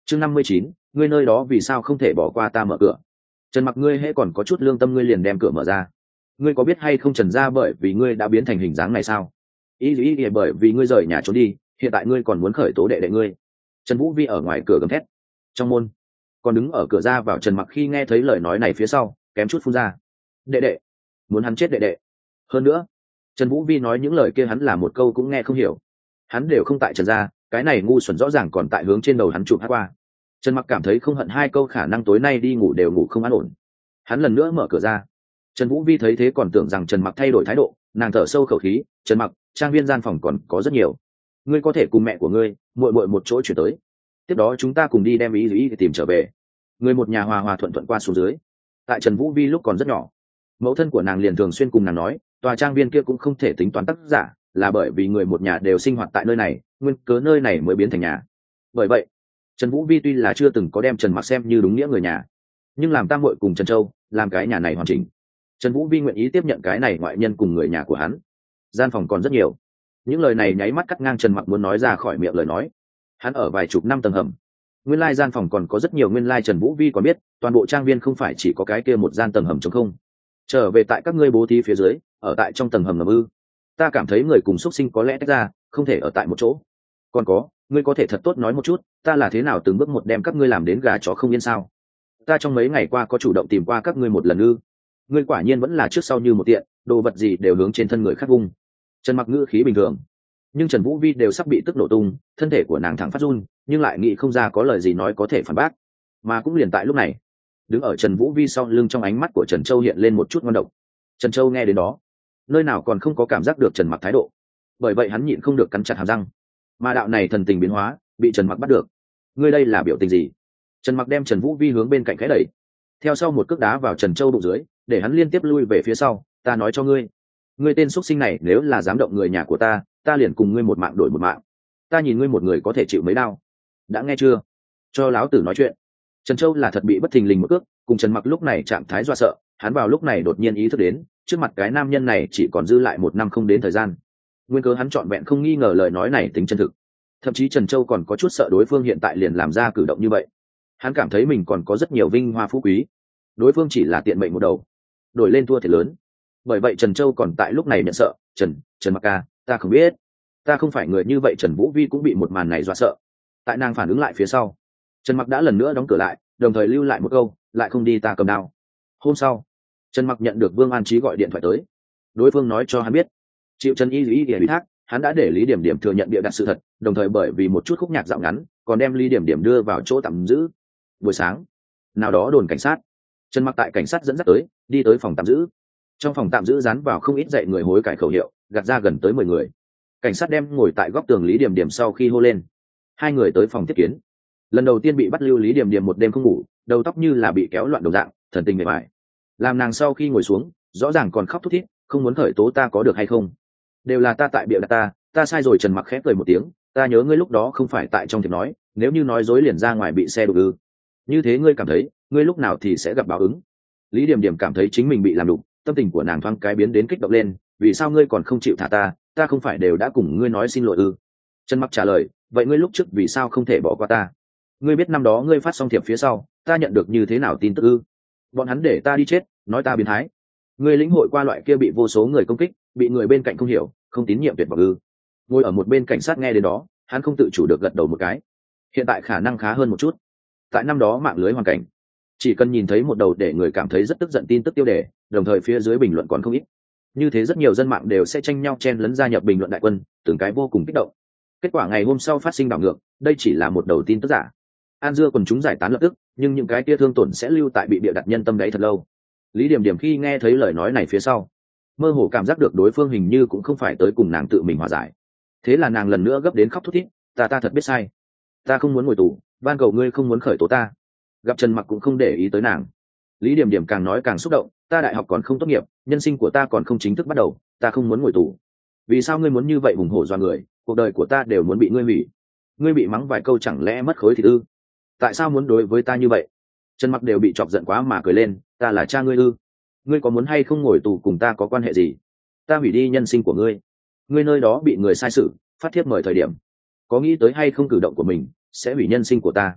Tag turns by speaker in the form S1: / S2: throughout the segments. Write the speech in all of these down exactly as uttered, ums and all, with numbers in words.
S1: chương năm mươi chín, ngươi nơi đó vì sao không thể bỏ qua ta mở cửa? Trần Mặc, ngươi hễ còn có chút lương tâm ngươi liền đem cửa mở ra. Ngươi có biết hay không Trần gia bởi vì ngươi đã biến thành hình dáng này sao? Ý ý ý bởi vì ngươi rời nhà trốn đi, hiện tại ngươi còn muốn khởi tố đệ đệ ngươi. Trần Vũ Vi ở ngoài cửa gầm thét. Trong môn, còn đứng ở cửa ra vào Trần Mặc khi nghe thấy lời nói này phía sau, kém chút phun ra. Đệ đệ, muốn hắn chết đệ đệ. Hơn nữa, Trần Vũ Vi nói những lời kia hắn là một câu cũng nghe không hiểu. Hắn đều không tại Trần gia, cái này ngu xuẩn rõ ràng còn tại hướng trên đầu hắn chụp hát qua. Trần Mặc cảm thấy không hận hai câu khả năng tối nay đi ngủ đều ngủ không an ổn. Hắn lần nữa mở cửa ra. Trần Vũ Vi thấy thế còn tưởng rằng Trần Mặc thay đổi thái độ, nàng thở sâu khẩu khí, "Trần Mặc, trang viên gian phòng còn có rất nhiều, ngươi có thể cùng mẹ của ngươi muội muội một chỗ chuyển tới. Tiếp đó chúng ta cùng đi đem ý ý tìm trở về." Người một nhà hòa hòa thuận thuận qua xuống dưới. Tại Trần Vũ Vi lúc còn rất nhỏ, mẫu thân của nàng liền thường xuyên cùng nàng nói, tòa trang viên kia cũng không thể tính toán tác giả, là bởi vì người một nhà đều sinh hoạt tại nơi này, nguyên cớ nơi này mới biến thành nhà. Bởi vậy, Trần Vũ Vi tuy là chưa từng có đem Trần Mặc xem như đúng nghĩa người nhà, nhưng làm tam muội cùng Trần Châu, làm cái nhà này hoàn chỉnh. Trần Vũ Vi nguyện ý tiếp nhận cái này ngoại nhân cùng người nhà của hắn. Gian phòng còn rất nhiều. Những lời này nháy mắt cắt ngang Trần Mặc muốn nói ra khỏi miệng lời nói. Hắn ở vài chục năm tầng hầm, nguyên lai gian phòng còn có rất nhiều, nguyên lai Trần Vũ Vi còn biết, toàn bộ trang viên không phải chỉ có cái kia một gian tầng hầm trống không. Trở về tại các ngươi bố thí phía dưới, ở tại trong tầng hầm ngầm ư? Ta cảm thấy người cùng xuất sinh có lẽ tách ra, không thể ở tại một chỗ. Còn có, ngươi có thể thật tốt nói một chút, ta là thế nào từng bước một đem các ngươi làm đến gà chó không yên sao? Ta trong mấy ngày qua có chủ động tìm qua các ngươi một lần ư? Ngươi quả nhiên vẫn là trước sau như một tiện, đồ vật gì đều hướng trên thân người khác vung. Trần Mặc ngữ khí bình thường, nhưng Trần Vũ Vi đều sắp bị tức nổ tung, thân thể của nàng thẳng phát run, nhưng lại nghĩ không ra có lời gì nói có thể phản bác. Mà cũng liền tại lúc này, đứng ở Trần Vũ Vi sau lưng, trong ánh mắt của Trần Châu hiện lên một chút ngon độc. Trần Châu nghe đến đó, nơi nào còn không có cảm giác được Trần Mặc thái độ, bởi vậy hắn nhịn không được cắn chặt hàm răng. Mà đạo này thần tình biến hóa, bị Trần Mặc bắt được. Ngươi đây là biểu tình gì? Trần Mặc đem Trần Vũ Vi hướng bên cạnh khẽ đẩy, theo sau một cước đá vào Trần Châu bụng dưới, để hắn liên tiếp lui về phía sau. Ta nói cho ngươi, ngươi tên xuất sinh này nếu là dám động người nhà của ta, ta liền cùng ngươi một mạng đổi một mạng. Ta nhìn ngươi một người có thể chịu mấy đau, đã nghe chưa? Cho láo tử nói chuyện. Trần Châu là thật bị bất thình lình một cước, cùng Trần Mặc lúc này trạng thái dọa sợ, hắn vào lúc này đột nhiên ý thức đến, trước mặt cái nam nhân này chỉ còn dư lại một năm không đến thời gian. Nguyên cớ hắn trọn vẹn không nghi ngờ lời nói này tính chân thực. Thậm chí Trần Châu còn có chút sợ đối phương hiện tại liền làm ra cử động như vậy. Hắn cảm thấy mình còn có rất nhiều vinh hoa phú quý, đối phương chỉ là tiện mệnh một đầu, đổi lên thua thiệt lớn. Bởi vậy Trần Châu còn tại lúc này nhận sợ. Trần, Trần Mặc ca, ta không biết, ta không phải người như vậy. Trần Vũ Vi cũng bị một màn này dọa sợ. Tại nàng phản ứng lại phía sau, Trần Mặc đã lần nữa đóng cửa lại, đồng thời lưu lại một câu, lại không đi ta cầm đao. Hôm sau, Trần Mặc nhận được Vương An Chí gọi điện thoại tới. Đối phương nói cho hắn biết, chịu Trần Y Lý ủy thác, hắn đã để Lý Điểm Điểm thừa nhận bịa đặt sự thật, đồng thời bởi vì một chút khúc nhạc dạo ngắn, còn đem Lý Điểm Điểm đưa vào chỗ tạm giữ. Buổi sáng, nào đó đồn cảnh sát, Trần Mặc tại cảnh sát dẫn dắt tới, đi tới phòng tạm giữ. Trong phòng tạm giữ dán vào không ít dạy người hối cải khẩu hiệu, gạt ra gần tới mười người. Cảnh sát đem ngồi tại góc tường Lý Điểm Điểm sau khi hô lên, hai người tới phòng tiếp kiến. Lần đầu tiên bị bắt lưu Lý Điểm Điểm một đêm không ngủ, đầu tóc như là bị kéo loạn đồng dạng, thần tình mệt mỏi. Làm nàng sau khi ngồi xuống, rõ ràng còn khóc thút thít, không muốn khởi tố ta có được hay không? Đều là ta tại bịa đặt ta, ta sai rồi. Trần Mặc khép cười một tiếng, ta nhớ ngươi lúc đó không phải tại trong tiệc nói, nếu như nói dối liền ra ngoài bị xe đụng ư? Như thế ngươi cảm thấy, ngươi lúc nào thì sẽ gặp báo ứng? Lý Điểm Điểm cảm thấy chính mình bị làm đục, tâm tình của nàng thoáng cái biến đến kích động lên. Vì sao ngươi còn không chịu thả ta? Ta không phải đều đã cùng ngươi nói xin lỗi ư? Trần Mặc trả lời, vậy ngươi lúc trước vì sao không thể bỏ qua ta? Ngươi biết năm đó ngươi phát xong thiệp phía sau, ta nhận được như thế nào tin tức ư? Bọn hắn để ta đi chết, nói ta biến thái. Ngươi lĩnh hội qua loại kia bị vô số người công kích, bị người bên cạnh không hiểu, không tín nhiệm tuyệt vọng ư? Ngồi ở một bên cảnh sát nghe đến đó, hắn không tự chủ được gật đầu một cái. Hiện tại khả năng khá hơn một chút. Tại năm đó mạng lưới hoàn cảnh, chỉ cần nhìn thấy một đầu để người cảm thấy rất tức giận tin tức tiêu đề, đồng thời phía dưới bình luận còn không ít. Như thế rất nhiều dân mạng đều sẽ tranh nhau chen lấn gia nhập bình luận đại quân, từng cái vô cùng kích động. Kết quả ngày hôm sau phát sinh đảo ngược, đây chỉ là một đầu tin tức giả. An dưa quần chúng giải tán lập tức, nhưng những cái kia thương tổn sẽ lưu tại bị bịa đặt nhân tâm đấy thật lâu. Lý Điểm Điểm khi nghe thấy lời nói này phía sau, mơ hồ cảm giác được đối phương hình như cũng không phải tới cùng nàng tự mình hòa giải. Thế là nàng lần nữa gấp đến khóc thút thít, ta ta thật biết sai, ta không muốn ngồi tù, van cầu ngươi không muốn khởi tố ta. Gặp Trần Mặc cũng không để ý tới nàng, Lý Điểm Điểm càng nói càng xúc động, ta đại học còn không tốt nghiệp, nhân sinh của ta còn không chính thức bắt đầu, ta không muốn ngồi tù. Vì sao ngươi muốn như vậy hùng hổ doa người? Cuộc đời của ta đều muốn bị ngươi hủy. Ngươi bị mắng vài câu chẳng lẽ mất khối thì ư? Tại sao muốn đối với ta như vậy? Trần Mặc đều bị chọc giận quá mà cười lên, ta là cha ngươi ư? Ngươi có muốn hay không ngồi tù cùng ta có quan hệ gì? Ta hủy đi nhân sinh của ngươi. Ngươi nơi đó bị người sai sự, phát thiếp mời thời điểm, có nghĩ tới hay không cử động của mình sẽ hủy nhân sinh của ta?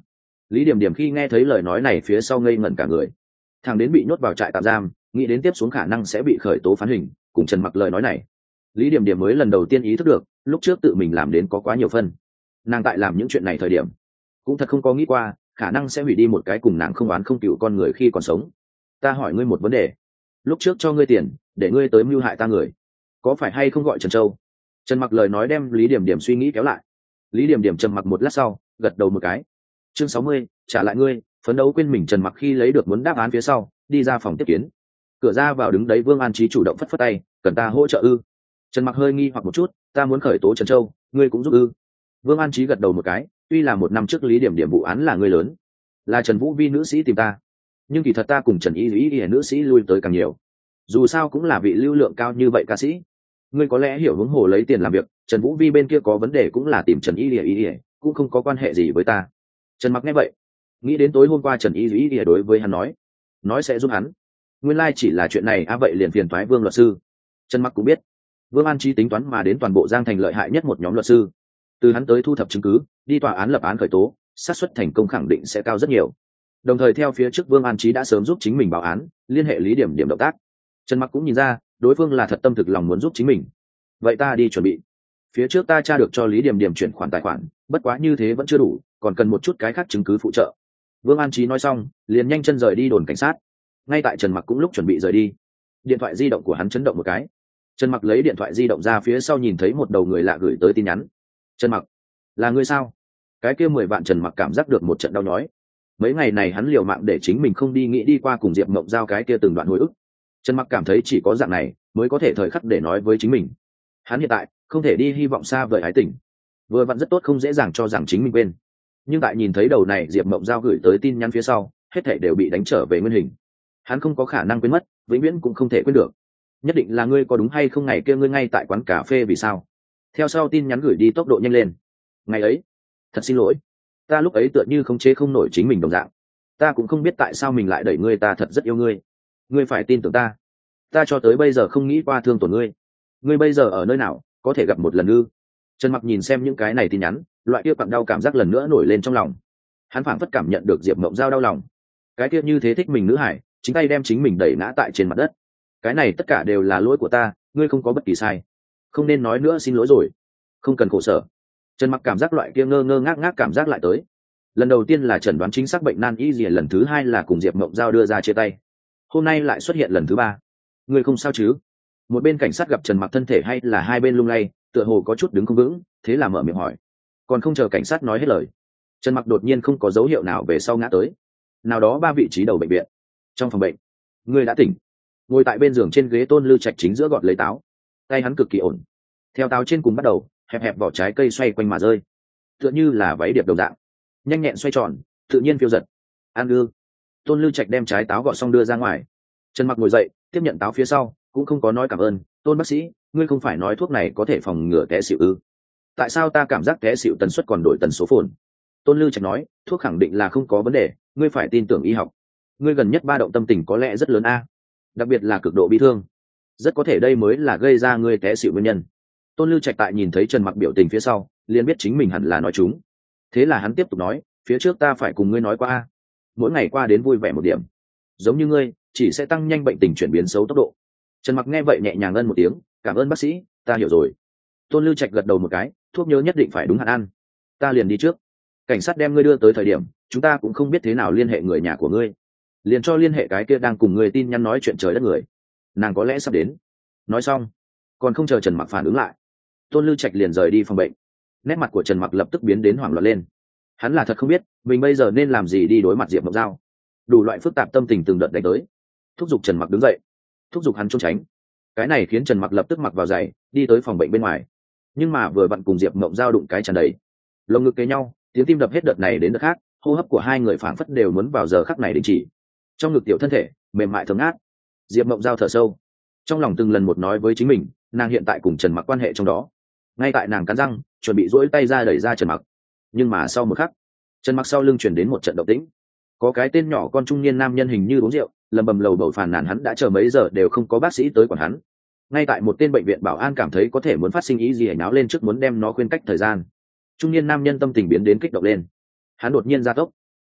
S1: Lý Điểm Điểm khi nghe thấy lời nói này phía sau ngây ngẩn cả người, thằng đến bị nhốt vào trại tạm giam, nghĩ đến tiếp xuống khả năng sẽ bị khởi tố phán hình, cùng Trần Mặc lời nói này, Lý Điểm Điểm mới lần đầu tiên ý thức được lúc trước tự mình làm đến có quá nhiều phân. Nàng tại làm những chuyện này thời điểm cũng thật không có nghĩ qua khả năng sẽ hủy đi một cái cùng nàng không oán không cựu con người khi còn sống. Ta hỏi ngươi một vấn đề, lúc trước cho ngươi tiền để ngươi tới mưu hại ta người, có phải hay không gọi Trần Châu? Trần Mặc lời nói đem Lý Điểm Điểm suy nghĩ kéo lại. Lý Điểm Điểm trầm mặc một lát sau gật đầu một cái. Chương sáu mươi, trả lại ngươi. Phấn đấu quên mình. Trần Mặc khi lấy được muốn đáp án phía sau đi ra phòng tiếp kiến. Cửa ra vào đứng đấy Vương An Trí chủ động phất phất tay, cần ta hỗ trợ ư? Trần Mặc hơi nghi hoặc một chút, ta muốn khởi tố Trần Châu, ngươi cũng giúp ư? Vương An Trí gật đầu một cái, tuy là một năm trước Lý Điểm Điểm vụ án là ngươi lớn, là Trần Vũ Vi nữ sĩ tìm ta, nhưng kỳ thật ta cùng Trần Y Y Y nữ sĩ lui tới càng nhiều, dù sao cũng là vị lưu lượng cao như vậy ca sĩ, ngươi có lẽ hiểu hướng hồ lấy tiền làm việc, Trần Vũ Vi bên kia có vấn đề cũng là tìm Trần Y Y Y, cũng không có quan hệ gì với ta. Trần Mặc nghe vậy, nghĩ đến tối hôm qua Trần Y Y Y đối với hắn nói, nói sẽ giúp hắn, nguyên lai like chỉ là chuyện này. À vậy liền phiền thoái Vương luật sư. Trần Mặc cũng biết Vương An Trí tính toán mà đến toàn bộ Giang Thành lợi hại nhất một nhóm luật sư, từ hắn tới thu thập chứng cứ, đi tòa án lập án khởi tố, xác suất thành công khẳng định sẽ cao rất nhiều. Đồng thời theo phía trước Vương An Trí đã sớm giúp chính mình báo án, liên hệ Lý Điểm Điểm động tác, Trần Mặc cũng nhìn ra đối phương là thật tâm thực lòng muốn giúp chính mình. Vậy ta đi chuẩn bị. Phía trước ta tra được cho Lý Điểm Điểm chuyển khoản tài khoản, bất quá như thế vẫn chưa đủ, còn cần một chút cái khác chứng cứ phụ trợ. Vương An Trí nói xong liền nhanh chân rời đi đồn cảnh sát. Ngay tại Trần Mặc cũng lúc chuẩn bị rời đi, điện thoại di động của hắn chấn động một cái. Trần Mặc lấy điện thoại di động ra phía sau nhìn thấy một đầu người lạ gửi tới tin nhắn. Trần Mặc, là ngươi sao? Cái kia mười vạn. Trần Mặc cảm giác được một trận đau nhói. Mấy ngày này hắn liều mạng để chính mình không đi nghĩ đi qua cùng Diệp Mộng Giao cái kia từng đoạn hồi ức. Trần Mặc cảm thấy chỉ có dạng này mới có thể thời khắc để nói với chính mình. Hắn hiện tại không thể đi hy vọng xa vời ái tình, vừa vặn rất tốt không dễ dàng cho rằng chính mình quên. Nhưng tại nhìn thấy đầu này Diệp Mộng Giao gửi tới tin nhắn phía sau, hết thảy đều bị đánh trở về nguyên hình. Hắn không có khả năng quên mất, vĩnh viễn cũng không thể quên được. Nhất định là ngươi, có đúng hay không? Ngày kia ngươi ngay tại quán cà phê vì sao? Theo sau tin nhắn gửi đi tốc độ nhanh lên. Ngày ấy, thật xin lỗi, ta lúc ấy tựa như không chế không nổi chính mình đồng dạng. Ta cũng không biết tại sao mình lại đẩy ngươi, ta thật rất yêu ngươi. Ngươi phải tin tưởng ta. Ta cho tới bây giờ không nghĩ qua thương tổn ngươi. Ngươi bây giờ ở nơi nào, có thể gặp một lần ư? Trần Mặc nhìn xem những cái này tin nhắn, loại kia quặn đau cảm giác lần nữa nổi lên trong lòng. Hắn phảng phất cảm nhận được Diệp Mộng Giao đau lòng. Cái kia như thế thích mình nữ hải, chính tay đem chính mình đẩy ngã tại trên mặt đất. Cái này tất cả đều là lỗi của ta, ngươi không có bất kỳ sai, không nên nói nữa, xin lỗi rồi, không cần khổ sở. Trần Mặc cảm giác loại kia ngơ ngơ ngác ngác cảm giác lại tới. Lần đầu tiên là chẩn đoán chính xác bệnh nan y gì, lần thứ hai là cùng Diệp Mộng Giao đưa ra chia tay, hôm nay lại xuất hiện lần thứ ba. Ngươi không sao chứ? Một bên cảnh sát gặp Trần Mặc thân thể hay là hai bên lung lay, tựa hồ có chút đứng không vững, thế là mở miệng hỏi. Còn không chờ cảnh sát nói hết lời, Trần Mặc đột nhiên không có dấu hiệu nào về sau ngã tới nào đó ba vị trí đầu bệnh viện. Trong phòng bệnh, ngươi đã tỉnh. Ngồi tại bên giường trên ghế Tôn Lư Trạch chính giữa gọt lấy táo, tay hắn cực kỳ ổn, theo táo trên cùng bắt đầu hẹp hẹp vỏ trái cây xoay quanh mà rơi, tựa như là váy điệp đồng dạng, nhanh nhẹn xoay tròn, tự nhiên phiêu giật. An ư? Tôn Lư Trạch đem trái táo gọt xong đưa ra ngoài. Trần Mặc ngồi dậy tiếp nhận táo phía sau, cũng không có nói cảm ơn. Tôn bác sĩ, ngươi không phải nói thuốc này có thể phòng ngừa té xỉu ư? Tại sao ta cảm giác té xỉu tần suất còn đổi tần số phồn? Tôn Lư Trạch nói, thuốc khẳng định là không có vấn đề, ngươi phải tin tưởng y học. Ngươi gần nhất ba động tâm tình có lẽ rất lớn a, đặc biệt là cực độ bi thương, rất có thể đây mới là gây ra ngươi té xỉu nguyên nhân. Tôn Lư Trạch tại nhìn thấy Trần Mặc biểu tình phía sau, liền biết chính mình hẳn là nói chúng. Thế là hắn tiếp tục nói, phía trước ta phải cùng ngươi nói qua a, mỗi ngày qua đến vui vẻ một điểm, giống như ngươi, chỉ sẽ tăng nhanh bệnh tình chuyển biến xấu tốc độ. Trần Mặc nghe vậy nhẹ nhàng ân một tiếng, cảm ơn bác sĩ, ta hiểu rồi. Tôn Lư Trạch gật đầu một cái, thuốc nhớ nhất định phải đúng hạn ăn. Ta liền đi trước. Cảnh sát đem ngươi đưa tới thời điểm, chúng ta cũng không biết thế nào liên hệ người nhà của ngươi, liền cho liên hệ cái kia đang cùng người tin nhắn nói chuyện trời đất người, nàng có lẽ sắp đến. Nói xong, còn không chờ Trần Mặc phản ứng lại, Tôn Lư Trạch liền rời đi phòng bệnh. Nét mặt của Trần Mặc lập tức biến đến hoảng loạn lên. Hắn là thật không biết mình bây giờ nên làm gì đi đối mặt Diệp Mộng Giao. Đủ loại phức tạp tâm tình từng đợt đánh tới, thúc giục Trần Mặc đứng dậy, thúc giục hắn trốn tránh. Cái này khiến Trần Mặc lập tức mặc vào giày, đi tới phòng bệnh bên ngoài. Nhưng mà vừa vặn cùng Diệp Mộng Giao đụng cái tràn đầy, lồng ngực kế nhau, tiếng tim đập hết đợt này đến đợt khác, hô hấp của hai người phảng phất đều muốn vào giờ khắc này đình chỉ. Trong ngực tiểu thân thể mềm mại thấm át, Diệp Mộng Giao thở sâu, trong lòng từng lần một nói với chính mình, nàng hiện tại cùng Trần Mặc quan hệ trong đó. Ngay tại nàng cắn răng chuẩn bị duỗi tay ra đẩy ra Trần Mặc, nhưng mà sau một khắc, Trần Mặc sau lưng truyền đến một trận động tĩnh. Có cái tên nhỏ con trung niên nam nhân hình như uống rượu, lầm bầm lầu bầu phàn nàn hắn đã chờ mấy giờ đều không có bác sĩ tới quản hắn. Ngay tại một tên bệnh viện bảo an cảm thấy có thể muốn phát sinh ý gì hãy náo lên trước muốn đem nó khuyên cách thời gian. Trung niên nam nhân tâm tình biến đến kích động lên, hắn đột nhiên gia tốc,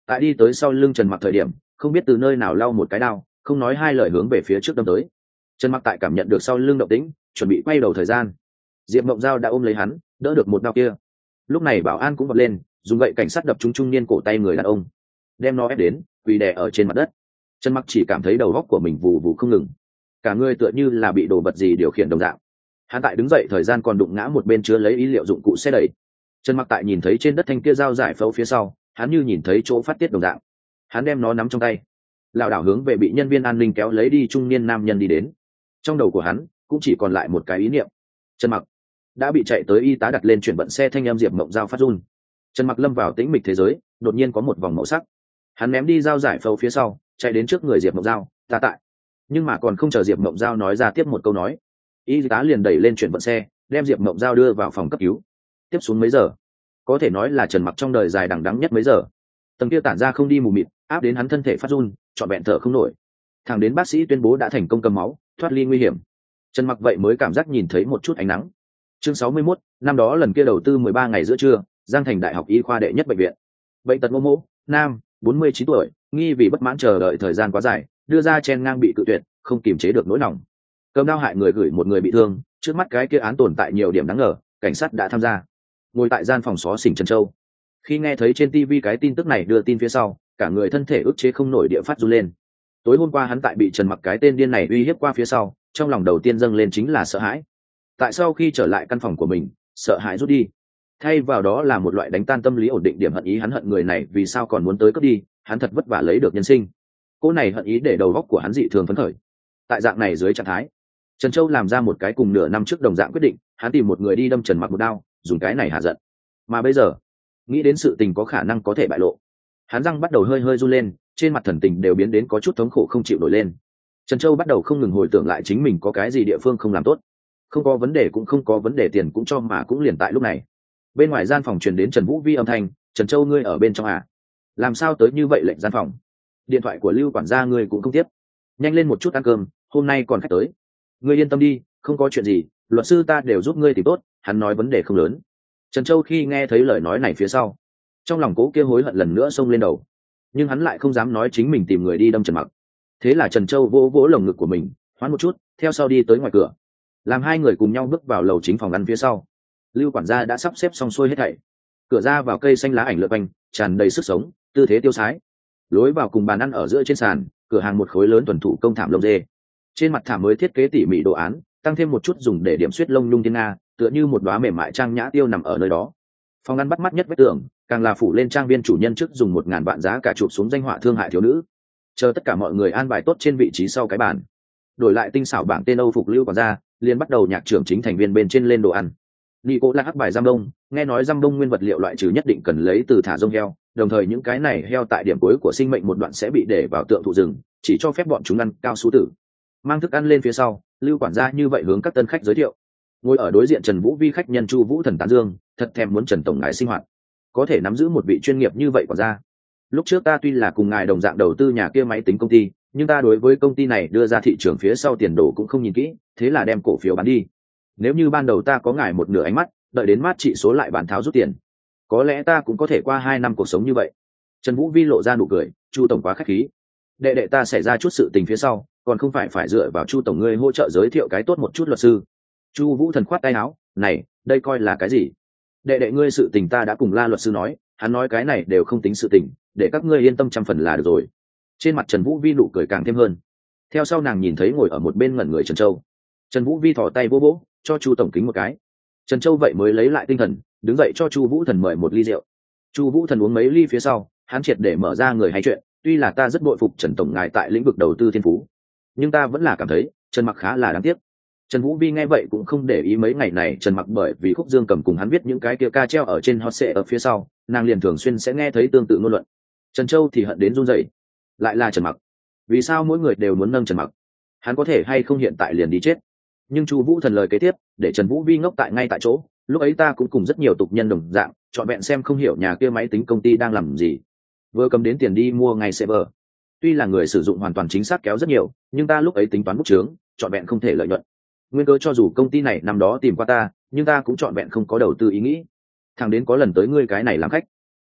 S1: tại đi tới sau lưng Trần Mặc thời điểm, không biết từ nơi nào lau một cái đao, không nói hai lời hướng về phía trước đâm tới. Trần Mặc tại cảm nhận được sau lưng động tĩnh, chuẩn bị quay đầu thời gian, Diệp Mộng Giao đã ôm lấy hắn, đỡ được một đao kia. Lúc này bảo an cũng vọt lên, dùng gậy cảnh sát đập trúng trung niên cổ tay người đàn ông, đem nó ép đến quỳ đè ở trên mặt đất. Trần Mặc chỉ cảm thấy đầu góc của mình vù vù không ngừng, cả người tựa như là bị đồ vật gì điều khiển đồng dạng. Hắn tại đứng dậy thời gian còn đụng ngã một bên chứa lấy ý liệu dụng cụ xe đẩy. Trần Mặc tại nhìn thấy trên đất thanh kia dao giải phẫu phía sau, hắn như nhìn thấy chỗ phát tiết đồng dạng. Hắn đem nó nắm trong tay, lảo đảo hướng về bị nhân viên an ninh kéo lấy đi trung niên nam nhân đi đến. Trong đầu của hắn cũng chỉ còn lại một cái ý niệm: Trần Mặc. Đã bị chạy tới y tá đặt lên chuyển vận xe thanh em Diệp Mộng Giao phát run. Trần Mặc lâm vào tĩnh mịch thế giới, đột nhiên có một vòng màu sắc. Hắn ném đi dao giải phẫu phía sau, chạy đến trước người Diệp Mộng Giao, "Ta tại." Nhưng mà còn không chờ Diệp Mộng Giao nói ra tiếp một câu nói, y tá liền đẩy lên chuyển vận xe, đem Diệp Mộng Giao đưa vào phòng cấp cứu. Tiếp xuống mấy giờ, có thể nói là Trần Mặc trong đời dài đằng đẵng nhất mấy giờ. Tầng kia tản ra không đi mù mịt, áp đến hắn thân thể phát run, trọn vẹn thở không nổi. Thẳng đến bác sĩ tuyên bố đã thành công cầm máu, thoát ly nguy hiểm, Trần Mặc vậy mới cảm giác nhìn thấy một chút ánh nắng. Chương sáu mươi mốt, năm đó lần kia đầu tư mười ba ngày giữa trưa, Giang Thành Đại học Y khoa đệ nhất bệnh viện. Bệnh tật Mô Mô, nam, bốn mươi chín tuổi, nghi vì bất mãn chờ đợi thời gian quá dài, đưa ra chen ngang bị cự tuyệt, không kiềm chế được nỗi lòng. Cầm đao hại người gửi một người bị thương, trước mắt cái kia án tồn tại nhiều điểm đáng ngờ, cảnh sát đã tham gia. Ngồi tại gian phòng xó xỉnh Trần Châu, khi nghe thấy trên ti vi cái tin tức này đưa tin phía sau, cả người thân thể ức chế không nổi địa phát run lên. Tối hôm qua hắn tại bị Trần Mặc cái tên điên này uy hiếp qua phía sau, trong lòng đầu tiên dâng lên chính là sợ hãi. Tại sau khi trở lại căn phòng của mình, sợ hãi rút đi, thay vào đó là một loại đánh tan tâm lý ổn định điểm hận ý. Hắn hận người này vì sao còn muốn tới cướp đi, hắn thật vất vả lấy được nhân sinh. Cô này hận ý để đầu óc của hắn dị thường phấn khởi. Tại dạng này dưới trạng thái, Trần Châu làm ra một cái cùng nửa năm trước đồng dạng quyết định, hắn tìm một người đi đâm Trần Mặc một đao, dùng cái này hạ giận. Mà bây giờ, nghĩ đến sự tình có khả năng có thể bại lộ, hắn răng bắt đầu hơi hơi run lên, trên mặt thần tình đều biến đến có chút thống khổ không chịu nổi lên. Trần Châu bắt đầu không ngừng hồi tưởng lại chính mình có cái gì địa phương không làm tốt. Không có vấn đề cũng không có vấn đề, tiền cũng cho mà cũng liền tại lúc này. Bên ngoài gian phòng truyền đến Trần Vũ Vi âm thanh: "Trần Châu, ngươi ở bên trong à? Làm sao tới như vậy lệnh gian phòng? Điện thoại của Lưu quản gia ngươi cũng không tiếp. Nhanh lên một chút ăn cơm, hôm nay còn khách tới. Ngươi yên tâm đi, không có chuyện gì, luật sư ta đều giúp ngươi tìm tốt." Hắn nói vấn đề không lớn. Trần Châu khi nghe thấy lời nói này phía sau, trong lòng cố kia hối hận lần nữa xông lên đầu, nhưng hắn lại không dám nói chính mình tìm người đi đâm Trần Mặc. Thế là Trần Châu vỗ vỗ lồng ngực của mình, hoán một chút, theo sau đi tới ngoài cửa. Làm hai người cùng nhau bước vào lầu chính phòng ăn phía sau, Lưu quản gia đã sắp xếp xong xuôi hết thảy. Cửa ra vào cây xanh lá ảnh lượn quanh, tràn đầy sức sống, tư thế tiêu sái. Lối vào cùng bàn ăn ở giữa trên sàn, cửa hàng một khối lớn thuần thủ công thảm lông dê. Trên mặt thảm mới thiết kế tỉ mỉ đồ án, tăng thêm một chút dùng để điểm xuyết lông nhung thiên nga, tựa như một đóa mềm mại trang nhã tiêu nằm ở nơi đó. Phòng ăn bắt mắt nhất vách tường, càng là phủ lên trang viên chủ nhân trước dùng một ngàn vạn giá cả chụp xuống danh họa thương hại thiếu nữ. Chờ tất cả mọi người an bài tốt trên vị trí sau cái bàn, đổi lại tinh xảo bảng tên Âu phục Lưu quản gia, liền bắt đầu nhạc trưởng chính thành viên bên trên lên đồ ăn. Nico là hắc bài giam đông, nghe nói giam đông nguyên vật liệu loại trừ nhất định cần lấy từ thả rông heo, đồng thời những cái này heo tại điểm cuối của sinh mệnh một đoạn sẽ bị để vào tượng thụ rừng, chỉ cho phép bọn chúng ăn cao su tử. Mang thức ăn lên phía sau, Lưu quản gia như vậy hướng các tân khách giới thiệu. Ngồi ở đối diện Trần Vũ Vi khách nhân Chu Vũ Thần tán dương, thật thèm muốn Trần tổng ngài sinh hoạt, có thể nắm giữ một vị chuyên nghiệp như vậy quản gia. Lúc trước ta tuy là cùng ngài đồng dạng đầu tư nhà kia máy tính công ty, nhưng ta đối với công ty này đưa ra thị trường phía sau tiền đồ cũng không nhìn kỹ, thế là đem cổ phiếu bán đi. Nếu như ban đầu ta có ngài một nửa ánh mắt, đợi đến mát trị số lại bán tháo rút tiền, có lẽ ta cũng có thể qua hai năm cuộc sống như vậy. Trần Vũ Vi lộ ra nụ cười, Chu tổng quá khách khí. Đệ đệ ta xảy ra chút sự tình phía sau, còn không phải phải dựa vào Chu tổng ngươi hỗ trợ giới thiệu cái tốt một chút luật sư. Chu Vũ Thần khoát tay áo, này, đây coi là cái gì? Đệ đệ ngươi sự tình ta đã cùng La luật sư nói, hắn nói cái này đều không tính sự tình, để các ngươi yên tâm trăm phần là được rồi. Trên mặt Trần Vũ Vi nụ cười càng thêm hơn. Theo sau nàng nhìn thấy ngồi ở một bên ngẩn người Trần Châu. Trần Vũ Vi thò tay vỗ vỗ, cho Chu tổng kính một cái. Trần Châu vậy mới lấy lại tinh thần, đứng dậy cho Chu Vũ Thần mời một ly rượu. Chu Vũ Thần uống mấy ly phía sau, hắn triệt để mở ra người hay chuyện, tuy là ta rất bội phục Trần tổng ngài tại lĩnh vực đầu tư thiên phú, nhưng ta vẫn là cảm thấy Trần Mặc khá là đáng tiếc. Trần Vũ Vi nghe vậy cũng không để ý mấy ngày này Trần Mặc, bởi vì Khúc Dương Cầm cùng hắn viết những cái kia ca treo ở trên hot search ở phía sau, nàng liền thường xuyên sẽ nghe thấy tương tự ngôn luận. Trần Châu thì hận đến run rẩy, lại là Trần Mặc, vì sao mỗi người đều muốn nâng Trần Mặc? Hắn có thể hay không hiện tại liền đi chết? Nhưng Chu Vũ Thần lời kế tiếp để Trần Vũ Vi ngốc tại ngay tại chỗ. Lúc ấy ta cũng cùng rất nhiều tục nhân đồng dạng, chọn vẹn xem không hiểu nhà kia máy tính công ty đang làm gì, vừa cầm đến tiền đi mua ngay server. Tuy là người sử dụng hoàn toàn chính xác kéo rất nhiều, nhưng ta lúc ấy tính toán bút chướng, chọn vẹn không thể lợi nhuận. Nguyên cớ cho dù công ty này năm đó tìm qua ta, nhưng ta cũng chọn vẹn không có đầu tư ý nghĩ. Thằng đến có lần tới ngươi cái này làm khách,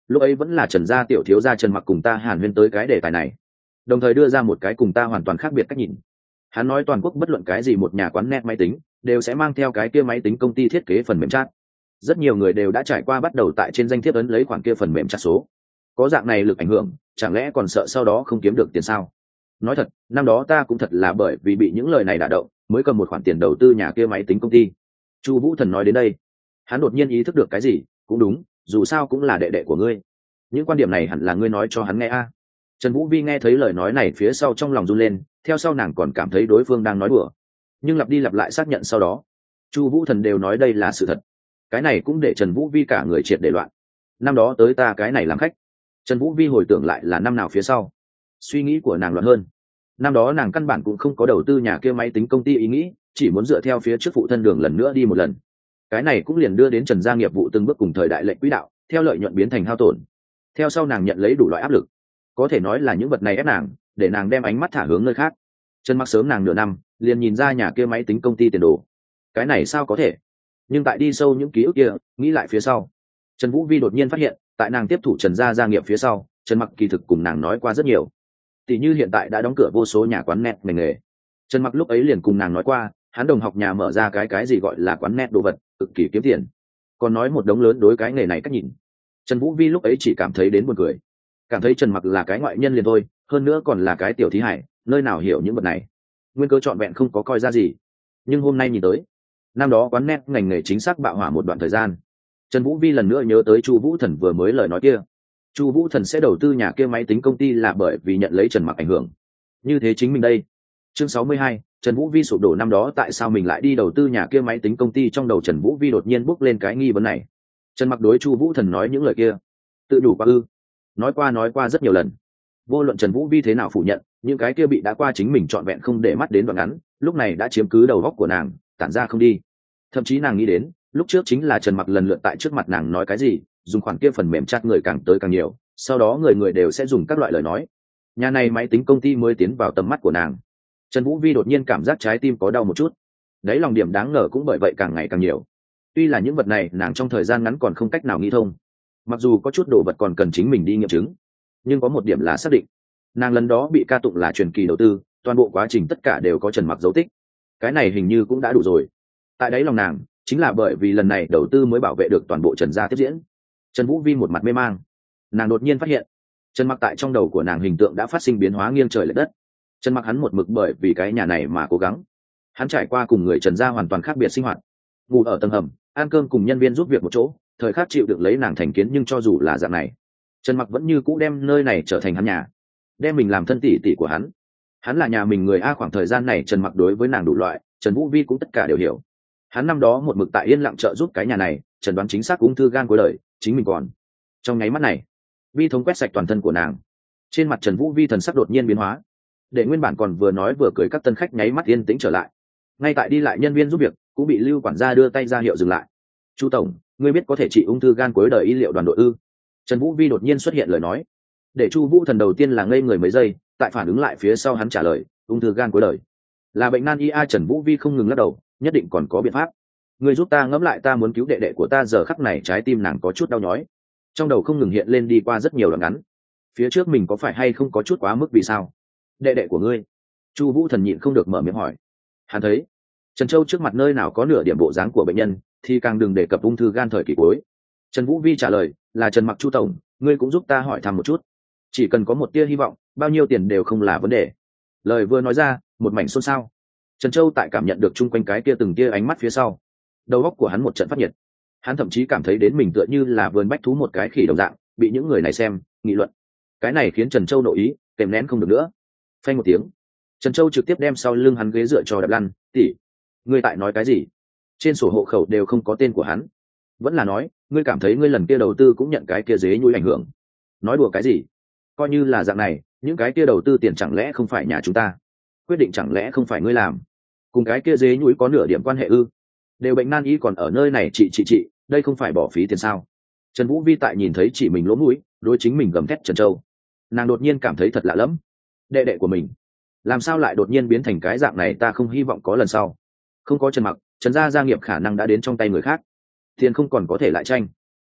S1: lúc ấy vẫn là Trần gia tiểu thiếu gia Trần Mặc cùng ta hàn huyên tới cái đề tài này, đồng thời đưa ra một cái cùng ta hoàn toàn khác biệt cách nhìn. Hắn nói toàn quốc bất luận cái gì một nhà quán net máy tính đều sẽ mang theo cái kia máy tính công ty thiết kế phần mềm chat. Rất nhiều người đều đã trải qua bắt đầu tại trên danh thiếp ấn lấy khoản kia phần mềm chat số. Có dạng này lực ảnh hưởng, chẳng lẽ còn sợ sau đó không kiếm được tiền sao? Nói thật, năm đó ta cũng thật là bởi vì bị những lời này đả động, mới cầm một khoản tiền đầu tư nhà kia máy tính công ty. Chu Vũ Thần nói đến đây, hắn đột nhiên ý thức được cái gì, cũng đúng, dù sao cũng là đệ đệ của ngươi. Những quan điểm này hẳn là ngươi nói cho hắn nghe a. Trần Vũ Vi nghe thấy lời nói này phía sau trong lòng run lên, theo sau nàng còn cảm thấy đối phương đang nói đùa, nhưng lặp đi lặp lại xác nhận sau đó, Chu Vũ Thần đều nói đây là sự thật. Cái này cũng để Trần Vũ Vi cả người triệt để loạn. Năm đó tới ta cái này làm khách. Trần Vũ Vi hồi tưởng lại là năm nào phía sau, suy nghĩ của nàng loạn hơn. Năm đó nàng căn bản cũng không có đầu tư nhà kia máy tính công ty ý nghĩ, chỉ muốn dựa theo phía trước phụ thân đường lần nữa đi một lần. Cái này cũng liền đưa đến Trần gia nghiệp vụ từng bước cùng thời đại lệnh quỹ đạo, theo lợi nhuận biến thành hao tổn. Theo sau nàng nhận lấy đủ loại áp lực, có thể nói là những vật này ép nàng, để nàng đem ánh mắt thả hướng nơi khác. Trần Mặc sớm nàng nửa năm, liền nhìn ra nhà kia máy tính công ty tiền đồ. Cái này sao có thể? Nhưng tại đi sâu những ký ức kia, nghĩ lại phía sau, Trần Vũ Vi đột nhiên phát hiện, tại nàng tiếp thủ Trần gia gia nghiệp phía sau, Trần Mặc kỳ thực cùng nàng nói qua rất nhiều. Tỷ như hiện tại đã đóng cửa vô số nhà quán net ngành nghề. Trần Mặc lúc ấy liền cùng nàng nói qua, hắn đồng học nhà mở ra cái cái gì gọi là quán net đồ vật, cực kỳ kiếm tiền. Còn nói một đống lớn đối cái nghề này cách nhìn. Trần Vũ Vi lúc ấy chỉ cảm thấy đến buồn cười, cảm thấy Trần Mặc là cái ngoại nhân liền thôi, hơn nữa còn là cái tiểu thí hải, nơi nào hiểu những vật này. Nguyên cơ trọn vẹn không có coi ra gì. Nhưng hôm nay nhìn tới, năm đó quán net ngành nghề chính xác bạo hỏa một đoạn thời gian. Trần Vũ Vi lần nữa nhớ tới Chu Vũ Thần vừa mới lời nói kia. Chu Vũ Thần sẽ đầu tư nhà kia máy tính công ty là bởi vì nhận lấy Trần Mặc ảnh hưởng. Như thế chính mình đây. Chương sáu mươi hai, Trần Vũ Vi sụp đổ năm đó tại sao mình lại đi đầu tư nhà kia máy tính công ty, trong đầu Trần Vũ Vi đột nhiên bốc lên cái nghi vấn này. Trần Mặc đối Chu Vũ Thần nói những lời kia, tự đủ qua ư? Nói qua nói qua rất nhiều lần. Vô luận Trần Vũ Vi thế nào phủ nhận, những cái kia bị đã qua chính mình trọn vẹn không để mắt đến đoạn ngắn, lúc này đã chiếm cứ đầu óc của nàng, tản ra không đi. Thậm chí nàng nghĩ đến, lúc trước chính là Trần Mặc lần lượt tại trước mặt nàng nói cái gì, dùng khoản kia phần mềm chat người càng tới càng nhiều, sau đó người người đều sẽ dùng các loại lời nói. Nhà này máy tính công ty mới tiến vào tầm mắt của nàng. Trần Vũ Vi đột nhiên cảm giác trái tim có đau một chút. Đấy, lòng điểm đáng ngờ cũng bởi vậy càng ngày càng nhiều. Tuy là những vật này nàng trong thời gian ngắn còn không cách nào nghĩ thông, mặc dù có chút đồ vật còn cần chính mình đi nghiệm chứng, nhưng có một điểm là xác định, nàng lần đó bị ca tụng là truyền kỳ đầu tư, toàn bộ quá trình tất cả đều có Trần Mặc dấu tích. Cái này hình như cũng đã đủ rồi. Tại đấy lòng nàng, chính là bởi vì lần này đầu tư mới bảo vệ được toàn bộ Trần gia tiếp diễn. Trần Vũ Vi một mặt mê mang, nàng đột nhiên phát hiện, Trần Mặc tại trong đầu của nàng hình tượng đã phát sinh biến hóa nghiêng trời lệch đất. Trần Mặc hắn một mực bởi vì cái nhà này mà cố gắng, hắn trải qua cùng người Trần gia hoàn toàn khác biệt sinh hoạt, ngủ ở tầng hầm, ăn cơm cùng nhân viên giúp việc một chỗ, thời khắc chịu được lấy nàng thành kiến, nhưng cho dù là dạng này, Trần Mặc vẫn như cũ đem nơi này trở thành hắn nhà, đem mình làm thân tỷ tỷ của hắn. Hắn là nhà mình người a. Khoảng thời gian này Trần Mặc đối với nàng đủ loại, Trần Vũ Vi cũng tất cả đều hiểu. Hắn năm đó một mực tại yên lặng trợ giúp cái nhà này, chẩn đoán chính xác ung thư gan cuối đời, chính mình còn. Trong nháy mắt này, vi thống quét sạch toàn thân của nàng. Trên mặt Trần Vũ Vi thần sắc đột nhiên biến hóa, để nguyên bản còn vừa nói vừa cười các tân khách nháy mắt yên tĩnh trở lại. Ngay tại đi lại nhân viên giúp việc cũng bị Lưu quản gia đưa tay ra hiệu dừng lại. Chu tổng, ngươi biết có thể trị ung thư gan cuối đời y liệu đoàn đội ư? Trần Vũ Vi đột nhiên xuất hiện lời nói, để Chu Vũ Thần đầu tiên là ngây người mấy giây, tại phản ứng lại phía sau hắn trả lời, ung thư gan cuối đời là bệnh nan y a. Trần Vũ Vi không ngừng lắc đầu, nhất định còn có biện pháp. Ngươi giúp ta ngẫm lại, ta muốn cứu đệ đệ của ta. Giờ khắc này trái tim nàng có chút đau nhói, trong đầu không ngừng hiện lên đi qua rất nhiều đoạn ngắn. Phía trước mình có phải hay không có chút quá mức? Vì sao? Đệ đệ của ngươi? Chu Vũ Thần nhịn không được mở miệng hỏi. Hắn thấy Trần Châu trước mặt nơi nào có nửa điểm bộ dáng của bệnh nhân, thì càng đừng đề cập ung thư gan thời kỳ cuối. Trần Vũ Vi trả lời, là Trần Mặc. Chu tổng, ngươi cũng giúp ta hỏi thăm một chút, chỉ cần có một tia hy vọng, bao nhiêu tiền đều không là vấn đề. Lời vừa nói ra, một mảnh xôn xao. Trần Châu tại cảm nhận được chung quanh cái kia từng tia ánh mắt phía sau, đầu óc của hắn một trận phát nhiệt. Hắn thậm chí cảm thấy đến mình tựa như là vườn bách thú một cái khỉ đồng dạng, bị những người này xem, nghị luận. Cái này khiến Trần Châu nội ý kèm nén không được nữa. Phanh một tiếng, Trần Châu trực tiếp đem sau lưng hắn ghế dựa cho đập lăn. Tỷ, ngươi tại nói cái gì? Trên sổ hộ khẩu đều không có tên của hắn. Vẫn là nói, ngươi cảm thấy ngươi lần kia đầu tư cũng nhận cái kia dế nhúi ảnh hưởng? Nói đùa cái gì? Coi như là dạng này, những cái kia đầu tư tiền chẳng lẽ không phải nhà chúng ta? Quyết định chẳng lẽ không phải ngươi làm? Cùng cái kia dế nhúi có nửa điểm quan hệ ư? Đều bệnh nan y còn ở nơi này chị chị chị, đây không phải bỏ phí tiền sao? Trần Vũ Vi tại nhìn thấy chị mình lỗ mũi, đối chính mình gầm thét Trần Châu. Nàng đột nhiên cảm thấy thật lạ lẫm. Đệ đệ của mình làm sao lại đột nhiên biến thành cái dạng này? Ta không hy vọng có lần sau. Không có Trần Mặc, Trần gia gia nghiệp khả năng đã đến trong tay người khác, tiền không còn có thể lại tranh.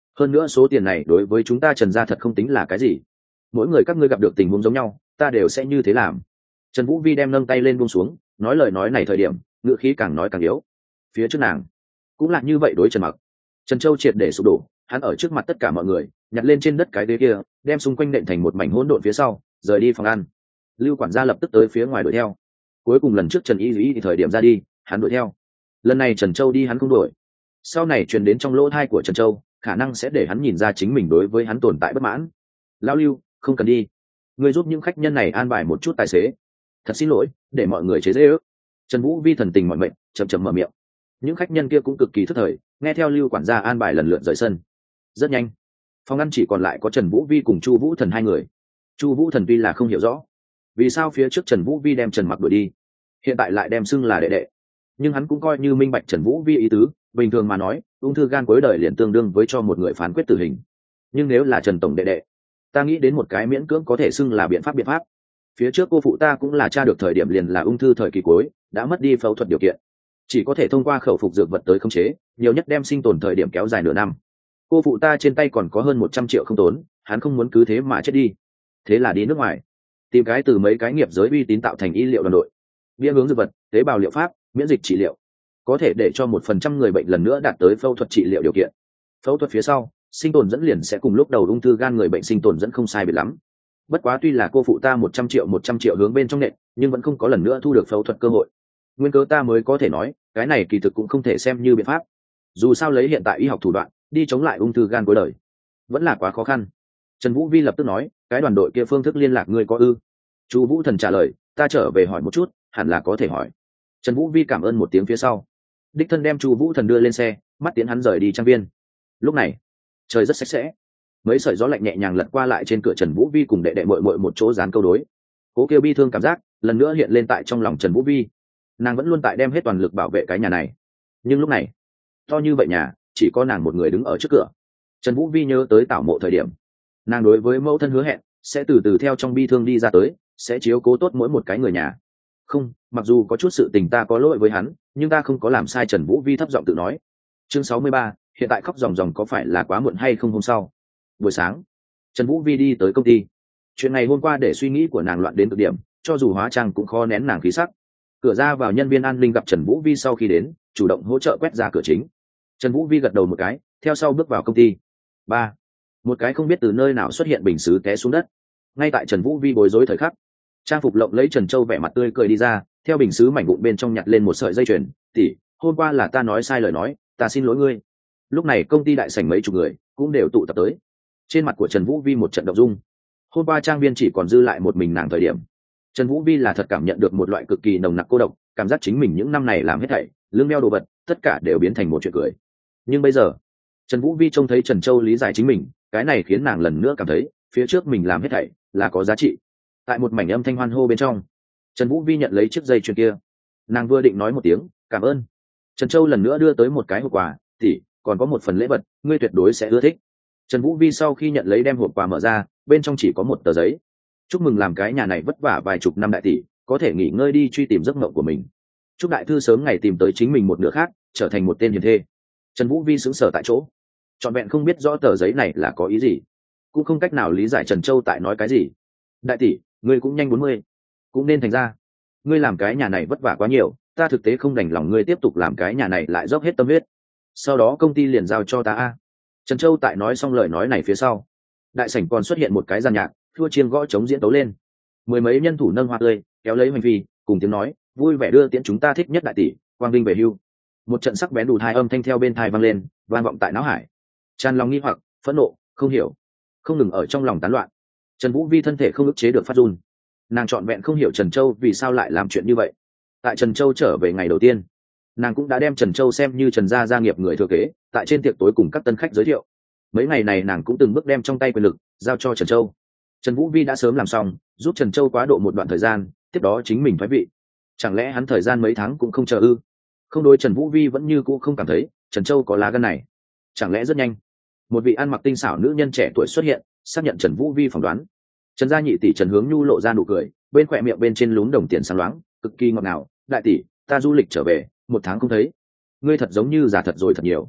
S1: hơn nữa số tiền này đối với chúng ta Trần gia thật không tính là cái gì. Mỗi người các ngươi gặp được tình huống giống nhau, ta đều sẽ như thế làm. Trần Vũ Vi đem nâng tay lên buông xuống, nói lời nói này thời điểm ngữ khí càng nói càng yếu. Phía trước nàng cũng là như vậy đối Trần Mặc. Trần Châu triệt để sụp đổ, hắn ở trước mặt tất cả mọi người nhặt lên trên đất cái ghế kia, đem xung quanh nện thành một mảnh hỗn độn phía sau, rời đi phòng ăn. Lưu quản gia lập tức tới phía ngoài đuổi theo. Cuối cùng lần trước Trần Y Dĩ thì thời điểm ra đi, hắn đuổi theo. Lần này Trần Châu đi hắn không đuổi. Sau này truyền đến trong lỗ tai của Trần Châu, khả năng sẽ để hắn nhìn ra chính mình đối với hắn tồn tại bất mãn. Lão Lưu, không cần đi, ngươi giúp những khách nhân này an bài một chút tài xế. Thật xin lỗi, để mọi người chế giễu. Trần Vũ Vi thần tình mọi mệnh, chậm chậm mở miệng. Những khách nhân kia cũng cực kỳ thất thời, nghe theo Lưu quản gia an bài lần lượt rời sân. Rất nhanh, phòng ăn chỉ còn lại có Trần Vũ Vi cùng Chu Vũ Thần hai người. Chu Vũ Thần tuy là không hiểu rõ vì sao phía trước Trần Vũ Vi đem Trần Mặc đuổi đi, hiện tại lại đem xưng là đệ đệ, nhưng hắn cũng coi như minh bạch Trần Vũ Vi ý tứ. Bình thường mà nói, ung thư gan cuối đời liền tương đương với cho một người phán quyết tử hình, nhưng nếu là Trần tổng đệ đệ, ta nghĩ đến một cái miễn cưỡng có thể xưng là biện pháp biện pháp. Phía trước cô phụ ta cũng là tra được thời điểm liền là ung thư thời kỳ cuối, đã mất đi phẫu thuật điều kiện, chỉ có thể thông qua khẩu phục dược vật tới khống chế, nhiều nhất đem sinh tồn thời điểm kéo dài nửa năm. Cô phụ ta trên tay còn có hơn một trăm triệu không tốn, hắn không muốn cứ thế mà chết đi, thế là đi nước ngoài tìm cái từ mấy cái nghiệp giới uy tín tạo thành y liệu đoàn đội, bia hướng dược vật, tế bào liệu pháp, miễn dịch trị liệu, có thể để cho một phần trăm người bệnh lần nữa đạt tới phẫu thuật trị liệu điều kiện. Phẫu thuật phía sau, sinh tồn dẫn liền sẽ cùng lúc đầu ung thư gan người bệnh sinh tồn dẫn không sai biệt lắm. Bất quá tuy là cô phụ ta một trăm triệu một trăm triệu hướng bên trong nện, nhưng vẫn không có lần nữa thu được phẫu thuật cơ hội. Nguyên cớ ta mới có thể nói, cái này kỳ thực cũng không thể xem như biện pháp. Dù sao lấy hiện tại y học thủ đoạn, đi chống lại ung thư gan cuối đời vẫn là quá khó khăn. Trần Vũ Vi lập tức nói, cái đoàn đội kia phương thức liên lạc ngươi có ư? Chu Vũ Thần trả lời, ta trở về hỏi một chút, hẳn là có thể hỏi. Trần Vũ Vi cảm ơn một tiếng phía sau, đích thân đem Chu Vũ Thần đưa lên xe, mắt tiến hắn rời đi trang viên. Lúc này trời rất sạch sẽ, mấy sợi gió lạnh nhẹ nhàng lật qua lại trên cửa Trần Vũ Vi cùng đệ đệ muội muội một chỗ dán câu đối. Cố kêu bi thương cảm giác lần nữa hiện lên tại trong lòng Trần Vũ Vi. Nàng vẫn luôn tại đem hết toàn lực bảo vệ cái nhà này, nhưng lúc này to như vậy nhà chỉ có nàng một người đứng ở trước cửa. Trần Vũ Vi nhớ tới tảo mộ thời điểm, nàng đối với mẫu thân hứa hẹn sẽ từ từ theo trong bi thương đi ra tới, sẽ chiếu cố tốt mỗi một cái người nhà. Không, mặc dù có chút sự tình ta có lỗi với hắn, nhưng ta không có làm sai. Trần Vũ Vi thấp giọng tự nói. Chương sáu mươi ba, hiện tại khóc ròng ròng có phải là quá muộn hay không? Hôm sau buổi sáng, Trần Vũ Vi đi tới công ty. Chuyện ngày hôm qua để suy nghĩ của nàng loạn đến cực điểm, cho dù hóa trang cũng khó nén nàng khí sắc. Cửa ra vào nhân viên an ninh gặp Trần Vũ Vi sau khi đến, chủ động hỗ trợ quét ra cửa chính. Trần Vũ Vi gật đầu một cái, theo sau bước vào công ty. Ba, một cái không biết từ nơi nào xuất hiện bình sứ té xuống đất. Ngay tại Trần Vũ Vi bối rối thời khắc, trang phục lộng lấy Trần Châu vẻ mặt tươi cười đi ra, theo bình sứ mảnh vụn bên trong nhặt lên một sợi dây chuyền. Tỷ, hôm qua là ta nói sai lời nói, ta xin lỗi ngươi. Lúc này công ty đại sảnh mấy chục người cũng đều tụ tập tới. Trên mặt của Trần Vũ Vi một trận động dung. Hôm qua trang viên chỉ còn dư lại một mình nàng thời điểm, Trần Vũ Vi là thật cảm nhận được một loại cực kỳ nồng nặc cô độc, cảm giác chính mình những năm này làm hết thảy, lưng đeo đồ vật, tất cả đều biến thành một chuyện cười. Nhưng bây giờ, Trần Vũ Vi trông thấy Trần Châu lý giải chính mình, cái này khiến nàng lần nữa cảm thấy, phía trước mình làm hết thảy là có giá trị. Tại một mảnh âm thanh hoan hô bên trong, Trần Vũ Vi nhận lấy chiếc dây chuyền kia. Nàng vừa định nói một tiếng cảm ơn, Trần Châu lần nữa đưa tới một cái hộp quà, tỷ, còn có một phần lễ vật, ngươi tuyệt đối sẽ ưa thích. Trần Vũ Vi sau khi nhận lấy đem hộp quà mở ra, bên trong chỉ có một tờ giấy. Chúc mừng làm cái nhà này vất vả vài chục năm đại tỷ, có thể nghỉ ngơi đi truy tìm giấc mộng của mình. Chúc đại thư sớm ngày tìm tới chính mình một nửa khác, trở thành một tên hiền thê. Trần Vũ Vi sững sờ tại chỗ, trọn vẹn không biết rõ tờ giấy này là có ý gì, cũng không cách nào lý giải Trần Châu tại nói cái gì. Đại tỷ, ngươi cũng nhanh bốn mươi, cũng nên thành ra. Ngươi làm cái nhà này vất vả quá nhiều, ta thực tế không đành lòng ngươi tiếp tục làm cái nhà này lại dốc hết tâm huyết. Sau đó công ty liền giao cho ta a. Trần Châu tại nói xong lời nói này phía sau, đại sảnh còn xuất hiện một cái gian nhạc, thua chiêng gõ trống diễn tấu lên. Mười mấy nhân thủ nâng hoa tươi, kéo lấy hành phi, cùng tiếng nói, vui vẻ đưa tiễn chúng ta thích nhất đại tỷ, quang vinh về hưu. Một trận sắc bén đủ thai âm thanh theo bên thai vang lên, vang vọng tại não hải. Tràn lòng nghi hoặc, phẫn nộ, không hiểu, không ngừng ở trong lòng tán loạn. Trần Vũ Vi thân thể không ức chế được phát run. Nàng trọn vẹn không hiểu Trần Châu vì sao lại làm chuyện như vậy. Tại Trần Châu trở về ngày đầu tiên, nàng cũng đã đem Trần Châu xem như Trần gia gia nghiệp người thừa kế, tại trên tiệc tối cùng các tân khách giới thiệu. Mấy ngày này nàng cũng từng bước đem trong tay quyền lực giao cho Trần Châu. Trần Vũ Vi đã sớm làm xong, giúp Trần Châu quá độ một đoạn thời gian, tiếp đó chính mình thoái vị. Chẳng lẽ hắn thời gian mấy tháng cũng không chờ ư? Không, đối Trần Vũ Vi vẫn như cũ không cảm thấy Trần Châu có lá gan này. Chẳng lẽ rất nhanh, một vị ăn mặc tinh xảo nữ nhân trẻ tuổi xuất hiện, xác nhận Trần Vũ Vi phỏng đoán. Trần gia nhị tỷ Trần Hướng Nhu lộ ra nụ cười, bên khỏe miệng bên trên lún đồng tiền sáng loáng, cực kỳ ngọt ngào. Đại tỷ, ta du lịch trở về, một tháng không thấy, ngươi thật giống như già thật rồi thật nhiều.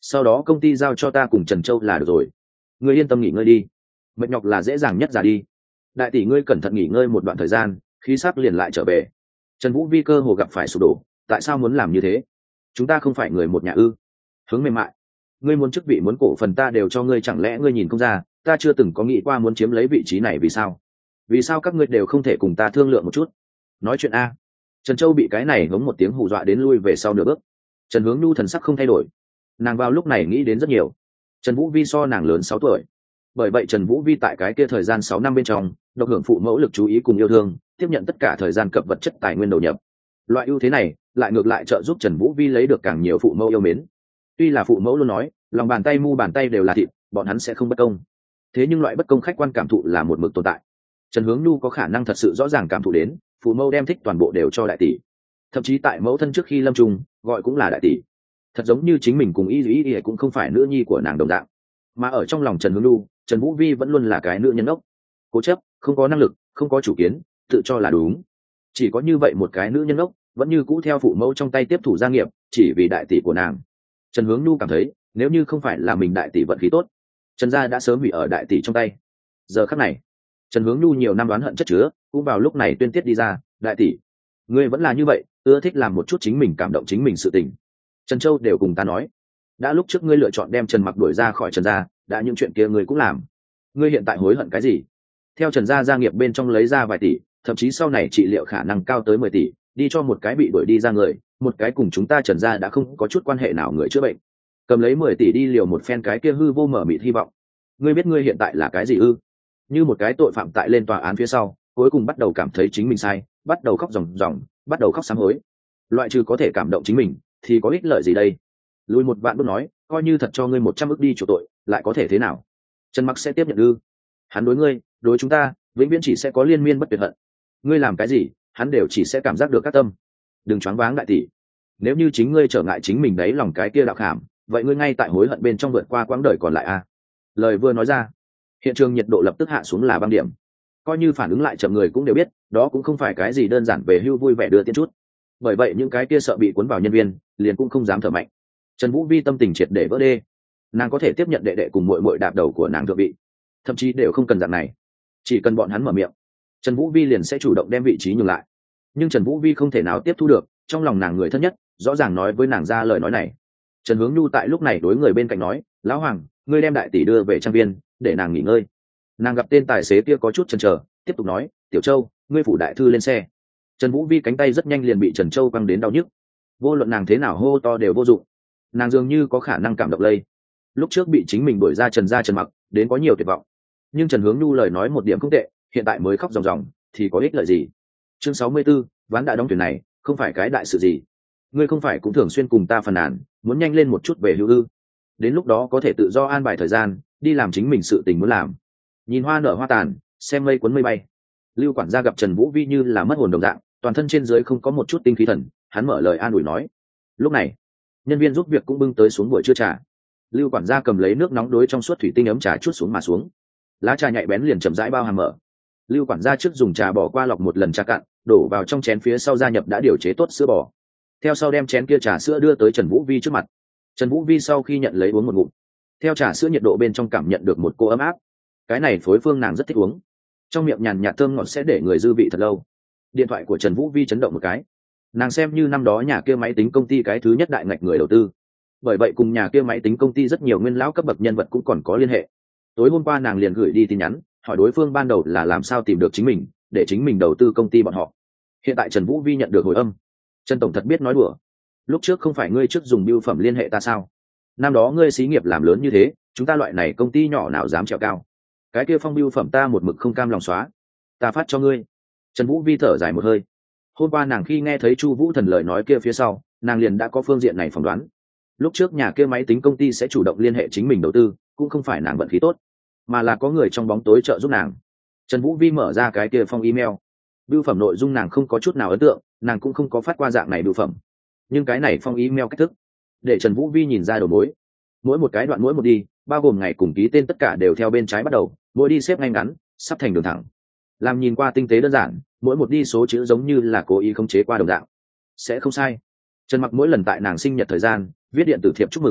S1: sau đó công ty giao cho ta cùng Trần Châu là được rồi. Ngươi yên tâm nghỉ ngơi đi, mệt nhọc là dễ dàng nhất ra đi. Đại tỷ ngươi cẩn thận nghỉ ngơi một đoạn thời gian, khí sắc liền lại trở về. Trần Vũ Vi cơ hồ gặp phải sụp đổ, tại sao muốn làm như thế? Chúng ta không phải người một nhà ư? Hướng mềm mại, ngươi muốn chức vị muốn cổ phần ta đều cho ngươi, chẳng lẽ ngươi nhìn không ra ta chưa từng có nghĩ qua muốn chiếm lấy vị trí này? Vì sao vì sao các ngươi đều không thể cùng ta thương lượng một chút? Nói chuyện a. Trần Châu bị cái này hống một tiếng hù dọa đến lui về sau nửa bước. Trần Hướng Nhu thần sắc không thay đổi, nàng vào lúc này nghĩ đến rất nhiều. Trần Vũ Vi so nàng lớn sáu tuổi, bởi vậy Trần Vũ Vi tại cái kia thời gian sáu năm bên trong độc hưởng phụ mẫu lực chú ý cùng yêu thương, tiếp nhận tất cả thời gian cập vật chất tài nguyên đầu nhập. Loại ưu thế này lại ngược lại trợ giúp Trần Vũ Vi lấy được càng nhiều phụ mẫu yêu mến. Tuy là phụ mẫu luôn nói lòng bàn tay mu bàn tay đều là thịt, bọn hắn sẽ không bất công, thế nhưng loại bất công khách quan cảm thụ là một mực tồn tại. Trần Hướng Nhu có khả năng thật sự rõ ràng cảm thụ đến phụ mẫu đem thích toàn bộ đều cho đại tỷ, thậm chí tại mẫu thân trước khi lâm trung gọi cũng là đại tỷ, thật giống như chính mình cùng y y y cũng không phải nữ nhi của nàng đồng dạng. Mà ở trong lòng Trần Hướng Nhu, Trần Vũ Vi vẫn luôn là cái nữ nhân ốc, cố chấp, không có năng lực, không có chủ kiến, tự cho là đúng. Chỉ có như vậy một cái nữ nhân ốc vẫn như cũ theo phụ mẫu trong tay tiếp thủ gia nghiệp, chỉ vì đại tỷ của nàng. Trần Hướng Nhu cảm thấy nếu như không phải là mình đại tỷ vận khí tốt, Trần gia đã sớm bị ở đại tỷ trong tay. Giờ khắc này Trần Hướng Nhu nhiều năm đoán hận chất chứa cũng vào lúc này tuyên tiết đi ra. Đại tỷ, ngươi vẫn là như vậy, ưa thích làm một chút chính mình cảm động chính mình sự tình. Trần Châu đều cùng ta nói, đã lúc trước ngươi lựa chọn đem Trần Mặc đuổi ra khỏi Trần gia, đã những chuyện kia ngươi cũng làm, ngươi hiện tại hối hận cái gì? Theo Trần gia gia nghiệp bên trong lấy ra vài tỷ, thậm chí sau này trị liệu khả năng cao tới mười tỷ, đi cho một cái bị đuổi đi ra người, một cái cùng chúng ta Trần gia đã không có chút quan hệ nào người chữa bệnh, cầm lấy mười tỷ đi liều một phen cái kia hư vô mở mịt hy vọng. Ngươi biết ngươi hiện tại là cái gì ư? Như một cái tội phạm tại lên tòa án phía sau, cuối cùng bắt đầu cảm thấy chính mình sai, bắt đầu khóc ròng ròng, bắt đầu khóc sám hối. Loại trừ có thể cảm động chính mình thì có ích lợi gì đây? Lùi một vạn bước nói, coi như thật cho ngươi một trăm ức đi chuộc tội, lại có thể thế nào? Trần Mặc sẽ tiếp nhận ư? Hắn đối ngươi, đối chúng ta vĩnh viễn chỉ sẽ có liên miên bất tuyệt hận. Ngươi làm cái gì hắn đều chỉ sẽ cảm giác được các tâm. Đừng choáng váng đại tỷ, nếu như chính ngươi trở ngại chính mình đấy lòng cái kia đạo khảm, vậy ngươi ngay tại hối hận bên trong vượt qua quãng đời còn lại a. Lời vừa nói ra, hiện trường nhiệt độ lập tức hạ xuống là băng điểm. Coi như phản ứng lại chậm người cũng đều biết đó cũng không phải cái gì đơn giản về hưu vui vẻ đưa tiễn chút. Bởi vậy những cái kia sợ bị cuốn vào nhân viên liền cũng không dám thở mạnh. Trần Vũ Vi tâm tình triệt để vỡ đê, nàng có thể tiếp nhận đệ đệ cùng muội muội đạp đầu của nàng thượng vị, thậm chí đều không cần dạng này, chỉ cần bọn hắn mở miệng Trần Vũ Vi liền sẽ chủ động đem vị trí nhường lại. Nhưng Trần Vũ Vi không thể nào tiếp thu được, trong lòng nàng người thân nhất rõ ràng nói với nàng ra lời nói này. Trần Hướng Nhu tại lúc này đối người bên cạnh nói, lão hoàng, ngươi đem đại tỷ đưa về trang viên để nàng nghỉ ngơi. Nàng gặp tên tài xế kia có chút chần chờ, tiếp tục nói, tiểu Châu, ngươi phủ đại thư lên xe. Trần Vũ Vi cánh tay rất nhanh liền bị Trần Châu quăng đến đau nhức, vô luận nàng thế nào hô to đều vô dụng, nàng dường như có khả năng cảm động lây. Lúc trước bị chính mình đuổi ra Trần gia Trần Mặc đến có nhiều tuyệt vọng, nhưng Trần Hướng Nhu lời nói một điểm không tệ, hiện tại mới khóc ròng ròng thì có ích lợi gì? Chương sáu mươi 64, ván đã đóng thuyền này không phải cái đại sự gì. Ngươi không phải cũng thường xuyên cùng ta phàn nàn muốn nhanh lên một chút về hưu ư? Đến lúc đó có thể tự do an bài thời gian đi làm chính mình sự tình muốn làm. Nhìn hoa nở hoa tàn, xem mây cuốn mây bay. Lưu quản gia gặp Trần Vũ Vi như là mất hồn đồng dạng, toàn thân trên dưới không có một chút tinh khí thần, hắn mở lời an ủi nói. Lúc này nhân viên giúp việc cũng bưng tới xuống buổi trưa trà. Lưu quản gia cầm lấy nước nóng đối trong suốt thủy tinh ấm trà chút xuống mà xuống, lá trà nhạy bén liền chậm rãi bao hàm mở. Lưu quản gia trước dùng trà bỏ qua lọc một lần trà cạn, đổ vào trong chén phía sau gia nhập đã điều chế tốt sữa bò, theo sau đem chén kia trà sữa đưa tới Trần Vũ Vi trước mặt. Trần Vũ Vi sau khi nhận lấy uống một ngụm, theo trà sữa nhiệt độ bên trong cảm nhận được một cô ấm áp, cái này phối phương nàng rất thích uống, trong miệng nhàn nhạt thơm ngọt sẽ để người dư vị thật lâu. Điện thoại của Trần Vũ Vi chấn động một cái, nàng xem như năm đó nhà kia máy tính công ty cái thứ nhất đại ngạch người đầu tư, bởi vậy cùng nhà kia máy tính công ty rất nhiều nguyên lão cấp bậc nhân vật cũng còn có liên hệ. Tối hôm qua nàng liền gửi đi tin nhắn hỏi đối phương ban đầu là làm sao tìm được chính mình để chính mình đầu tư công ty bọn họ. Hiện tại Trần Vũ Vi nhận được hồi âm. Trần tổng thật biết nói đùa, lúc trước không phải ngươi trước dùng bưu phẩm liên hệ ta sao? Năm đó ngươi xí nghiệp làm lớn như thế, chúng ta loại này công ty nhỏ nào dám trèo cao, cái kia phong bưu phẩm ta một mực không cam lòng xóa, ta phát cho ngươi. Trần Vũ Vi thở dài một hơi. Hôm qua nàng khi nghe thấy Chu Vũ Thần lời nói kia phía sau, nàng liền đã có phương diện này phỏng đoán. Lúc trước nhà kia máy tính công ty sẽ chủ động liên hệ chính mình đầu tư, cũng không phải nàng vận khí tốt, mà là có người trong bóng tối trợ giúp nàng. Trần Vũ Vi mở ra cái kia phong email, bưu phẩm nội dung nàng không có chút nào ấn tượng, nàng cũng không có phát qua dạng này bưu phẩm, nhưng cái này phong email cách thức để Trần Vũ Vi nhìn ra đầu mối. Mỗi một cái đoạn mỗi một đi, bao gồm ngày cùng ký tên tất cả đều theo bên trái bắt đầu, mỗi đi xếp ngay ngắn, sắp thành đường thẳng. Làm nhìn qua tinh tế đơn giản, mỗi một đi số chữ giống như là cố ý khống chế qua đồng dạng, sẽ không sai. Trần Mặc mỗi lần tại nàng sinh nhật thời gian viết điện tử thiệp chúc mừng,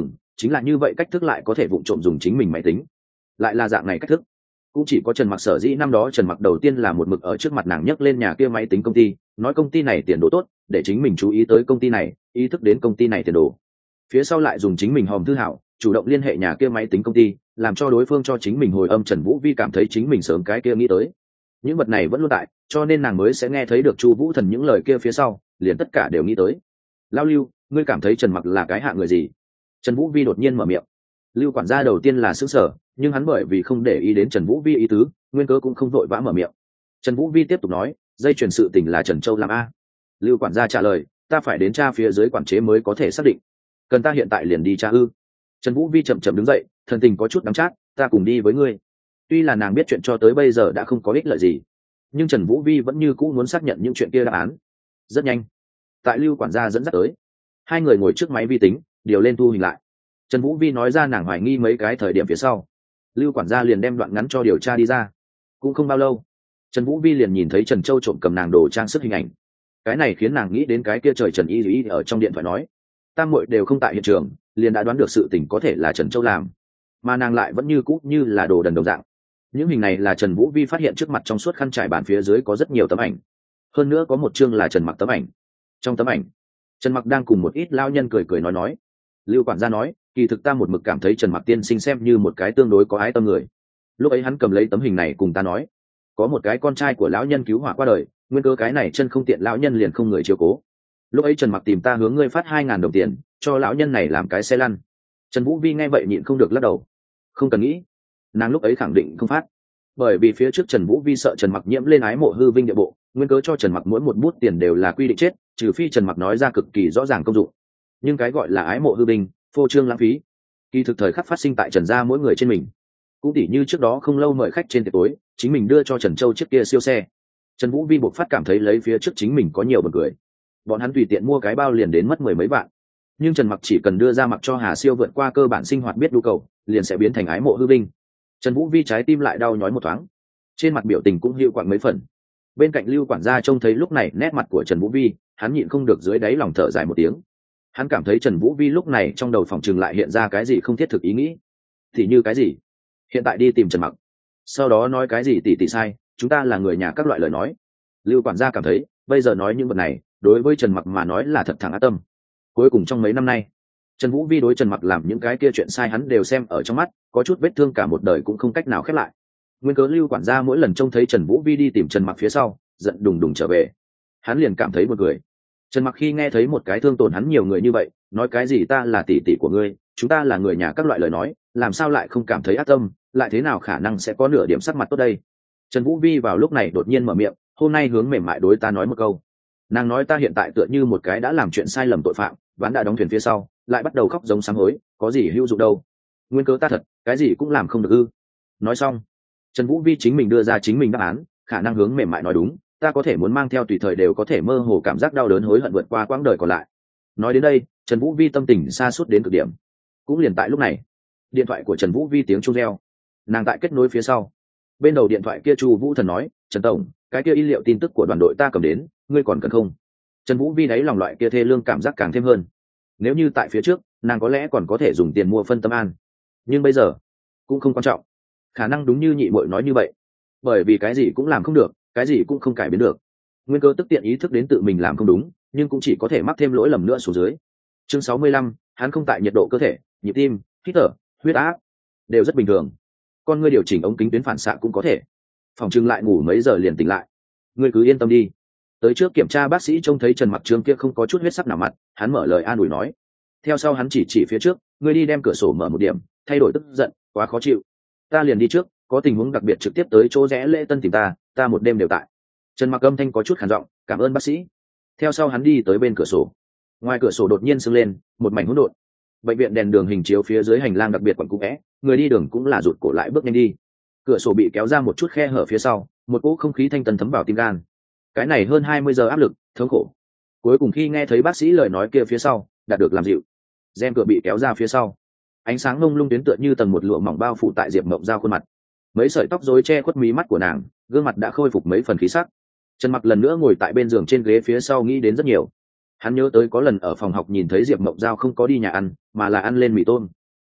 S1: chính là như vậy cách thức lại có thể vụng trộm dùng chính mình máy tính, lại là dạng này cách thức. Cũng chỉ có Trần Mặc sở dĩ năm đó Trần Mặc đầu tiên là một mực ở trước mặt nàng nhấc lên nhà kia máy tính công ty, nói công ty này tiền đồ tốt, để chính mình chú ý tới công ty này, ý thức đến công ty này tiền đồ. Phía sau lại dùng chính mình hòm thư hảo, chủ động liên hệ nhà kia máy tính công ty, làm cho đối phương cho chính mình hồi âm. Trần Vũ Vi cảm thấy chính mình sớm cái kia nghĩ tới. Những vật này vẫn luôn tại, cho nên nàng mới sẽ nghe thấy được Chu Vũ Thần những lời kia phía sau, liền tất cả đều nghĩ tới. Lao Lưu, ngươi cảm thấy Trần Mặc là cái hạ người gì? Trần Vũ Vi đột nhiên mở miệng. Lưu quản gia đầu tiên là sững sờ, nhưng hắn bởi vì không để ý đến Trần Vũ Vi ý tứ, nguyên cớ cũng không vội vã mở miệng. Trần Vũ Vi tiếp tục nói, dây truyền sự tình là Trần Châu làm a. Lưu quản gia trả lời, ta phải đến tra phía dưới quản chế mới có thể xác định. Cần ta hiện tại liền đi tra ư? Trần Vũ Vi chậm chậm đứng dậy, thần tình có chút đắng chát, ta cùng đi với ngươi. Tuy là nàng biết chuyện cho tới bây giờ đã không có ích lợi gì, nhưng Trần Vũ Vi vẫn như cũ muốn xác nhận những chuyện kia đáp án. Rất nhanh, tại Lưu quản gia dẫn dắt tới, hai người ngồi trước máy vi tính, điều lên thu hình lại. Trần Vũ Vi nói ra nàng hoài nghi mấy cái thời điểm phía sau, Lưu quản gia liền đem đoạn ngắn cho điều tra đi ra. Cũng không bao lâu, Trần Vũ Vi liền nhìn thấy Trần Châu trộm cầm nàng đồ trang sức hình ảnh. Cái này khiến nàng nghĩ đến cái kia trời Trần Y Y ở trong điện thoại nói, tam muội đều không tại hiện trường, liền đã đoán được sự tình có thể là Trần Châu làm, mà nàng lại vẫn như cũ như là đồ đần đồng dạng. Những hình này là Trần Vũ Vi phát hiện trước mặt trong suốt khăn trải bàn phía dưới có rất nhiều tấm ảnh, hơn nữa có một chương là Trần Mặc tấm ảnh. Trong tấm ảnh, Trần Mặc đang cùng một ít lao nhân cười cười nói nói. Lưu quản gia nói, kỳ thực ta một mực cảm thấy Trần Mặc tiên sinh xem như một cái tương đối có ái tâm người. Lúc ấy hắn cầm lấy tấm hình này cùng ta nói, có một cái con trai của lão nhân cứu hỏa qua đời, nguyên cơ cái này chân không tiện lão nhân liền không người chiếu cố. Lúc ấy Trần Mặc tìm ta hướng ngươi phát hai ngàn đồng tiền cho lão nhân này làm cái xe lăn. Trần Vũ Vi nghe vậy nhịn không được lắc đầu. Không cần nghĩ, nàng lúc ấy khẳng định không phát, bởi vì phía trước Trần Vũ Vi sợ Trần Mặc nhiễm lên ái mộ hư vinh địa bộ, nguyên cớ cho Trần Mặc mỗi một bút tiền đều là quy định chết, trừ phi Trần Mặc nói ra cực kỳ rõ ràng công dụng. Nhưng cái gọi là ái mộ hư vinh, phô trương lãng phí, kỳ thực thời khắc phát sinh tại Trần gia mỗi người trên mình. Cũng tỉ như trước đó không lâu mời khách trên tiệc tối, chính mình đưa cho Trần Châu chiếc kia siêu xe. Trần Vũ Vi buộc phát cảm thấy lấy phía trước chính mình có nhiều bật cười. Bọn hắn tùy tiện mua cái bao liền đến mất mười mấy vạn, nhưng Trần Mặc chỉ cần đưa ra mặc cho Hà Siêu vượt qua cơ bản sinh hoạt biết nhu cầu, liền sẽ biến thành ái mộ hư vinh. Trần Vũ Vi trái tim lại đau nhói một thoáng, trên mặt biểu tình cũng hiệu quạng mấy phần. Bên cạnh Lưu quản gia trông thấy lúc này nét mặt của Trần Vũ Vi, hắn nhịn không được dưới đáy lòng thở dài một tiếng. Hắn cảm thấy Trần Vũ Vi lúc này trong đầu phòng trường lại hiện ra cái gì không thiết thực ý nghĩ. Thì như cái gì? Hiện tại đi tìm Trần Mặc, sau đó nói cái gì tỷ tỷ sai, chúng ta là người nhà các loại lời nói. Lưu quản gia cảm thấy bây giờ nói những vật này đối với Trần Mặc mà nói là thật thẳng ác tâm. Cuối cùng trong mấy năm nay, Trần Vũ Vi đối Trần Mặc làm những cái kia chuyện sai hắn đều xem ở trong mắt, có chút vết thương cả một đời cũng không cách nào khép lại. Nguyên cớ Lưu quản gia mỗi lần trông thấy Trần Vũ Vi đi tìm Trần Mặc phía sau, giận đùng đùng trở về, hắn liền cảm thấy buồn cười. Trần Mặc khi nghe thấy một cái thương tổn hắn nhiều người như vậy, nói cái gì ta là tỷ tỷ của ngươi, chúng ta là người nhà các loại lời nói, làm sao lại không cảm thấy ác tâm, lại thế nào khả năng sẽ có nửa điểm sắc mặt tốt đây. Trần Vũ Vi vào lúc này đột nhiên mở miệng, hôm nay hướng mềm mại đối ta nói một câu. Nàng nói ta hiện tại tựa như một cái đã làm chuyện sai lầm tội phạm, ván đã đóng thuyền phía sau, lại bắt đầu khóc giống sám hối, có gì hữu dụng đâu. Nguyên cớ ta thật, cái gì cũng làm không được ư? Nói xong, Trần Vũ Vi chính mình đưa ra chính mình đáp án, khả năng hướng mềm mại nói đúng, ta có thể muốn mang theo tùy thời đều có thể mơ hồ cảm giác đau đớn hối hận vượt qua quãng đời còn lại. Nói đến đây, Trần Vũ Vi tâm tình sa sút đến cực điểm. Cũng liền tại lúc này, điện thoại của Trần Vũ Vi tiếng chuông reo. Nàng tại kết nối phía sau, bên đầu điện thoại kia Chu Vũ Thần nói, Trần tổng, cái kia in liệu tin tức của đoàn đội ta cầm đến, ngươi còn cần không? Trần Vũ Vi đáy lòng loại kia thê lương cảm giác càng thêm hơn. Nếu như tại phía trước, nàng có lẽ còn có thể dùng tiền mua phân tâm an, nhưng bây giờ cũng không quan trọng. Khả năng đúng như nhị muội nói như vậy, bởi vì cái gì cũng làm không được, cái gì cũng không cải biến được. Nguyên cơ tức tiện ý thức đến tự mình làm không đúng, nhưng cũng chỉ có thể mắc thêm lỗi lầm nữa xuống dưới. Chương sáu mươi lăm, hắn không tại nhiệt độ cơ thể, nhịp tim, hít thở, huyết áp đều rất bình thường. Con ngươi điều chỉnh ống kính tuyến phản xạ cũng có thể. Phòng trưng lại ngủ mấy giờ liền tỉnh lại. Ngươi cứ yên tâm đi. Tới trước kiểm tra bác sĩ trông thấy Trần Mặc Trương kia không có chút huyết sắc nào mặt, hắn mở lời an ủi nói. Theo sau hắn chỉ chỉ phía trước, ngươi đi đem cửa sổ mở một điểm, thay đổi tức giận, quá khó chịu. Ta liền đi trước, có tình huống đặc biệt trực tiếp tới chỗ rẽ Lễ Tân tìm ta, ta một đêm đều tại. Trần Mặc âm thanh có chút khàn giọng, cảm ơn bác sĩ. Theo sau hắn đi tới bên cửa sổ. Ngoài cửa sổ đột nhiên sưng lên, một mảnh hỗn độn. Bệnh viện đèn đường hình chiếu phía dưới hành lang đặc biệt quẩn cũ vẽ, người đi đường cũng là rụt cổ lại bước nhanh đi. Cửa sổ bị kéo ra một chút khe hở phía sau, một cỗ không khí thanh tân thấm vào tim gan. Cái này hơn hai mươi giờ áp lực, thống khổ. Cuối cùng khi nghe thấy bác sĩ lời nói kia phía sau, đạt được làm dịu. Rèm cửa bị kéo ra phía sau, ánh sáng ngông lung tuyến tựa như tầng một lụa mỏng bao phủ tại Diệp Mộng Giao khuôn mặt. Mấy sợi tóc rối che khuất mí mắt của nàng, gương mặt đã khôi phục mấy phần khí sắc. Trần Mặc lần nữa ngồi tại bên giường trên ghế phía sau nghĩ đến rất nhiều. Hắn nhớ tới có lần ở phòng học nhìn thấy Diệp Mộng Giao không có đi nhà ăn, mà là ăn lên mì tôm.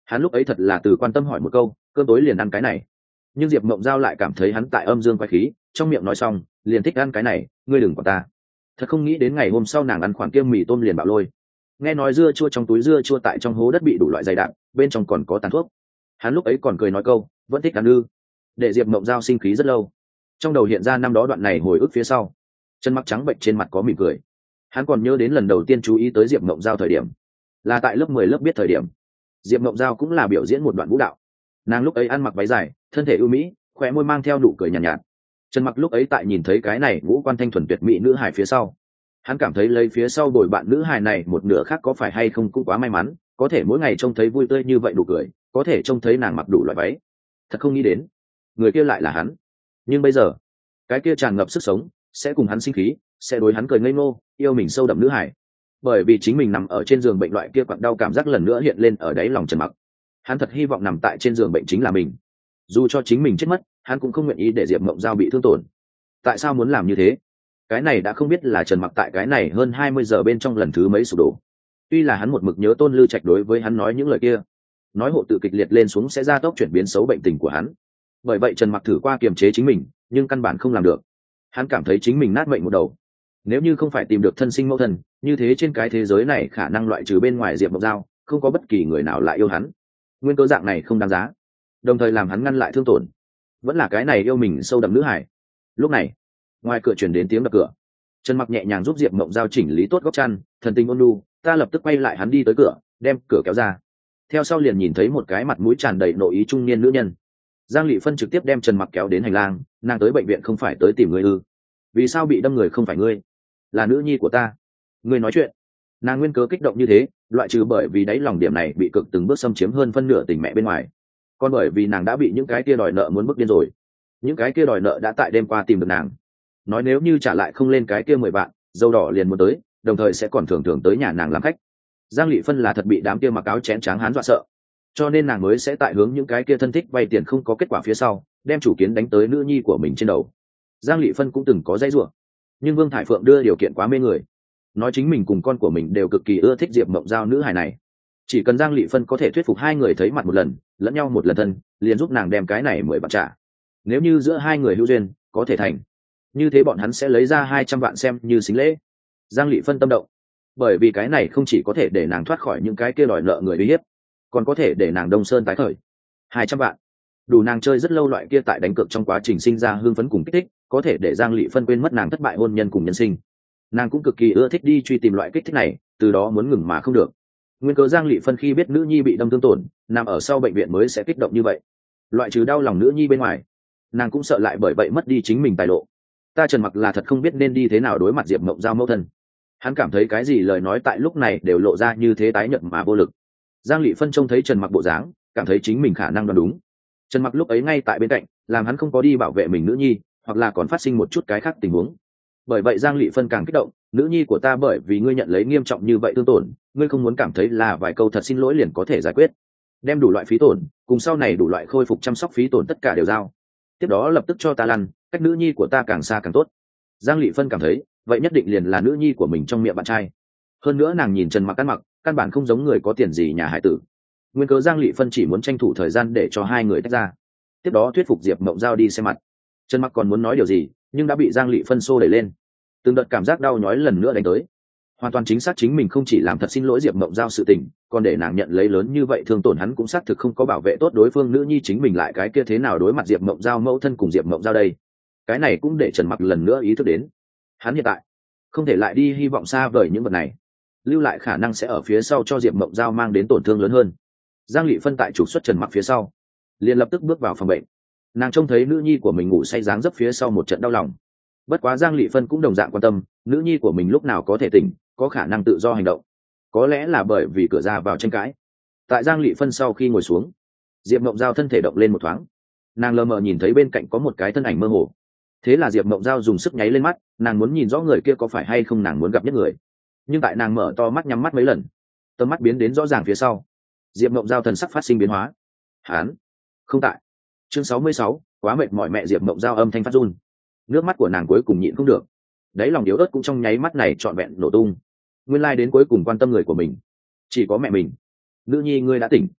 S1: Hắn lúc ấy thật là từ quan tâm hỏi một câu, cơm tối liền ăn cái này. Nhưng Diệp Mộng Giao lại cảm thấy hắn tại âm dương quái khí, trong miệng nói xong liền thích ăn cái này, ngươi đừng quản ta. Thật không nghĩ đến ngày hôm sau nàng ăn khoản kia mì tôm liền bạo lôi. Nghe nói dưa chua trong túi dưa chua tại trong hố đất bị đủ loại dày đạn, bên trong còn có tàn thuốc. Hắn lúc ấy còn cười nói câu vẫn thích ăn ư. Để Diệp Mộng Giao sinh khí rất lâu. Trong đầu hiện ra năm đó đoạn này hồi ức phía sau. Chân Mặc trắng bệnh trên mặt có mỉm cười. Hắn còn nhớ đến lần đầu tiên chú ý tới Diệp Mộng Giao thời điểm là tại lớp mười lớp biết thời điểm. Diệp Mộng Giao cũng là biểu diễn một đoạn vũ đạo. Nàng lúc ấy ăn mặc váy dài, thân thể ưu mỹ, khóe môi mang theo nụ cười nhàn nhạt, nhạt. Trần Mặc lúc ấy tại nhìn thấy cái này ngũ quan thanh thuần tuyệt mỹ nữ hài phía sau, hắn cảm thấy lấy phía sau đổi bạn nữ hài này một nửa khác có phải hay không cũng quá may mắn, có thể mỗi ngày trông thấy vui tươi như vậy đủ cười, có thể trông thấy nàng mặc đủ loại váy. Thật không nghĩ đến, người kia lại là hắn. Nhưng bây giờ, cái kia tràn ngập sức sống, sẽ cùng hắn sinh khí, sẽ đối hắn cười ngây ngô, yêu mình sâu đậm nữ hài. Bởi vì chính mình nằm ở trên giường bệnh loại kia quặn đau cảm giác lần nữa hiện lên ở đáy lòng Trần Mặc. Hắn thật hy vọng nằm tại trên giường bệnh chính là mình. Dù cho chính mình chết mất, hắn cũng không nguyện ý để Diệp Mộng Giao bị thương tổn. Tại sao muốn làm như thế? Cái này đã không biết là Trần Mặc tại cái này hơn hai mươi giờ bên trong lần thứ mấy sụp đổ. Tuy là hắn một mực nhớ Tôn Lư Trạch đối với hắn nói những lời kia, nói hộ tự kịch liệt lên xuống sẽ gia tốc chuyển biến xấu bệnh tình của hắn. Bởi vậy Trần Mặc thử qua kiềm chế chính mình, nhưng căn bản không làm được. Hắn cảm thấy chính mình nát mệnh một đầu. Nếu như không phải tìm được thân sinh mẫu thân, như thế trên cái thế giới này khả năng loại trừ bên ngoài Diệp Mộng Giao, không có bất kỳ người nào lại yêu hắn. Nguyên cớ dạng này không đáng giá, đồng thời làm hắn ngăn lại thương tổn, vẫn là cái này yêu mình sâu đậm nữ hải. Lúc này, ngoài cửa truyền đến tiếng đập cửa. Trần Mặc nhẹ nhàng giúp Diệp Mộng Giao chỉnh lý tốt góc chăn, thần tình ôn nhu, ta lập tức quay lại hắn đi tới cửa, đem cửa kéo ra. Theo sau liền nhìn thấy một cái mặt mũi tràn đầy nội ý trung niên nữ nhân. Giang Lệ Phân trực tiếp đem Trần Mặc kéo đến hành lang, nàng tới bệnh viện không phải tới tìm người ư? Vì sao bị đâm người không phải ngươi? Là nữ nhi của ta. Ngươi nói chuyện. Nàng nguyên cớ kích động như thế, loại trừ bởi vì đáy lòng điểm này bị cực từng bước xâm chiếm hơn phân nửa tình mẹ bên ngoài, còn bởi vì nàng đã bị những cái kia đòi nợ muốn bước điên rồi. Những cái kia đòi nợ đã tại đêm qua tìm được nàng, nói nếu như trả lại không lên cái kia mười vạn, dâu đỏ liền muốn tới, đồng thời sẽ còn thường thường tới nhà nàng làm khách. Giang Lệ Phân là thật bị đám kia mặc áo chén trắng hán dọa sợ, cho nên nàng mới sẽ tại hướng những cái kia thân thích vay tiền không có kết quả phía sau, đem chủ kiến đánh tới nữ nhi của mình trên đầu. Giang Lệ Phân cũng từng có dãy rủa, nhưng Vương Thải Phượng đưa điều kiện quá mê người, nói chính mình cùng con của mình đều cực kỳ ưa thích Diệp Mộng Giao nữ hài này, chỉ cần Giang Lệ Phân có thể thuyết phục hai người thấy mặt một lần, lẫn nhau một lần thân, liền giúp nàng đem cái này mười vạn trả. Nếu như giữa hai người hữu duyên, có thể thành, như thế bọn hắn sẽ lấy ra hai trăm vạn xem như xính lễ. Giang Lệ Phân tâm động, bởi vì cái này không chỉ có thể để nàng thoát khỏi những cái kia đòi nợ người uy hiếp, còn có thể để nàng đông sơn tái khởi. Hai trăm vạn đủ nàng chơi rất lâu loại kia tại đánh cược trong quá trình sinh ra hưng phấn cùng kích thích, có thể để Giang Lệ Phân quên mất nàng thất bại hôn nhân cùng nhân sinh. Nàng cũng cực kỳ ưa thích đi truy tìm loại kích thích này, từ đó muốn ngừng mà không được. Nguyên cớ Giang Lệ Phân khi biết nữ nhi bị đâm thương tổn, nằm ở sau bệnh viện mới sẽ kích động như vậy. Loại trừ đau lòng nữ nhi bên ngoài, nàng cũng sợ lại bởi vậy mất đi chính mình tài lộ. Ta Trần Mặc là thật không biết nên đi thế nào đối mặt Diệp Mộng Giao mẫu thân. Hắn cảm thấy cái gì lời nói tại lúc này đều lộ ra như thế tái nhợt mà vô lực. Giang Lệ Phân trông thấy Trần Mặc bộ dáng, cảm thấy chính mình khả năng đoán đúng. Trần Mặc lúc ấy ngay tại bên cạnh, làm hắn không có đi bảo vệ mình nữ nhi, hoặc là còn phát sinh một chút cái khác tình huống. Bởi vậy Giang Lệ Phân càng kích động, nữ nhi của ta bởi vì ngươi nhận lấy nghiêm trọng như vậy thương tổn, ngươi không muốn cảm thấy là vài câu thật xin lỗi liền có thể giải quyết, đem đủ loại phí tổn cùng sau này đủ loại khôi phục chăm sóc phí tổn tất cả đều giao, tiếp đó lập tức cho ta lăn, cách nữ nhi của ta càng xa càng tốt. Giang Lệ Phân cảm thấy vậy nhất định liền là nữ nhi của mình trong miệng bạn trai. Hơn nữa nàng nhìn Trần Mặc ăn mặc, căn bản không giống người có tiền gì nhà hải tử. Nguyên cớ Giang Lệ Phân chỉ muốn tranh thủ thời gian để cho hai người tách ra, tiếp đó thuyết phục Diệp Mộng Giao đi xem mặt. Trần Mặc còn muốn nói điều gì, nhưng đã bị Giang Lệ Phân xô đẩy lên. Từng đợt cảm giác đau nhói lần nữa đánh tới. Hoàn toàn chính xác chính mình không chỉ làm thật xin lỗi Diệp Mộng Giao sự tình, còn để nàng nhận lấy lớn như vậy thương tổn hắn cũng xác thực không có bảo vệ tốt đối phương nữ nhi chính mình lại cái kia thế nào đối mặt Diệp Mộng Giao mẫu thân cùng Diệp Mộng Giao đây. Cái này cũng để Trần Mặc lần nữa ý thức đến, hắn hiện tại không thể lại đi hy vọng xa vời những vật này, lưu lại khả năng sẽ ở phía sau cho Diệp Mộng Giao mang đến tổn thương lớn hơn. Giang Lệ Phân tại trục xuất Trần Mặc phía sau, liền lập tức bước vào phòng bệnh. Nàng trông thấy nữ nhi của mình ngủ say dáng dấp phía sau một trận đau lòng. Bất quá Giang Lệ Phân cũng đồng dạng quan tâm, nữ nhi của mình lúc nào có thể tỉnh, có khả năng tự do hành động. Có lẽ là bởi vì cửa ra vào tranh cãi. Tại Giang Lệ Phân sau khi ngồi xuống, Diệp Mộng Giao thân thể động lên một thoáng. Nàng lờ mờ nhìn thấy bên cạnh có một cái thân ảnh mơ hồ. Thế là Diệp Mộng Giao dùng sức nháy lên mắt, nàng muốn nhìn rõ người kia có phải hay không nàng muốn gặp nhất người. Nhưng tại nàng mở to mắt nhắm mắt mấy lần, tầm mắt biến đến rõ ràng phía sau. Diệp Mộng Giao thần sắc phát sinh biến hóa. Hán không tại. Chương sáu mươi sáu, quá mệt mỏi mẹ Diệp Mộng Giao âm thanh phát run. Nước mắt của nàng cuối cùng nhịn không được, đáy lòng yếu ớt cũng trong nháy mắt này trọn vẹn nổ tung. Nguyên lai đến cuối cùng quan tâm người của mình chỉ có mẹ mình. Nữ nhi ngươi đã tỉnh.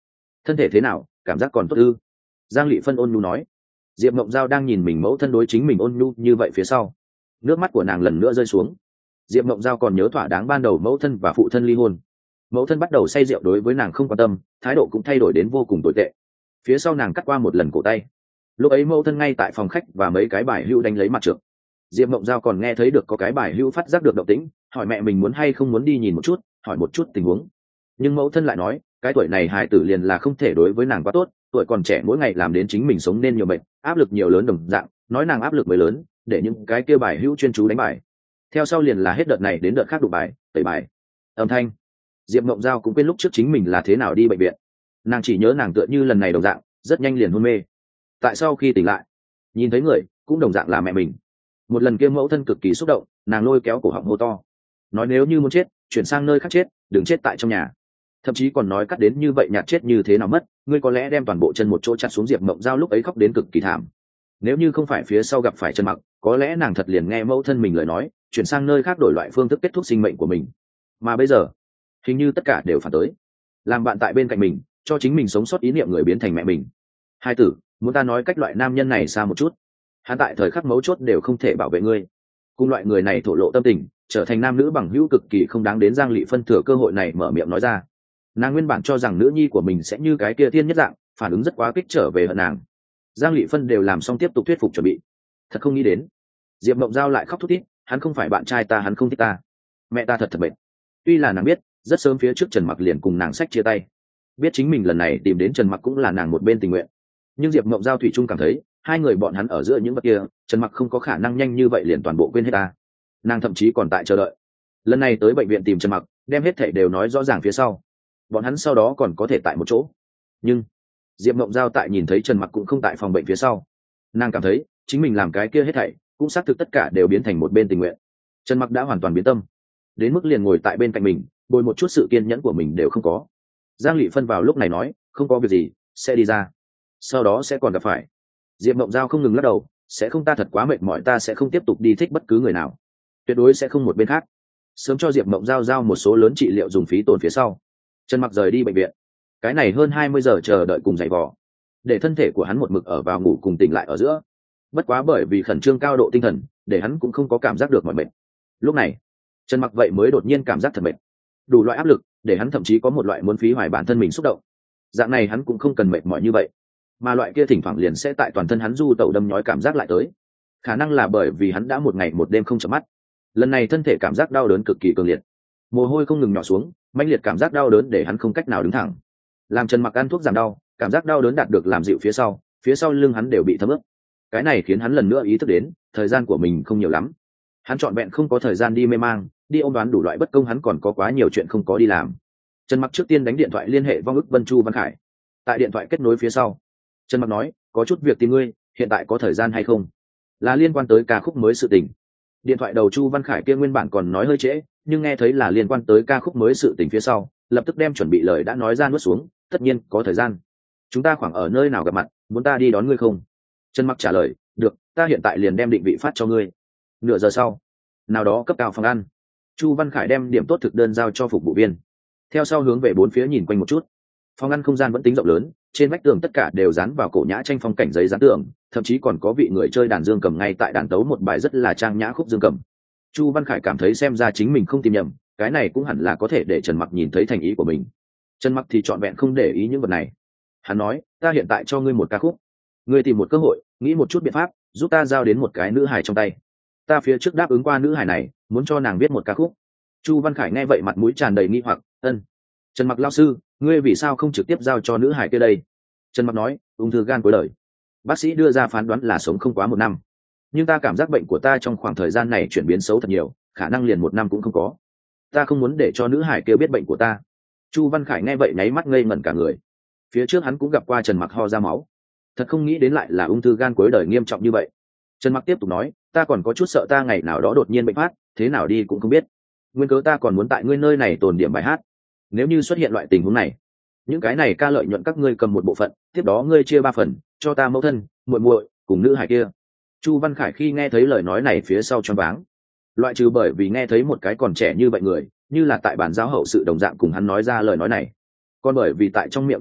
S1: thân thể thế nào, cảm giác còn tốt ư? Giang Lệ Phân ôn nhu nói. Diệp Mộng Giao đang nhìn mình mẫu thân đối chính mình ôn nhu như vậy phía sau, nước mắt của nàng lần nữa rơi xuống. Diệp Mộng Giao còn nhớ thỏa đáng ban đầu mẫu thân và phụ thân ly hôn, mẫu thân bắt đầu say rượu đối với nàng không quan tâm, thái độ cũng thay đổi đến vô cùng tồi tệ. Phía sau nàng cắt qua một lần cổ tay, lúc ấy mẫu thân ngay tại phòng khách và mấy cái bài hưu đánh lấy mặt trượt. Diệp Mộng Giao còn nghe thấy được có cái bài hưu phát giác được động tĩnh, hỏi mẹ mình muốn hay không muốn đi nhìn một chút, hỏi một chút tình huống. Nhưng mẫu thân lại nói cái tuổi này hài tử liền là không thể đối với nàng quá tốt, tuổi còn trẻ mỗi ngày làm đến chính mình sống nên nhiều bệnh, áp lực nhiều lớn đồng dạng, nói nàng áp lực mới lớn, để những cái kia bài hữu chuyên chú đánh bài. Theo sau liền là hết đợt này đến đợt khác đụng bài, tẩy bài. Âm thanh. Diệp Mộng Giao cũng quên lúc trước chính mình là thế nào đi bệnh viện, nàng chỉ nhớ nàng tựa như lần này đồng dạng, rất nhanh liền hôn mê. Tại sau khi tỉnh lại, nhìn thấy người cũng đồng dạng là mẹ mình. Một lần kia mẫu thân cực kỳ xúc động, nàng lôi kéo cổ họng hô to, nói nếu như muốn chết, chuyển sang nơi khác chết, đừng chết tại trong nhà. Thậm chí còn nói cắt đến như vậy nhạt chết như thế nào mất, ngươi có lẽ đem toàn bộ chân một chỗ chặt xuống. Diệp Mộng Giao lúc ấy khóc đến cực kỳ thảm. Nếu như không phải phía sau gặp phải Trần Mặc, có lẽ nàng thật liền nghe mẫu thân mình lời nói, chuyển sang nơi khác đổi loại phương thức kết thúc sinh mệnh của mình. Mà bây giờ, hình như tất cả đều phản tới. Làm bạn tại bên cạnh mình, cho chính mình sống sót ý niệm người biến thành mẹ mình. Hai tử, muốn ta nói cách loại nam nhân này xa một chút. Hắn tại thời khắc mấu chốt đều không thể bảo vệ ngươi. Cùng loại người này thổ lộ tâm tình, trở thành nam nữ bằng hữu cực kỳ không đáng đến. Giang Lệ Phân thừa cơ hội này mở miệng nói ra. Nàng nguyên bản cho rằng nữ nhi của mình sẽ như cái kia thiên nhất dạng, phản ứng rất quá kích trở về hận nàng. Giang Lệ Phân đều làm xong tiếp tục thuyết phục chuẩn bị. Thật không nghĩ đến, Diệp Mộng Giao lại khóc thút thít, hắn không phải bạn trai ta, hắn không thích ta, mẹ ta thật thật mệt. Tuy là nàng biết rất sớm phía trước Trần Mặc liền cùng nàng sách chia tay, biết chính mình lần này tìm đến Trần Mặc cũng là nàng một bên tình nguyện, nhưng Diệp Mộng Giao thủy chung cảm thấy hai người bọn hắn ở giữa những vật kia, Trần Mặc không có khả năng nhanh như vậy liền toàn bộ quên hết ta. Nàng thậm chí còn tại chờ đợi lần này tới bệnh viện tìm Trần Mặc, đem hết thảy đều nói rõ ràng phía sau, bọn hắn sau đó còn có thể tại một chỗ. Nhưng Diệp Mộng Giao tại nhìn thấy Trần Mặc cũng không tại phòng bệnh phía sau, nàng cảm thấy chính mình làm cái kia hết thảy cũng xác thực tất cả đều biến thành một bên tình nguyện. Trần Mặc đã hoàn toàn biến tâm, đến mức liền ngồi tại bên cạnh mình, bồi một chút sự kiên nhẫn của mình đều không có. Giang Lệ Phân vào lúc này nói, không có việc gì, sẽ đi ra, sau đó sẽ còn gặp phải. Diệp Mộng Giao không ngừng lắc đầu, sẽ không, ta thật quá mệt mỏi, ta sẽ không tiếp tục đi thích bất cứ người nào, tuyệt đối sẽ không một bên khác. Sớm cho Diệp Mộng Giao giao một số lớn trị liệu dùng phí tổn phía sau, Trần Mặc rời đi bệnh viện. Cái này hơn hai mươi giờ chờ đợi cùng giày vò, để thân thể của hắn một mực ở vào ngủ cùng tỉnh lại ở giữa. Bất quá bởi vì khẩn trương cao độ tinh thần, để hắn cũng không có cảm giác được mỏi mệt. Lúc này Trần Mặc vậy mới đột nhiên cảm giác thật mệt, đủ loại áp lực để hắn thậm chí có một loại muốn phí hoài bản thân mình xúc động. Dạng này hắn cũng không cần mệt mỏi như vậy, mà loại kia thỉnh thoảng liền sẽ tại toàn thân hắn du tẩu đâm nhói cảm giác lại tới. Khả năng là bởi vì hắn đã một ngày một đêm không chợp mắt, lần này thân thể cảm giác đau đớn cực kỳ cường liệt, mồ hôi không ngừng nhỏ xuống, mãnh liệt cảm giác đau đớn để hắn không cách nào đứng thẳng. Làm Trần Mặc ăn thuốc giảm đau, cảm giác đau đớn đạt được làm dịu phía sau, phía sau lưng hắn đều bị thấm ướt. Cái này khiến hắn lần nữa ý thức đến thời gian của mình không nhiều lắm, hắn trọn vẹn không có thời gian đi mê mang, đi ôm đoán đủ loại bất công, hắn còn có quá nhiều chuyện không có đi làm. Trần Mặc trước tiên đánh điện thoại liên hệ vong ức Vân Chu Văn Khải. Tại điện thoại kết nối phía sau, Trần Mặc nói, có chút việc tìm ngươi, hiện tại có thời gian hay không? Là liên quan tới ca khúc mới sự tình. Điện thoại đầu Chu Văn Khải kia nguyên bản còn nói hơi trễ, nhưng nghe thấy là liên quan tới ca khúc mới sự tình phía sau, lập tức đem chuẩn bị lời đã nói ra nuốt xuống, tất nhiên có thời gian. Chúng ta khoảng ở nơi nào gặp mặt, muốn ta đi đón ngươi không? Trần Mặc trả lời, được, ta hiện tại liền đem định vị phát cho ngươi. Nửa giờ sau, nào đó cấp cao phòng ăn, Chu Văn Khải đem điểm tốt thực đơn giao cho phục vụ viên, theo sau hướng về bốn phía nhìn quanh một chút. Phòng ăn không gian vẫn tính rộng lớn, trên vách tường tất cả đều dán vào cổ nhã tranh phong cảnh giấy dán tường, thậm chí còn có vị người chơi đàn dương cầm ngay tại đàn tấu một bài rất là trang nhã khúc dương cầm. Chu Văn Khải cảm thấy xem ra chính mình không tìm nhầm, cái này cũng hẳn là có thể để Trần Mặc nhìn thấy thành ý của mình. Trần Mặc thì trọn vẹn không để ý những vật này. Hắn nói, ta hiện tại cho ngươi một ca khúc, ngươi tìm một cơ hội, nghĩ một chút biện pháp, giúp ta giao đến một cái nữ hài trong tay. Ta phía trước đáp ứng qua nữ hài này, muốn cho nàng viết một ca khúc. Chu Văn Khải nghe vậy mặt mũi tràn đầy nghi hoặc, ân. Trần Mặc lão sư, ngươi vì sao không trực tiếp giao cho nữ hài kia đây? Trần Mặc nói, ung thư gan cuối đời, bác sĩ đưa ra phán đoán là sống không quá một năm, nhưng ta cảm giác bệnh của ta trong khoảng thời gian này chuyển biến xấu thật nhiều, khả năng liền một năm cũng không có. Ta không muốn để cho nữ hài kia biết bệnh của ta. Chu Văn Khải nghe vậy nháy mắt ngây ngẩn cả người. Phía trước hắn cũng gặp qua Trần Mặc ho ra máu, thật không nghĩ đến lại là ung thư gan cuối đời nghiêm trọng như vậy. Trần Mặc tiếp tục nói, ta còn có chút sợ ta ngày nào đó đột nhiên bệnh phát, thế nào đi cũng không biết. Nguyên cớ ta còn muốn tại ngươi nơi này tồn điểm bài hát, nếu như xuất hiện loại tình huống này, những cái này ca lợi nhuận các ngươi cầm một bộ phận, tiếp đó ngươi chia ba phần cho ta mẫu thân, muội muội cùng nữ hải kia. Chu Văn Khải khi nghe thấy lời nói này phía sau choáng váng, loại trừ bởi vì nghe thấy một cái còn trẻ như vậy người như là tại bản giáo hậu sự đồng dạng cùng hắn nói ra lời nói này, còn bởi vì tại trong miệng Trần Mặc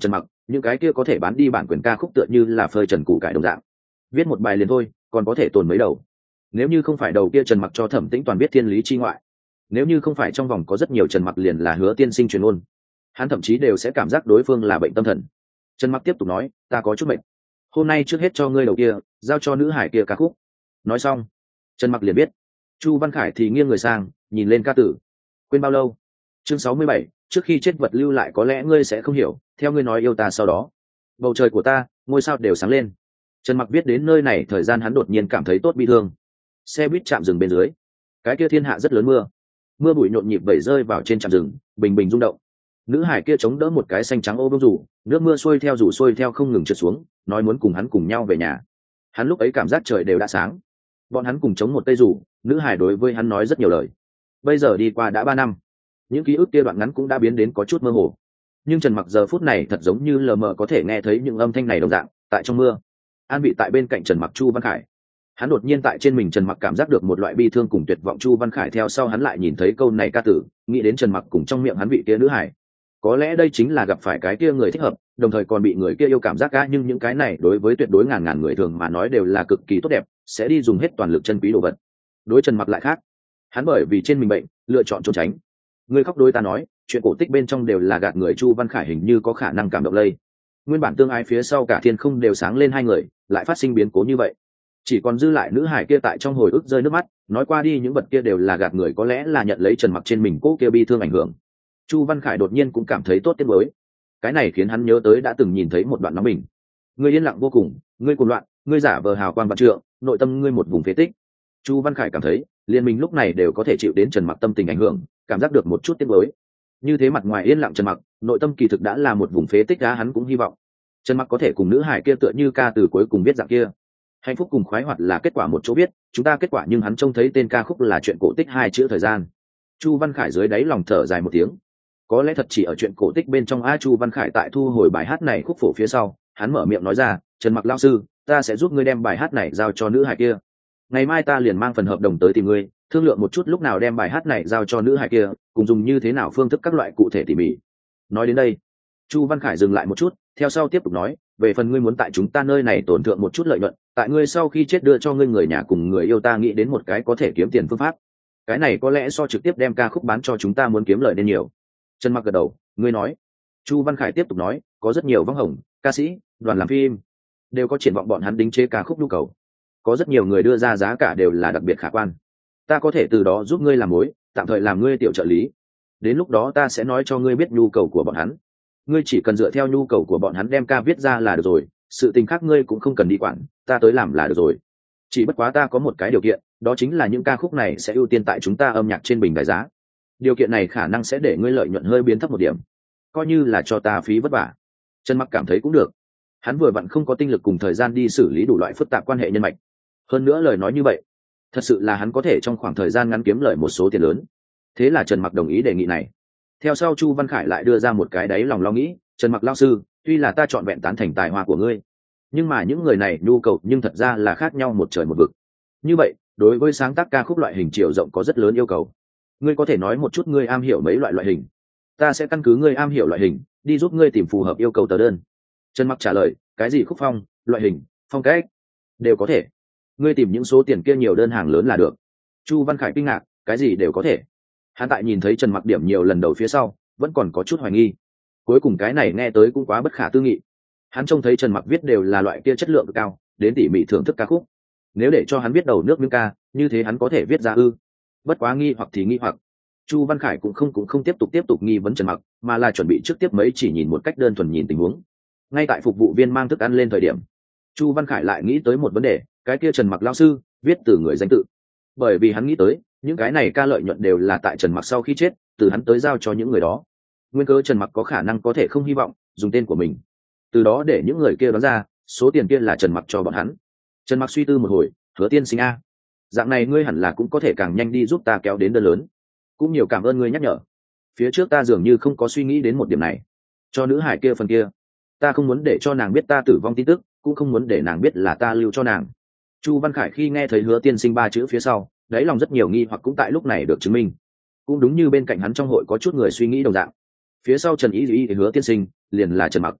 S1: những cái kia có thể bán đi bản quyền ca khúc tựa như là phơi trần củ cải đồng dạng, viết một bài liền thôi còn có thể tồn mấy đầu. Nếu như không phải đầu kia Trần Mặc cho Thẩm Tĩnh Toàn viết thiên lý chi ngoại, nếu như không phải trong vòng có rất nhiều Trần Mặc liền là Hứa tiên sinh truyền ôn, hắn thậm chí đều sẽ cảm giác đối phương là bệnh tâm thần. Trần Mặc tiếp tục nói, ta có chút bệnh, hôm nay trước hết cho ngươi đầu kia giao cho nữ hải kia ca khúc. Nói xong Trần Mặc liền biết. Chu Văn Khải thì nghiêng người sang nhìn lên ca tử. Quên bao lâu? Chương sáu mươi bảy, trước khi chết vật lưu lại có lẽ ngươi sẽ không hiểu, theo ngươi nói yêu ta sau đó bầu trời của ta ngôi sao đều sáng lên. Trần Mặc biết đến nơi này thời gian hắn đột nhiên cảm thấy tốt bi thương. Xe buýt chạm dừng bên dưới, cái kia thiên hạ rất lớn mưa mưa bụi nhộn nhịp vẩy rơi vào trên trạm rừng, bình bình rung động. Nữ hải kia chống đỡ một cái xanh trắng ô bông rủ, nước mưa xuôi theo rủ xuôi theo không ngừng trượt xuống, nói muốn cùng hắn cùng nhau về nhà. Hắn lúc ấy cảm giác trời đều đã sáng, bọn hắn cùng chống một cây rủ, nữ hải đối với hắn nói rất nhiều lời. Bây giờ đi qua đã ba năm, những ký ức kia đoạn ngắn cũng đã biến đến có chút mơ hồ, nhưng Trần Mặc giờ phút này thật giống như lờ mờ có thể nghe thấy những âm thanh này đồng dạng. Tại trong mưa, an vị tại bên cạnh Trần Mặc Chu Văn Khải, hắn đột nhiên tại trên mình Trần Mặc cảm giác được một loại bi thương cùng tuyệt vọng. Chu Văn Khải theo sau hắn lại nhìn thấy câu này ca tử, nghĩ đến Trần Mặc cùng trong miệng hắn vị kia nữ hải, có lẽ đây chính là gặp phải cái kia người thích hợp, đồng thời còn bị người kia yêu cảm giác ca. Nhưng những cái này đối với tuyệt đối ngàn ngàn người thường mà nói đều là cực kỳ tốt đẹp, sẽ đi dùng hết toàn lực chân quý đồ vật. Đối Trần Mặc lại khác, hắn bởi vì trên mình bệnh lựa chọn trốn tránh. Người khóc đối ta nói chuyện cổ tích bên trong đều là gạt người. Chu Văn Khải hình như có khả năng cảm động lây, nguyên bản tương ái phía sau cả thiên không đều sáng lên hai người lại phát sinh biến cố như vậy, chỉ còn dư lại nữ hải kia tại trong hồi ức rơi nước mắt, nói qua đi những vật kia đều là gạt người, có lẽ là nhận lấy Trần Mặc trên mình cố kia bi thương ảnh hưởng. Chu Văn Khải đột nhiên cũng cảm thấy tốt tiếc mới, cái này khiến hắn nhớ tới đã từng nhìn thấy một đoạn nóng bình. Ngươi yên lặng vô cùng, ngươi cuồng loạn, ngươi giả vờ hào quang vạn trượng, nội tâm ngươi một vùng phế tích. Chu Văn Khải cảm thấy liên minh lúc này đều có thể chịu đến Trần Mặc tâm tình ảnh hưởng, cảm giác được một chút tiếc mới. Như thế mặt ngoài yên lặng Trần Mặc, nội tâm kỳ thực đã là một vùng phế tích. Đã hắn cũng hy vọng Trần Mặc có thể cùng nữ hải kia tựa như ca từ cuối cùng biết dạng kia, hạnh phúc cùng khoái hoạt là kết quả một chỗ biết, chúng ta kết quả. Nhưng hắn trông thấy tên ca khúc là chuyện cổ tích hai chữ thời gian. Chu Văn Khải dưới đáy lòng thở dài một tiếng, có lẽ thật chỉ ở chuyện cổ tích bên trong. A Chu Văn Khải tại thu hồi bài hát này khúc phổ phía sau, hắn mở miệng nói ra, Trần Mặc lão sư, ta sẽ giúp ngươi đem bài hát này giao cho nữ hải kia, ngày mai ta liền mang phần hợp đồng tới tìm ngươi, thương lượng một chút lúc nào đem bài hát này giao cho nữ hải kia, cùng dùng như thế nào phương thức các loại cụ thể tỉ mỉ. Nói đến đây Chu Văn Khải dừng lại một chút, theo sau tiếp tục nói, về phần ngươi muốn tại chúng ta nơi này tổn thượng một chút lợi nhuận, tại ngươi sau khi chết đưa cho ngươi người nhà cùng người yêu, ta nghĩ đến một cái có thể kiếm tiền phương pháp. Cái này có lẽ so trực tiếp đem ca khúc bán cho chúng ta muốn kiếm lợi nên nhiều. Trần Mặc gật đầu, ngươi nói. Chu Văn Khải tiếp tục nói, có rất nhiều võng hồng, ca sĩ, đoàn làm phim đều có triển vọng bọn hắn đính chế ca khúc nhu cầu, có rất nhiều người đưa ra giá cả đều là đặc biệt khả quan. Ta có thể từ đó giúp ngươi làm mối, tạm thời làm ngươi tiểu trợ lý, đến lúc đó ta sẽ nói cho ngươi biết nhu cầu của bọn hắn, ngươi chỉ cần dựa theo nhu cầu của bọn hắn đem ca viết ra là được rồi, sự tình khác ngươi cũng không cần đi quản, ta tới làm là được rồi. Chỉ bất quá ta có một cái điều kiện, đó chính là những ca khúc này sẽ ưu tiên tại chúng ta âm nhạc trên bình đại giá. Điều kiện này khả năng sẽ để ngươi lợi nhuận hơi biến thấp một điểm, coi như là cho ta phí vất vả. Trần Mặc cảm thấy cũng được, hắn vừa vặn không có tinh lực cùng thời gian đi xử lý đủ loại phức tạp quan hệ nhân mạch, hơn nữa lời nói như vậy thật sự là hắn có thể trong khoảng thời gian ngắn kiếm lời một số tiền lớn. Thế là Trần Mặc đồng ý đề nghị này. Theo sau Chu Văn Khải lại đưa ra một cái đáy lòng lo nghĩ, Trần Mặc lao sư, tuy là ta chọn vẹn tán thành tài hoa của ngươi, nhưng mà những người này nhu cầu nhưng thật ra là khác nhau một trời một vực. Như vậy đối với sáng tác ca khúc loại hình chiều rộng có rất lớn yêu cầu, ngươi có thể nói một chút ngươi am hiểu mấy loại loại hình, ta sẽ căn cứ ngươi am hiểu loại hình đi giúp ngươi tìm phù hợp yêu cầu tờ đơn. Trần Mặc trả lời, cái gì khúc phong, loại hình, phong cách đều có thể, ngươi tìm những số tiền kia nhiều đơn hàng lớn là được. Chu Văn Khải kinh ngạc, cái gì đều có thể. Hắn tại nhìn thấy Trần Mặc điểm nhiều lần đầu phía sau vẫn còn có chút hoài nghi, cuối cùng cái này nghe tới cũng quá bất khả tư nghị. Hắn trông thấy Trần Mặc viết đều là loại kia chất lượng cao, đến tỉ mỉ thưởng thức ca khúc, nếu để cho hắn viết đầu nước miếng ca như thế hắn có thể viết ra ư? Bất quá nghi hoặc thì nghi hoặc, Chu Văn Khải cũng không cũng không tiếp tục tiếp tục nghi vấn Trần Mặc, mà là chuẩn bị trước tiếp mấy chỉ nhìn một cách đơn thuần nhìn tình huống. Ngay tại phục vụ viên mang thức ăn lên thời điểm, Chu Văn Khải lại nghĩ tới một vấn đề, cái kia Trần Mặc lao sư viết từ người danh tự, bởi vì hắn nghĩ tới những cái này ca lợi nhuận đều là tại Trần Mặc sau khi chết từ hắn tới giao cho những người đó, nguyên cớ Trần Mặc có khả năng có thể không hy vọng dùng tên của mình, từ đó để những người kia đoán ra số tiền kia là Trần Mặc cho bọn hắn. Trần Mặc suy tư một hồi, Hứa tiên sinh a, dạng này ngươi hẳn là cũng có thể càng nhanh đi giúp ta kéo đến đơn lớn, cũng nhiều cảm ơn ngươi nhắc nhở, phía trước ta dường như không có suy nghĩ đến một điểm này. Cho nữ hải kia phần kia, ta không muốn để cho nàng biết ta tử vong tin tức, cũng không muốn để nàng biết là ta lưu cho nàng. Chu Văn Khải khi nghe thấy Hứa tiên sinh ba chữ phía sau, đáy lòng rất nhiều nghi hoặc cũng tại lúc này được chứng minh. Cũng đúng như bên cạnh hắn trong hội có chút người suy nghĩ đồng dạng, phía sau Trần Ý Ý Hứa tiên sinh liền là Trần Mặc.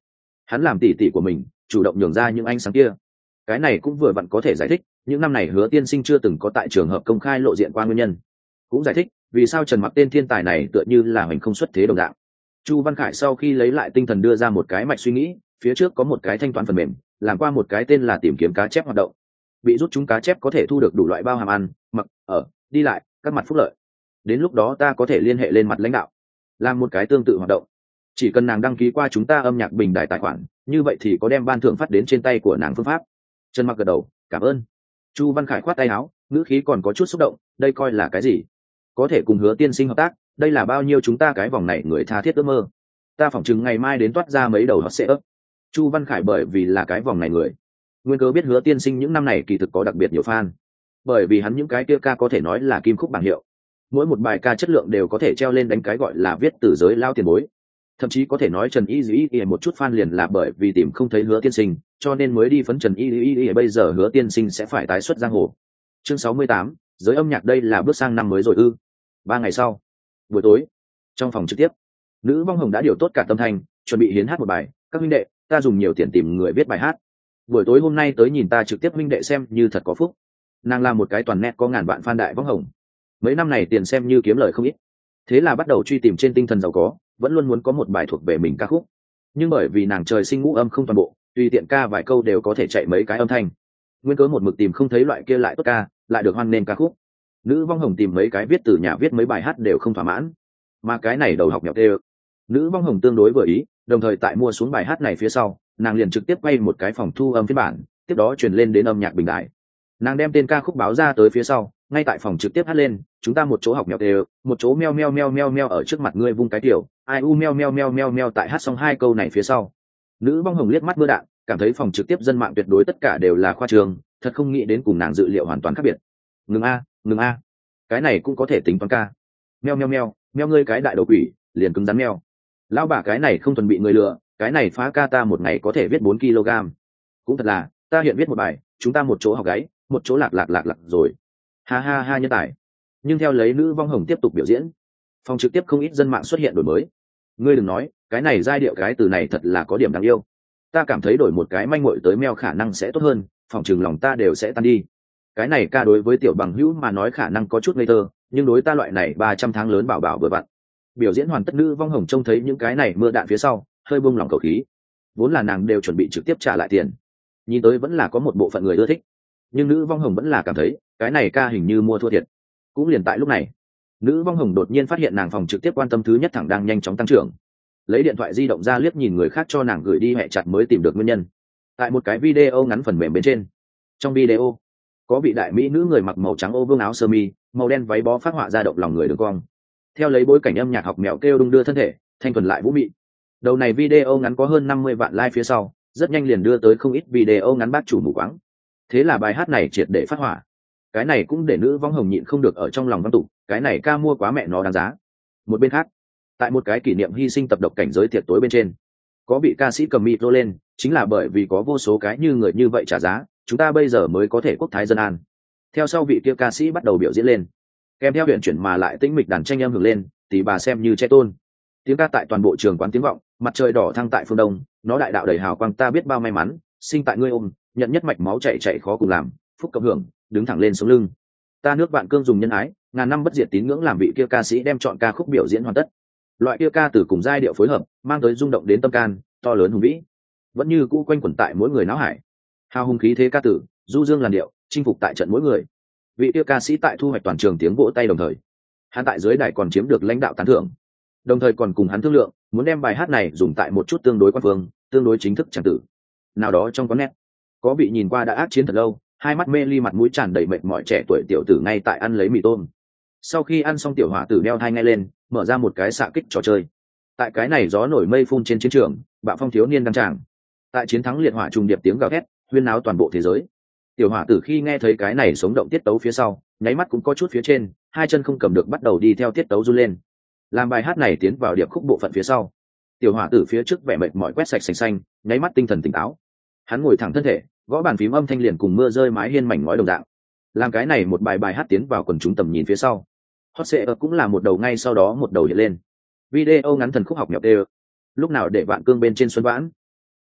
S1: hắn làm tỉ tỉ của mình chủ động nhường ra những ánh sáng kia. Cái này cũng vừa vặn có thể giải thích những năm này Hứa Tiên Sinh chưa từng có tại trường hợp công khai lộ diện qua nguyên nhân, cũng giải thích vì sao Trần Mặc tên thiên tài này tựa như là hoành không xuất thế đồng dạng. Chu Văn Khải sau khi lấy lại tinh thần đưa ra một cái mạch suy nghĩ, phía trước có một cái thanh toán phần mềm làm qua một cái tên là tìm kiếm cá chép hoạt động, bị rút chúng cá chép có thể thu được đủ loại bao hàm ăn mặc ở đi lại các mặt phúc lợi. Đến lúc đó ta có thể liên hệ lên mặt lãnh đạo làm một cái tương tự hoạt động, chỉ cần nàng đăng ký qua chúng ta âm nhạc bình đài tài khoản, như vậy thì có đem ban thưởng phát đến trên tay của nàng phương pháp. Trần Mặc gật đầu cảm ơn. Chu Văn Khải khoát tay áo, ngữ khí còn có chút xúc động, đây coi là cái gì? Có thể cùng Hứa Tiên Sinh hợp tác, đây là bao nhiêu chúng ta cái vòng này người tha thiết ước mơ. Ta phỏng chừng ngày mai đến toát ra mấy đầu hot sẽ ấp. Chu Văn Khải bởi vì là cái vòng này người, nguyên cớ biết Hứa Tiên Sinh những năm này kỳ thực có đặc biệt nhiều fan, bởi vì hắn những cái kia ca có thể nói là kim khúc bảng hiệu, mỗi một bài ca chất lượng đều có thể treo lên đánh cái gọi là viết từ giới lao tiền bối. Thậm chí có thể nói Trần Y Dĩ Y một chút fan liền là bởi vì tìm không thấy Hứa Tiên Sinh, cho nên mới đi phấn Trần Y Dĩ Y. Bây giờ Hứa Tiên Sinh sẽ phải tái xuất giang hồ. Chương sáu mươi tám, giới âm nhạc đây là bước sang năm mới rồi ư? Ba ngày sau, buổi tối, trong phòng trực tiếp, nữ vong hồng đã điều tốt cả tâm thanh, chuẩn bị hiến hát một bài. Các huynh đệ, ta dùng nhiều tiền tìm người viết bài hát. Buổi tối hôm nay tới nhìn ta trực tiếp huynh đệ xem như thật có phúc. Nàng là một cái toàn net có ngàn vạn fan đại vong hồng. Mấy năm này tiền xem như kiếm lời không ít. Thế là bắt đầu truy tìm trên tinh thần giàu có, vẫn luôn muốn có một bài thuộc về mình ca khúc. Nhưng bởi vì nàng trời sinh ngũ âm không toàn bộ, tùy tiện ca vài câu đều có thể chạy mấy cái âm thanh. Nguyên cớ một mực tìm không thấy loại kia lại tốt ca, lại được hoan nên ca khúc. Nữ vong hồng tìm mấy cái viết từ nhà viết mấy bài hát đều không thỏa mãn, mà cái này đầu học nhọc tê. Nữ vong hồng tương đối vừa ý, đồng thời tại mua xuống bài hát này phía sau, nàng liền trực tiếp quay một cái phòng thu âm phiên bản, tiếp đó truyền lên đến âm nhạc bình đại. Nàng đem tên ca khúc báo ra tới phía sau, ngay tại phòng trực tiếp hát lên, chúng ta một chỗ học nhọc đều, một chỗ meo meo meo meo meo ở trước mặt ngươi vung cái tiểu, ai u meo meo meo meo meo. Tại hát xong hai câu này phía sau, nữ vong hồng liếc mắt mưa đạn, cảm thấy phòng trực tiếp dân mạng tuyệt đối tất cả đều là khoa trương, thật không nghĩ đến cùng nàng dự liệu hoàn toàn khác biệt. Ngừng a, ngừng a, cái này cũng có thể tính toán ca. Meo meo meo, meo ngươi cái đại đầu quỷ, liền cứng rắn meo. Lão bà cái này không thuần bị người lừa, cái này phá ca ta một ngày có thể viết bốn ki lô gam. Cũng thật là, ta hiện viết một bài, chúng ta một chỗ học gáy, một chỗ lạc lạc lạc lạc rồi. Ha ha ha nhân tài. Nhưng theo lấy nữ vong hồng tiếp tục biểu diễn, phòng trực tiếp không ít dân mạng xuất hiện đổi mới. Ngươi đừng nói, cái này giai điệu cái từ này thật là có điểm đáng yêu. Ta cảm thấy đổi một cái manh muội tới meo khả năng sẽ tốt hơn, phòng trường lòng ta đều sẽ tan đi. Cái này ca đối với tiểu bằng hữu mà nói khả năng có chút ngây thơ, nhưng đối ta loại này ba trăm tháng lớn bảo bảo vừa vặn. Biểu diễn hoàn tất, nữ vong hồng trông thấy những cái này mưa đạn phía sau, hơi buông lỏng khẩu khí. Vốn là nàng đều chuẩn bị trực tiếp trả lại tiền, nhìn tới vẫn là có một bộ phận người ưa thích, nhưng nữ vong hồng vẫn là cảm thấy cái này ca hình như mua thua thiệt. Cũng liền tại lúc này, nữ vong hồng đột nhiên phát hiện nàng phòng trực tiếp quan tâm thứ nhất thẳng đang nhanh chóng tăng trưởng, lấy điện thoại di động ra liếc nhìn người khác cho nàng gửi đi hẹ chặt mới tìm được nguyên nhân. Tại một cái video ngắn phần mềm bên trên, trong video có vị đại mỹ nữ người mặc màu trắng ô vương áo sơ mi, màu đen váy bó phát họa ra động lòng người đường cong, theo lấy bối cảnh âm nhạc học mèo kêu đung đưa thân thể thanh thuần lại vũ mị. Đầu này video ngắn có hơn năm mươi vạn like phía sau, rất nhanh liền đưa tới không ít video ngắn bác chủ mù quáng. Thế là bài hát này triệt để phát hỏa. Cái này cũng để nữ vong hồng nhịn không được ở trong lòng văn tụ, cái này ca mua quá mẹ nó đáng giá. Một bên khác, tại một cái kỷ niệm hy sinh tập độc cảnh giới tiệc tối bên trên, có vị ca sĩ cầm micro lên, chính là bởi vì có vô số cái như người như vậy trả giá, chúng ta bây giờ mới có thể quốc thái dân an. Theo sau vị kia ca sĩ bắt đầu biểu diễn lên, kèm theo huyền chuyển mà lại tĩnh mịch đàn tranh âm hưởng lên, tỷ bà xem như che tôn. Tiếng ca tại toàn bộ trường quán tiếng vọng, mặt trời đỏ thăng tại phương đông, nó đại đạo đầy hào quang, ta biết bao may mắn, sinh tại ngươi ôm, nhận nhất mạch máu chạy chạy khó cùng làm, phúc cộng hưởng, đứng thẳng lên sống lưng. Ta nước bạn cương dùng nhân ái, ngàn năm bất diệt tín ngưỡng, làm vị kia ca sĩ đem chọn ca khúc biểu diễn hoàn tất. Loại kia ca từ cùng giai điệu phối hợp, mang tới rung động đến tâm can, to lớn hùng vĩ, vẫn như cũ quanh quẩn tại mỗi người não hải. Hào hùng khí thế ca tử, du dương làn điệu, chinh phục tại trận mỗi người. Vị kia ca sĩ tại thu hoạch toàn trường tiếng vỗ tay đồng thời, hắn tại dưới đài còn chiếm được lãnh đạo tán thưởng, đồng thời còn cùng hắn thương lượng muốn đem bài hát này dùng tại một chút tương đối quan phương, tương đối chính thức chẳng tử nào đó trong quán net. Có vị nhìn qua đã ác chiến thật lâu, hai mắt mê ly, mặt mũi tràn đầy mệt mỏi trẻ tuổi tiểu tử ngay tại ăn lấy mì tôm. Sau khi ăn xong, tiểu hỏa tử đeo thai ngay lên, mở ra một cái xạ kích trò chơi. Tại cái này gió nổi mây phun trên chiến trường, bạo phong thiếu niên đăng tràng. Tại chiến thắng liệt hỏa trùng điệp tiếng gào thét, huyên náo toàn bộ thế giới. Tiểu hỏa tử khi nghe thấy cái này sống động tiết tấu phía sau, nháy mắt cũng có chút phía trên, hai chân không cầm được bắt đầu đi theo tiết tấu run lên. Làm bài hát này tiến vào điệp khúc bộ phận phía sau, tiểu hỏa tử phía trước vẻ mệt mỏi quét sạch sành xanh, nháy mắt tinh thần tỉnh táo. Hắn ngồi thẳng thân thể, gõ bàn phím, âm thanh liền cùng mưa rơi mái hiên mảnh ngói đồng dạng. Làm cái này một bài bài hát tiến vào quần chúng tầm nhìn phía sau, hot sệ ấp cũng là một đầu, ngay sau đó một đầu hiện lên. Video ngắn thần khúc học nhọc đều. Lúc nào để vạn cương bên trên xuân vãn,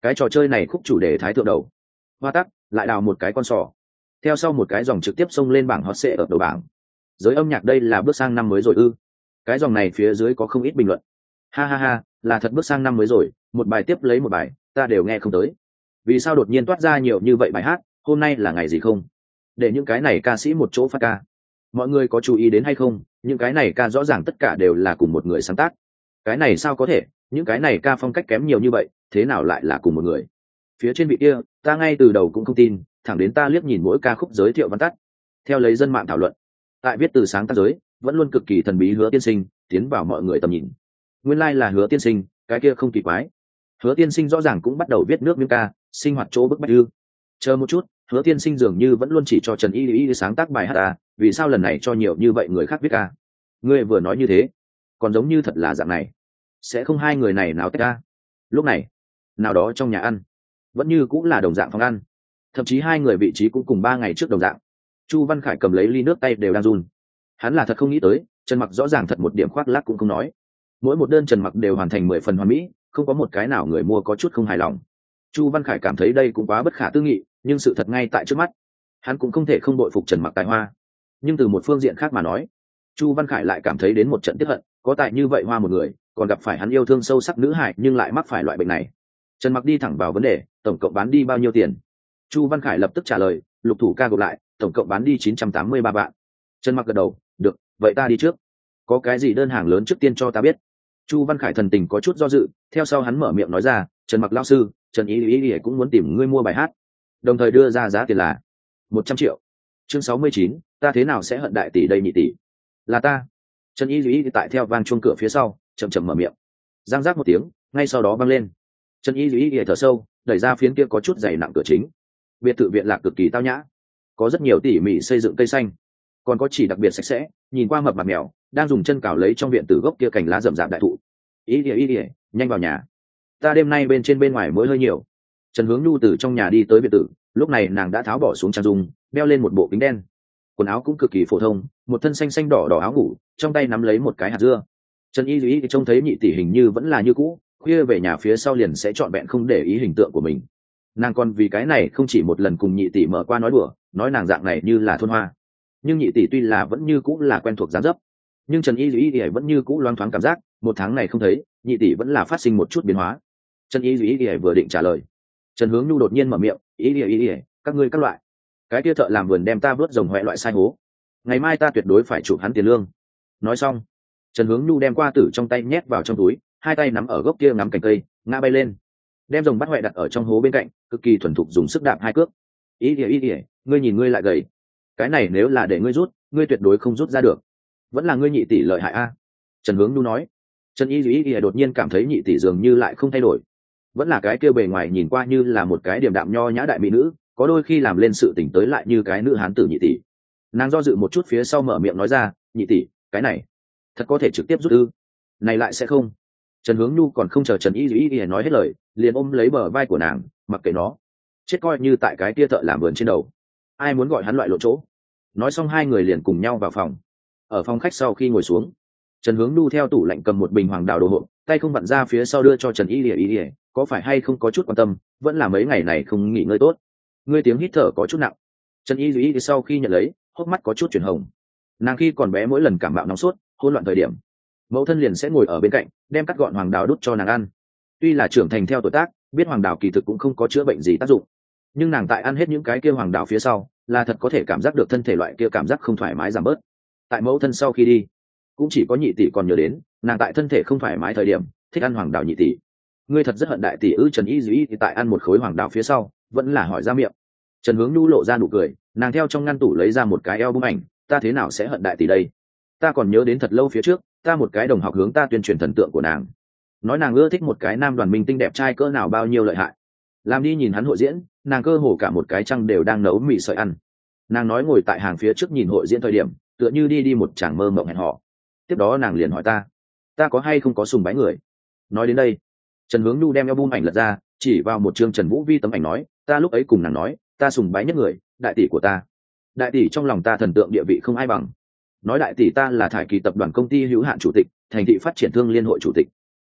S1: cái trò chơi này khúc chủ đề thái thượng đầu hoa tắc lại đào một cái con sò, theo sau một cái dòng trực tiếp xông lên bảng hot sệ ở đầu bảng. Giới âm nhạc đây là bước sang năm mới rồi ư? Cái dòng này phía dưới có không ít bình luận. Ha ha ha, là thật bước sang năm mới rồi, một bài tiếp lấy một bài, ta đều nghe không tới. Vì sao đột nhiên toát ra nhiều như vậy bài hát, hôm nay là ngày gì không? Để những cái này ca sĩ một chỗ phát ca. Mọi người có chú ý đến hay không, những cái này ca rõ ràng tất cả đều là cùng một người sáng tác. Cái này sao có thể, những cái này ca phong cách kém nhiều như vậy, thế nào lại là cùng một người? Phía trên vị kia, ta ngay từ đầu cũng không tin, thẳng đến ta liếc nhìn mỗi ca khúc giới thiệu văn tắt. Theo lấy dân mạng thảo luận, tại viết từ sáng tác giới, vẫn luôn cực kỳ thần bí Hứa Tiên Sinh, tiến vào mọi người tầm nhìn. Nguyên lai like là Hứa Tiên Sinh, cái kia không kỳ quái. Hứa Tiên Sinh rõ ràng cũng bắt đầu viết nước miếng ca, sinh hoạt chỗ bức bách ư? Chờ một chút, Hứa Tiên Sinh dường như vẫn luôn chỉ cho Trần Y Y sáng tác bài hát à, vì sao lần này cho nhiều như vậy người khác viết ca? Ngươi vừa nói như thế, còn giống như thật là dạng này. Sẽ không hai người này nào tách ca? Lúc này, nào đó trong nhà ăn, vẫn như cũng là đồng dạng phòng ăn, thậm chí hai người vị trí cũng cùng ba ngày trước đồng dạng. Chu Văn Khải cầm lấy ly nước tay đều đang run. Hắn là thật không nghĩ tới, Trần Mặc rõ ràng thật một điểm khoác lác cũng không nói. Mỗi một đơn Trần Mặc đều hoàn thành mười phần hoàn mỹ, không có một cái nào người mua có chút không hài lòng. Chu Văn Khải cảm thấy đây cũng quá bất khả tư nghị, nhưng sự thật ngay tại trước mắt, hắn cũng không thể không đội phục Trần Mặc tài hoa. Nhưng từ một phương diện khác mà nói, Chu Văn Khải lại cảm thấy đến một trận tiếc hận, có tại như vậy hoa một người, còn gặp phải hắn yêu thương sâu sắc nữ hài nhưng lại mắc phải loại bệnh này. Trần Mặc đi thẳng vào vấn đề, tổng cộng bán đi bao nhiêu tiền? Chu Văn Khải lập tức trả lời, lục thủ ca gộp lại, tổng cộng bán đi chín trăm tám mươi ba vạn. Trần Mặc gật đầu, được, vậy ta đi trước. Có cái gì đơn hàng lớn trước tiên cho ta biết. Chu Văn Khải thần tình có chút do dự, theo sau hắn mở miệng nói ra, Trần Mặc lão sư, Trần Ý Ý Ý cũng muốn tìm ngươi mua bài hát, đồng thời đưa ra giá tiền là một trăm triệu. Chương sáu mươi chín, ta thế nào sẽ hận đại tỷ đây nhị tỷ? Là ta. Trần Ý Ý tại theo vang chuông cửa phía sau, chậm chậm mở miệng. Giang giác một tiếng, ngay sau đó vang lên. Trần Ý Ý Ý thở sâu, đẩy ra phiến kia có chút dày nặng cửa chính. Biệt thự viện lạc cực kỳ tao nhã, có rất nhiều tỉ mỉ xây dựng cây xanh, còn có chỉ đặc biệt sạch sẽ, nhìn qua mập mặt mèo đang dùng chân cào lấy trong viện từ gốc kia cành lá rậm rạp đại thụ. Ý ỉa ý ỉa, nhanh vào nhà, ta đêm nay bên trên bên ngoài mới hơi nhiều. Trần Hướng Nhu từ trong nhà đi tới biệt tử, lúc này nàng đã tháo bỏ xuống trang dung, đeo lên một bộ kính đen, quần áo cũng cực kỳ phổ thông, một thân xanh xanh đỏ đỏ áo ngủ, trong tay nắm lấy một cái hạt dưa. Trần Y Duy trông thấy nhị tỷ hình như vẫn là như cũ, khuya về nhà phía sau liền sẽ trọn vẹn không để ý hình tượng của mình. Nàng còn vì cái này không chỉ một lần cùng nhị tỷ mở qua nói đùa, nói nàng dạng này như là thôn hoa. Nhưng nhị tỷ tuy là vẫn như cũ là quen thuộc dáng dấp, nhưng Trần Y Duy vẫn như cũ loáng thoáng cảm giác, một tháng này không thấy, nhị tỷ vẫn là phát sinh một chút biến hóa. Trần Y Duy vừa định trả lời, Trần Hướng Nhu đột nhiên mở miệng, ý ỉa ý ỉa, các ngươi các loại, cái kia thợ làm vườn đem ta vớt rồng hoẹ loại sai hố, ngày mai ta tuyệt đối phải chụp hắn tiền lương. Nói xong, Trần Hướng Nhu đem qua tử trong tay nhét vào trong túi, hai tay nắm ở gốc kia ngắm cành cây, ngã bay lên, đem rồng bắt hoẹ đặt ở trong hố bên cạnh, cực kỳ thuần thục dùng sức đạp hai cước. Ý ỉa ý ỉa, ngươi nhìn ngươi lại gầy, cái này nếu là để ngươi rút, ngươi tuyệt đối không rút ra được, vẫn là ngươi nhị tỷ lợi hại a. Trần Hướng Nhu nói. Trần Y Duy đột nhiên cảm thấy nhị tỷ dường như lại không thay đổi, vẫn là cái kia bề ngoài nhìn qua như là một cái điềm đạm nho nhã đại mỹ nữ, có đôi khi làm lên sự tỉnh tới lại như cái nữ hán tử nhị tỷ. Nàng do dự một chút phía sau mở miệng nói ra, nhị tỷ, cái này thật có thể trực tiếp rút ư? Này lại sẽ không. Trần Hướng Nhu còn không chờ Trần Y Duy nói hết lời, liền ôm lấy bờ vai của nàng, mặc kệ nó, chết coi như tại cái kia thợ làm vườn trên đầu, ai muốn gọi hắn loại lộ chỗ. Nói xong hai người liền cùng nhau vào phòng. Ở phòng khách sau khi ngồi xuống, Trần Hướng Nhu theo tủ lạnh cầm một bình hoàng đào đồ hộp, tay không vặn ra phía sau đưa cho Trần Y Lìa Y Lìa, có phải hay không có chút quan tâm, vẫn là mấy ngày này không nghỉ ngơi tốt. Ngươi tiếng hít thở có chút nặng. Trần Y Lìa sau khi nhận lấy, hốc mắt có chút chuyển hồng. Nàng khi còn bé mỗi lần cảm mạo nóng sốt, hỗn loạn thời điểm, mẫu thân liền sẽ ngồi ở bên cạnh, đem cắt gọn hoàng đào đút cho nàng ăn. Tuy là trưởng thành theo tuổi tác, biết hoàng đào kỳ thực cũng không có chữa bệnh gì tác dụng, nhưng nàng tại ăn hết những cái kia hoàng đào phía sau, là thật có thể cảm giác được thân thể loại kia cảm giác không thoải mái giảm bớt. Tại mẫu thân sau khi đi, cũng chỉ có nhị tỷ còn nhớ đến nàng tại thân thể không thoải mái thời điểm thích ăn hoàng đào. Nhị tỷ, ngươi thật rất hận đại tỷ ư? Trần Y Duy thì tại ăn một khối hoàng đào phía sau vẫn là hỏi ra miệng. Trần Hướng Nhu lộ ra nụ cười, nàng theo trong ngăn tủ lấy ra một cái album ảnh, ta thế nào sẽ hận đại tỷ đây? Ta còn nhớ đến thật lâu phía trước, ta một cái đồng học hướng ta tuyên truyền thần tượng của nàng, nói nàng ưa thích một cái nam đoàn minh tinh đẹp trai cỡ nào bao nhiêu lợi hại, làm đi nhìn hắn hội diễn, nàng cơ hồ cả một cái trăng đều đang nấu mì sợi ăn. Nàng nói ngồi tại hàng phía trước nhìn hội diễn thời điểm, tựa như đi đi một chàng mơ mộng hẹn hò. Tiếp đó nàng liền hỏi ta, ta có hay không có sùng bái người. Nói đến đây, Trần Hướng Nhu đem album ảnh lật ra, chỉ vào một chương Trần Vũ Vi tấm ảnh nói, ta lúc ấy cùng nàng nói, ta sùng bái nhất người, đại tỷ của ta. Đại tỷ trong lòng ta thần tượng địa vị không ai bằng. Nói đại tỷ ta là Thải Kỳ tập đoàn công ty hữu hạn chủ tịch, thành thị phát triển thương liên hội chủ tịch.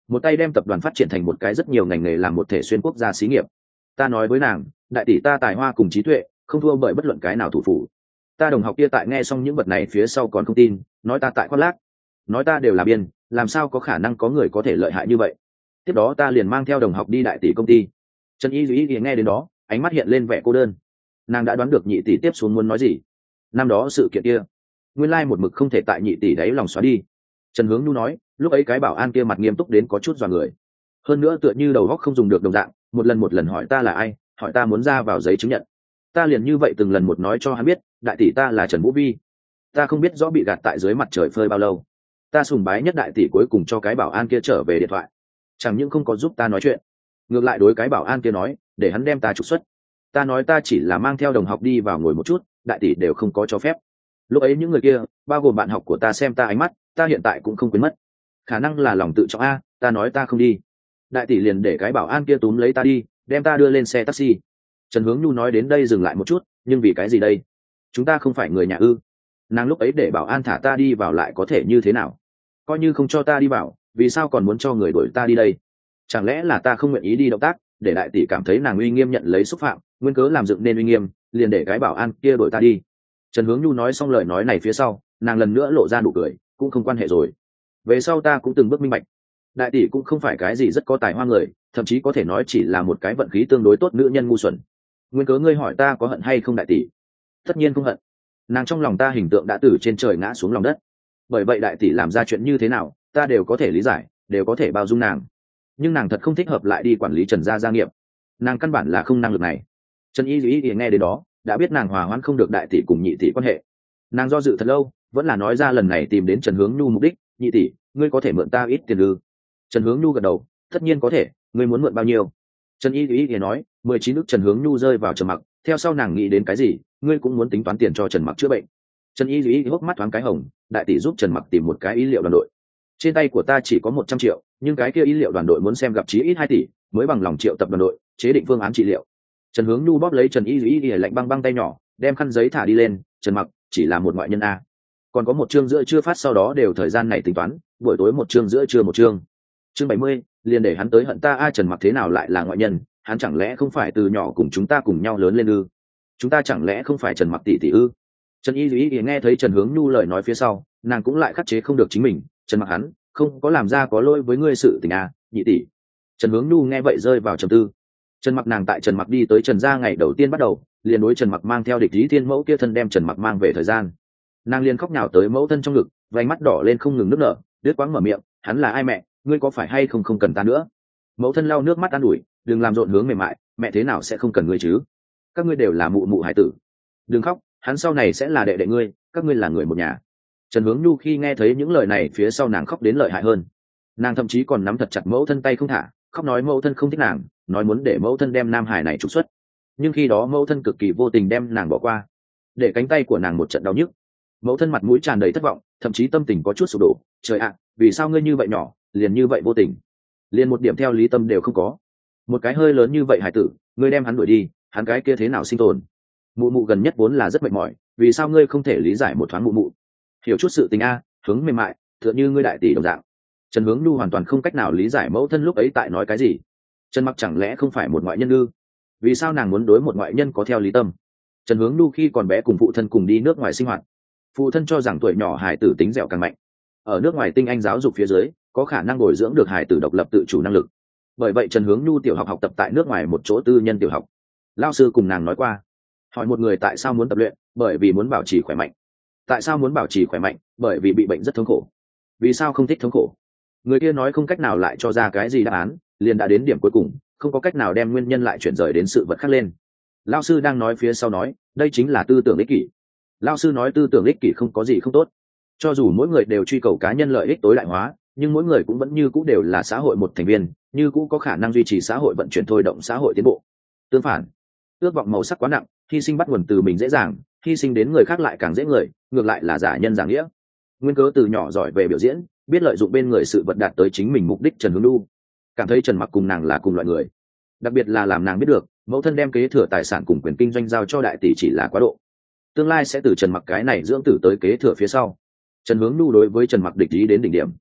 S1: một tay đem tập đoàn phát triển thành một cái rất nhiều ngành nghề làm một thể xuyên quốc gia xí nghiệp. Ta nói với nàng, đại tỷ ta tài hoa cùng trí tuệ không thua bởi bất luận cái nào thủ phủ. Ta đồng học kia tại nghe xong những vật này phía sau còn không tin, nói ta tại khoác lác, nói ta đều là biên, làm sao có khả năng có người có thể lợi hại như vậy. Tiếp đó ta liền mang theo đồng học đi đại tỷ công ty. Trần Y Duy thì nghe đến đó, ánh mắt hiện lên vẻ cô đơn. Nàng đã đoán được nhị tỷ tiếp xuống muốn nói gì. Năm đó sự kiện kia, nguyên lai một mực không thể tại nhị tỷ đấy lòng xóa đi. Trần Hướng Nhu nói, lúc ấy cái bảo an kia mặt nghiêm túc đến có chút dọa người. Hơn nữa tựa như đầu óc không dùng được đồng dạng, một lần một lần hỏi ta là ai, hỏi ta muốn ra vào giấy chứng nhận. Ta liền như vậy từng lần một nói cho hắn biết, đại tỷ ta là Trần Vũ Vi. Ta không biết rõ bị gạt tại dưới mặt trời phơi bao lâu. Ta sùng bái nhất đại tỷ cuối cùng cho cái bảo an kia trở về điện thoại. Chẳng những không có giúp ta nói chuyện, ngược lại đối cái bảo an kia nói, để hắn đem ta trục xuất. Ta nói ta chỉ là mang theo đồng học đi vào ngồi một chút, đại tỷ đều không có cho phép. Lúc ấy những người kia, bao gồm bạn học của ta xem ta ánh mắt, ta hiện tại cũng không quên mất. Khả năng là lòng tự trọng a, ta nói ta không đi. Đại tỷ liền để cái bảo an kia túm lấy ta đi, đem ta đưa lên xe taxi. Trần Hướng Nhu nói đến đây dừng lại một chút, nhưng vì cái gì đây? Chúng ta không phải người nhà ư? Nàng lúc ấy để bảo an thả ta đi vào lại có thể như thế nào? Coi như không cho ta đi vào, vì sao còn muốn cho người đuổi ta đi đây? Chẳng lẽ là ta không nguyện ý đi động tác, để đại tỷ cảm thấy nàng uy nghiêm nhận lấy xúc phạm, nguyên cớ làm dựng nên uy nghiêm, liền để cái bảo an kia đuổi ta đi. Trần Hướng Nhu nói xong lời nói này phía sau, nàng lần nữa lộ ra nụ cười, cũng không quan hệ rồi. Về sau ta cũng từng bước minh bạch, đại tỷ cũng không phải cái gì rất có tài hoa người, thậm chí có thể nói chỉ là một cái vận khí tương đối tốt nữ nhân ngu xuẩn. Nguyên cớ ngươi hỏi ta có hận hay không đại tỷ? Tất nhiên không hận. Nàng trong lòng ta hình tượng đã từ trên trời ngã xuống lòng đất. Bởi vậy đại tỷ làm ra chuyện như thế nào, ta đều có thể lý giải, đều có thể bao dung nàng. Nhưng nàng thật không thích hợp lại đi quản lý Trần gia gia nghiệp. Nàng căn bản là không năng lực này. Trần Y Duy nghe đến đó, đã biết nàng hòa hoãn không được đại tỷ cùng nhị tỷ quan hệ. Nàng do dự thật lâu, vẫn là nói ra lần này tìm đến Trần Hướng Nhu mục đích, nhị tỷ, ngươi có thể mượn ta ít tiền ư? Trần Hướng Nhu gật đầu, tất nhiên có thể, ngươi muốn mượn bao nhiêu? Trần Y Duy thì nói, mười chín ức. Trần Hướng Nhu rơi vào trầm mặc, theo sau nàng nghĩ đến cái gì, ngươi cũng muốn tính toán tiền cho Trần Mặc chữa bệnh. Trần Y Duy hốc mắt thoáng cái hồng, đại tỷ giúp Trần Mặc tìm một cái ý liệu đoàn đội. Trên tay của ta chỉ có một trăm triệu, nhưng cái kia ý liệu đoàn đội muốn xem gặp chí ít hai tỷ, mới bằng lòng triệu tập đoàn đội, chế định phương án trị liệu. Trần Hướng Nhu bóp lấy Trần Y Duy lạnh băng băng tay nhỏ, đem khăn giấy thả đi lên, Trần Mặc chỉ là một ngoại nhân a. Còn có một chương giữa chưa phát sau đó đều thời gian này tính toán, buổi tối một chương giữa trưa một chương. Chương bảy mươi, liền để hắn tới hận ta a. Trần Mặc thế nào lại là ngoại nhân, hắn chẳng lẽ không phải từ nhỏ cùng chúng ta cùng nhau lớn lên ư? Chúng ta chẳng lẽ không phải Trần Mặc tỷ tỷ ư? Trần Y Duy nghe thấy Trần Hướng Nhu lời nói phía sau, nàng cũng lại khắc chế không được chính mình, Trần Mặc hắn không có làm ra có lỗi với ngươi sự tình a, nhị tỷ. Trần Hướng Nhu nghe vậy rơi vào trầm tư. Trần Mặc nàng tại Trần Mặc đi tới Trần gia ngày đầu tiên bắt đầu, liền đối Trần Mặc mang theo địch ý thiên mẫu kia thân đem Trần Mặc mang về thời gian. Nàng liền khóc nhào tới mẫu thân trong ngực, vành mắt đỏ lên không ngừng nức nở, đứt quãng mở miệng, hắn là ai mẹ, ngươi có phải hay không không cần ta nữa? Mẫu thân lau nước mắt an ủi, đừng làm rộn hướng mềm mại, mẹ thế nào sẽ không cần ngươi chứ? Các ngươi đều là mụ mụ hải tử, đừng khóc, hắn sau này sẽ là đệ đệ ngươi, các ngươi là người một nhà. Trần Hướng Nhu khi nghe thấy những lời này phía sau nàng khóc đến lợi hại hơn, nàng thậm chí còn nắm thật chặt mẫu thân tay không thả, khóc nói mẫu thân không thích nàng, nói muốn để mẫu thân đem nam hải này trục xuất. Nhưng khi đó mẫu thân cực kỳ vô tình đem nàng bỏ qua, để cánh tay của nàng một trận đau nhức. Mẫu thân mặt mũi tràn đầy thất vọng, thậm chí tâm tình có chút sụp đổ. Trời ạ, vì sao ngươi như vậy nhỏ, liền như vậy vô tình, liền một điểm theo lý tâm đều không có. Một cái hơi lớn như vậy hải tử, ngươi đem hắn đuổi đi, hắn cái kia thế nào sinh tồn? Mụ mụ gần nhất vốn là rất mệt mỏi, vì sao ngươi không thể lý giải một thoáng mụ mụ? Hiểu chút sự tình a, hướng mềm mại, tựa như ngươi đại tỷ đồng dạng. Trần Hướng Nhu hoàn toàn không cách nào lý giải mẫu thân lúc ấy tại nói cái gì. Trần Mặc chẳng lẽ không phải một ngoại nhân ư? Vì sao nàng muốn đối một ngoại nhân có theo lý tâm? Trần Hướng Nhu khi còn bé cùng phụ thân cùng đi nước ngoài sinh hoạt, phụ thân cho rằng tuổi nhỏ hải tử tính dẻo càng mạnh, ở nước ngoài tinh anh giáo dục phía dưới có khả năng bồi dưỡng được hải tử độc lập tự chủ năng lực. Bởi vậy Trần Hướng Nhu tiểu học học tập tại nước ngoài một chỗ tư nhân tiểu học. Lao sư cùng nàng nói qua, hỏi một người tại sao muốn tập luyện, bởi vì muốn bảo trì khỏe mạnh. Tại sao muốn bảo trì khỏe mạnh? Bởi vì bị bệnh rất thống khổ. Vì sao không thích thống khổ? Người kia nói không cách nào lại cho ra cái gì đáp án, liền đã đến điểm cuối cùng, không có cách nào đem nguyên nhân lại chuyển rời đến sự vật khác lên. Lao sư đang nói phía sau nói, đây chính là tư tưởng ích kỷ. Lao sư nói tư tưởng ích kỷ không có gì không tốt, cho dù mỗi người đều truy cầu cá nhân lợi ích tối đại hóa, nhưng mỗi người cũng vẫn như cũ đều là xã hội một thành viên, như cũ có khả năng duy trì xã hội vận chuyển thôi động xã hội tiến bộ. Tương phản, ước vọng màu sắc quá nặng, hy sinh bắt nguồn từ mình dễ dàng, hy sinh đến người khác lại càng dễ người, ngược lại là giả nhân giả nghĩa. Nguyên cớ từ nhỏ giỏi về biểu diễn, biết lợi dụng bên người sự vật đạt tới chính mình mục đích. Trần Hướng Nhu cảm thấy Trần Mặc cùng nàng là cùng loại người, đặc biệt là làm nàng biết được mẫu thân đem kế thừa tài sản cùng quyền kinh doanh giao cho đại tỷ chỉ là quá độ, tương lai sẽ từ Trần Mặc cái này dưỡng tử tới kế thừa phía sau. Trần Hướng Nhu đối với Trần Mặc địch ý đến đỉnh điểm.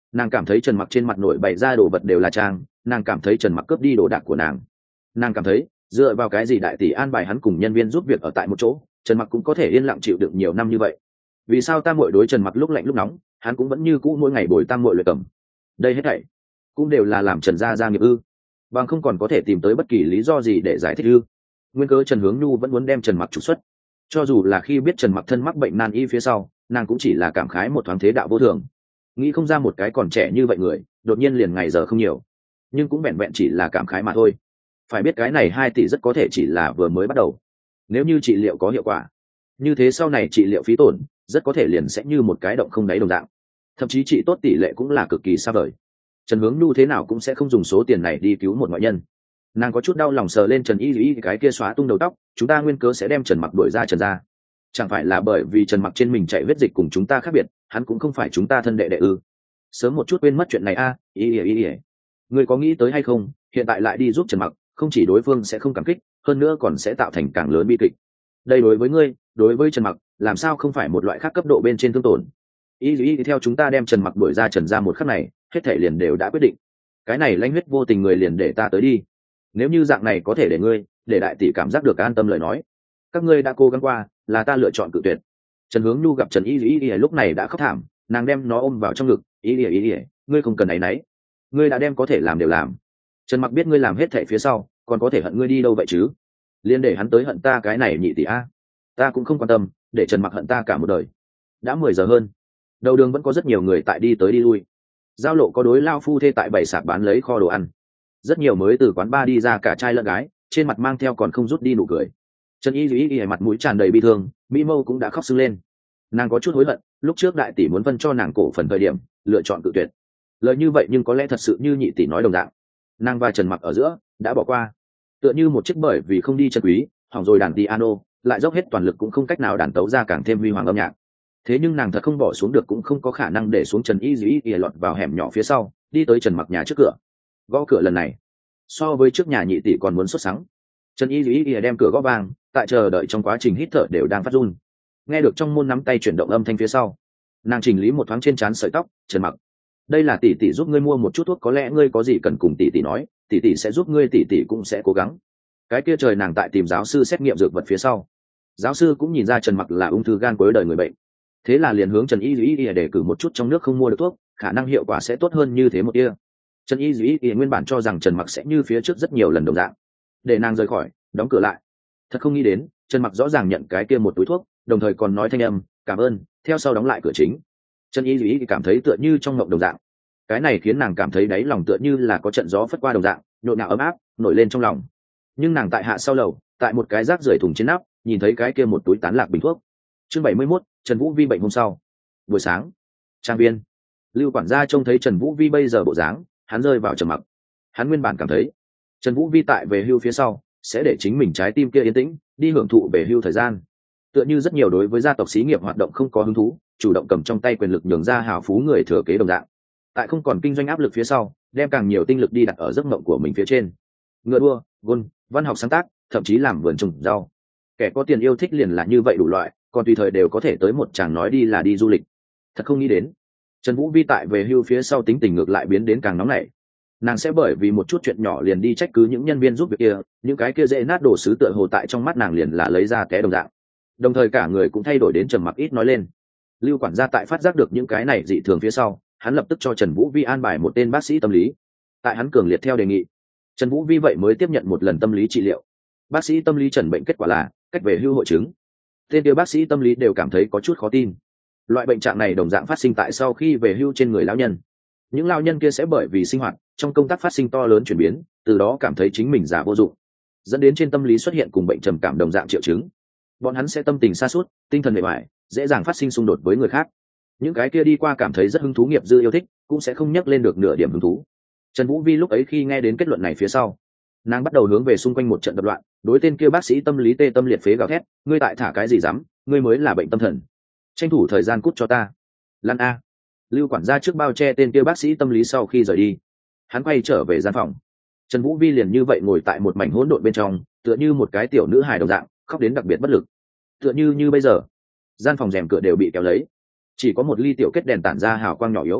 S1: Nàng cảm thấy Trần Mặc trên mặt nổi bày ra đồ vật đều là trang, nàng cảm thấy Trần Mặc cướp đi đồ đạc của nàng. Nàng cảm thấy dựa vào cái gì đại tỷ an bài hắn cùng nhân viên giúp việc ở tại một chỗ, Trần Mặc cũng có thể yên lặng chịu đựng nhiều năm như vậy. Vì sao tam muội đối Trần Mặc lúc lạnh lúc nóng, hắn cũng vẫn như cũ mỗi ngày bồi tam muội luyện cầm. Đây hết thảy cũng đều là làm Trần gia gia nghiệp ư? Bằng không còn có thể tìm tới bất kỳ lý do gì để giải thích ư? Nguyên cớ Trần Hướng Nhu vẫn muốn đem Trần Mặc trục xuất. Cho dù là khi biết Trần Mặc thân mắc bệnh nan y phía sau, nàng cũng chỉ là cảm khái một thoáng thế đạo vô thường, nghĩ không ra một cái còn trẻ như vậy người đột nhiên liền ngày giờ không nhiều, nhưng cũng vẹn vẹn chỉ là cảm khái mà thôi. Phải biết cái này hai tỷ rất có thể chỉ là vừa mới bắt đầu. Nếu như trị liệu có hiệu quả, như thế sau này trị liệu phí tổn rất có thể liền sẽ như một cái động không đáy đồng dạng, thậm chí trị tốt tỷ lệ cũng là cực kỳ xa vời. Trần Hướng Nhu thế nào cũng sẽ không dùng số tiền này đi cứu một ngoại nhân. Nàng có chút đau lòng sờ lên Trần Y Y cái kia xóa tung đầu tóc, chúng ta nguyên cớ sẽ đem Trần Mặc đuổi ra Trần gia, chẳng phải là bởi vì Trần Mặc trên mình chạy huyết dịch cùng chúng ta khác biệt, hắn cũng không phải chúng ta thân đệ đệ ư? Sớm một chút quên mất chuyện này a. À, ý ỉa ý ỉa ngươi có nghĩ tới hay không, hiện tại lại đi giúp Trần Mặc, không chỉ đối phương sẽ không cảm kích, hơn nữa còn sẽ tạo thành càng lớn bi kịch. Đây đối với ngươi, đối với Trần Mặc, làm sao không phải một loại khác cấp độ bên trên thương tổn? Ý ý theo chúng ta đem Trần Mặc đuổi ra Trần gia một khắc này, hết thảy liền đều đã quyết định. Cái này lãnh huyết vô tình người liền để ta tới đi. Nếu như dạng này có thể để ngươi, để đại tỷ cảm giác được an tâm lời nói, các ngươi đã cố gắng qua, là ta lựa chọn cự tuyệt. Trần Hướng Nhu gặp Trần Y Y Y lúc này đã khóc thảm, nàng đem nó ôm vào trong ngực. Y Y Y Y, ngươi không cần áy náy, ngươi đã đem có thể làm đều làm. Trần Mặc biết ngươi làm hết thảy phía sau, còn có thể hận ngươi đi đâu vậy chứ? Liên để hắn tới hận ta cái này nhị tỷ a, ta cũng không quan tâm, để Trần Mặc hận ta cả một đời. Đã mười giờ hơn, đầu đường vẫn có rất nhiều người tại đi tới đi lui. Giao lộ có đối lao phu thê tại bảy sạp bán lấy kho đồ ăn, rất nhiều mới từ quán bar đi ra cả trai lẫn gái, trên mặt mang theo còn không rút đi nụ cười. Trần Y Y Y mặt mũi tràn đầy bi thương, mỹ mâu cũng đã khóc sưng lên. Nàng có chút hối hận, lúc trước đại tỷ muốn phân cho nàng cổ phần thời điểm, lựa chọn cự tuyệt. Lời như vậy nhưng có lẽ thật sự như nhị tỷ nói đồng dạng, nàng và Trần Mặc ở giữa đã bỏ qua. Tựa như một chiếc bởi vì không đi chân quý, hỏng rồi đàn piano, lại dốc hết toàn lực cũng không cách nào đàn tấu ra càng thêm huy hoàng âm nhạc. Thế nhưng nàng thật không bỏ xuống được, cũng không có khả năng để xuống Trần Y Y Y lọt vào hẻm nhỏ phía sau, đi tới Trần Mặc nhà trước cửa. Gõ cửa lần này, so với trước nhà nhị tỷ còn muốn xuất sáng. Trần Y Y Y đem cửa gõ vang, tại chờ đợi trong quá trình hít thở đều đang phát run. Nghe được trong môn nắm tay chuyển động âm thanh phía sau, nàng chỉnh lý một thoáng trên trán sợi tóc. Trần Mặc, đây là tỷ tỷ giúp ngươi mua một chút thuốc, có lẽ ngươi có gì cần cùng tỷ tỷ nói, tỷ tỷ sẽ giúp ngươi, tỷ tỷ cũng sẽ cố gắng. Cái kia trời, nàng tại tìm giáo sư xét nghiệm dược vật phía sau, giáo sư cũng nhìn ra Trần Mặc là ung thư gan cuối đời người bệnh, thế là liền hướng Trần Y Y Y để cử một chút trong nước không mua được thuốc, khả năng hiệu quả sẽ tốt hơn như thế một tia. Trần Y Y Y nguyên bản cho rằng Trần Mặc sẽ như phía trước rất nhiều lần đồng dạng, để nàng rời khỏi, đóng cửa lại. Thật không nghĩ đến, Trần Mặc rõ ràng nhận cái kia một túi thuốc, đồng thời còn nói thanh âm cảm ơn, theo sau đóng lại cửa chính. Trần Y Y cảm thấy tựa như trong mộng đồng dạng, cái này khiến nàng cảm thấy đáy lòng tựa như là có trận gió phất qua đồng dạng, nhộn nhạo ấm áp nổi lên trong lòng. Nhưng nàng tại hạ sau lầu, tại một cái rác rưởi thùng trên nắp, nhìn thấy cái kia một túi tán lạc bình thuốc. Chương bảy mươi mốt, Trần Vũ Vi bệnh hôm sau. Buổi sáng, trang viên, Lưu quản gia trông thấy Trần Vũ Vi bây giờ bộ dáng, hắn rơi vào trầm mặc. Hắn nguyên bản cảm thấy Trần Vũ Vi tại về hưu phía sau sẽ để chính mình trái tim kia yên tĩnh, đi hưởng thụ về hưu thời gian. Tựa như rất nhiều đối với gia tộc xí nghiệp hoạt động không có hứng thú, chủ động cầm trong tay quyền lực nhường ra hào phú người thừa kế đồng dạng. Tại không còn kinh doanh áp lực phía sau, đem càng nhiều tinh lực đi đặt ở giấc mộng của mình phía trên. Ngựa đua, gôn, văn học sáng tác, thậm chí làm vườn trồng rau. Kẻ có tiền yêu thích liền là như vậy đủ loại, còn tùy thời đều có thể tới một chàng nói đi là đi du lịch. Thật không nghĩ đến, Trần Vũ Vi tại về hưu phía sau tính tình ngược lại biến đến càng nóng nảy. Nàng sẽ bởi vì một chút chuyện nhỏ liền đi trách cứ những nhân viên giúp việc kia, những cái kia dễ nát đổ sứ tựa hồ tại trong mắt nàng liền là lấy ra té đồng dạng. Đồng thời cả người cũng thay đổi đến trầm mặc ít nói lên. Lưu quản gia tại phát giác được những cái này dị thường phía sau, hắn lập tức cho Trần Vũ Vi an bài một tên bác sĩ tâm lý. Tại hắn cường liệt theo đề nghị, Trần Vũ Vi vậy mới tiếp nhận một lần tâm lý trị liệu. Bác sĩ tâm lý chẩn bệnh kết quả là cách về hưu hội chứng. Tên kia bác sĩ tâm lý đều cảm thấy có chút khó tin. Loại bệnh trạng này đồng dạng phát sinh tại sau khi về hưu trên người lão nhân. Những lão nhân kia sẽ bởi vì sinh hoạt trong công tác phát sinh to lớn chuyển biến, từ đó cảm thấy chính mình già vô dụng, dẫn đến trên tâm lý xuất hiện cùng bệnh trầm cảm đồng dạng triệu chứng. Bọn hắn sẽ tâm tình sa sút, tinh thần mệt mỏi, dễ dàng phát sinh xung đột với người khác. Những cái kia đi qua cảm thấy rất hứng thú nghiệp dư yêu thích, cũng sẽ không nhắc lên được nửa điểm hứng thú. Trần Vũ Vi lúc ấy khi nghe đến kết luận này phía sau, nàng bắt đầu hướng về xung quanh một trận đập loạn, đối tên kia bác sĩ tâm lý tê tâm liệt phế gào thét, ngươi tại thả cái gì dám, ngươi mới là bệnh tâm thần, tranh thủ thời gian cút cho ta, lan a. Lưu quản gia trước bao che tên kia bác sĩ tâm lý sau khi rời đi, hắn quay trở về gian phòng. Trần Vũ Vi liền như vậy ngồi tại một mảnh hỗn độn bên trong, tựa như một cái tiểu nữ hài đồng dạng, khóc đến đặc biệt bất lực. Tựa như như bây giờ, gian phòng rèm cửa đều bị kéo lấy, chỉ có một ly tiểu kết đèn tản ra hào quang nhỏ yếu.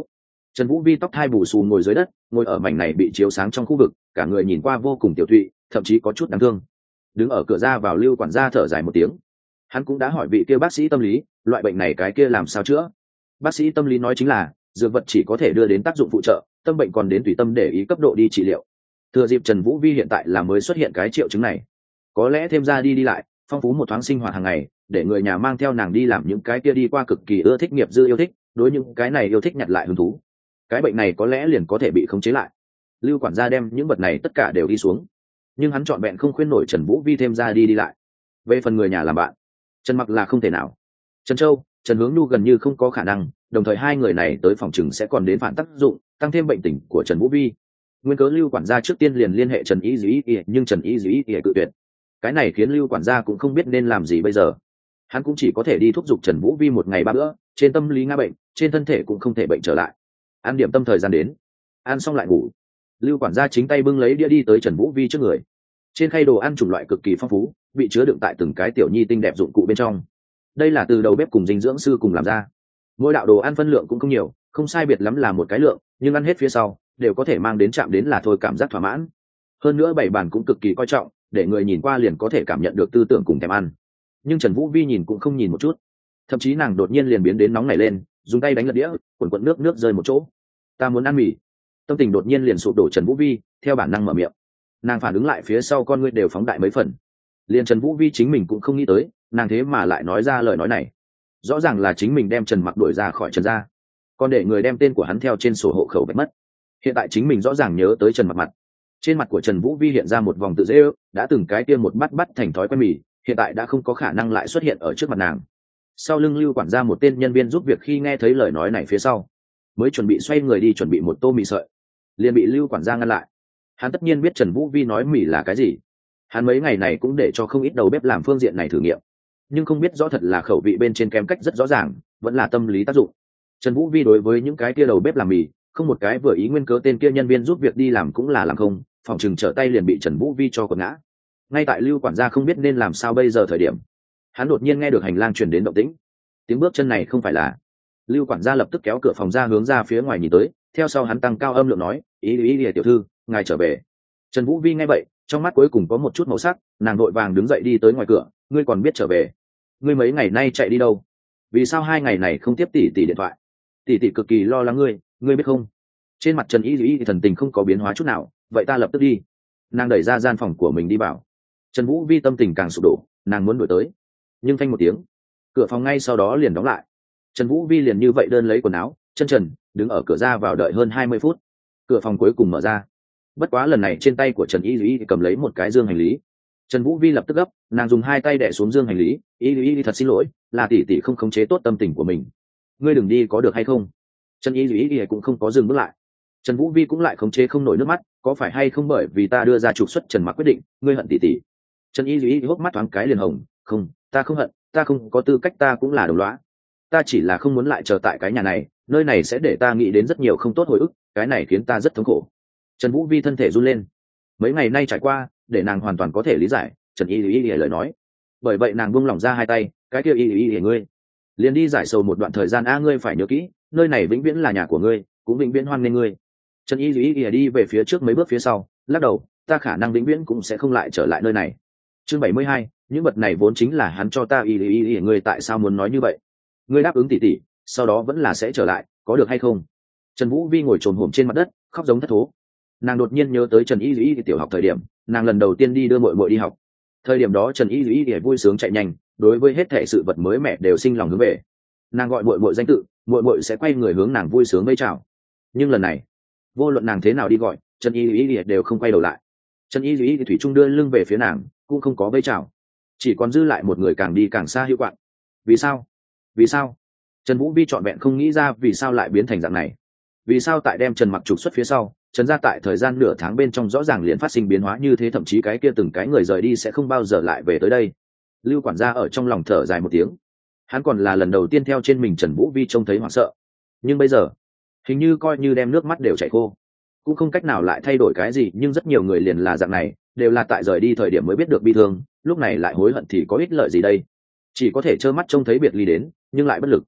S1: Trần Vũ Vi tóc thai bù xù ngồi dưới đất, ngồi ở mảnh này bị chiếu sáng trong khu vực, cả người nhìn qua vô cùng tiểu thụy, thậm chí có chút đáng thương. Đứng ở cửa ra vào Lưu quản gia thở dài một tiếng. Hắn cũng đã hỏi vị kia bác sĩ tâm lý, loại bệnh này cái kia làm sao chữa? Bác sĩ tâm lý nói chính là dược vật chỉ có thể đưa đến tác dụng phụ trợ, tâm bệnh còn đến tùy tâm để ý cấp độ đi trị liệu. Thừa dịp Trần Vũ Vi hiện tại là mới xuất hiện cái triệu chứng này, có lẽ thêm ra đi đi lại, phong phú một thoáng sinh hoạt hàng ngày, để người nhà mang theo nàng đi làm những cái kia đi qua cực kỳ ưa thích nghiệp dư yêu thích, đối những cái này yêu thích nhặt lại hứng thú. Cái bệnh này có lẽ liền có thể bị khống chế lại. Lưu quản gia đem những vật này tất cả đều đi xuống, nhưng hắn chọn bẹn không khuyên nổi Trần Vũ Vi thêm ra đi đi lại. Về phần người nhà làm bạn, Trần Mặc là không thể nào. Trần Châu, Trần Hướng Nhu gần như không có khả năng, đồng thời hai người này tới phòng chừng sẽ còn đến phản tác dụng, tăng thêm bệnh tình của Trần Vũ Vi. Nguyên cớ Lưu quản gia trước tiên liền liên hệ Trần Y Dĩ Y, nhưng Trần Y Dĩ Y cự tuyệt. Cái này khiến Lưu quản gia cũng không biết nên làm gì bây giờ. Hắn cũng chỉ có thể đi thúc giục Trần Vũ Vi một ngày ba bữa, trên tâm lý ngã bệnh, trên thân thể cũng không thể bệnh trở lại. Ăn điểm tâm thời gian đến, ăn xong lại ngủ. Lưu quản gia chính tay bưng lấy đĩa đi tới Trần Vũ Vi trước người. Trên khay đồ ăn chủng loại cực kỳ phong phú, bị chứa đựng tại từng cái tiểu nhi tinh đẹp dụng cụ bên trong. Đây là từ đầu bếp cùng dinh dưỡng sư cùng làm ra. Mỗi đạo đồ ăn phân lượng cũng không nhiều, không sai biệt lắm là một cái lượng, nhưng ăn hết phía sau đều có thể mang đến chạm đến là thôi cảm giác thỏa mãn. Hơn nữa bảy bàn cũng cực kỳ coi trọng, để người nhìn qua liền có thể cảm nhận được tư tưởng cùng thèm ăn. Nhưng Trần Vũ Vi nhìn cũng không nhìn một chút, thậm chí nàng đột nhiên liền biến đến nóng nảy lên, dùng tay đánh lật đĩa, cuộn cuộn nước nước rơi một chỗ. Ta muốn ăn mì. Tâm tình đột nhiên liền sụp đổ Trần Vũ Vi, theo bản năng mở miệng. Nàng phản ứng lại phía sau con ngươi đều phóng đại mấy phần. Liên Trần Vũ Vi chính mình cũng không nghĩ tới, nàng thế mà lại nói ra lời nói này. Rõ ràng là chính mình đem Trần Mặc đuổi ra khỏi Trần gia, còn để người đem tên của hắn theo trên sổ hộ khẩu bạch mất. Hiện tại chính mình rõ ràng nhớ tới Trần Mặc mặt. Trên mặt của Trần Vũ Vi hiện ra một vòng tự dễ ước, đã từng cái kia một bắt bắt thành thói quen mì, hiện tại đã không có khả năng lại xuất hiện ở trước mặt nàng. Sau lưng Lưu quản gia một tên nhân viên giúp việc khi nghe thấy lời nói này phía sau, mới chuẩn bị xoay người đi chuẩn bị một tô mì sợi, liền bị Lưu quản gia ngăn lại. Hắn tất nhiên biết Trần Vũ Vi nói mì là cái gì. Hắn mấy ngày này cũng để cho không ít đầu bếp làm phương diện này thử nghiệm, nhưng không biết rõ thật là khẩu vị bên trên kém cách rất rõ ràng, vẫn là tâm lý tác dụng. Trần Vũ Vi đối với những cái kia đầu bếp làm mì, không một cái vừa ý nguyên cớ tên kia nhân viên giúp việc đi làm cũng là làm không, phòng chừng trở tay liền bị Trần Vũ Vi cho quật ngã. Ngay tại Lưu quản gia không biết nên làm sao bây giờ thời điểm, hắn đột nhiên nghe được hành lang truyền đến động tĩnh. Tiếng bước chân này không phải là. Lưu quản gia lập tức kéo cửa phòng ra hướng ra phía ngoài nhìn tới, theo sau hắn tăng cao âm lượng nói, ý ý ý tiểu thư, ngài trở về. Trần Vũ Vi nghe vậy, trong mắt cuối cùng có một chút màu sắc, nàng vội vàng đứng dậy đi tới ngoài cửa. Ngươi còn biết trở về? Ngươi mấy ngày nay chạy đi đâu? Vì sao hai ngày này không tiếp tỷ tỷ điện thoại? Tỷ tỷ cực kỳ lo lắng ngươi, ngươi biết không? Trên mặt Trần Y Dĩ thì thần tình không có biến hóa chút nào. Vậy ta lập tức đi. Nàng đẩy ra gian phòng của mình đi vào. Trần Vũ Vi tâm tình càng sụp đổ, nàng muốn đuổi tới, nhưng phanh một tiếng, cửa phòng ngay sau đó liền đóng lại. Trần Vũ Vi liền như vậy đơn lấy quần áo, chân trần đứng ở cửa ra vào đợi hơn hai mươi phút. Cửa phòng cuối cùng mở ra. Bất quá lần này trên tay của Trần Y Dĩ cầm lấy một cái dương hành lý. Trần Vũ Vi lập tức gấp, nàng dùng hai tay đè xuống dương hành lý. Y Dĩ thật xin lỗi, là tỷ tỷ không khống chế tốt tâm tình của mình. Ngươi đừng đi có được hay không? Trần Y Dĩ cũng không có dừng bước lại. Trần Vũ Vi cũng lại khống chế không nổi nước mắt, có phải hay không bởi vì ta đưa ra trục xuất Trần Mặc quyết định, ngươi hận tỷ tỷ? Trần Y Dĩ hốc mắt thoáng cái liền hồng, không, ta không hận, ta không có tư cách, ta cũng là đồng lõa. Ta chỉ là không muốn lại chờ tại cái nhà này, nơi này sẽ để ta nghĩ đến rất nhiều không tốt hồi ức, cái này khiến ta rất thống khổ. Trần Vũ Vi thân thể run lên. Mấy ngày nay trải qua, để nàng hoàn toàn có thể lý giải Trần Y Y lời nói. Bởi vậy nàng buông lỏng ra hai tay, cái kia Y Y ngươi, liền đi giải sầu một đoạn thời gian a, ngươi phải nhớ kỹ, nơi này vĩnh viễn là nhà của ngươi, cũng vĩnh viễn hoan nghênh ngươi. Trần Y Y đi về phía trước mấy bước phía sau, lắc đầu, ta khả năng vĩnh viễn cũng sẽ không lại trở lại nơi này. Chương bảy mươi hai, những vật này vốn chính là hắn cho ta. Y Y Y ngươi tại sao muốn nói như vậy? Ngươi đáp ứng tỷ tỷ, sau đó vẫn là sẽ trở lại, có được hay không? Trần Vũ Vi ngồi trồm hổm trên mặt đất, khóc giống thất thố. Nàng đột nhiên nhớ tới Trần Y Dĩ tiểu học thời điểm, nàng lần đầu tiên đi đưa muội muội đi học. Thời điểm đó Trần Y Dĩ vui sướng chạy nhanh, đối với hết thảy sự vật mới mẻ đều sinh lòng hướng về. Nàng gọi muội muội danh tự, muội muội sẽ quay người hướng nàng vui sướng vẫy chào. Nhưng lần này, vô luận nàng thế nào đi gọi, Trần Y Dĩ đều không quay đầu lại. Trần Y Dĩ thủy chung đưa lưng về phía nàng, cũng không có vẫy chào, chỉ còn dư lại một người càng đi càng xa hữu quạng. Vì sao? Vì sao? Trần Vũ Vi trọn vẹn không nghĩ ra vì sao lại biến thành dạng này. Vì sao tại đem Trần Mặc trục xuất phía sau, Trần gia tại thời gian nửa tháng bên trong rõ ràng liền phát sinh biến hóa như thế, thậm chí cái kia từng cái người rời đi sẽ không bao giờ lại về tới đây. Lưu quản gia ở trong lòng thở dài một tiếng. Hắn còn là lần đầu tiên theo trên mình Trần Vũ Vi trông thấy hoảng sợ, nhưng bây giờ hình như coi như đem nước mắt đều chảy khô, cũng không cách nào lại thay đổi cái gì. Nhưng rất nhiều người liền là dạng này, đều là tại rời đi thời điểm mới biết được bi thương, lúc này lại hối hận thì có ích lợi gì đây? Chỉ có thể trơ mắt trông thấy biệt ly đến, nhưng lại bất lực.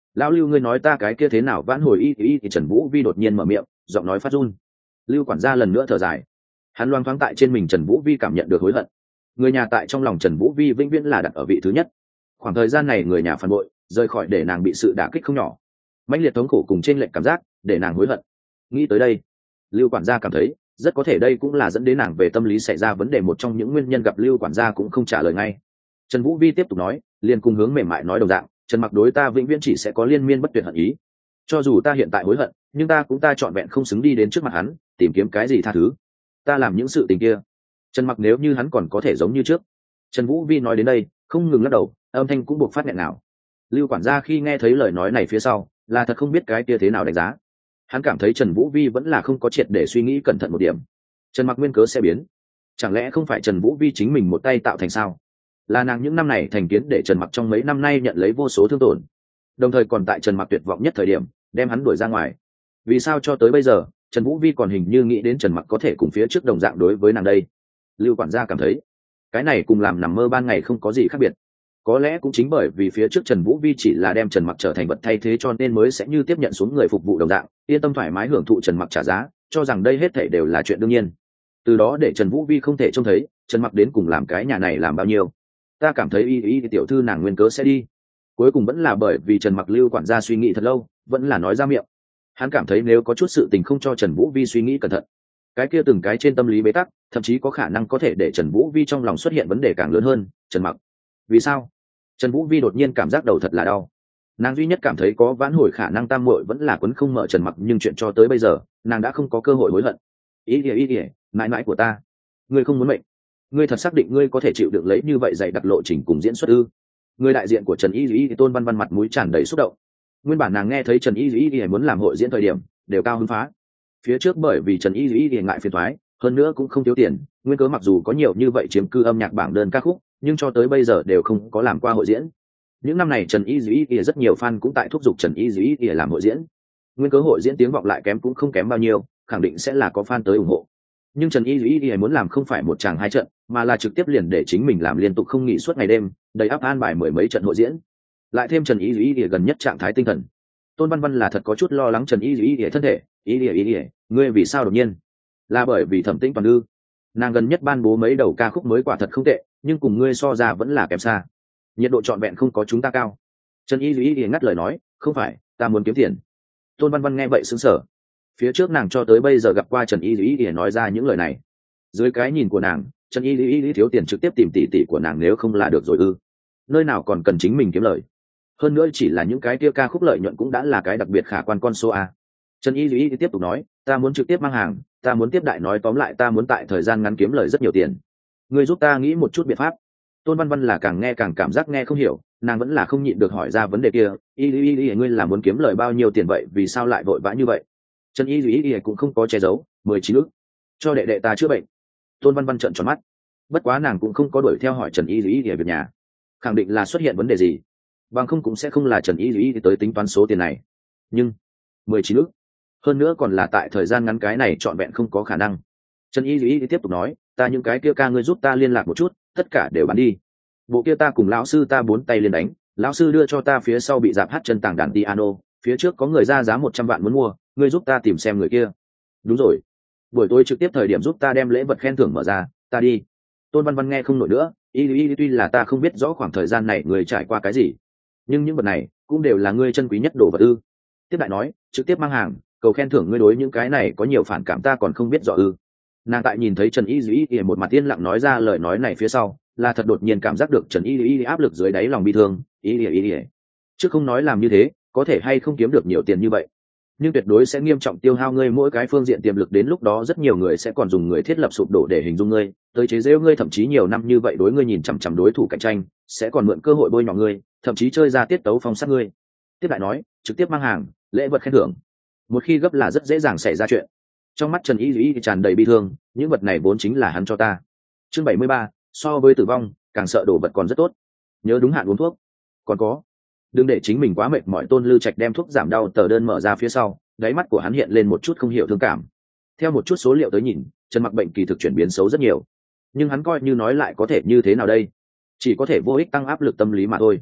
S1: lão Lưu, ngươi nói ta cái kia thế nào vãn hồi y y thì Trần Vũ Vi đột nhiên mở miệng, giọng nói phát run. Lưu quản gia lần nữa thở dài, hắn loang thoáng tại trên mình Trần Vũ Vi cảm nhận được hối hận. Người nhà tại trong lòng Trần Vũ Vi vĩnh viễn là đặt ở vị thứ nhất. Khoảng thời gian này người nhà phản bội, rời khỏi để nàng bị sự đả kích không nhỏ, mãnh liệt thống khổ cùng trên lệnh cảm giác để nàng hối hận. Nghĩ tới đây, Lưu quản gia cảm thấy rất có thể đây cũng là dẫn đến nàng về tâm lý xảy ra vấn đề một trong những nguyên nhân. Gặp Lưu quản gia cũng không trả lời ngay, Trần Vũ Vi tiếp tục nói, liền cùng hướng mềm mại nói đồng dạng, Trần Mặc đối ta vĩnh viễn chỉ sẽ có liên miên bất tuyệt hận ý. Cho dù ta hiện tại hối hận, nhưng ta cũng ta trọn vẹn không xứng đi đến trước mặt hắn tìm kiếm cái gì tha thứ. Ta làm những sự tình kia, Trần Mặc nếu như hắn còn có thể giống như trước. Trần Vũ Vi nói đến đây không ngừng lắc đầu, âm thanh cũng buộc phát nghẹn nào. Lưu quản gia khi nghe thấy lời nói này phía sau là thật không biết cái kia thế nào đánh giá. Hắn cảm thấy Trần Vũ Vi vẫn là không có triệt để suy nghĩ cẩn thận một điểm. Trần Mặc nguyên cớ sẽ biến, chẳng lẽ không phải Trần Vũ Vi chính mình một tay tạo thành sao? Là nàng những năm này thành kiến để Trần Mặc trong mấy năm nay nhận lấy vô số thương tổn, đồng thời còn tại Trần Mặc tuyệt vọng nhất thời điểm đem hắn đuổi ra ngoài. Vì sao cho tới bây giờ Trần Vũ Vi còn hình như nghĩ đến Trần Mặc có thể cùng phía trước đồng dạng đối với nàng đây? Lưu quản gia cảm thấy cái này cùng làm nằm mơ ban ngày không có gì khác biệt. Có lẽ cũng chính bởi vì phía trước Trần Vũ Vi chỉ là đem Trần Mặc trở thành vật thay thế cho nên mới sẽ như tiếp nhận xuống người phục vụ đồng dạng, yên tâm thoải mái hưởng thụ Trần Mặc trả giá, cho rằng đây hết thảy đều là chuyện đương nhiên. Từ đó để Trần Vũ Vi không thể trông thấy Trần Mặc đến cùng làm cái nhà này làm bao nhiêu. Ta cảm thấy y y tiểu thư nàng nguyên cớ sẽ đi, cuối cùng vẫn là bởi vì Trần Mặc. Lưu quản gia suy nghĩ thật lâu vẫn là nói ra miệng. Hắn cảm thấy nếu có chút sự tình không cho Trần Vũ Vi suy nghĩ cẩn thận, cái kia từng cái trên tâm lý bế tắc thậm chí có khả năng có thể để Trần Vũ Vi trong lòng xuất hiện vấn đề càng lớn hơn. Trần Mặc vì sao? Trần Vũ Vi đột nhiên cảm giác đầu thật là đau. Nàng duy nhất cảm thấy có vãn hồi khả năng tam muội vẫn là quấn không mở Trần Mặc, nhưng chuyện cho tới bây giờ nàng đã không có cơ hội hối hận. Ý ỉa ý ỉa, mãi mãi của ta, ngươi không muốn mệnh, ngươi thật xác định ngươi có thể chịu được lấy như vậy dày đặc lộ trình cùng diễn xuất ư? Người đại diện của Trần Y Dĩ Tôn Văn Văn mặt mũi tràn đầy xúc động. Nguyên bản nàng nghe thấy Trần Y Dĩ muốn làm hội diễn thời điểm đều cao hứng phá. Phía trước bởi vì Trần Y Dĩ ngại phiền toái, hơn nữa cũng không thiếu tiền, nguyên cớ mặc dù có nhiều như vậy chiếm cư âm nhạc bảng đơn ca khúc, nhưng cho tới bây giờ đều không có làm qua hội diễn. Những năm này Trần Y Dĩ rất nhiều fan cũng tại thúc giục Trần Y Dĩ làm hội diễn. Nguyên cớ hội diễn tiếng vọng lại kém cũng không kém bao nhiêu, khẳng định sẽ là có fan tới ủng hộ. Nhưng Trần Y Dĩ muốn làm không phải một tràng hai trận, mà là trực tiếp liền để chính mình làm liên tục không nghỉ suốt ngày đêm, đầy ắp an bài mười mấy trận hội diễn. Lại thêm Trần Y Dĩ gần nhất trạng thái tinh thần, Tôn Văn Văn là thật có chút lo lắng Trần Y Dĩ thân thể. Y Dĩ Y Dĩ, ngươi vì sao đột nhiên? Là bởi vì Thẩm Tĩnh toàn ư? Nàng gần nhất ban bố mấy đầu ca khúc mới quả thật không tệ, nhưng cùng ngươi so ra vẫn là kém xa. Nhiệt độ trọn vẹn không có chúng ta cao. Trần Y Dĩ ngắt lời nói, không phải, ta muốn kiếm tiền. Tôn Văn Văn nghe vậy sững sờ. Phía trước nàng cho tới bây giờ gặp qua Trần Y Dĩ nói ra những lời này. Dưới cái nhìn của nàng, Trần Y Dĩ thiếu tiền trực tiếp tìm tỷ tỷ của nàng nếu không là được rồi ư? Nơi nào còn cần chính mình kiếm lời? Hơn nữa chỉ là những cái kia ca khúc lợi nhuận cũng đã là cái đặc biệt khả quan con số a. Trần Y Dĩ tiếp tục nói, ta muốn trực tiếp mang hàng, ta muốn tiếp đại, nói tóm lại ta muốn tại thời gian ngắn kiếm lời rất nhiều tiền. Ngươi giúp ta nghĩ một chút biện pháp. Tôn Văn Văn là càng nghe càng cảm giác nghe không hiểu, nàng vẫn là không nhịn được hỏi ra vấn đề kia. Y Y Y, ngươi là muốn kiếm lời bao nhiêu tiền vậy, vì sao lại vội vã như vậy? Trần Y Y Y cũng không có che giấu, mười chín ức cho đệ đệ ta chữa bệnh. Tôn Văn Văn trợn tròn mắt, bất quá nàng cũng không có đuổi theo hỏi Trần Y Y Y việc nhà, khẳng định là xuất hiện vấn đề gì, bằng không cũng sẽ không là Trần Y Y tới tính toán số tiền này. Nhưng mười chín ức, hơn nữa còn là tại thời gian ngắn, cái này trọn vẹn không có khả năng. Trần Y Y tiếp tục nói, ta những cái kia ca ngươi giúp ta liên lạc một chút, tất cả đều bán đi. Bộ kia ta cùng lão sư ta bốn tay liên đánh, lão sư đưa cho ta phía sau bị dạp hát chân tàng đàn piano, phía trước có người ra giá một trăm vạn muốn mua, ngươi giúp ta tìm xem người kia. Đúng rồi, buổi tối trực tiếp thời điểm giúp ta đem lễ vật khen thưởng mở ra, ta đi. Tôn Văn Văn nghe không nổi nữa, y y tuy là ta không biết rõ khoảng thời gian này người trải qua cái gì, nhưng những vật này cũng đều là ngươi chân quý nhất đồ vật ư? Tiếp đại nói, trực tiếp mang hàng, cầu khen thưởng ngươi đối những cái này có nhiều phản cảm ta còn không biết rõ ư? Nàng tại nhìn thấy Trần Y Y Y một mặt yên lặng nói ra lời nói này phía sau, là thật đột nhiên cảm giác được Trần Y Y áp lực dưới đáy lòng bi thương. Y Y Y, chứ không nói làm như thế có thể hay không kiếm được nhiều tiền như vậy, nhưng tuyệt đối sẽ nghiêm trọng tiêu hao ngươi mỗi cái phương diện tiềm lực, đến lúc đó rất nhiều người sẽ còn dùng người thiết lập sụp đổ để hình dung ngươi, tới chế giễu ngươi, thậm chí nhiều năm như vậy đối ngươi nhìn chằm chằm đối thủ cạnh tranh sẽ còn mượn cơ hội bôi nhọ ngươi, thậm chí chơi ra tiết tấu phong sát ngươi. Tiếp lại nói, trực tiếp mang hàng, lễ vật khen thưởng, một khi gấp là rất dễ dàng xảy ra chuyện. Trong mắt Trần Y Y tràn đầy bi thương, những vật này vốn chính là hắn cho ta. Chương bảy mươi ba, so với tử vong càng sợ đồ vật còn rất tốt, nhớ đúng hạn uống thuốc. Còn có, đừng để chính mình quá mệt mỏi. Tôn Lư Trạch đem thuốc giảm đau tờ đơn mở ra phía sau, đáy mắt của hắn hiện lên một chút không hiểu thương cảm. Theo một chút số liệu tới nhìn, Trần Mặc bệnh kỳ thực chuyển biến xấu rất nhiều, nhưng hắn coi như nói lại có thể như thế nào đây, chỉ có thể vô ích tăng áp lực tâm lý mà thôi.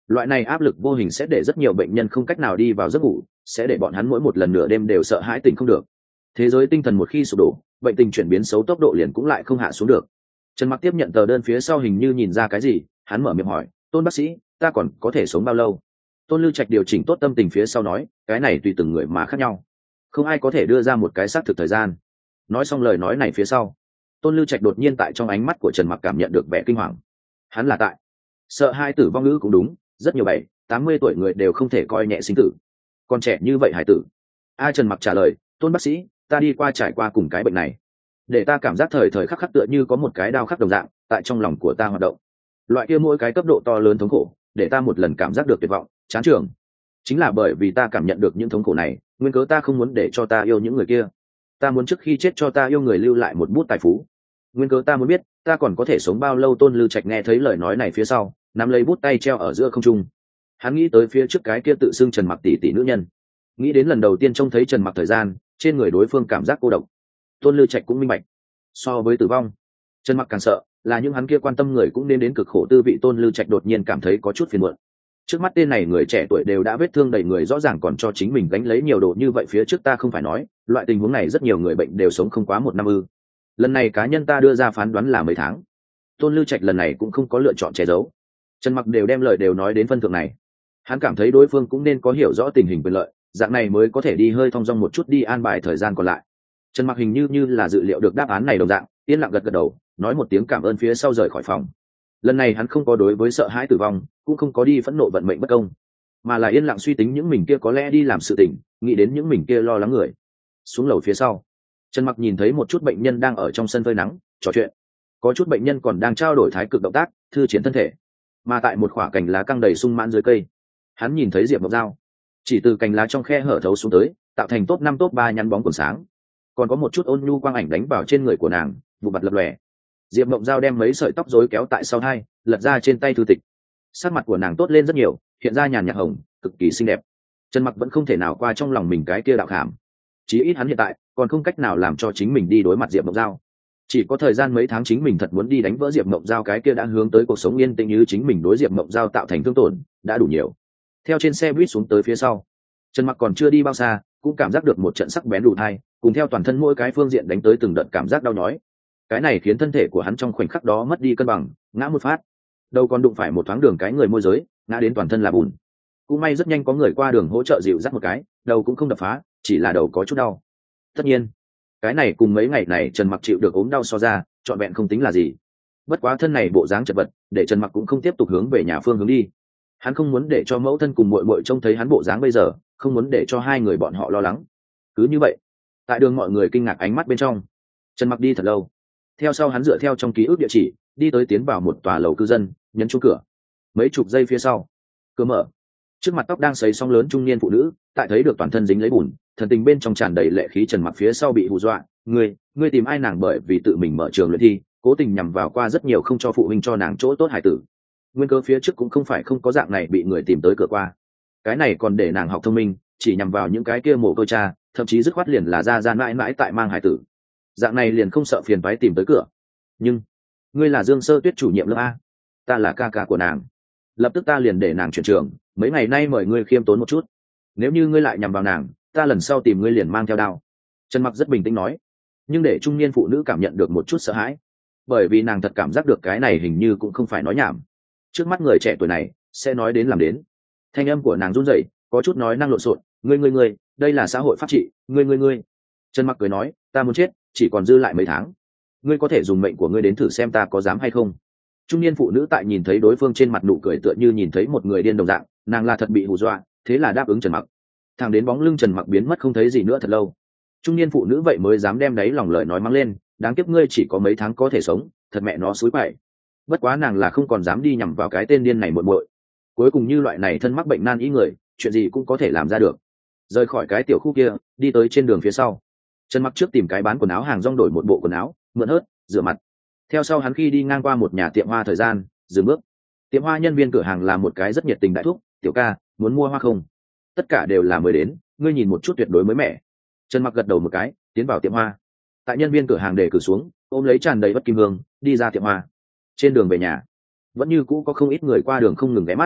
S1: Loại này áp lực vô hình sẽ để rất nhiều bệnh nhân không cách nào đi vào giấc ngủ, sẽ để bọn hắn mỗi một lần nửa đêm đều sợ hãi tỉnh không được. Thế giới tinh thần một khi sụp đổ, bệnh tình chuyển biến xấu tốc độ liền cũng lại không hạ xuống được. Trần Mặc tiếp nhận tờ đơn phía sau, hình như nhìn ra cái gì, hắn mở miệng hỏi, tôn bác sĩ, ta còn có thể sống bao lâu? Tôn Lưu Trạch điều chỉnh tốt tâm tình phía sau nói, cái này tùy từng người mà khác nhau, không ai có thể đưa ra một cái xác thực thời gian. Nói xong lời nói này phía sau, Tôn Lưu Trạch đột nhiên tại trong ánh mắt của Trần Mặc cảm nhận được vẻ kinh hoàng. Hắn là tại sợ hai tử vong ngữ cũng đúng, rất nhiều bảy tám mươi tuổi người đều không thể coi nhẹ sinh tử, còn trẻ như vậy hải tử. A Trần Mặc trả lời, tôn bác sĩ, ta đi qua trải qua cùng cái bệnh này, để ta cảm giác thời thời khắc khắc tựa như có một cái đao khắc đồng dạng tại trong lòng của ta hoạt động. Loại kia mỗi cái cấp độ to lớn thống khổ, để ta một lần cảm giác được tuyệt vọng, chán trường. Chính là bởi vì ta cảm nhận được những thống khổ này, nguyên cớ ta không muốn để cho ta yêu những người kia. Ta muốn trước khi chết cho ta yêu người lưu lại một bút tài phú. Nguyên cớ ta muốn biết ta còn có thể sống bao lâu. Tôn Lưu Trạch nghe thấy lời nói này phía sau, nắm lấy bút tay treo ở giữa không trung. Hắn nghĩ tới phía trước cái kia tự xưng Trần Mặc tỷ tỷ nữ nhân, nghĩ đến lần đầu tiên trông thấy Trần Mặc thời gian, trên người đối phương cảm giác cô độc. Tôn Lưu Trạch cũng minh bạch, so với tử vong, Trần Mặc càng sợ là những hắn kia quan tâm người cũng nên đến cực khổ tư vị. Tôn Lưu Trạch đột nhiên cảm thấy có chút phiền muộn. Trước mắt tên này người trẻ tuổi đều đã vết thương đầy người, rõ ràng còn cho chính mình gánh lấy nhiều đồ như vậy. Phía trước ta không phải nói, loại tình huống này rất nhiều người bệnh đều sống không quá một năm ư? Lần này cá nhân ta đưa ra phán đoán là mấy tháng. Tôn Lưu Trạch lần này cũng không có lựa chọn che giấu. Trần Mặc đều đem lời đều nói đến phân thượng này, hắn cảm thấy đối phương cũng nên có hiểu rõ tình hình quyền lợi, dạng này mới có thể đi hơi thong dong một chút, đi an bài thời gian còn lại. Trần Mặc hình như như là dự liệu được đáp án này đồng dạng, yên lặng gật gật đầu, nói một tiếng cảm ơn phía sau rời khỏi phòng. Lần này hắn không có đối với sợ hãi tử vong, cũng không có đi phẫn nộ vận mệnh bất công, mà là yên lặng suy tính những mình kia có lẽ đi làm sự tình, nghĩ đến những mình kia lo lắng người. Xuống lầu phía sau, Trần Mặc nhìn thấy một chút bệnh nhân đang ở trong sân phơi nắng trò chuyện, có chút bệnh nhân còn đang trao đổi thái cực động tác, thư triển thân thể. Mà tại một khoảng cành lá căng đầy sung mãn dưới cây, hắn nhìn thấy Diệp Mộng Giao chỉ từ cành lá trong khe hở thấu xuống tới, tạo thành top năm top ba nhắn bóng cuồng sáng, còn có một chút ôn nhu quang ảnh đánh vào trên người của nàng, vụ mặt lập lòe. Diệp Mộng Giao đem mấy sợi tóc rối kéo tại sau hai, lật ra trên tay thư tịch. Sắc mặt của nàng tốt lên rất nhiều, hiện ra nhàn nhạt hồng, cực kỳ xinh đẹp. Trần Mặc vẫn không thể nào qua trong lòng mình cái kia đạo khảm, chí ít hắn hiện tại còn không cách nào làm cho chính mình đi đối mặt Diệp Mộng Giao. Chỉ có thời gian mấy tháng, chính mình thật muốn đi đánh vỡ Diệp Mộng Giao cái kia đã hướng tới cuộc sống yên tĩnh như chính mình đối Diệp Mộng Giao tạo thành thương tổn đã đủ nhiều. Theo trên xe buýt xuống tới phía sau, Trần Mặc còn chưa đi bao xa, cũng cảm giác được một trận sắc bén đủ thai, cùng theo toàn thân mỗi cái phương diện đánh tới từng đợt cảm giác đau nhói. Cái này khiến thân thể của hắn trong khoảnh khắc đó mất đi cân bằng, ngã một phát, đầu còn đụng phải một thoáng đường cái người môi giới, ngã đến toàn thân là bùn. Cũng may rất nhanh có người qua đường hỗ trợ dịu dắt một cái, đầu cũng không đập phá, chỉ là đầu có chút đau. Tất nhiên, cái này cùng mấy ngày này Trần Mặc chịu được ốm đau so ra, trọn vẹn không tính là gì. Bất quá thân này bộ dáng chật vật, để Trần Mặc cũng không tiếp tục hướng về nhà phương hướng đi. Hắn không muốn để cho mẫu thân cùng muội muội trông thấy hắn bộ dáng bây giờ, không muốn để cho hai người bọn họ lo lắng. Cứ như vậy, tại đường mọi người kinh ngạc ánh mắt bên trong, Trần Mặc đi thật lâu. Theo sau hắn dựa theo trong ký ức địa chỉ, đi tới tiến vào một tòa lầu cư dân, nhấn chuông cửa. Mấy chục giây phía sau, cửa mở. Trước mặt tóc đang sấy xong lớn trung niên phụ nữ, tại thấy được toàn thân dính lấy bùn, thần tình bên trong tràn đầy lệ khí Trần Mặc phía sau bị hù dọa. Ngươi, ngươi tìm ai? Nàng bởi vì tự mình mở trường luyện thi, cố tình nhằm vào qua rất nhiều không cho phụ huynh cho nàng chỗ tốt hải tử. Nguyên cơ phía trước cũng không phải không có dạng này bị người tìm tới cửa qua. Cái này còn để nàng học thông minh, chỉ nhằm vào những cái kia mồ côi cha, thậm chí dứt khoát liền là ra ra mãi mãi tại mang hải tử. Dạng này liền không sợ phiền toái tìm tới cửa. Nhưng ngươi là Dương Sơ Tuyết chủ nhiệm lớp A, ta là ca ca của nàng, lập tức ta liền để nàng chuyển trường, mấy ngày nay mời ngươi khiêm tốn một chút, nếu như ngươi lại nhằm vào nàng, ta lần sau tìm ngươi liền mang theo đao. Trần Mặc rất bình tĩnh nói, nhưng để trung niên phụ nữ cảm nhận được một chút sợ hãi, bởi vì nàng thật cảm giác được cái này hình như cũng không phải nói nhảm. Trước mắt người trẻ tuổi này sẽ nói đến làm đến. Thanh âm của nàng run rẩy, có chút nói năng lộn xộn. Ngươi ngươi ngươi, đây là xã hội pháp trị, ngươi ngươi ngươi. Trần Mặc cười nói, ta muốn chết, chỉ còn dư lại mấy tháng. Ngươi có thể dùng mệnh của ngươi đến thử xem ta có dám hay không. Trung niên phụ nữ tại nhìn thấy đối phương trên mặt nụ cười tựa như nhìn thấy một người điên đồng dạng, nàng là thật bị hù dọa, thế là đáp ứng Trần Mặc. Thẳng đến bóng lưng Trần Mặc biến mất không thấy gì nữa thật lâu, trung niên phụ nữ vậy mới dám đem đấy lòng lời nói mang lên, đáng tiếc ngươi chỉ có mấy tháng có thể sống, thật mẹ nó xúi quậy. Bất quá nàng là không còn dám đi nhằm vào cái tên điên này muội muội. Cuối cùng như loại này thân mắc bệnh nan ý người, chuyện gì cũng có thể làm ra được. Rời khỏi cái tiểu khu kia, đi tới trên đường phía sau, Trần Mặc trước tìm cái bán quần áo hàng rong đổi một bộ quần áo, mượn hớt, rửa mặt. Theo sau hắn khi đi ngang qua một nhà tiệm hoa thời gian, dừng bước. Tiệm hoa nhân viên cửa hàng là một cái rất nhiệt tình đại thúc, tiểu ca, muốn mua hoa không? Tất cả đều là mới đến, ngươi nhìn một chút tuyệt đối mới mẻ. Trần Mặc gật đầu một cái, tiến vào tiệm hoa. Tại nhân viên cửa hàng để cử xuống, ôm lấy tràn đầy bất kim hương, đi ra tiệm hoa. Trên đường về nhà, vẫn như cũ có không ít người qua đường không ngừng ghé mắt.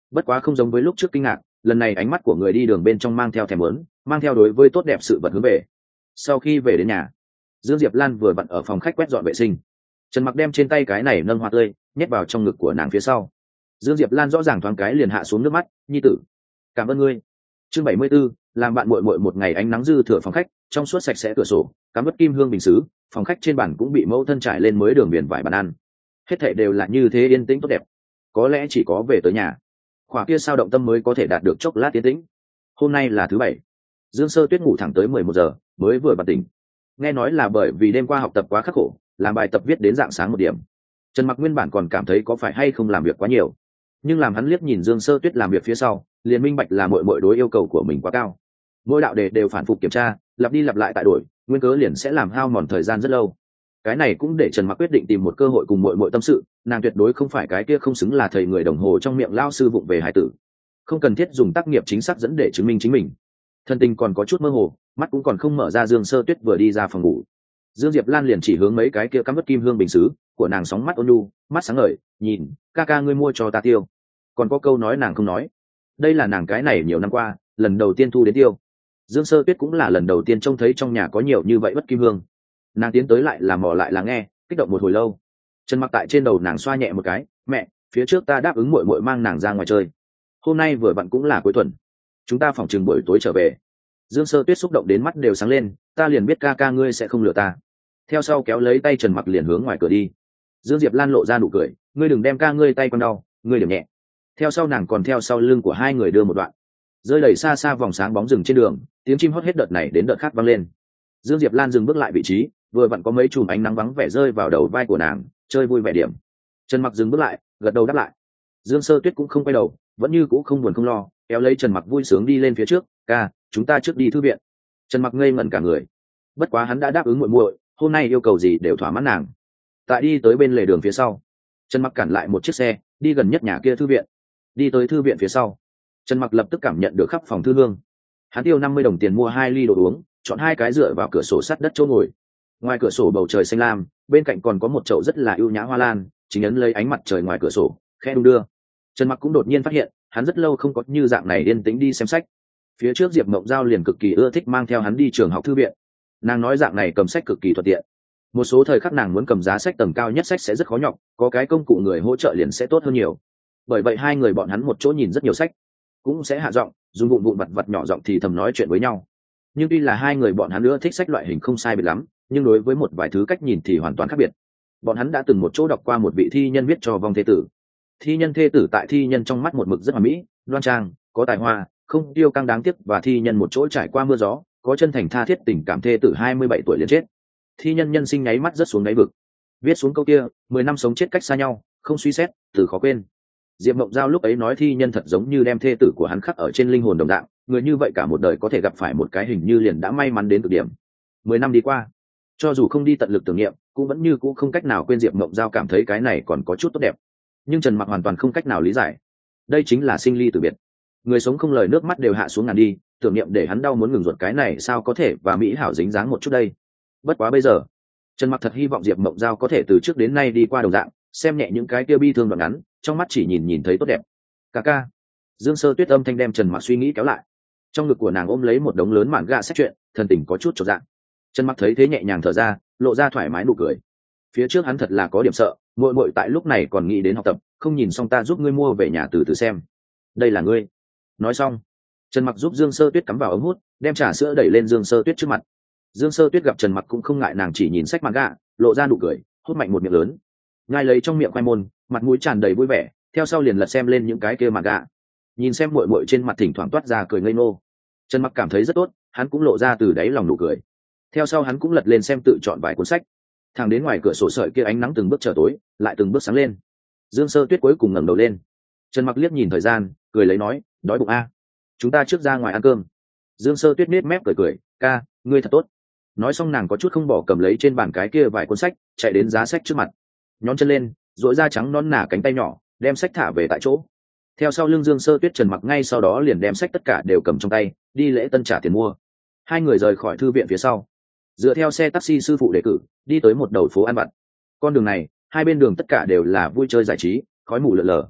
S1: bất quá không giống với lúc trước kinh ngạc, lần này ánh mắt của người đi đường bên trong mang theo thèm muốn, mang theo đối với tốt đẹp sự vật hướng về. Sau khi về đến nhà, Dương Diệp Lan vừa vặn ở phòng khách quét dọn vệ sinh. Trần Mặc đem trên tay cái này nâng hoa tươi nhét vào trong ngực của nàng phía sau. Dương Diệp Lan rõ ràng thoáng cái liền hạ xuống nước mắt, nhi tử, cảm ơn ngươi. Chương bảy mươi 74, làm bạn muội muội một ngày ánh nắng dư thừa phòng khách, trong suốt sạch sẽ cửa sổ, cắm bất kim hương bình sứ, phòng khách trên bàn cũng bị mẫu thân trải lên mới đường viền vải bàn ăn. Hết thảy đều là như thế yên tĩnh tốt đẹp. Có lẽ chỉ có về tới nhà, khỏa kia sao động tâm mới có thể đạt được chốc lát tiến tĩnh. Hôm nay là thứ bảy, Dương Sơ Tuyết ngủ thẳng tới mười một giờ mới vừa bật tỉnh. Nghe nói là bởi vì đêm qua học tập quá khắc khổ, làm bài tập viết đến rạng sáng một điểm. Trần Mặc nguyên bản còn cảm thấy có phải hay không làm việc quá nhiều, nhưng làm hắn liếc nhìn Dương Sơ Tuyết làm việc phía sau, liền minh bạch là muội muội đối yêu cầu của mình quá cao. Mỗi đạo đề đều phản phục kiểm tra, lặp đi lặp lại tại đổi, nguyên cớ liền sẽ làm hao mòn thời gian rất lâu. Cái này cũng để Trần Mặc quyết định tìm một cơ hội cùng muội muội tâm sự, nàng tuyệt đối không phải cái kia không xứng là thầy người đồng hồ trong miệng lao sư vụng về hải tử, không cần thiết dùng tác nghiệp chính xác dẫn để chứng minh chính mình. Thân tình còn có chút mơ hồ, mắt cũng còn không mở ra. Dương Sơ Tuyết vừa đi ra phòng ngủ, Dương Diệp Lan liền chỉ hướng mấy cái kia cắm bất kim hương bình sứ của nàng, sóng mắt ôn nhu, mắt sáng ngời, nhìn, ca ca ngươi mua cho ta tiêu. Còn có câu nói nàng không nói, đây là nàng cái này nhiều năm qua lần đầu tiên thu đến tiêu. Dương Sơ Tuyết cũng là lần đầu tiên trông thấy trong nhà có nhiều như vậy bất kim hương, nàng tiến tới lại làm mò lại là nghe, kích động một hồi lâu. Trần Mặc tại trên đầu nàng xoa nhẹ một cái, mẹ, phía trước ta đáp ứng muội muội mang nàng ra ngoài chơi, hôm nay vừa vặn cũng là cuối tuần, chúng ta phòng chừng buổi tối trở về. Dương Sơ Tuyết xúc động đến mắt đều sáng lên, ta liền biết ca ca ngươi sẽ không lừa ta. Theo sau kéo lấy tay Trần Mặc liền hướng ngoài cửa đi. Dương Diệp Lan lộ ra nụ cười, ngươi đừng đem ca ngươi tay con đau, ngươi điểm nhẹ. Theo sau nàng còn theo sau lưng của hai người đưa một đoạn, rơi đầy xa xa vòng sáng bóng rừng trên đường, tiếng chim hót hết đợt này đến đợt khác vang lên. Dương Diệp Lan dừng bước lại vị trí, vừa vặn có mấy chùm ánh nắng vắng vẻ rơi vào đầu vai của nàng, chơi vui vẻ điểm. Trần Mặc dừng bước lại, gật đầu đáp lại. Dương Sơ Tuyết cũng không quay đầu, vẫn như cũ không buồn không lo, kéo lấy Trần Mặc vui sướng đi lên phía trước, ca, chúng ta trước đi thư viện. Trần Mặc ngây ngẩn cả người, bất quá hắn đã đáp ứng muội muội, hôm nay yêu cầu gì đều thỏa mãn nàng. Tại đi tới bên lề đường phía sau, Trần Mặc cản lại một chiếc xe, đi gần nhất nhà kia thư viện. Đi tới thư viện phía sau, Trần Mặc lập tức cảm nhận được khắp phòng thư hương. Hắn tiêu năm mươi đồng tiền mua hai ly đồ uống, chọn hai cái dựa vào cửa sổ sắt đất chỗ ngồi. Ngoài cửa sổ bầu trời xanh lam, bên cạnh còn có một chậu rất là ưu nhã hoa lan, chính ấn lấy ánh mặt trời ngoài cửa sổ, khẽ đung đưa. Trần Mặc cũng đột nhiên phát hiện, hắn rất lâu không có như dạng này yên tĩnh đi xem sách. Phía trước Diệp Mộng Giao liền cực kỳ ưa thích mang theo hắn đi trường học thư viện. Nàng nói dạng này cầm sách cực kỳ thuận tiện. Một số thời khắc nàng muốn cầm giá sách tầng cao nhất sách sẽ rất khó nhọc, có cái công cụ người hỗ trợ liền sẽ tốt hơn nhiều. Bởi vậy hai người bọn hắn một chỗ nhìn rất nhiều sách, cũng sẽ hạ giọng, dùng vụn vụn vặt vặt nhỏ giọng thì thầm nói chuyện với nhau. Nhưng tuy là hai người bọn hắn nữa thích sách loại hình không sai biệt lắm, nhưng đối với một vài thứ cách nhìn thì hoàn toàn khác biệt. Bọn hắn đã từng một chỗ đọc qua một vị thi nhân viết cho vong thế tử. Thi nhân thê tử tại thi nhân trong mắt một mực rất hoàn mỹ, đoan trang, có tài hoa, không tiêu căng đáng tiếc, và thi nhân một chỗ trải qua mưa gió, có chân thành tha thiết tình cảm. Thê tử hai mươi bảy tuổi liền chết. Thi nhân nhân sinh nháy mắt rất xuống đáy vực. Viết xuống câu kia, mười năm sống chết cách xa nhau, không suy xét, từ khó quên. Diệp Mộng Giao lúc ấy nói thi nhân thật giống như đem thê tử của hắn khắc ở trên linh hồn đồng dạng, người như vậy cả một đời có thể gặp phải một cái hình như liền đã may mắn đến cực điểm. Mười năm đi qua, cho dù không đi tận lực tưởng niệm, cũng vẫn như cũng không cách nào quên. Diệp Mộng Giao cảm thấy cái này còn có chút tốt đẹp, nhưng Trần Mặc hoàn toàn không cách nào lý giải. Đây chính là sinh ly tử biệt, người sống không lời nước mắt đều hạ xuống ngàn đi, tưởng niệm để hắn đau muốn ngừng ruột, cái này sao có thể và mỹ hảo dính dáng một chút đây. Bất quá bây giờ, Trần Mặc thật hy vọng Diệp Mộng Giao có thể từ trước đến nay đi qua đồng dạng, xem nhẹ những cái kia bi thương đoạn ngắn, trong mắt chỉ nhìn nhìn thấy tốt đẹp. Ca ca. Dương Sơ Tuyết âm thanh đem Trần Mặc suy nghĩ kéo lại. Trong ngực của nàng ôm lấy một đống lớn mảng gạ sách truyện, thần tình có chút chột dạ. Trần Mặc thấy thế nhẹ nhàng thở ra, lộ ra thoải mái nụ cười. Phía trước hắn thật là có điểm sợ, muội muội tại lúc này còn nghĩ đến học tập, không nhìn xong ta giúp ngươi mua về nhà từ từ xem. Đây là ngươi. Nói xong, Trần Mặc giúp Dương Sơ Tuyết cắm vào ống hút, đem trà sữa đẩy lên Dương Sơ Tuyết trước mặt. Dương Sơ Tuyết gặp Trần Mặc cũng không ngại nàng chỉ nhìn sách manga, lộ ra nụ cười, hút mạnh một miệng lớn, ngay lấy trong miệng khoai môn, mặt mũi tràn đầy vui vẻ, theo sau liền lật xem lên những cái kia manga. Nhìn xem muội muội trên mặt thỉnh thoảng toát ra cười ngây ngô, Trần Mặc cảm thấy rất tốt, hắn cũng lộ ra từ đáy lòng nụ cười. Theo sau hắn cũng lật lên xem tự chọn vài cuốn sách. Thẳng đến ngoài cửa sổ sợi kia ánh nắng từng bước trở tối, lại từng bước sáng lên. Dương Sơ Tuyết cuối cùng ngẩng đầu lên. Trần Mặc liếc nhìn thời gian, cười lấy nói, đói bụng a, chúng ta trước ra ngoài ăn cơm. Dương Sơ Tuyết nết mép cười cười, ca, ngươi thật tốt. Nói xong nàng có chút không bỏ cầm lấy trên bàn cái kia vài cuốn sách, chạy đến giá sách trước mặt, nhón chân lên, duỗi ra trắng nõn nà cánh tay nhỏ, đem sách thả về tại chỗ. Theo sau lưng Dương Sơ Tuyết, Trần Mặc ngay sau đó liền đem sách tất cả đều cầm trong tay, đi lễ tân trả tiền mua. Hai người rời khỏi thư viện phía sau, dựa theo xe taxi sư phụ đề cử, đi tới một đầu phố ăn vặt. Con đường này, hai bên đường tất cả đều là vui chơi giải trí, khói mù lờ lờ.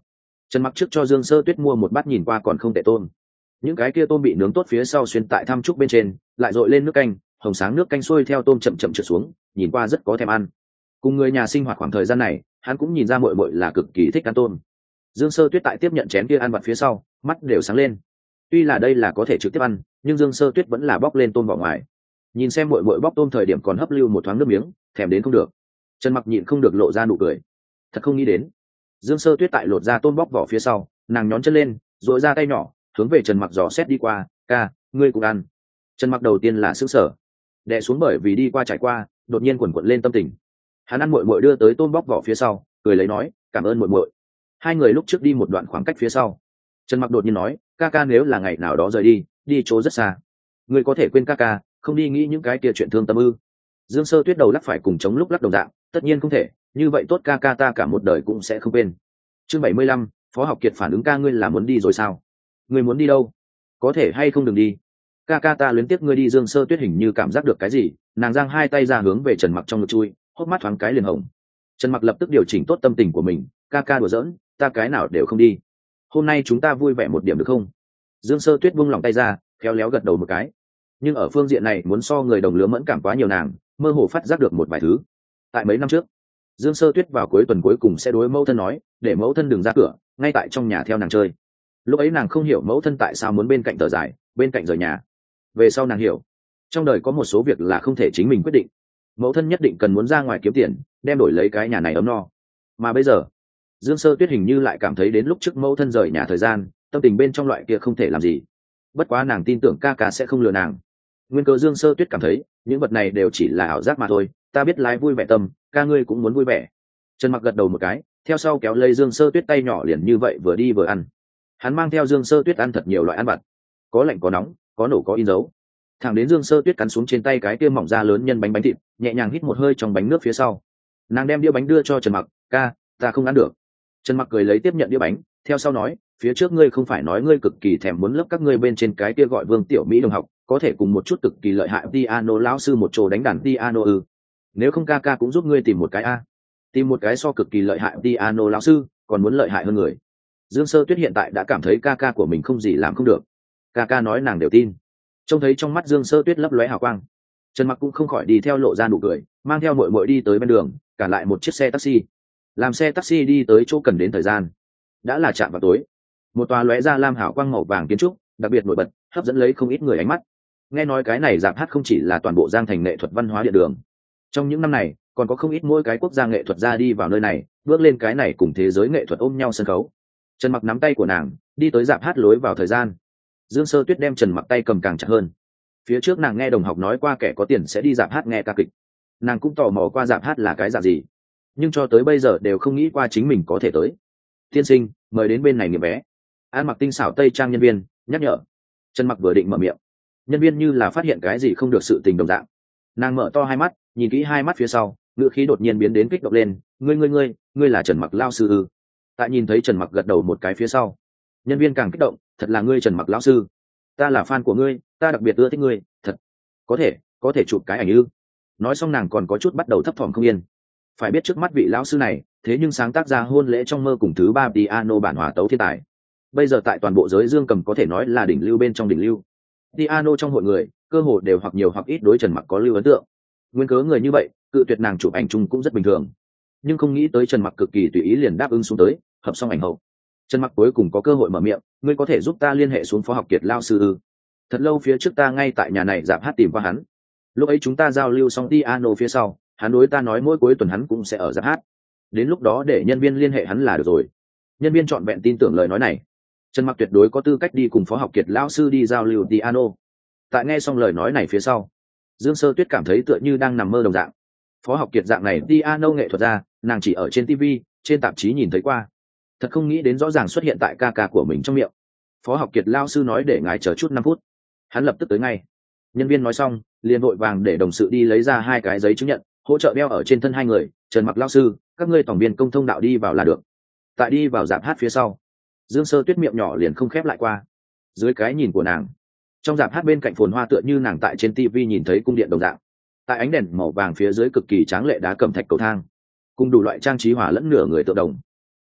S1: Trần Mặc trước cho Dương Sơ Tuyết mua một bát nhìn qua còn không tệ tôm. Những cái kia tôm bị nướng tốt phía sau xuyên tại tham trúc bên trên, lại dội lên nước canh, hồng sáng nước canh sôi theo tôm chậm chậm trượt xuống, nhìn qua rất có thèm ăn. Cùng người nhà sinh hoạt khoảng thời gian này, hắn cũng nhìn ra muội muội là cực kỳ thích ăn tôm. Dương Sơ Tuyết tại tiếp nhận chén kia ăn vặt phía sau, mắt đều sáng lên. Tuy là đây là có thể trực tiếp ăn, nhưng Dương Sơ Tuyết vẫn là bóc lên tôm vỏ ngoài. Nhìn xem muội muội bóc tôm thời điểm còn hấp lưu một thoáng nước miếng, thèm đến không được. Trần Mặc nhịn không được lộ ra nụ cười. Thật không nghĩ đến, Dương Sơ Tuyết tại lột ra tôm bóc vỏ phía sau, nàng nhón chân lên, duỗi ra tay nhỏ, hướng về Trần Mặc dò xét đi qua, "Ca, ngươi cũng ăn." Trần Mặc đầu tiên là sửng sở, đè xuống bởi vì đi qua trải qua, đột nhiên quần quật lên tâm tình. Hắn ăn muội muội đưa tới tôm bóc vỏ phía sau, cười lấy nói, "Cảm ơn muội muội." Hai người lúc trước đi một đoạn khoảng cách phía sau, Trần Mặc đột nhiên nói, "Ca ca nếu là ngày nào đó rời đi, đi chỗ rất xa, ngươi có thể quên ca ca, không đi nghĩ những cái kia chuyện thương tâm ư?" Dương Sơ Tuyết đầu lắc phải cùng chống lúc lắc đồng dạng, "Tất nhiên không thể, như vậy tốt ca ca ta cả một đời cũng sẽ không quên." Chương bảy mươi lăm, Phó Học Kiệt phản ứng, "Ca ngươi là muốn đi rồi sao? Ngươi muốn đi đâu? Có thể hay không đừng đi. Ca ca ta luyến tiếc ngươi đi." Dương Sơ Tuyết hình như cảm giác được cái gì, nàng giang hai tay ra hướng về Trần Mặc trong ngực chui, hốc mắt thoáng cái liền hồng. Trần Mặc lập tức điều chỉnh tốt tâm tình của mình, "Ca ca đùa giỡn, ta cái nào đều không đi. Hôm nay chúng ta vui vẻ một điểm được không?" Dương Sơ Tuyết buông lòng tay ra, khéo léo gật đầu một cái. Nhưng ở phương diện này muốn so người đồng lứa mẫn cảm quá nhiều, nàng mơ hồ phát giác được một vài thứ. Tại mấy năm trước, Dương Sơ Tuyết vào cuối tuần cuối cùng sẽ đối mẫu thân nói, để mẫu thân đừng ra cửa, ngay tại trong nhà theo nàng chơi. Lúc ấy nàng không hiểu mẫu thân tại sao muốn bên cạnh thở dài, bên cạnh rời nhà. Về sau nàng hiểu, trong đời có một số việc là không thể chính mình quyết định, mẫu thân nhất định cần muốn ra ngoài kiếm tiền, đem đổi lấy cái nhà này ấm no. Mà bây giờ, Dương Sơ Tuyết hình như lại cảm thấy đến lúc trước mẫu thân rời nhà thời gian, tâm tình bên trong loại kia không thể làm gì. Bất quá nàng tin tưởng ca ca sẽ không lừa nàng. Nguyên cớ Dương Sơ Tuyết cảm thấy những vật này đều chỉ là ảo giác mà thôi, ta biết lái vui vẻ tâm, ca ngươi cũng muốn vui vẻ. Trần Mặc gật đầu một cái, theo sau kéo lấy Dương Sơ Tuyết tay nhỏ liền như vậy vừa đi vừa ăn. Hắn mang theo Dương Sơ Tuyết ăn thật nhiều loại ăn vặt, có lạnh có nóng, có nổ có in dấu. Thẳng đến Dương Sơ Tuyết cắn xuống trên tay cái kia mỏng da lớn nhân bánh bánh thịt, nhẹ nhàng hít một hơi trong bánh nước phía sau, nàng đem đĩa bánh đưa cho Trần Mặc, "Ca, ta không ăn được." Trần Mặc cười lấy tiếp nhận đĩa bánh, theo sau nói, "Phía trước ngươi không phải nói ngươi cực kỳ thèm muốn lớp các ngươi bên trên cái kia gọi Vương Tiểu Mỹ đồng học, có thể cùng một chút cực kỳ lợi hại piano lão sư một chỗ đánh đàn piano ư? Nếu không ca ca cũng giúp ngươi tìm một cái a, tìm một cái so cực kỳ lợi hại piano lão sư, còn muốn lợi hại hơn người." Dương Sơ Tuyết hiện tại đã cảm thấy ca ca của mình không gì làm không được, ca ca nói nàng đều tin. Trông thấy trong mắt Dương Sơ Tuyết lấp lóe hào quang, Trần Mặc cũng không khỏi đi theo lộ ra nụ cười, mang theo muội muội đi tới bên đường, cản lại một chiếc xe taxi. Làm xe taxi đi tới chỗ cần đến thời gian, đã là chạm vào tối. Một tòa lóe ra lam hào quang màu vàng kiến trúc, đặc biệt nổi bật, hấp dẫn lấy không ít người ánh mắt. Nghe nói cái này rạp hát không chỉ là toàn bộ Giang Thành nghệ thuật văn hóa địa đường. Trong những năm này, còn có không ít mỗi cái quốc gia nghệ thuật ra đi vào nơi này, bước lên cái này cùng thế giới nghệ thuật ôm nhau sân khấu. Trần Mặc nắm tay của nàng, đi tới rạp hát lối vào thời gian. Dương Sơ Tuyết đem Trần Mặc tay cầm càng chặt hơn. Phía trước nàng nghe đồng học nói qua kẻ có tiền sẽ đi rạp hát nghe ca kịch, nàng cũng tò mò qua rạp hát là cái dạng gì, nhưng cho tới bây giờ đều không nghĩ qua chính mình có thể tới. "Tiên sinh, mời đến bên này nghiệm vé." An mặc tinh xảo tây trang nhân viên nhắc nhở. Trần Mặc vừa định mở miệng, nhân viên như là phát hiện cái gì không được sự tình đồng dạng, nàng mở to hai mắt, nhìn kỹ hai mắt phía sau, ngữ khí đột nhiên biến đến kích động lên, "Ngươi ngươi ngươi, ngươi là Trần Mặc lão sư ư?" Tại nhìn thấy Trần Mặc gật đầu một cái phía sau, nhân viên càng kích động, "Thật là ngươi Trần Mặc lão sư? Ta là fan của ngươi, ta đặc biệt ưa thích ngươi, thật. Có thể, có thể chụp cái ảnh ư?" Nói xong nàng còn có chút bắt đầu thấp thỏm không yên. Phải biết trước mắt vị lão sư này, thế nhưng sáng tác ra hôn lễ trong mơ cùng thứ ba piano bản hòa tấu thiên tài. Bây giờ tại toàn bộ giới dương cầm có thể nói là đỉnh lưu bên trong đỉnh lưu. Piano trong hội người, cơ hồ đều hoặc nhiều hoặc ít đối Trần Mặc có lưu ấn tượng. Nguyên cớ người như vậy, cự tuyệt nàng chụp ảnh chung cũng rất bình thường. Nhưng không nghĩ tới Trần Mặc cực kỳ tùy ý liền đáp ứng xuống tới, hợp xong ảnh hậu. Trần Mặc cuối cùng có cơ hội mở miệng, "Ngươi có thể giúp ta liên hệ xuống Phó Học Kiệt lão sư ư? Thật lâu phía trước ta ngay tại nhà này rạp hát tìm qua hắn. Lúc ấy chúng ta giao lưu xong piano phía sau, hắn đối ta nói mỗi cuối tuần hắn cũng sẽ ở rạp hát. Đến lúc đó để nhân viên liên hệ hắn là được rồi." Nhân viên trọn vẹn tin tưởng lời nói này. Trần Mặc tuyệt đối có tư cách đi cùng Phó Học Kiệt lão sư đi giao lưu piano. Tại nghe xong lời nói này phía sau, Dương Sơ Tuyết cảm thấy tựa như đang nằm mơ đồng dạng. Phó Học Kiệt dạng này piano nghệ thuật ra, nàng chỉ ở trên ti vi, trên tạp chí nhìn thấy qua. Thật không nghĩ đến rõ ràng xuất hiện tại ca ca của mình trong miệng. Phó Học Kiệt lão sư nói để ngài chờ chút năm phút. Hắn lập tức tới ngay. Nhân viên nói xong, liền vội vàng để đồng sự đi lấy ra hai cái giấy chứng nhận, hỗ trợ đeo ở trên thân hai người. "Trần Mặc lão sư, các ngươi tổng viên công thông đạo đi vào là được." Tại đi vào rạp hát phía sau, Dương Sơ Tuyết miệng nhỏ liền không khép lại qua. Dưới cái nhìn của nàng, trong rạp hát bên cạnh phồn hoa tựa như nàng tại trên ti vi nhìn thấy cung điện đồng dạng. Tại ánh đèn màu vàng phía dưới cực kỳ tráng lệ đá cẩm thạch cầu thang, cùng đủ loại trang trí hòa lẫn nửa người tượng đồng,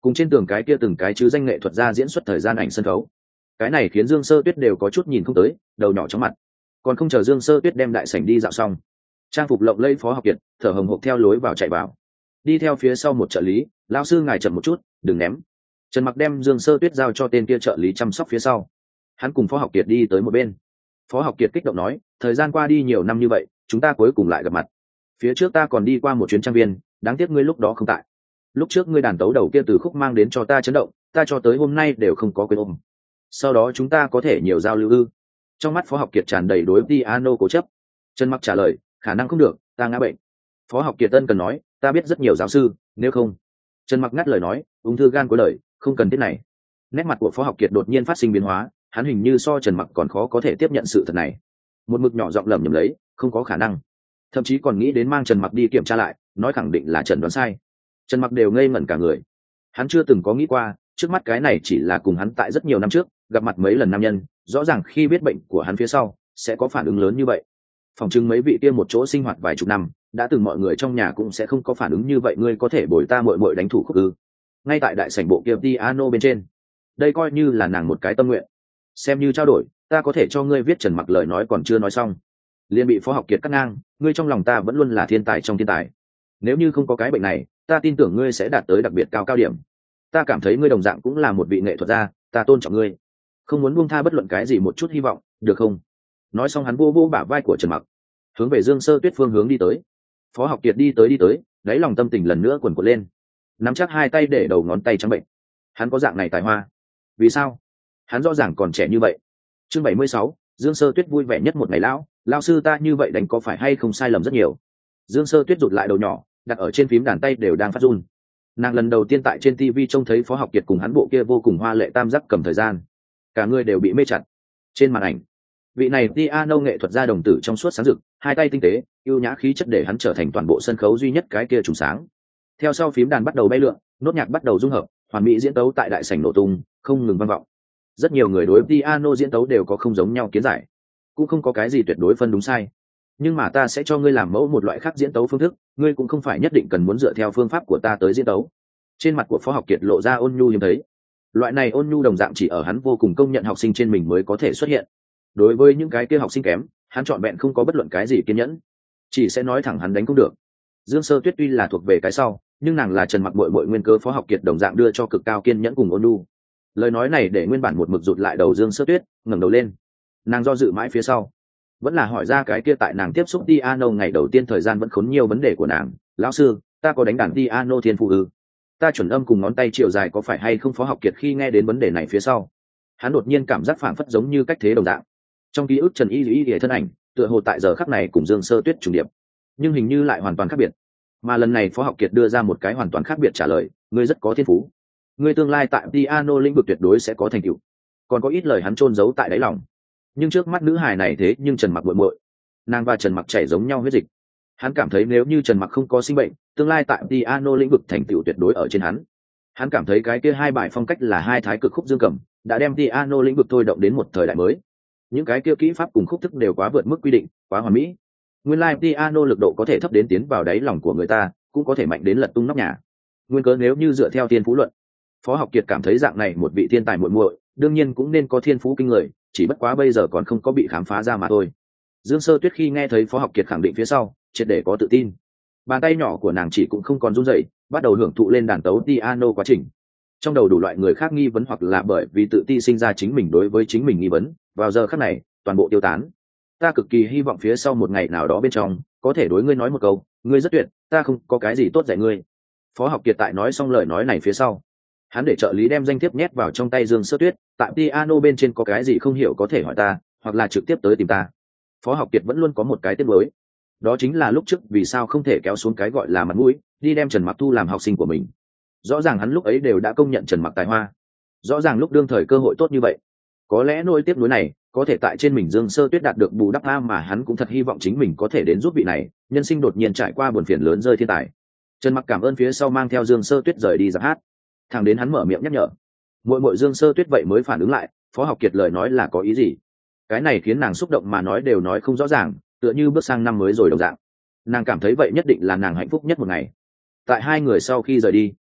S1: cùng trên tường cái kia từng cái chứ danh nghệ thuật ra diễn xuất thời gian ảnh sân khấu. Cái này khiến Dương Sơ Tuyết đều có chút nhìn không tới, đầu nhỏ chóng mặt. Còn không chờ Dương Sơ Tuyết đem đại sảnh đi dạo xong, trang phục lộng lẫy Phó Học Kiệt thở hồng hộc theo lối vào chạy vào, đi theo phía sau một trợ lý. Lão sư ngài chậm một chút, đừng ném. Trần Mặc đem Dương Sơ Tuyết giao cho tên kia trợ lý chăm sóc phía sau, hắn cùng Phó Học Kiệt đi tới một bên. Phó Học Kiệt kích động nói, thời gian qua đi nhiều năm như vậy, chúng ta cuối cùng lại gặp mặt. Phía trước ta còn đi qua một chuyến trang viên, đáng tiếc ngươi lúc đó không tại. Lúc trước ngươi đàn tấu đầu kia từ khúc mang đến cho ta chấn động, ta cho tới hôm nay đều không có quên ôm. Sau đó chúng ta có thể nhiều giao lưu ư? Trong mắt Phó Học Kiệt tràn đầy đối piano cố chấp. Trần Mặc trả lời, khả năng không được, ta ngã bệnh. Phó Học Kiệt tân cần nói, ta biết rất nhiều giáo sư, nếu không. Trần Mặc ngắt lời nói, ung thư gan cuối lời, không cần thiết này. Nét mặt của Phó Học Kiệt đột nhiên phát sinh biến hóa, hắn hình như so Trần Mặc còn khó có thể tiếp nhận sự thật này. Một mực nhỏ giọng lẩm nhẩm lấy, không có khả năng. Thậm chí còn nghĩ đến mang Trần Mặc đi kiểm tra lại, nói khẳng định là Trần đoán sai. Trần Mặc đều ngây ngẩn cả người. Hắn chưa từng có nghĩ qua, trước mắt cái này chỉ là cùng hắn tại rất nhiều năm trước gặp mặt mấy lần nam nhân, rõ ràng khi biết bệnh của hắn phía sau sẽ có phản ứng lớn như vậy. Phòng chứng mấy vị kia một chỗ sinh hoạt vài chục năm, đã từng mọi người trong nhà cũng sẽ không có phản ứng như vậy. Ngươi có thể bồi ta muội muội đánh thủ khúc ư? Ngay tại đại sảnh bộ kia piano bên trên, đây coi như là nàng một cái tâm nguyện. Xem như trao đổi, ta có thể cho ngươi viết. Trần Mặc lời nói còn chưa nói xong, liền bị Phó Học Kiệt cắt ngang. Ngươi trong lòng ta vẫn luôn là thiên tài trong thiên tài, nếu như không có cái bệnh này, ta tin tưởng ngươi sẽ đạt tới đặc biệt cao cao điểm. Ta cảm thấy ngươi đồng dạng cũng là một vị nghệ thuật gia, ta tôn trọng ngươi, không muốn buông tha bất luận cái gì một chút hy vọng, được không? Nói xong hắn vô vô bả vai của Trần Mặc, hướng về Dương Sơ Tuyết phương hướng đi tới. Phó Học Kiệt đi tới đi tới, đáy lòng tâm tình lần nữa cuồn cuộn lên, nắm chắc hai tay để đầu ngón tay trắng bệnh. Hắn có dạng này tài hoa, vì sao? Hắn rõ ràng còn trẻ như vậy. Chương bảy mươi sáu, Dương Sơ Tuyết vui vẻ nhất một ngày. Lão lão sư, ta như vậy đánh có phải hay không sai lầm rất nhiều? Dương Sơ Tuyết rụt lại đầu nhỏ, đặt ở trên phím đàn tay đều đang phát run. Nàng lần đầu tiên tại trên ti vi trông thấy Phó Học Kiệt cùng hắn bộ kia vô cùng hoa lệ tam giác cầm thời gian, cả người đều bị mê chặt. Trên màn ảnh, vị này piano nghệ thuật gia đồng tử trong suốt sáng rực, hai tay tinh tế, ưu nhã khí chất để hắn trở thành toàn bộ sân khấu duy nhất cái kia trùng sáng. Theo sau phím đàn bắt đầu bay lượn, nốt nhạc bắt đầu dung hợp, hoàn mỹ diễn tấu tại đại sảnh nổ tung, không ngừng vang vọng. Rất nhiều người đối piano diễn tấu đều có không giống nhau kiến giải, cũng không có cái gì tuyệt đối phân đúng sai. Nhưng mà ta sẽ cho ngươi làm mẫu một loại khác diễn tấu phương thức, ngươi cũng không phải nhất định cần muốn dựa theo phương pháp của ta tới diễn tấu. Trên mặt của Phó Học Kiệt lộ ra ôn nhu hiếm thấy. Loại này ôn nhu đồng dạng chỉ ở hắn vô cùng công nhận học sinh trên mình mới có thể xuất hiện. Đối với những cái kia học sinh kém, hắn trọn vẹn không có bất luận cái gì kiên nhẫn, chỉ sẽ nói thẳng hắn đánh cũng được. Dương Sơ Tuyết tuy là thuộc về cái sau, nhưng nàng là Trần Mặc muội muội nguyên cơ, Phó Học Kiệt đồng dạng đưa cho cực cao kiên nhẫn cùng ôn nhu. Lời nói này để nguyên bản một mực rụt lại đầu Dương Sơ Tuyết ngẩng đầu lên. Nàng do dự mãi phía sau, vẫn là hỏi ra cái kia tại nàng tiếp xúc piano ngày đầu tiên thời gian vẫn khốn nhiều vấn đề của nàng. Lão sư, ta có đánh đàn piano thiên phụ ư? Ta chuẩn âm cùng ngón tay chiều dài có phải hay không? Phó Học Kiệt khi nghe đến vấn đề này phía sau, hắn đột nhiên cảm giác phảng phất giống như cách thế đồng dạng. Trong ký ức Trần Y Y Y thân ảnh tựa hồ tại giờ khắc này cùng Dương Sơ Tuyết trùng điệp, nhưng hình như lại hoàn toàn khác biệt. Mà lần này Phó Học Kiệt đưa ra một cái hoàn toàn khác biệt trả lời, ngươi rất có thiên phú, ngươi tương lai tại piano lĩnh vực tuyệt đối sẽ có thành tựu. Còn có ít lời hắn chôn giấu tại đáy lòng. Nhưng trước mắt nữ hài này thế nhưng Trần Mặc muội muội, nàng và Trần Mặc chảy giống nhau huyết dịch. Hắn cảm thấy nếu như Trần Mặc không có sinh bệnh, tương lai tại piano lĩnh vực thành tựu tuyệt đối ở trên hắn. Hắn cảm thấy cái kia hai bài phong cách là hai thái cực khúc dương cầm, đã đem piano lĩnh vực thôi động đến một thời đại mới. Những cái kia kỹ pháp cùng khúc thức đều quá vượt mức quy định, quá hoàn mỹ. Nguyên lai piano lực độ có thể thấp đến tiến vào đáy lòng của người ta, cũng có thể mạnh đến lật tung nóc nhà. Nguyên cớ nếu như dựa theo thiên phú luận, Phó Học Kiệt cảm thấy dạng này một vị thiên tài muội muội, đương nhiên cũng nên có thiên phú kinh người, chỉ bất quá bây giờ còn không có bị khám phá ra mà thôi. Dương Sơ Tuyết khi nghe thấy Phó Học Kiệt khẳng định phía sau, triệt để có tự tin. Bàn tay nhỏ của nàng chỉ cũng không còn run rẩy, bắt đầu hưởng thụ lên đàn tấu piano quá trình. Trong đầu đủ loại người khác nghi vấn hoặc là bởi vì tự ti sinh ra chính mình đối với chính mình nghi vấn, vào giờ khắc này, toàn bộ tiêu tán. Ta cực kỳ hy vọng phía sau một ngày nào đó bên trong, có thể đối ngươi nói một câu, ngươi rất tuyệt, ta không có cái gì tốt dạy ngươi. Phó Học Kiệt tại nói xong lời nói này phía sau, hắn để trợ lý đem danh thiếp nhét vào trong tay Dương Sơ Tuyết, tại piano bên trên có cái gì không hiểu có thể hỏi ta, hoặc là trực tiếp tới tìm ta. Phó Học Kiệt vẫn luôn có một cái tiếc nuối, đó chính là lúc trước vì sao không thể kéo xuống cái gọi là mặt mũi, đi đem Trần Mặc thu làm học sinh của mình. Rõ ràng hắn lúc ấy đều đã công nhận Trần Mặc tài hoa, rõ ràng lúc đương thời cơ hội tốt như vậy, có lẽ nỗi tiếc nuối này có thể tại trên mình Dương Sơ Tuyết đạt được bù đắp a, mà hắn cũng thật hy vọng chính mình có thể đến giúp vị này nhân sinh đột nhiên trải qua buồn phiền lớn rơi thiên tài. Trần Mặc cảm ơn phía sau mang theo Dương Sơ Tuyết rời đi giáp hát, thằng đến hắn mở miệng nhắc nhở, muội muội Dương Sơ Tuyết vậy mới phản ứng lại, Phó Học Kiệt lời nói là có ý gì. Cái này khiến nàng xúc động mà nói đều nói không rõ ràng, tựa như bước sang năm mới rồi đồng dạng. Nàng cảm thấy vậy nhất định là nàng hạnh phúc nhất một ngày. Tại hai người sau khi rời đi,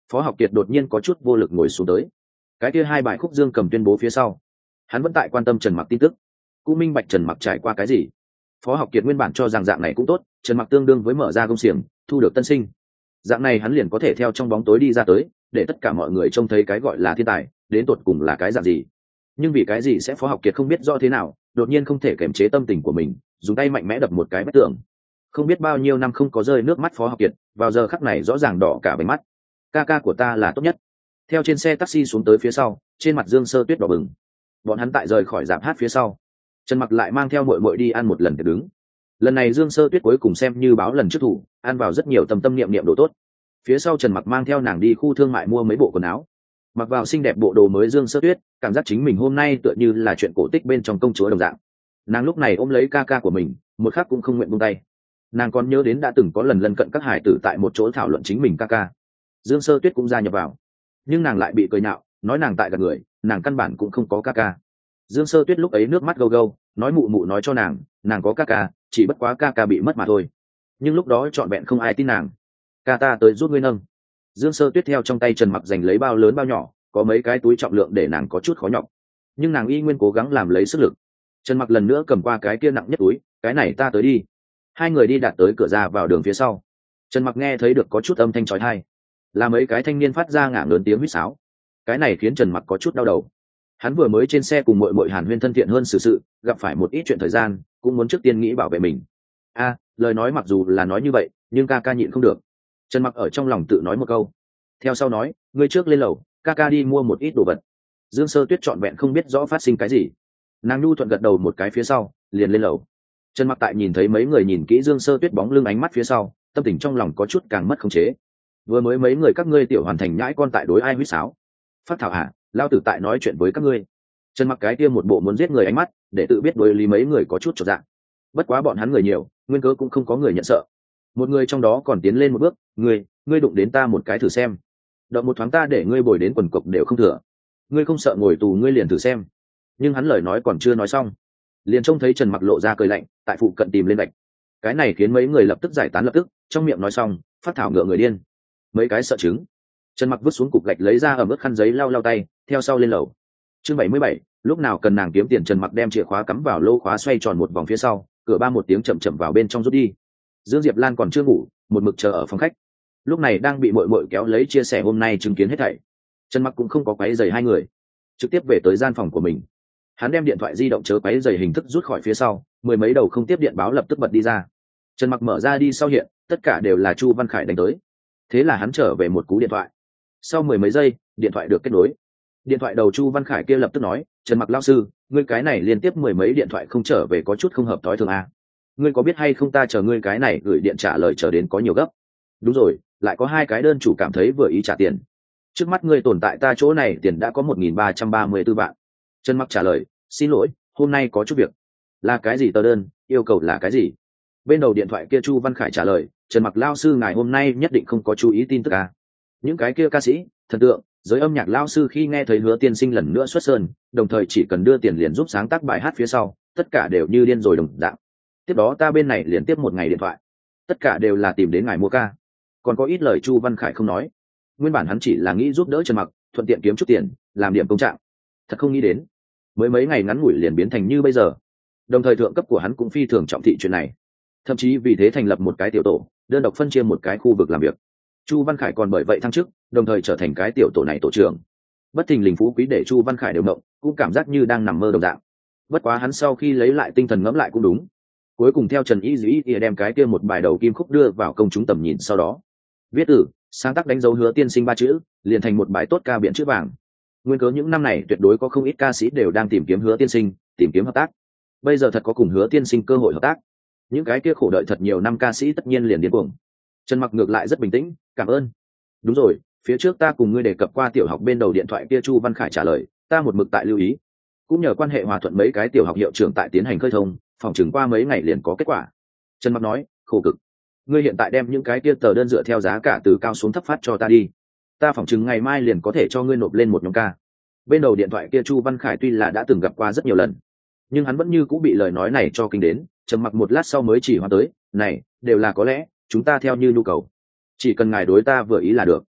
S1: Phó Học Kiệt đột nhiên có chút vô lực ngồi xuống tới. Cái kia hai bài khúc Dương Cầm tuyên bố phía sau, hắn vẫn tại quan tâm Trần Mặc tin tức, cũng minh bạch Trần Mặc trải qua cái gì. Phó Học Kiệt nguyên bản cho rằng dạng này cũng tốt, Trần Mặc tương đương với mở ra công xiềng, thu được tân sinh. Dạng này hắn liền có thể theo trong bóng tối đi ra tới, để tất cả mọi người trông thấy cái gọi là thiên tài, đến tột cùng là cái dạng gì. Nhưng vì cái gì sẽ Phó Học Kiệt không biết rõ thế nào, đột nhiên không thể kiềm chế tâm tình của mình, dùng tay mạnh mẽ đập một cái vách tường. Không biết bao nhiêu năm không có rơi nước mắt Phó Học Kiệt, vào giờ khắc này rõ ràng đỏ cả bánh mắt. Ca ca của ta là tốt nhất. Theo trên xe taxi xuống tới phía sau, trên mặt Dương Sơ Tuyết đỏ bừng. Bọn hắn tại rời khỏi rạp hát phía sau, Trần Mặc lại mang theo muội muội đi ăn một lần tiệc đứng. Lần này Dương Sơ Tuyết cuối cùng xem như báo lần trước thủ, ăn vào rất nhiều tâm tâm niệm niệm đồ tốt. Phía sau Trần Mặc mang theo nàng đi khu thương mại mua mấy bộ quần áo. Mặc vào xinh đẹp bộ đồ mới Dương Sơ Tuyết, cảm giác chính mình hôm nay tựa như là chuyện cổ tích bên trong công chúa đồng dạng. Nàng lúc này ôm lấy ca ca của mình, một khắc cũng không nguyện buông tay. Nàng còn nhớ đến đã từng có lần lân cận các hải tử tại một chỗ thảo luận chính mình ca ca. Dương Sơ Tuyết cũng gia nhập vào, nhưng nàng lại bị cười nhạo, nói nàng tại gạt người, nàng căn bản cũng không có ca ca. Dương Sơ Tuyết lúc ấy nước mắt gâu gâu, nói mụ mụ nói cho nàng, nàng có ca ca, chỉ bất quá ca ca bị mất mà thôi. Nhưng lúc đó trọn vẹn không ai tin nàng. Ca ta tới giúp ngươi nâng. Dương Sơ Tuyết theo trong tay Trần Mặc giành lấy bao lớn bao nhỏ, có mấy cái túi trọng lượng để nàng có chút khó nhọc, nhưng nàng y nguyên cố gắng làm lấy sức lực. Trần Mặc lần nữa cầm qua cái kia nặng nhất túi, cái này ta tới đi. Hai người đi đạt tới cửa ra vào đường phía sau. Trần Mặc nghe thấy được có chút âm thanh chói tai, là mấy cái thanh niên phát ra ngả lớn tiếng huýt sáo. Cái này khiến Trần Mặc có chút đau đầu. Hắn vừa mới trên xe cùng muội muội Hàn Huyên thân thiện hơn xử sự, gặp phải một ít chuyện thời gian, cũng muốn trước tiên nghĩ bảo vệ mình. A, lời nói mặc dù là nói như vậy, nhưng ca ca nhịn không được. Trần Mặc ở trong lòng tự nói một câu. Theo sau nói, ngươi trước lên lầu, ca ca đi mua một ít đồ vật. Dương Sơ Tuyết trọn vẹn không biết rõ phát sinh cái gì, nàng nhu thuận gật đầu một cái phía sau, liền lên lầu. Trần Mặc tại nhìn thấy mấy người nhìn kỹ Dương Sơ Tuyết bóng lưng ánh mắt phía sau, tâm tình trong lòng có chút càng mất khống chế. Vừa mới mấy người các ngươi tiểu hoàn thành nhãi con tại đối ai huýt sáo? Phát thảo hả? Lao tử tại nói chuyện với các ngươi. Trần Mặc cái kia một bộ muốn giết người ánh mắt, để tự biết đối lý mấy người có chút chột dạ. Bất quá bọn hắn người nhiều, nguyên cớ cũng không có người nhận sợ. Một người trong đó còn tiến lên một bước, ngươi, ngươi đụng đến ta một cái thử xem. Động một thoáng ta để ngươi bồi đến quần cộc đều không thừa. Ngươi không sợ ngồi tù ngươi liền thử xem. Nhưng hắn lời nói còn chưa nói xong, liền trông thấy Trần Mặc lộ ra cười lạnh, tại phụ cận tìm lên bạch. Cái này khiến mấy người lập tức giải tán lập tức, trong miệng nói xong, phát thảo ngựa người điên. Mấy cái sợ chứng. Trần Mặc vứt xuống cục gạch lấy ra ở mức khăn giấy lau lau tay, theo sau lên lầu. Chương bảy mươi bảy, lúc nào cần nàng kiếm tiền. Trần Mặc đem chìa khóa cắm vào lô khóa, xoay tròn một vòng phía sau, cửa ba một tiếng chậm chậm vào bên trong rút đi. Dương Diệp Lan còn chưa ngủ, một mực chờ ở phòng khách. Lúc này đang bị muội muội kéo lấy chia sẻ hôm nay chứng kiến hết thảy. Trần Mặc cũng không có quấy rầy hai người, trực tiếp về tới gian phòng của mình. Hắn đem điện thoại di động chớ quấy rầy hình thức rút khỏi phía sau, mười mấy đầu không tiếp điện báo lập tức bật đi ra. Trần Mặc mở ra đi sau hiện, tất cả đều là Chu Văn Khải đánh tới. Thế là hắn trở về một cú điện thoại. Sau mười mấy giây, điện thoại được kết nối. Điện thoại đầu Chu Văn Khải kia lập tức nói, Trần Mặc lão sư, ngươi cái này liên tiếp mười mấy điện thoại không trở về có chút không hợp tối thường à? Ngươi có biết hay không ta chờ ngươi cái này gửi điện trả lời chờ đến có nhiều gấp. Đúng rồi, lại có hai cái đơn chủ cảm thấy vừa ý trả tiền. Trước mắt ngươi tồn tại ta chỗ này tiền đã có một nghìn ba trăm ba mươi tư vạn. Trần Mặc trả lời, xin lỗi, hôm nay có chút việc. Là cái gì tờ đơn, yêu cầu là cái gì? Bên đầu điện thoại kia Chu Văn Khải trả lời, Trần Mặc lao sư ngài hôm nay nhất định không có chú ý tin tức à? Những cái kia ca sĩ, thần tượng, giới âm nhạc lao sư khi nghe thấy Hứa Tiên Sinh lần nữa xuất sơn, đồng thời chỉ cần đưa tiền liền giúp sáng tác bài hát phía sau, tất cả đều như điên rồi đồng dạng. Tiếp đó ta bên này liền tiếp một ngày điện thoại, tất cả đều là tìm đến ngài mua ca. Còn có ít lời Chu Văn Khải không nói. Nguyên bản hắn chỉ là nghĩ giúp đỡ Trần Mặc, thuận tiện kiếm chút tiền, làm điểm công trạng. Thật không nghĩ đến, mới mấy ngày ngắn ngủi liền biến thành như bây giờ. Đồng thời thượng cấp của hắn cũng phi thường trọng thị chuyện này, thậm chí vì thế thành lập một cái tiểu tổ, đơn độc phân chia một cái khu vực làm việc. Chu Văn Khải còn bởi vậy thăng chức, đồng thời trở thành cái tiểu tổ này tổ trưởng. Bất thình lình phú quý để Chu Văn Khải đều động, cũng cảm giác như đang nằm mơ đồng dạng. Bất quá hắn sau khi lấy lại tinh thần ngẫm lại cũng đúng. Cuối cùng theo Trần Y Dĩ đem cái kia một bài đầu kim khúc đưa vào công chúng tầm nhìn, sau đó viết từ sáng tác đánh dấu Hứa Tiên Sinh ba chữ, liền thành một bài tốt ca biển chữ vàng. Nguyên cớ những năm này tuyệt đối có không ít ca sĩ đều đang tìm kiếm Hứa Tiên Sinh, tìm kiếm hợp tác. Bây giờ thật có cùng Hứa Tiên Sinh cơ hội hợp tác. Những cái kia khổ đợi thật nhiều năm ca sĩ tất nhiên liền điên cuồng. Trần Mặc ngược lại rất bình tĩnh, cảm ơn. Đúng rồi, phía trước ta cùng ngươi đề cập qua tiểu học bên đầu điện thoại kia Chu Văn Khải trả lời, ta một mực tại lưu ý. Cũng nhờ quan hệ hòa thuận mấy cái tiểu học hiệu trưởng tại tiến hành khơi thông, phòng chừng qua mấy ngày liền có kết quả. Trần Mặc nói, khổ cực. Ngươi hiện tại đem những cái kia tờ đơn dựa theo giá cả từ cao xuống thấp phát cho ta đi. Ta phòng chừng ngày mai liền có thể cho ngươi nộp lên một nhóm ca. Bên đầu điện thoại kia Chu Văn Khải tuy là đã từng gặp qua rất nhiều lần, nhưng hắn vẫn như cũng bị lời nói này cho kinh đến. Trầm mặc một lát sau mới chỉ hoa tới, này đều là có lẽ, chúng ta theo như nhu cầu, chỉ cần ngài đối ta vừa ý là được.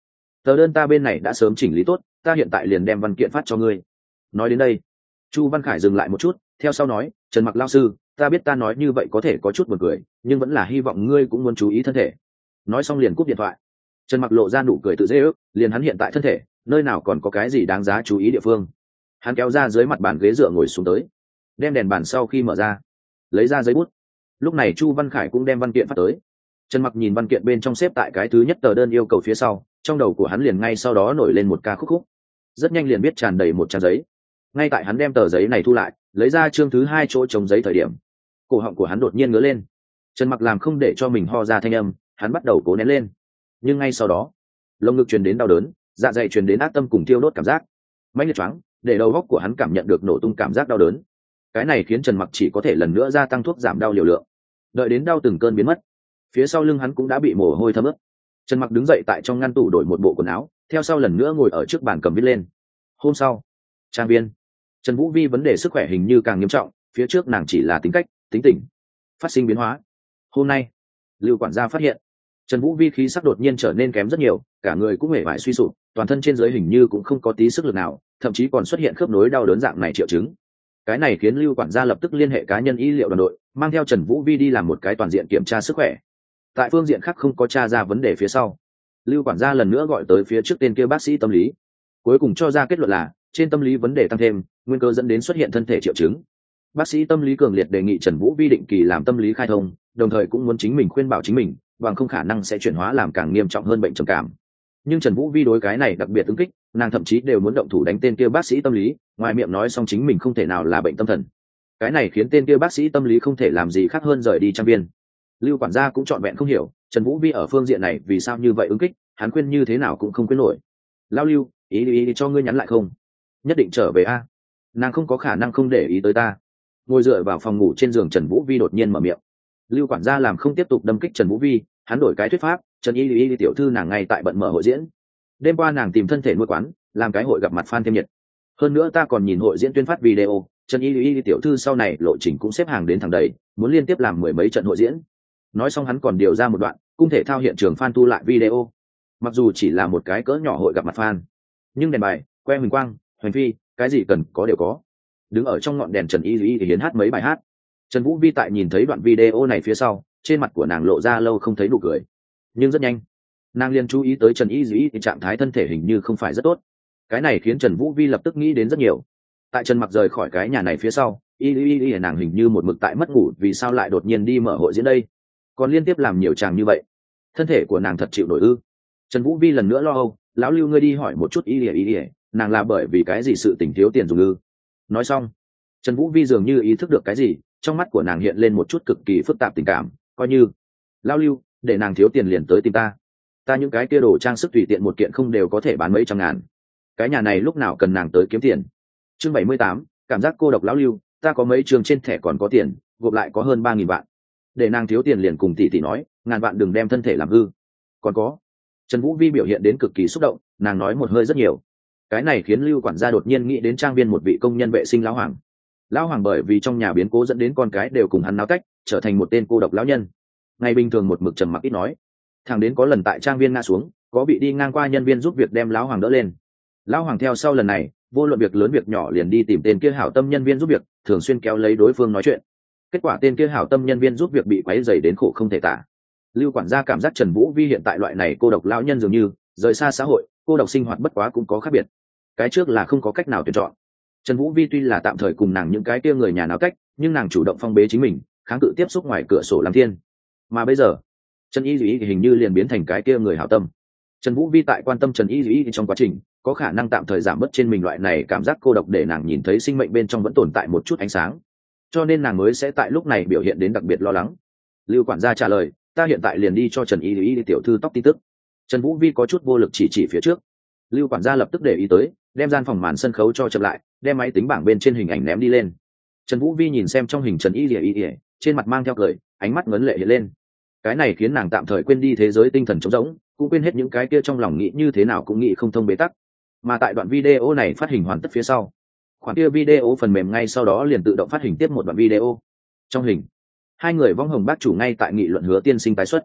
S1: tờ đơn ta bên này đã sớm chỉnh lý tốt, ta hiện tại liền đem văn kiện phát cho ngươi. Nói đến đây, Chu Văn Khải dừng lại một chút, theo sau nói, Trần Mặc lao sư, ta biết ta nói như vậy có thể có chút buồn cười, nhưng vẫn là hy vọng ngươi cũng muốn chú ý thân thể. Nói xong liền cúp điện thoại. Trần Mặc lộ ra nụ cười tự dễ ước, liền hắn hiện tại thân thể, nơi nào còn có cái gì đáng giá chú ý địa phương. Hắn kéo ra dưới mặt bàn ghế dựa ngồi xuống tới, đem đèn bàn sau khi mở ra, lấy ra giấy bút. Lúc này Chu Văn Khải cũng đem văn kiện phát tới. Trần Mặc nhìn văn kiện bên trong xếp tại cái thứ nhất tờ đơn yêu cầu phía sau, trong đầu của hắn liền ngay sau đó nổi lên một ca khúc khúc. Rất nhanh liền biết tràn đầy một trang giấy. Ngay tại hắn đem tờ giấy này thu lại, lấy ra chương thứ hai chỗ trống giấy thời điểm, cổ họng của hắn đột nhiên ngứa lên. Trần Mặc làm không để cho mình ho ra thanh âm, hắn bắt đầu cố nén lên. Nhưng ngay sau đó, lồng ngực truyền đến đau đớn, dạ dày truyền đến ác tâm cùng tiêu đốt cảm giác, mãnh liệt choáng, để đầu óc của hắn cảm nhận được nổ tung cảm giác đau đớn. Cái này khiến Trần Mặc chỉ có thể lần nữa gia tăng thuốc giảm đau liều lượng. Đợi đến đau từng cơn biến mất, phía sau lưng hắn cũng đã bị mồ hôi thấm ướt. Trần Mặc đứng dậy tại trong ngăn tủ đổi một bộ quần áo, theo sau lần nữa ngồi ở trước bàn cầm viết lên. Hôm sau, trang viên, Trần Vũ Vi vấn đề sức khỏe hình như càng nghiêm trọng, phía trước nàng chỉ là tính cách, tính tình phát sinh biến hóa. Hôm nay, Lưu quản gia phát hiện Trần Vũ Vi khí sắc đột nhiên trở nên kém rất nhiều, cả người cũng hề vải suy sụp, toàn thân trên dưới hình như cũng không có tí sức lực nào, thậm chí còn xuất hiện khớp nối đau đớn dạng này triệu chứng. Cái này khiến Lưu quản gia lập tức liên hệ cá nhân y liệu đoàn đội, mang theo Trần Vũ Vi đi làm một cái toàn diện kiểm tra sức khỏe. Tại phương diện khác không có tra ra vấn đề phía sau, Lưu quản gia lần nữa gọi tới phía trước tên kia bác sĩ tâm lý, cuối cùng cho ra kết luận là trên tâm lý vấn đề tăng thêm, nguyên cơ dẫn đến xuất hiện thân thể triệu chứng. Bác sĩ tâm lý cường liệt đề nghị Trần Vũ Vi định kỳ làm tâm lý khai thông, đồng thời cũng muốn chính mình khuyên bảo chính mình, bằng không khả năng sẽ chuyển hóa làm càng nghiêm trọng hơn bệnh trầm cảm. Nhưng Trần Vũ Vi đối cái này đặc biệt ứng kích, nàng thậm chí đều muốn động thủ đánh tên kia bác sĩ tâm lý, ngoài miệng nói xong chính mình không thể nào là bệnh tâm thần. Cái này khiến tên kia bác sĩ tâm lý không thể làm gì khác hơn rời đi trang viên. Lưu quản gia cũng trọn vẹn không hiểu Trần Vũ Vi ở phương diện này vì sao như vậy ứng kích, hắn khuyên như thế nào cũng không khuyên nổi. Lao Lưu, ý ý, ý cho ngươi nhắn lại không? Nhất định trở về a. Nàng không có khả năng không để ý tới ta. Ngồi dựa vào phòng ngủ trên giường Trần Vũ Vi đột nhiên mở miệng. Lưu quản gia làm không tiếp tục đâm kích Trần Vũ Vi, hắn đổi cái thuyết pháp, Trần Y Y tiểu thư nàng ngay tại bận mở hội diễn. Đêm qua nàng tìm thân thể nuôi quán, làm cái hội gặp mặt fan thêm nhiệt. Hơn nữa ta còn nhìn hội diễn tuyên phát video, Trần Y Y tiểu thư sau này lộ trình cũng xếp hàng đến thẳng đầy, muốn liên tiếp làm mười mấy trận hội diễn. Nói xong hắn còn điều ra một đoạn, cung thể thao hiện trường fan tu lại video. Mặc dù chỉ là một cái cỡ nhỏ hội gặp mặt fan, nhưng đèn bài, que huỳnh quang, hoành phi, cái gì cần có đều có. Đứng ở trong ngọn đèn Trần Y Y thì hiến hát mấy bài hát. Trần Vũ Vi tại nhìn thấy đoạn video này phía sau, trên mặt của nàng lộ ra lâu không thấy nụ cười, nhưng rất nhanh nàng liền chú ý tới Trần Y Dĩ thì trạng thái thân thể hình như không phải rất tốt. Cái này khiến Trần Vũ Vi lập tức nghĩ đến rất nhiều. Tại Trần Mặc rời khỏi cái nhà này phía sau, y y y nàng hình như một mực tại mất ngủ, vì sao lại đột nhiên đi mở hội diễn đây, còn liên tiếp làm nhiều tràng như vậy, thân thể của nàng thật chịu nổi ư? Trần Vũ Vi lần nữa lo âu, lão Lưu ngươi đi hỏi một chút y y y, nàng là bởi vì cái gì sự tình thiếu tiền dùng ư? Nói xong, Trần Vũ Vi dường như ý thức được cái gì, trong mắt của nàng hiện lên một chút cực kỳ phức tạp tình cảm, coi như lão Lưu để nàng thiếu tiền liền tới tìm ta, ta những cái kia đồ trang sức tùy tiện một kiện không đều có thể bán mấy trăm ngàn, cái nhà này lúc nào cần nàng tới kiếm tiền. Chương bảy mươi tám, cảm giác cô độc lão Lưu, ta có mấy trường trên thẻ còn có tiền, gộp lại có hơn ba nghìn vạn, để nàng thiếu tiền liền cùng tỷ tỷ nói, ngàn vạn đừng đem thân thể làm hư. Còn có, Trần Vũ Vi biểu hiện đến cực kỳ xúc động, nàng nói một hơi rất nhiều. Cái này khiến Lưu quản gia đột nhiên nghĩ đến trang viên một vị công nhân vệ sinh lão hoàng. Lão hoàng bởi vì trong nhà biến cố dẫn đến con cái đều cùng hắn náo tách, trở thành một tên cô độc lão nhân. Ngày bình thường một mực trầm mặc ít nói, thằng đến có lần tại trang viên ngã xuống, có vị đi ngang qua nhân viên giúp việc đem lão hoàng đỡ lên. Lão hoàng theo sau lần này, vô luận việc lớn việc nhỏ liền đi tìm tên kia hảo tâm nhân viên giúp việc, thường xuyên kéo lấy đối phương nói chuyện. Kết quả tên kia hảo tâm nhân viên giúp việc bị quấy rầy đến khổ không thể tả. Lưu quản gia cảm giác Trần Vũ Vi hiện tại loại này cô độc lão nhân dường như rời xa xã hội, cô độc sinh hoạt bất quá cũng có khác biệt. Cái trước là không có cách nào tuyển chọn. Trần Vũ Vi tuy là tạm thời cùng nàng những cái kia người nhà náo cách, nhưng nàng chủ động phong bế chính mình, kháng cự tiếp xúc ngoài cửa sổ làm thiên. Mà bây giờ, Trần Y Dĩ hình như liền biến thành cái kia người hảo tâm. Trần Vũ Vi tại quan tâm Trần Y Dĩ trong quá trình, có khả năng tạm thời giảm bớt trên mình loại này cảm giác cô độc, để nàng nhìn thấy sinh mệnh bên trong vẫn tồn tại một chút ánh sáng. Cho nên nàng mới sẽ tại lúc này biểu hiện đến đặc biệt lo lắng. Lưu quản gia trả lời, ta hiện tại liền đi cho Trần Y Dĩ tiểu thư tóc tin tức. Trần Vũ Vi có chút vô lực chỉ chỉ phía trước. Lưu quản gia lập tức để ý tới, đem gian phòng màn sân khấu cho chậm lại, đem máy tính bảng bên trên hình ảnh ném đi lên. Trần Vũ Vi nhìn xem trong hình Trần Y Dĩ, trên mặt mang theo cười, ánh mắt ngấn lệ hiện lên. Cái này khiến nàng tạm thời quên đi thế giới tinh thần trống rỗng, cũng quên hết những cái kia trong lòng nghĩ như thế nào cũng nghĩ không thông bế tắc. Mà tại đoạn video này phát hình hoàn tất phía sau, khoản kia video phần mềm ngay sau đó liền tự động phát hình tiếp một đoạn video. Trong hình, hai người vong hồng bác chủ ngay tại nghị luận Hứa tiên sinh tái xuất.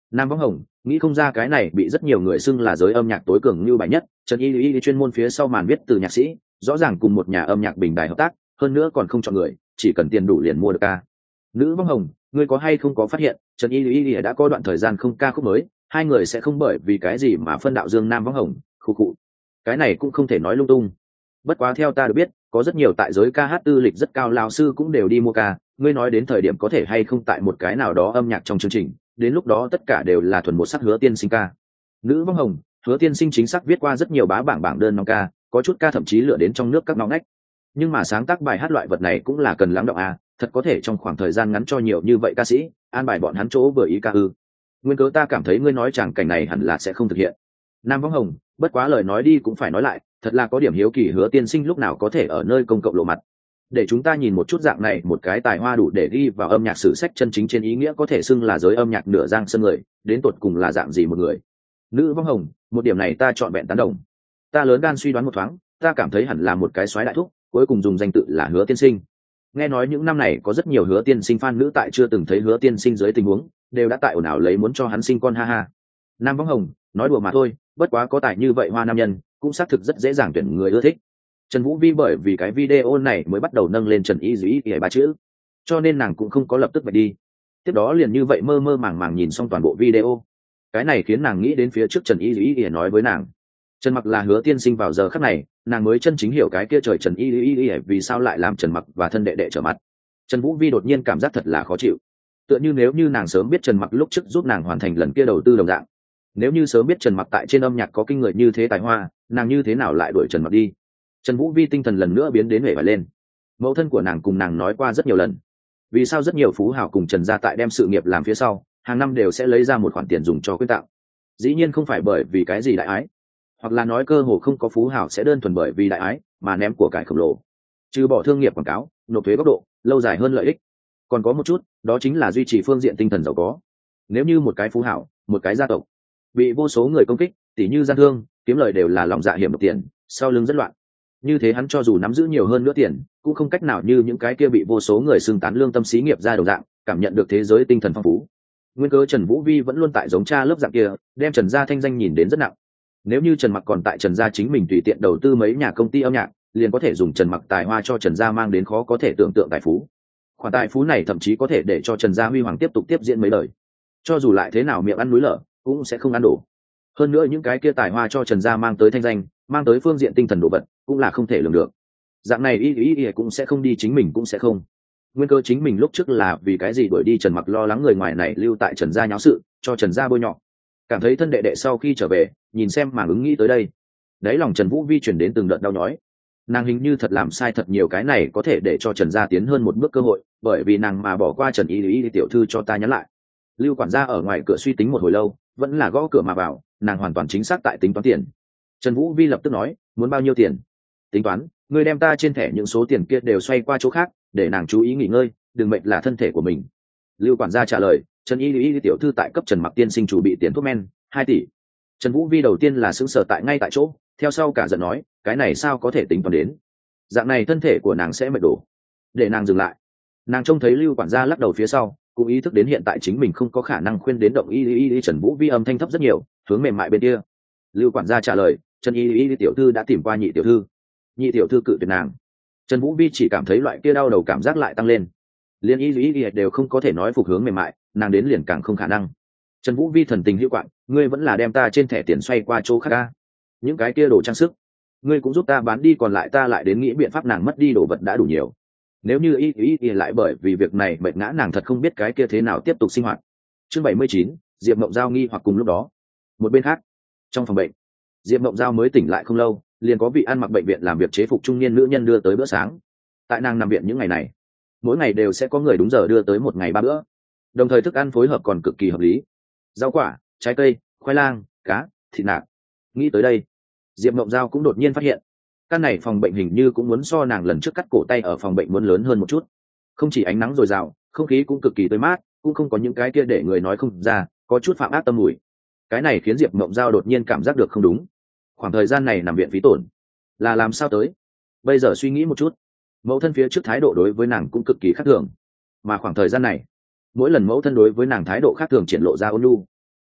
S1: Nam Võng Hồng nghĩ không ra cái này bị rất nhiều người xưng là giới âm nhạc tối cường như bài nhất. Trần Y Y chuyên môn phía sau màn viết từ nhạc sĩ, rõ ràng cùng một nhà âm nhạc bình đài hợp tác, hơn nữa còn không chọn người, chỉ cần tiền đủ liền mua được ca. Nữ Võng Hồng, ngươi có hay không có phát hiện, Trần Y Y đã có đoạn thời gian không ca khúc mới, hai người sẽ không bởi vì cái gì mà phân đạo dương Nam Võng Hồng, khu cụ. Cái này cũng không thể nói lung tung. Bất quá theo ta được biết, có rất nhiều tại giới ca hát tư lịch rất cao lão sư cũng đều đi mua ca, ngươi nói đến thời điểm có thể hay không tại một cái nào đó âm nhạc trong chương trình, đến lúc đó tất cả đều là thuần một sắc Hứa Tiên Sinh ca. Nữ Võng Hồng, Hứa Tiên Sinh chính xác viết qua rất nhiều bá bảng bảng đơn nóng ca, có chút ca thậm chí lựa đến trong nước các ngõ ngách. Nhưng mà sáng tác bài hát loại vật này cũng là cần lắng động à, thật có thể trong khoảng thời gian ngắn cho nhiều như vậy ca sĩ, an bài bọn hắn chỗ vừa ý ca ư? Nguyên cớ ta cảm thấy ngươi nói chẳng cảnh này hẳn là sẽ không thực hiện. Nam Võng Hồng, bất quá lời nói đi cũng phải nói lại, thật là có điểm hiếu kỳ Hứa Tiên Sinh lúc nào có thể ở nơi công cộng lộ mặt. Để chúng ta nhìn một chút dạng này một cái tài hoa đủ để ghi vào âm nhạc sử sách chân chính trên ý nghĩa có thể xưng là giới âm nhạc nửa giang sơn người, đến tột cùng là dạng gì một người. Nữ Võng Hồng, một điểm này ta chọn vẹn tán đồng. Ta lớn gan suy đoán một thoáng, ta cảm thấy hẳn là một cái soái đại thúc, cuối cùng dùng danh tự là Hứa Tiên Sinh. Nghe nói những năm này có rất nhiều Hứa Tiên Sinh fan nữ tại chưa từng thấy Hứa Tiên Sinh dưới tình huống, đều đã tại ồn ào lấy muốn cho hắn sinh con ha ha. Nam Võng Hồng, nói đùa mà thôi, bất quá có tài như vậy hoa nam nhân, cũng xác thực rất dễ dàng tuyển người ưa thích. Trần Vũ Vi bởi vì cái video này mới bắt đầu nâng lên Trần Y Dĩ Y ba chữ, cho nên nàng cũng không có lập tức phải đi. Tiếp đó liền như vậy mơ mơ màng màng nhìn xong toàn bộ video. Cái này khiến nàng nghĩ đến phía trước Trần Y Dĩ Y nói với nàng, Trần Mặc là Hứa Tiên Sinh vào giờ khắc này, nàng mới chân chính hiểu cái kia trời Trần Y Y Y vì sao lại làm Trần Mặc và thân đệ đệ trở mặt. Trần Vũ Vi đột nhiên cảm giác thật là khó chịu, tựa như nếu như nàng sớm biết Trần Mặc lúc trước giúp nàng hoàn thành lần kia đầu tư đồng dạng. Nếu như sớm biết Trần Mặc tại trên âm nhạc có kinh người như thế tài hoa, nàng như thế nào lại đuổi Trần Mặc đi? Trần Vũ Vi tinh thần lần nữa biến đến huệ vải lên. Mẫu thân của nàng cùng nàng nói qua rất nhiều lần, vì sao rất nhiều phú hào cùng Trần gia tại đem sự nghiệp làm phía sau, hàng năm đều sẽ lấy ra một khoản tiền dùng cho quyên tặng. Dĩ nhiên không phải bởi vì cái gì đại ái, hoặc là nói cơ hồ không có phú hào sẽ đơn thuần bởi vì đại ái mà ném của cải khổng lồ. Trừ bỏ thương nghiệp quảng cáo, nộp thuế góc độ, lâu dài hơn lợi ích, còn có một chút, đó chính là duy trì phương diện tinh thần giàu có. Nếu như một cái phú hào, một cái gia tộc bị vô số người công kích, tỉ như gian thương, kiếm lời đều là lòng dạ hiểm độc tiền, sau lưng rất loạn. Như thế hắn cho dù nắm giữ nhiều hơn nữa tiền, cũng không cách nào như những cái kia bị vô số người xưng tán lương tâm xí nghiệp ra đồng dạng, cảm nhận được thế giới tinh thần phong phú. Nguyên cớ Trần Vũ Vi vẫn luôn tại giống cha lớp dạng kia, đem Trần gia thanh danh nhìn đến rất nặng. Nếu như Trần Mặc còn tại Trần gia chính mình tùy tiện đầu tư mấy nhà công ty âm nhạc, liền có thể dùng Trần Mặc tài hoa cho Trần gia mang đến khó có thể tưởng tượng tài phú. Khoản tài phú này thậm chí có thể để cho Trần gia huy hoàng tiếp tục tiếp diễn mấy đời. Cho dù lại thế nào miệng ăn núi lở, cũng sẽ không ăn đổ. Hơn nữa những cái kia tài hoa cho Trần gia mang tới thanh danh, mang tới phương diện tinh thần đồ vật, cũng là không thể lường được. Dạng này ý ý ý cũng sẽ không đi, chính mình cũng sẽ không. Nguyên cơ chính mình lúc trước là vì cái gì đuổi đi Trần Mặc, lo lắng người ngoài này lưu tại Trần gia nháo sự, cho Trần gia bôi nhọ. Cảm thấy thân đệ đệ sau khi trở về, nhìn xem mà ứng nghĩ tới đây. Đấy lòng Trần Vũ Vi chuyển đến từng đợt đau nhói. Nàng hình như thật làm sai thật nhiều cái này có thể để cho Trần gia tiến hơn một bước cơ hội, bởi vì nàng mà bỏ qua Trần Ý Ý tiểu thư cho ta nhắn lại. Lưu quản gia ở ngoài cửa suy tính một hồi lâu, vẫn là gõ cửa mà vào, nàng hoàn toàn chính xác tại tính toán tiền. Trần Vũ Vi lập tức nói, muốn bao nhiêu tiền? Tính toán, ngươi đem ta trên thẻ những số tiền kia đều xoay qua chỗ khác, để nàng chú ý nghỉ ngơi, đừng mệnh là thân thể của mình. Lưu quản gia trả lời, Trần Y Y tiểu thư tại cấp Trần Mặc tiên sinh chủ bị tiền thuốc men, hai tỷ. Trần Vũ Vi đầu tiên là sững sờ tại ngay tại chỗ, theo sau cả giận nói, cái này sao có thể tính toán đến? Dạng này thân thể của nàng sẽ mệt đổ. Để nàng dừng lại. Nàng trông thấy Lưu quản gia lắc đầu phía sau, cũng ý thức đến hiện tại chính mình không có khả năng khuyên đến động Y Y Y. Trần Vũ Vi âm thanh thấp rất nhiều, hướng mềm mại bên kia. Lưu quản gia trả lời, Trần Y Y tiểu thư đã tìm qua nhị tiểu thư. Nhị tiểu thư cự tuyệt nàng. Trần Vũ Vi chỉ cảm thấy loại kia đau đầu cảm giác lại tăng lên. Liên Y Y Y đều không có thể nói phục hướng mềm mại, nàng đến liền càng không khả năng. Trần Vũ Vi thần tình hữu quạng, ngươi vẫn là đem ta trên thẻ tiền xoay qua chỗ khác ca. Những cái kia đồ trang sức, ngươi cũng giúp ta bán đi, còn lại ta lại đến nghĩ biện pháp nàng mất đi đồ vật đã đủ nhiều. Nếu như Y Y Y lại bởi vì việc này mệt ngã, nàng thật không biết cái kia thế nào tiếp tục sinh hoạt. Chương bảy mươi chín, Diệp Mộng Giao nghi hoặc cùng lúc đó. Một bên khác, trong phòng bệnh, Diệp Mộng Giao mới tỉnh lại không lâu, liền có vị ăn mặc bệnh viện làm việc chế phục trung niên nữ nhân đưa tới bữa sáng. Tại nàng nằm viện những ngày này, mỗi ngày đều sẽ có người đúng giờ đưa tới một ngày ba bữa, đồng thời thức ăn phối hợp còn cực kỳ hợp lý: rau quả, trái cây, khoai lang, cá, thịt nạc. Nghĩ tới đây, Diệp Mộng Giao cũng đột nhiên phát hiện, căn này phòng bệnh hình như cũng muốn so nàng lần trước cắt cổ tay ở phòng bệnh muốn lớn hơn một chút. Không chỉ ánh nắng dồi dào, không khí cũng cực kỳ tươi mát, cũng không có những cái kia để người nói không ra, có chút phạm ác tâm mùi. Cái này khiến Diệp Mộng Giao đột nhiên cảm giác được không đúng. Khoảng thời gian này nằm viện phí tổn là làm sao tới? Bây giờ suy nghĩ một chút, mẫu thân phía trước thái độ đối với nàng cũng cực kỳ khác thường, mà khoảng thời gian này, mỗi lần mẫu thân đối với nàng thái độ khác thường triển lộ ra ôn nhu.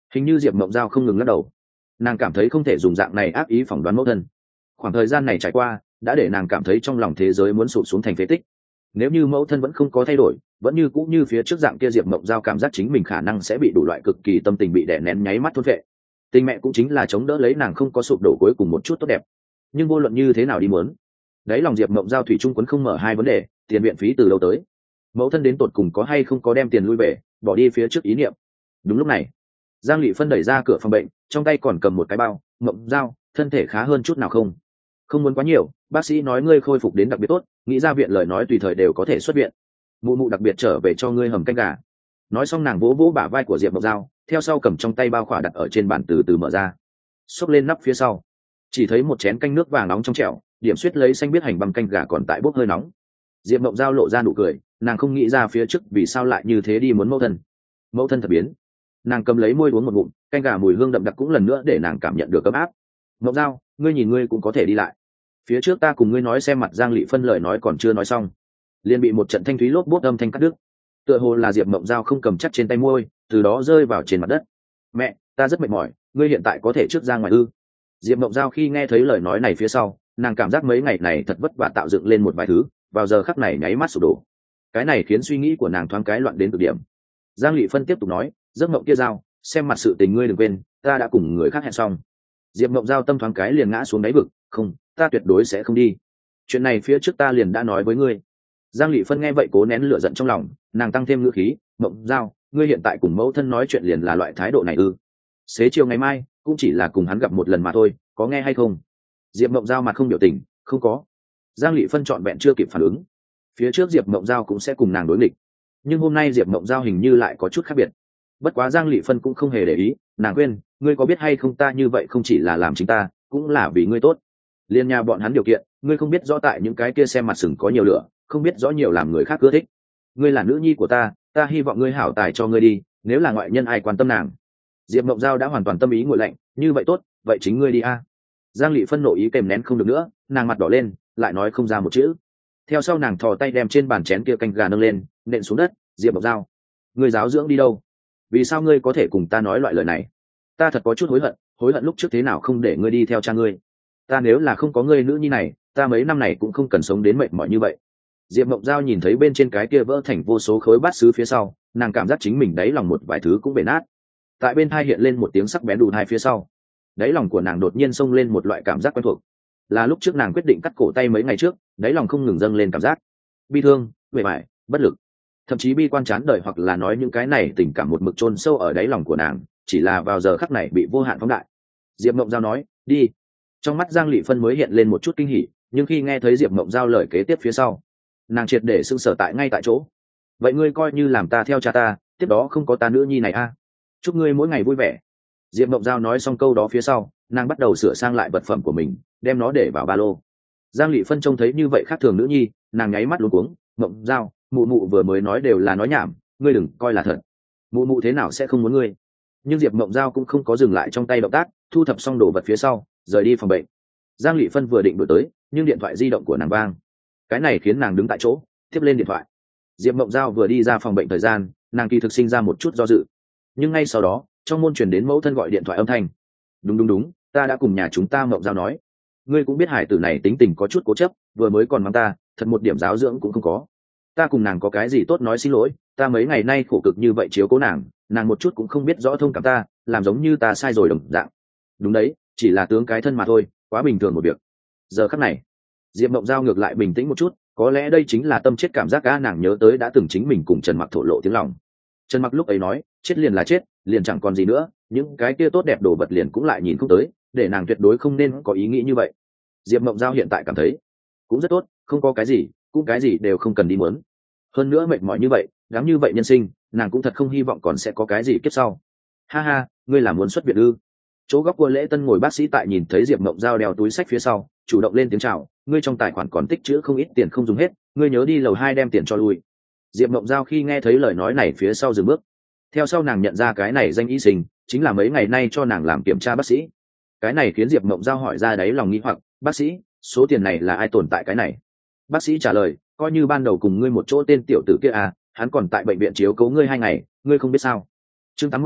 S1: Hình như Diệp Mộng Giao không ngừng lắc đầu, nàng cảm thấy không thể dùng dạng này ác ý phỏng đoán mẫu thân. Khoảng thời gian này trải qua đã để nàng cảm thấy trong lòng thế giới muốn sụp xuống thành phế tích. Nếu như mẫu thân vẫn không có thay đổi, vẫn như cũng như phía trước dạng kia, Diệp Mộng Giao cảm giác chính mình khả năng sẽ bị đủ loại cực kỳ tâm tình bị đè nén nháy mắt thôn vệ. Tình mẹ cũng chính là chống đỡ lấy nàng không có sụp đổ cuối cùng một chút tốt đẹp. Nhưng vô luận như thế nào đi muốn, đấy lòng Diệp Mộng Giao thủy chung quấn không mở hai vấn đề: tiền viện phí từ đâu tới, mẫu thân đến tột cùng có hay không có đem tiền lui về, bỏ đi phía trước ý niệm. Đúng lúc này, Giang Lệ Phân đẩy ra cửa phòng bệnh, trong tay còn cầm một cái bao. Mộng Giao, thân thể khá hơn chút nào không? Không muốn quá nhiều, bác sĩ nói ngươi khôi phục đến đặc biệt tốt, nghĩ ra viện lời nói tùy thời đều có thể xuất viện. Mụ mụ đặc biệt trở về cho ngươi hầm canh gà. Nói xong nàng vỗ vỗ bả vai của Diệp Mộng Giao, theo sau cầm trong tay bao khỏa đặt ở trên bàn từ từ mở ra, xốc lên nắp phía sau, chỉ thấy một chén canh nước vàng nóng trong chảo, điểm suýt lấy xanh biết hành băm canh gà còn tại bốc hơi nóng. Diệp Mộng Giao lộ ra nụ cười, nàng không nghĩ ra phía trước vì sao lại như thế đi muốn mẫu thân. Mẫu thân thật biến. Nàng cầm lấy môi uống một ngụm, canh gà mùi hương đậm đặc cũng lần nữa để nàng cảm nhận được ấm áp. Mộng Giao, ngươi nhìn ngươi cũng có thể đi lại. Phía trước ta cùng ngươi nói xem mặt. Giang Lệ Phân lời nói còn chưa nói xong, liền bị một trận thanh thúy lốp bốt âm thanh cắt đứt. Tựa hồ là Diệp Mộng Giao không cầm chắc trên tay môi, từ đó rơi vào trên mặt đất. Mẹ, ta rất mệt mỏi, ngươi hiện tại có thể trước ra ngoài ư? Diệp Mộng Giao khi nghe thấy lời nói này phía sau, nàng cảm giác mấy ngày này thật vất vả tạo dựng lên một vài thứ, vào giờ khắc này nháy mắt sụp đổ. Cái này khiến suy nghĩ của nàng thoáng cái loạn đến cực điểm. Giang Lệ Phân tiếp tục nói, giấc mộng kia Giao, xem mặt sự tình ngươi đừng quên, ta đã cùng người khác hẹn xong. Diệp Mộng Giao tâm thoáng cái liền ngã xuống đáy vực, không, ta tuyệt đối sẽ không đi. Chuyện này phía trước ta liền đã nói với ngươi. Giang Lệ Phân nghe vậy cố nén lửa giận trong lòng, nàng tăng thêm ngữ khí, Mộng Giao, ngươi hiện tại cùng mẫu thân nói chuyện liền là loại thái độ này ư? Xế chiều ngày mai cũng chỉ là cùng hắn gặp một lần mà thôi, có nghe hay không? Diệp Mộng Giao mặt không biểu tình, không có. Giang Lệ Phân trọn vẹn chưa kịp phản ứng, phía trước Diệp Mộng Giao cũng sẽ cùng nàng đối nghịch, nhưng hôm nay Diệp Mộng Giao hình như lại có chút khác biệt. Bất quá Giang Lệ Phân cũng không hề để ý, nàng quên, ngươi có biết hay không, ta như vậy không chỉ là làm chính ta, cũng là vì ngươi tốt. Liên nhà bọn hắn điều kiện, ngươi không biết rõ tại những cái kia xem mặt sừng có nhiều lửa, không biết rõ nhiều làm người khác ưa thích. Ngươi là nữ nhi của ta, ta hy vọng ngươi hảo tài cho ngươi đi, nếu là ngoại nhân ai quan tâm nàng. Diệp Mộng Giao đã hoàn toàn tâm ý nguội lạnh, như vậy tốt, vậy chính ngươi đi a. Giang Lệ Phân nộ ý kèm nén không được nữa, nàng mặt đỏ lên, lại nói không ra một chữ. Theo sau nàng thò tay đem trên bàn chén kia canh gà nâng lên, nện xuống đất. Diệp Mộng Giao, ngươi giáo dưỡng đi đâu? Vì sao ngươi có thể cùng ta nói loại lời này? Ta thật có chút hối hận, hối hận lúc trước thế nào không để ngươi đi theo cha ngươi. Ta nếu là không có ngươi nữ nhi này, ta mấy năm này cũng không cần sống đến mệt mỏi như vậy. Diệp Mộng Giao nhìn thấy bên trên cái kia vỡ thành vô số khối bát sứ phía sau, nàng cảm giác chính mình đáy lòng một vài thứ cũng bể nát. Tại bên tai hiện lên một tiếng sắc bén đù hai phía sau, đáy lòng của nàng đột nhiên xông lên một loại cảm giác quen thuộc, là lúc trước nàng quyết định cắt cổ tay mấy ngày trước, đáy lòng không ngừng dâng lên cảm giác bi thương, uể oải, bất lực, thậm chí bi quan chán đời, hoặc là nói những cái này tình cảm một mực chôn sâu ở đáy lòng của nàng, chỉ là vào giờ khắc này bị vô hạn phóng đại. Diệp Mộng Giao nói, đi. Trong mắt Giang Lệ Phân mới hiện lên một chút kinh hỉ, nhưng khi nghe thấy Diệp Mộng Giao lời kế tiếp phía sau, nàng triệt để sững sờ tại ngay tại chỗ. Vậy ngươi coi như làm ta theo cha ta, tiếp đó không có ta nữ nhi này a. Chúc ngươi mỗi ngày vui vẻ. Diệp Mộng Giao nói xong câu đó phía sau, nàng bắt đầu sửa sang lại vật phẩm của mình, đem nó để vào ba lô. Giang Lệ Phân trông thấy như vậy khác thường nữ nhi, nàng nháy mắt luống cuống. Mộng Giao, mụ mụ vừa mới nói đều là nói nhảm, ngươi đừng coi là thật. Mụ mụ thế nào sẽ không muốn ngươi? Nhưng Diệp Mộng Giao cũng không có dừng lại trong tay động tác, thu thập xong đồ vật phía sau, rời đi phòng bệnh. Giang Lệ Phân vừa định đuổi tới, nhưng điện thoại di động của nàng vang. Cái này khiến nàng đứng tại chỗ, tiếp lên điện thoại. Diệp Mộng Giao vừa đi ra phòng bệnh thời gian, nàng kỳ thực sinh ra một chút do dự, nhưng ngay sau đó trong môn truyền đến mẫu thân gọi điện thoại âm thanh. Đúng đúng đúng, ta đã cùng nhà chúng ta Mộng Giao nói, ngươi cũng biết hải tử này tính tình có chút cố chấp, vừa mới còn mắng ta, thật một điểm giáo dưỡng cũng không có. Ta cùng nàng có cái gì tốt nói xin lỗi, ta mấy ngày nay khổ cực như vậy chiếu cố nàng, nàng một chút cũng không biết rõ thông cảm ta, làm giống như ta sai rồi đồng dạng. Đúng đấy, chỉ là tướng cái thân mà thôi, quá bình thường một việc. Giờ khắc này Diệp Mộng Giao ngược lại bình tĩnh một chút, có lẽ đây chính là tâm chết cảm giác. Cá nàng nhớ tới đã từng chính mình cùng Trần Mặc thổ lộ tiếng lòng. Trần Mặc lúc ấy nói, chết liền là chết, liền chẳng còn gì nữa, những cái kia tốt đẹp đồ vật liền cũng lại nhìn không tới, để nàng tuyệt đối không nên có ý nghĩ như vậy. Diệp Mộng Giao hiện tại cảm thấy cũng rất tốt, không có cái gì, cũng cái gì đều không cần đi muốn. Hơn nữa mệt mỏi như vậy, đáng như vậy nhân sinh, nàng cũng thật không hy vọng còn sẽ có cái gì kiếp sau. Ha ha, ngươi là muốn xuất viện ư? Chỗ góc của lễ tân ngồi bác sĩ tại nhìn thấy Diệp Mộng Giao đeo túi sách phía sau, chủ động lên tiếng chào, ngươi trong tài khoản còn tích trữ không ít tiền không dùng hết, ngươi nhớ đi lầu hai đem tiền cho lui. Diệp Mộng Giao khi nghe thấy lời nói này phía sau dừng bước, theo sau nàng nhận ra cái này danh y sinh chính là mấy ngày nay cho nàng làm kiểm tra bác sĩ. Cái này khiến Diệp Mộng Giao hỏi ra đáy lòng nghi hoặc, bác sĩ, số tiền này là ai tồn tại cái này? Bác sĩ trả lời, coi như ban đầu cùng ngươi một chỗ tên tiểu tử kia à, hắn còn tại bệnh viện chiếu cố ngươi hai ngày, ngươi không biết sao? Chương tám mươi,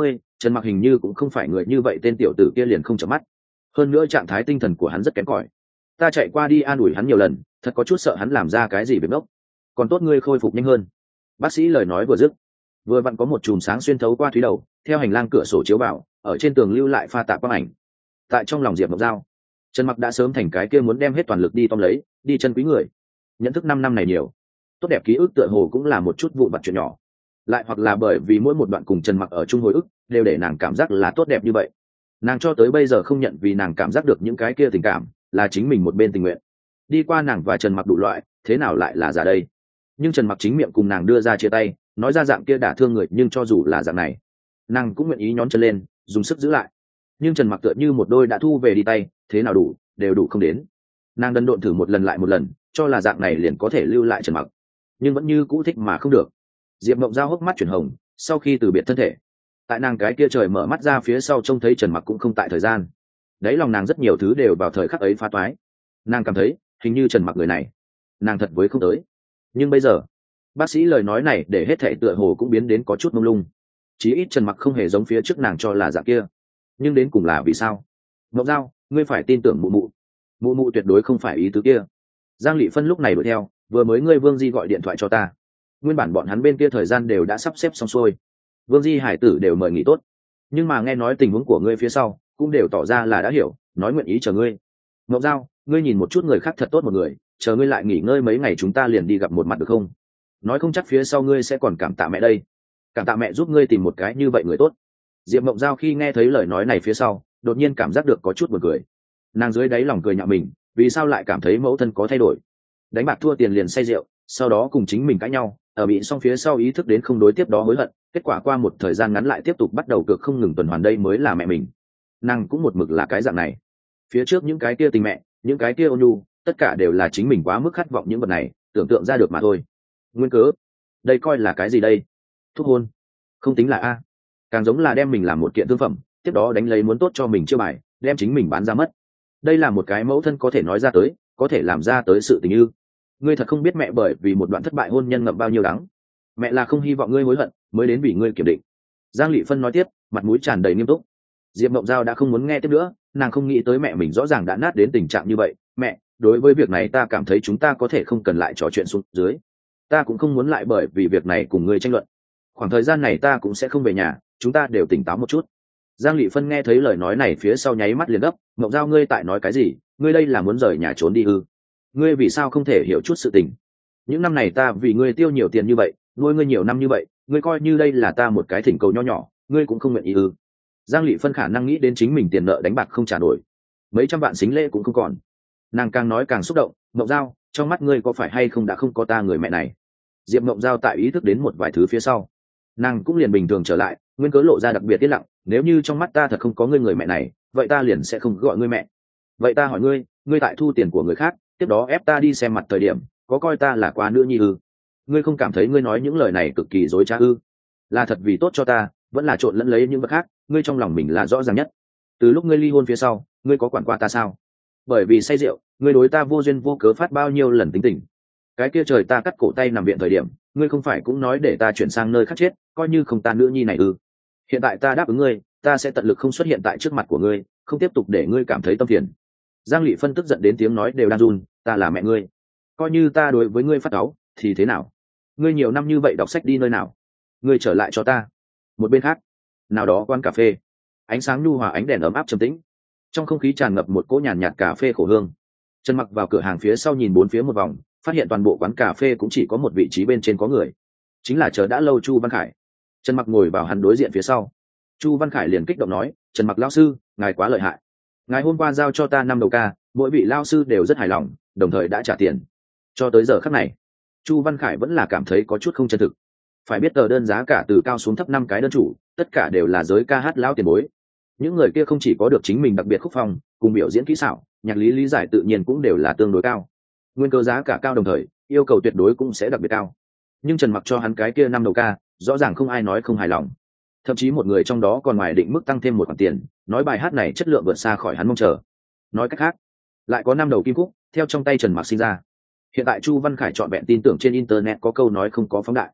S1: Trần Mặc hình như cũng không phải người như vậy, tên tiểu tử kia liền không chợp mắt. Hơn nữa trạng thái tinh thần của hắn rất kém cỏi. Ta chạy qua đi an ủi hắn nhiều lần, thật có chút sợ hắn làm ra cái gì việc ngốc. Còn tốt ngươi khôi phục nhanh hơn. Bác sĩ lời nói vừa dứt, vừa vặn có một chùm sáng xuyên thấu qua thúy đầu, theo hành lang cửa sổ chiếu vào, ở trên tường lưu lại pha tạp quang ảnh. Tại trong lòng Diệp Mộng Giao, Trần Mặc đã sớm thành cái kia muốn đem hết toàn lực đi tóm lấy, đi chân quý người. Nhận thức năm năm này nhiều, tốt đẹp ký ức tựa hồ cũng là một chút vụn vặt chuyện nhỏ, lại hoặc là bởi vì mỗi một đoạn cùng Trần Mặc ở chung hồi ức đều để nàng cảm giác là tốt đẹp như vậy. Nàng cho tới bây giờ không nhận vì nàng cảm giác được những cái kia tình cảm là chính mình một bên tình nguyện đi qua. Nàng và Trần Mặc đủ loại, thế nào lại là giả đây? Nhưng Trần Mặc chính miệng cùng nàng đưa ra chia tay, nói ra dạng kia đả thương người, nhưng cho dù là dạng này, nàng cũng nguyện ý nhón chân lên dùng sức giữ lại. Nhưng Trần Mặc tựa như một đôi đã thu về đi tay, thế nào đủ đều đủ không đến. Nàng đần độn thử một lần lại một lần, cho là dạng này liền có thể lưu lại Trần Mặc, nhưng vẫn như cũ thích mà không được. Diệp Mộng Giao hốc mắt chuyển hồng, sau khi từ biệt thân thể, tại nàng cái kia trời mở mắt ra phía sau trông thấy Trần Mặc cũng không tại thời gian. Đấy, lòng nàng rất nhiều thứ đều vào thời khắc ấy phá toái. Nàng cảm thấy hình như Trần Mặc người này nàng thật với không tới. Nhưng bây giờ bác sĩ lời nói này để hết thảy tựa hồ cũng biến đến có chút mông lung. Chí ít Trần Mặc không hề giống phía trước nàng cho là dạng kia. Nhưng đến cùng là vì sao? Mộng Giao, ngươi phải tin tưởng mụ mụ. Mụ mụ tuyệt đối không phải ý tứ kia. Giang Lệ Phân lúc này đuổi theo, vừa mới ngươi Vương Di gọi điện thoại cho ta. Nguyên bản bọn hắn bên kia thời gian đều đã sắp xếp xong xuôi, Vương Di hải tử đều mời nghỉ tốt, nhưng mà nghe nói tình huống của ngươi phía sau cũng đều tỏ ra là đã hiểu, nói nguyện ý chờ ngươi. Ngọc Giao, ngươi nhìn một chút người khác thật tốt một người, chờ ngươi lại nghỉ ngơi mấy ngày chúng ta liền đi gặp một mặt được không? Nói không chắc phía sau ngươi sẽ còn cảm tạ mẹ đây, cảm tạ mẹ giúp ngươi tìm một cái như vậy người tốt. Diệp Mộng Giao khi nghe thấy lời nói này phía sau đột nhiên cảm giác được có chút buồn cười. Nàng dưới đáy lòng cười nhạo mình, vì sao lại cảm thấy mẫu thân có thay đổi, đánh bạc thua tiền liền say rượu, sau đó cùng chính mình cãi nhau, ở bị xong phía sau ý thức đến không đối tiếp đó hối hận, kết quả qua một thời gian ngắn lại tiếp tục bắt đầu cược không ngừng tuần hoàn, đây mới là mẹ mình. Nàng cũng một mực là cái dạng này. Phía trước những cái kia tình mẹ, những cái kia ôn nhu, tất cả đều là chính mình quá mức khát vọng những vật này, tưởng tượng ra được mà thôi. Nguyên cớ, đây coi là cái gì đây? Thuốc hôn? Không tính là a, càng giống là đem mình làm một kiện thương phẩm, tiếp đó đánh lấy muốn tốt cho mình chưa bài, đem chính mình bán ra mất. Đây là một cái mẫu thân có thể nói ra tới, có thể làm ra tới sự tình ư? Ngươi thật không biết mẹ bởi vì một đoạn thất bại hôn nhân ngậm bao nhiêu đắng. Mẹ là không hy vọng ngươi hối hận mới đến vì ngươi kiểm định. Giang Lệ Phân nói tiếp, mặt mũi tràn đầy nghiêm túc. Diệp Mộng Giao đã không muốn nghe tiếp nữa, nàng không nghĩ tới mẹ mình rõ ràng đã nát đến tình trạng như vậy. Mẹ, đối với việc này ta cảm thấy chúng ta có thể không cần lại trò chuyện xuống dưới. Ta cũng không muốn lại bởi vì việc này cùng ngươi tranh luận. Khoảng thời gian này ta cũng sẽ không về nhà, chúng ta đều tỉnh táo một chút. Giang Lệ Phân nghe thấy lời nói này phía sau nháy mắt liền gấp. Mộng Giao, ngươi tại nói cái gì? Ngươi đây là muốn rời nhà trốn đi ư? Ngươi vì sao không thể hiểu chút sự tình? Những năm này ta vì ngươi tiêu nhiều tiền như vậy, nuôi ngươi nhiều năm như vậy, ngươi coi như đây là ta một cái thỉnh cầu nho nhỏ, ngươi cũng không nguyện ý ư? Giang Lệ Phân khả năng nghĩ đến chính mình tiền nợ đánh bạc không trả nổi, mấy trăm vạn sính lễ cũng không còn. Nàng càng nói càng xúc động. Mộng Giao, trong mắt ngươi có phải hay không đã không có ta người mẹ này? Diệp Mộng Giao tại ý thức đến một vài thứ phía sau, nàng cũng liền bình thường trở lại, nguyên cớ lộ ra đặc biệt tiết lặng. Nếu như trong mắt ta thật không có ngươi người mẹ này, vậy ta liền sẽ không gọi ngươi mẹ. Vậy ta hỏi ngươi, ngươi tại thu tiền của người khác, tiếp đó ép ta đi xem mặt thời điểm, có coi ta là quá nữ nhi ư? Ngươi không cảm thấy ngươi nói những lời này cực kỳ dối trá ư? Là thật vì tốt cho ta, vẫn là trộn lẫn lấy những vật khác? Ngươi trong lòng mình là rõ ràng nhất. Từ lúc ngươi ly hôn phía sau, ngươi có quản qua ta sao? Bởi vì say rượu, ngươi đối ta vô duyên vô cớ phát bao nhiêu lần tính tình. Cái kia trời ta cắt cổ tay nằm viện thời điểm, ngươi không phải cũng nói để ta chuyển sang nơi khác chết, coi như không ta nữ nhi này ư? Hiện tại ta đáp ứng ngươi, ta sẽ tận lực không xuất hiện tại trước mặt của ngươi, không tiếp tục để ngươi cảm thấy tâm phiền. Giang Lệ Phân tức giận đến tiếng nói đều đang run. Ta là mẹ ngươi, coi như ta đối với ngươi phát cáu thì thế nào? Ngươi nhiều năm như vậy đọc sách đi nơi nào? Ngươi trở lại cho ta. Một bên khác, nào đó quán cà phê, ánh sáng nhu hòa, ánh đèn ấm áp trầm tĩnh, trong không khí tràn ngập một cỗ nhàn nhạt cà phê khổ hương. Trần Mặc vào cửa hàng phía sau nhìn bốn phía một vòng, phát hiện toàn bộ quán cà phê cũng chỉ có một vị trí bên trên có người, chính là chờ đã lâu Chu Văn Khải. Trần Mặc ngồi vào hắn đối diện phía sau, Chu Văn Khải liền kích động nói, Trần Mặc lão sư, ngài quá lợi hại. Ngài hôm qua giao cho ta năm đầu ca, mỗi vị lao sư đều rất hài lòng, đồng thời đã trả tiền. Cho tới giờ khắc này, Chu Văn Khải vẫn là cảm thấy có chút không chân thực. Phải biết tờ đơn giá cả từ cao xuống thấp năm cái đơn chủ, tất cả đều là giới ca hát lão tiền bối. Những người kia không chỉ có được chính mình đặc biệt khúc phong, cùng biểu diễn kỹ xảo, nhạc lý lý giải tự nhiên cũng đều là tương đối cao. Nguyên cơ giá cả cao đồng thời, yêu cầu tuyệt đối cũng sẽ đặc biệt cao. Nhưng Trần Mặc cho hắn cái kia năm đầu ca, rõ ràng không ai nói không hài lòng. Thậm chí một người trong đó còn ngoài định mức tăng thêm một khoản tiền, nói bài hát này chất lượng vượt xa khỏi hắn mong chờ. Nói cách khác, lại có năm đầu kim khúc theo trong tay Trần Mặc sinh ra. Hiện tại Chu Văn Khải trọn vẹn tin tưởng trên internet có câu nói không có phóng đại.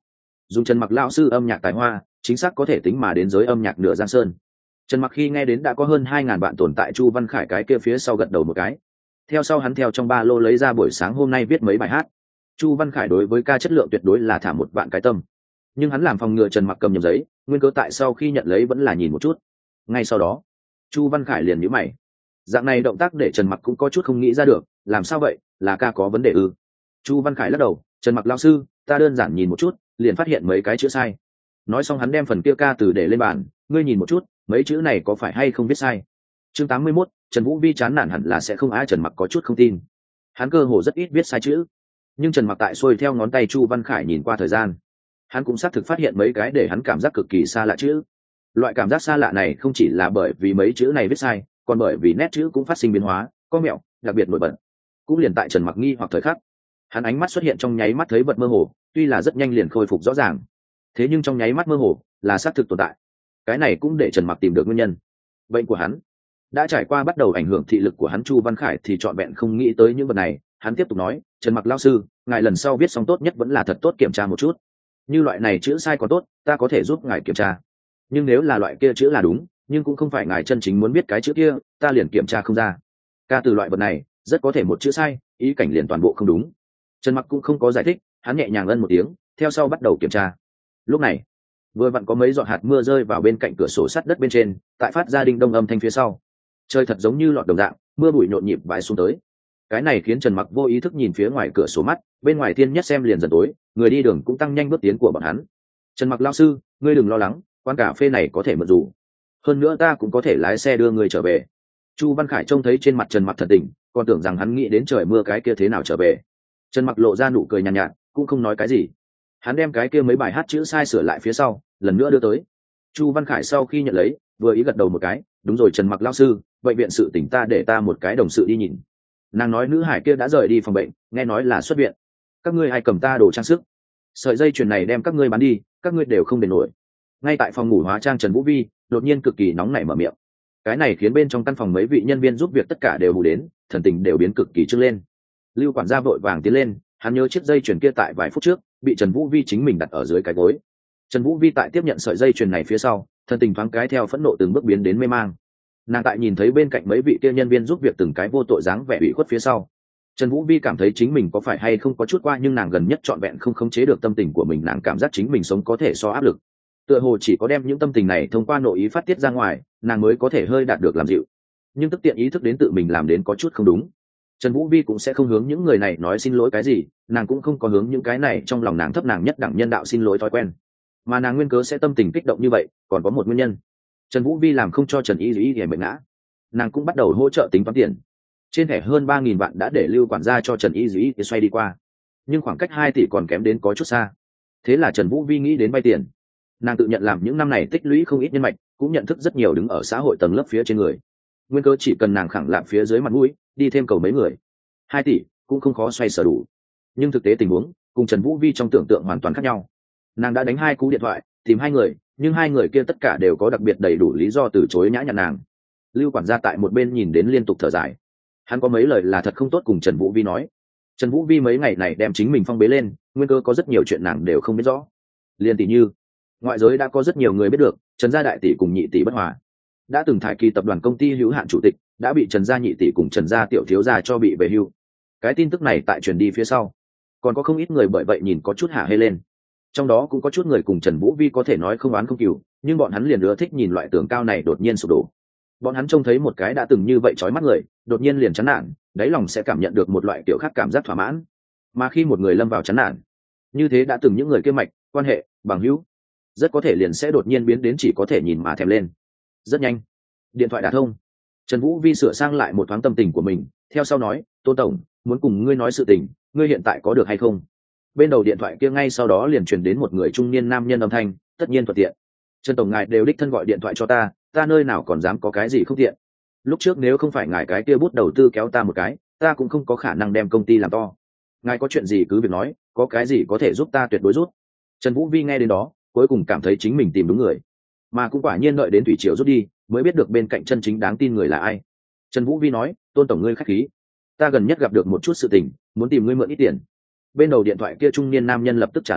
S1: dùng Trần Mặc lão sư âm nhạc tài hoa chính xác có thể tính mà đến giới âm nhạc nửa giang sơn. Trần Mặc khi nghe đến đã có hơn hai ngàn bạn tồn tại Chu Văn Khải cái kia phía sau gật đầu một cái. Theo sau hắn theo trong ba lô lấy ra buổi sáng hôm nay viết mấy bài hát. Chu Văn Khải đối với ca chất lượng tuyệt đối là thả một vạn cái tâm, nhưng hắn làm phòng ngừa Trần Mặc cầm nhầm giấy, nguyên cớ tại sau khi nhận lấy vẫn là nhìn một chút. Ngay sau đó Chu Văn Khải liền nhíu mày, dạng này động tác để Trần Mặc cũng có chút không nghĩ ra được, làm sao vậy, là ca có vấn đề ư? Chu Văn Khải lắc đầu, Trần Mặc lão sư, ta đơn giản nhìn một chút liền phát hiện mấy cái chữ sai. Nói xong hắn đem phần kia ca từ để lên bàn, ngươi nhìn một chút mấy chữ này có phải hay không viết sai. Chương tám mươi mốt, Trần Vũ Vi chán nản hẳn là sẽ không, ai Trần Mặc có chút không tin, hắn cơ hồ rất ít viết sai chữ, nhưng Trần Mặc tại xuôi theo ngón tay Chu Văn Khải nhìn qua thời gian, hắn cũng xác thực phát hiện mấy cái để hắn cảm giác cực kỳ xa lạ chữ. Loại cảm giác xa lạ này không chỉ là bởi vì mấy chữ này viết sai, còn bởi vì nét chữ cũng phát sinh biến hóa, có mẹo, đặc biệt nổi bật. Cũng liền tại Trần Mặc nghi hoặc thời khắc, hắn ánh mắt xuất hiện trong nháy mắt thấy vật mơ hồ, tuy là rất nhanh liền khôi phục rõ ràng, thế nhưng trong nháy mắt mơ hồ là xác thực tồn tại. Cái này cũng để Trần Mặc tìm được nguyên nhân. Bệnh của hắn đã trải qua bắt đầu ảnh hưởng thị lực của hắn. Chu Văn Khải thì trọn vẹn không nghĩ tới những vật này, hắn tiếp tục nói, Trần Mặc lão sư, ngài lần sau viết xong tốt nhất vẫn là thật tốt kiểm tra một chút. Như loại này chữ sai còn tốt, ta có thể giúp ngài kiểm tra. Nhưng nếu là loại kia chữ là đúng, nhưng cũng không phải ngài chân chính muốn biết cái chữ kia, ta liền kiểm tra không ra. Ca từ loại vật này, rất có thể một chữ sai, ý cảnh liền toàn bộ không đúng. Trần Mặc cũng không có giải thích, hắn nhẹ nhàng ân một tiếng, theo sau bắt đầu kiểm tra. Lúc này, vừa vặn có mấy giọt hạt mưa rơi vào bên cạnh cửa sổ sắt đất bên trên, tại phát ra đinh đông âm thanh phía sau. Trời thật giống như lọt đồng dạng, mưa bụi nhộn nhịp vãi xuống tới. Cái này khiến Trần Mặc vô ý thức nhìn phía ngoài cửa sổ mắt, bên ngoài thiên nhất xem liền dần tối, người đi đường cũng tăng nhanh bước tiến của bọn hắn. Trần Mặc lão sư, ngươi đừng lo lắng, quán cà phê này có thể mượn dù, hơn nữa ta cũng có thể lái xe đưa người trở về. Chu Văn Khải trông thấy trên mặt Trần Mặc thật tình, còn tưởng rằng hắn nghĩ đến trời mưa cái kia thế nào trở về. Trần Mặc lộ ra nụ cười nhàn nhạt, nhạt, cũng không nói cái gì. Hắn đem cái kia mấy bài hát chữ sai sửa lại phía sau, lần nữa đưa tới. Chu Văn Khải sau khi nhận lấy, vừa ý gật đầu một cái, đúng rồi Trần Mặc lão sư, bệnh viện sự tỉnh ta để ta một cái đồng sự đi nhìn. Nàng nói nữ hải kia đã rời đi phòng bệnh, nghe nói là xuất viện. Các ngươi ai cầm ta đồ trang sức, sợi dây chuyền này đem các ngươi bán đi, các ngươi đều không đền nổi. Ngay tại phòng ngủ hóa trang Trần Vũ Vi đột nhiên cực kỳ nóng nảy mở miệng, cái này khiến bên trong căn phòng mấy vị nhân viên giúp việc tất cả đều hù đến, thần tình đều biến cực kỳ trưng lên. Lưu quản gia vội vàng tiến lên, hắn nhớ chiếc dây chuyền kia tại vài phút trước bị Trần Vũ Vi chính mình đặt ở dưới cái gối. Trần Vũ Vi tại tiếp nhận sợi dây chuyền này phía sau, thần tình thoáng cái theo phẫn nộ từng bước biến đến mê mang. Nàng tại nhìn thấy bên cạnh mấy vị kia nhân viên giúp việc từng cái vô tội dáng vẻ ủy khuất phía sau, Trần Vũ Vi cảm thấy chính mình có phải hay không có chút qua, nhưng nàng gần nhất trọn vẹn không khống chế được tâm tình của mình. Nàng cảm giác chính mình sống có thể so áp lực, tựa hồ chỉ có đem những tâm tình này thông qua nội ý phát tiết ra ngoài, nàng mới có thể hơi đạt được làm dịu. Nhưng tức tiện ý thức đến tự mình làm đến có chút không đúng, Trần Vũ Vi cũng sẽ không hướng những người này nói xin lỗi cái gì, nàng cũng không có hướng những cái này trong lòng nàng thấp nàng nhất đẳng nhân đạo xin lỗi thói quen. Mà nàng nguyên cớ sẽ tâm tình kích động như vậy, còn có một nguyên nhân. Trần Vũ Vi làm không cho Trần Y Dĩ bệnh ngã, nàng cũng bắt đầu hỗ trợ tính toán tiền. Trên thẻ hơn ba nghìn vạn đã để Lưu quản gia cho Trần Y Dĩ xoay đi qua, nhưng khoảng cách hai tỷ còn kém đến có chút xa. Thế là Trần Vũ Vi nghĩ đến vay tiền. Nàng tự nhận làm những năm này tích lũy không ít nhân mạch, cũng nhận thức rất nhiều đứng ở xã hội tầng lớp phía trên người. Nguyên cơ chỉ cần nàng khẳng lạm phía dưới mặt mũi, đi thêm cầu mấy người, hai tỷ cũng không khó xoay sở đủ. Nhưng thực tế tình huống cùng Trần Vũ Vi trong tưởng tượng hoàn toàn khác nhau. Nàng đã đánh hai cú điện thoại tìm hai người, nhưng hai người kia tất cả đều có đặc biệt đầy đủ lý do từ chối nhã nhặn nàng. Lưu quản gia tại một bên nhìn đến liên tục thở dài. Hắn có mấy lời là thật không tốt cùng Trần Vũ Vi nói. Trần Vũ Vi mấy ngày này đem chính mình phong bế lên, nguyên cơ có rất nhiều chuyện nàng đều không biết rõ. Liên tỷ như ngoại giới đã có rất nhiều người biết được Trần gia đại tỷ cùng nhị tỷ bất hòa, đã từng thải kỳ tập đoàn công ty hữu hạn chủ tịch đã bị Trần gia nhị tỷ cùng Trần gia tiểu thiếu gia cho bị về hưu. Cái tin tức này tại truyền đi phía sau, còn có không ít người bởi vậy nhìn có chút hả hê lên. Trong đó cũng có chút người cùng Trần Vũ Vi có thể nói không oán không cừu, nhưng bọn hắn liền ưa thích nhìn loại tường cao này đột nhiên sụp đổ. Bọn hắn trông thấy một cái đã từng như vậy chói mắt người đột nhiên liền chán nản, đáy lòng sẽ cảm nhận được một loại kiểu khác cảm giác thỏa mãn. Mà khi một người lâm vào chán nản như thế, đã từng những người kia mạch quan hệ bằng hữu rất có thể liền sẽ đột nhiên biến đến chỉ có thể nhìn mà thèm lên. Rất nhanh điện thoại đã thông. Trần Vũ Vi sửa sang lại một thoáng tâm tình của mình, theo sau nói, Tôn tổng, muốn cùng ngươi nói sự tình, ngươi hiện tại có được hay không? Bên đầu điện thoại kia ngay sau đó liền truyền đến một người trung niên nam nhân âm thanh, tất nhiên thuận tiện. Trần tổng ngài đều đích thân gọi điện thoại cho ta, ta nơi nào còn dám có cái gì không tiện. Lúc trước nếu không phải ngài cái kia bút đầu tư kéo ta một cái, ta cũng không có khả năng đem công ty làm to. Ngài có chuyện gì cứ việc nói, có cái gì có thể giúp ta tuyệt đối giúp. Trần Vũ Vi nghe đến đó, cuối cùng cảm thấy chính mình tìm đúng người, mà cũng quả nhiên đợi đến thủy triều rút đi mới biết được bên cạnh chân chính đáng tin người là ai. Trần Vũ Vi nói, Tôn tổng ngươi khách khí, ta gần nhất gặp được một chút sự tình, muốn tìm ngươi mượn ít tiền. Bên đầu điện thoại kia trung niên nam nhân lập tức trả lời,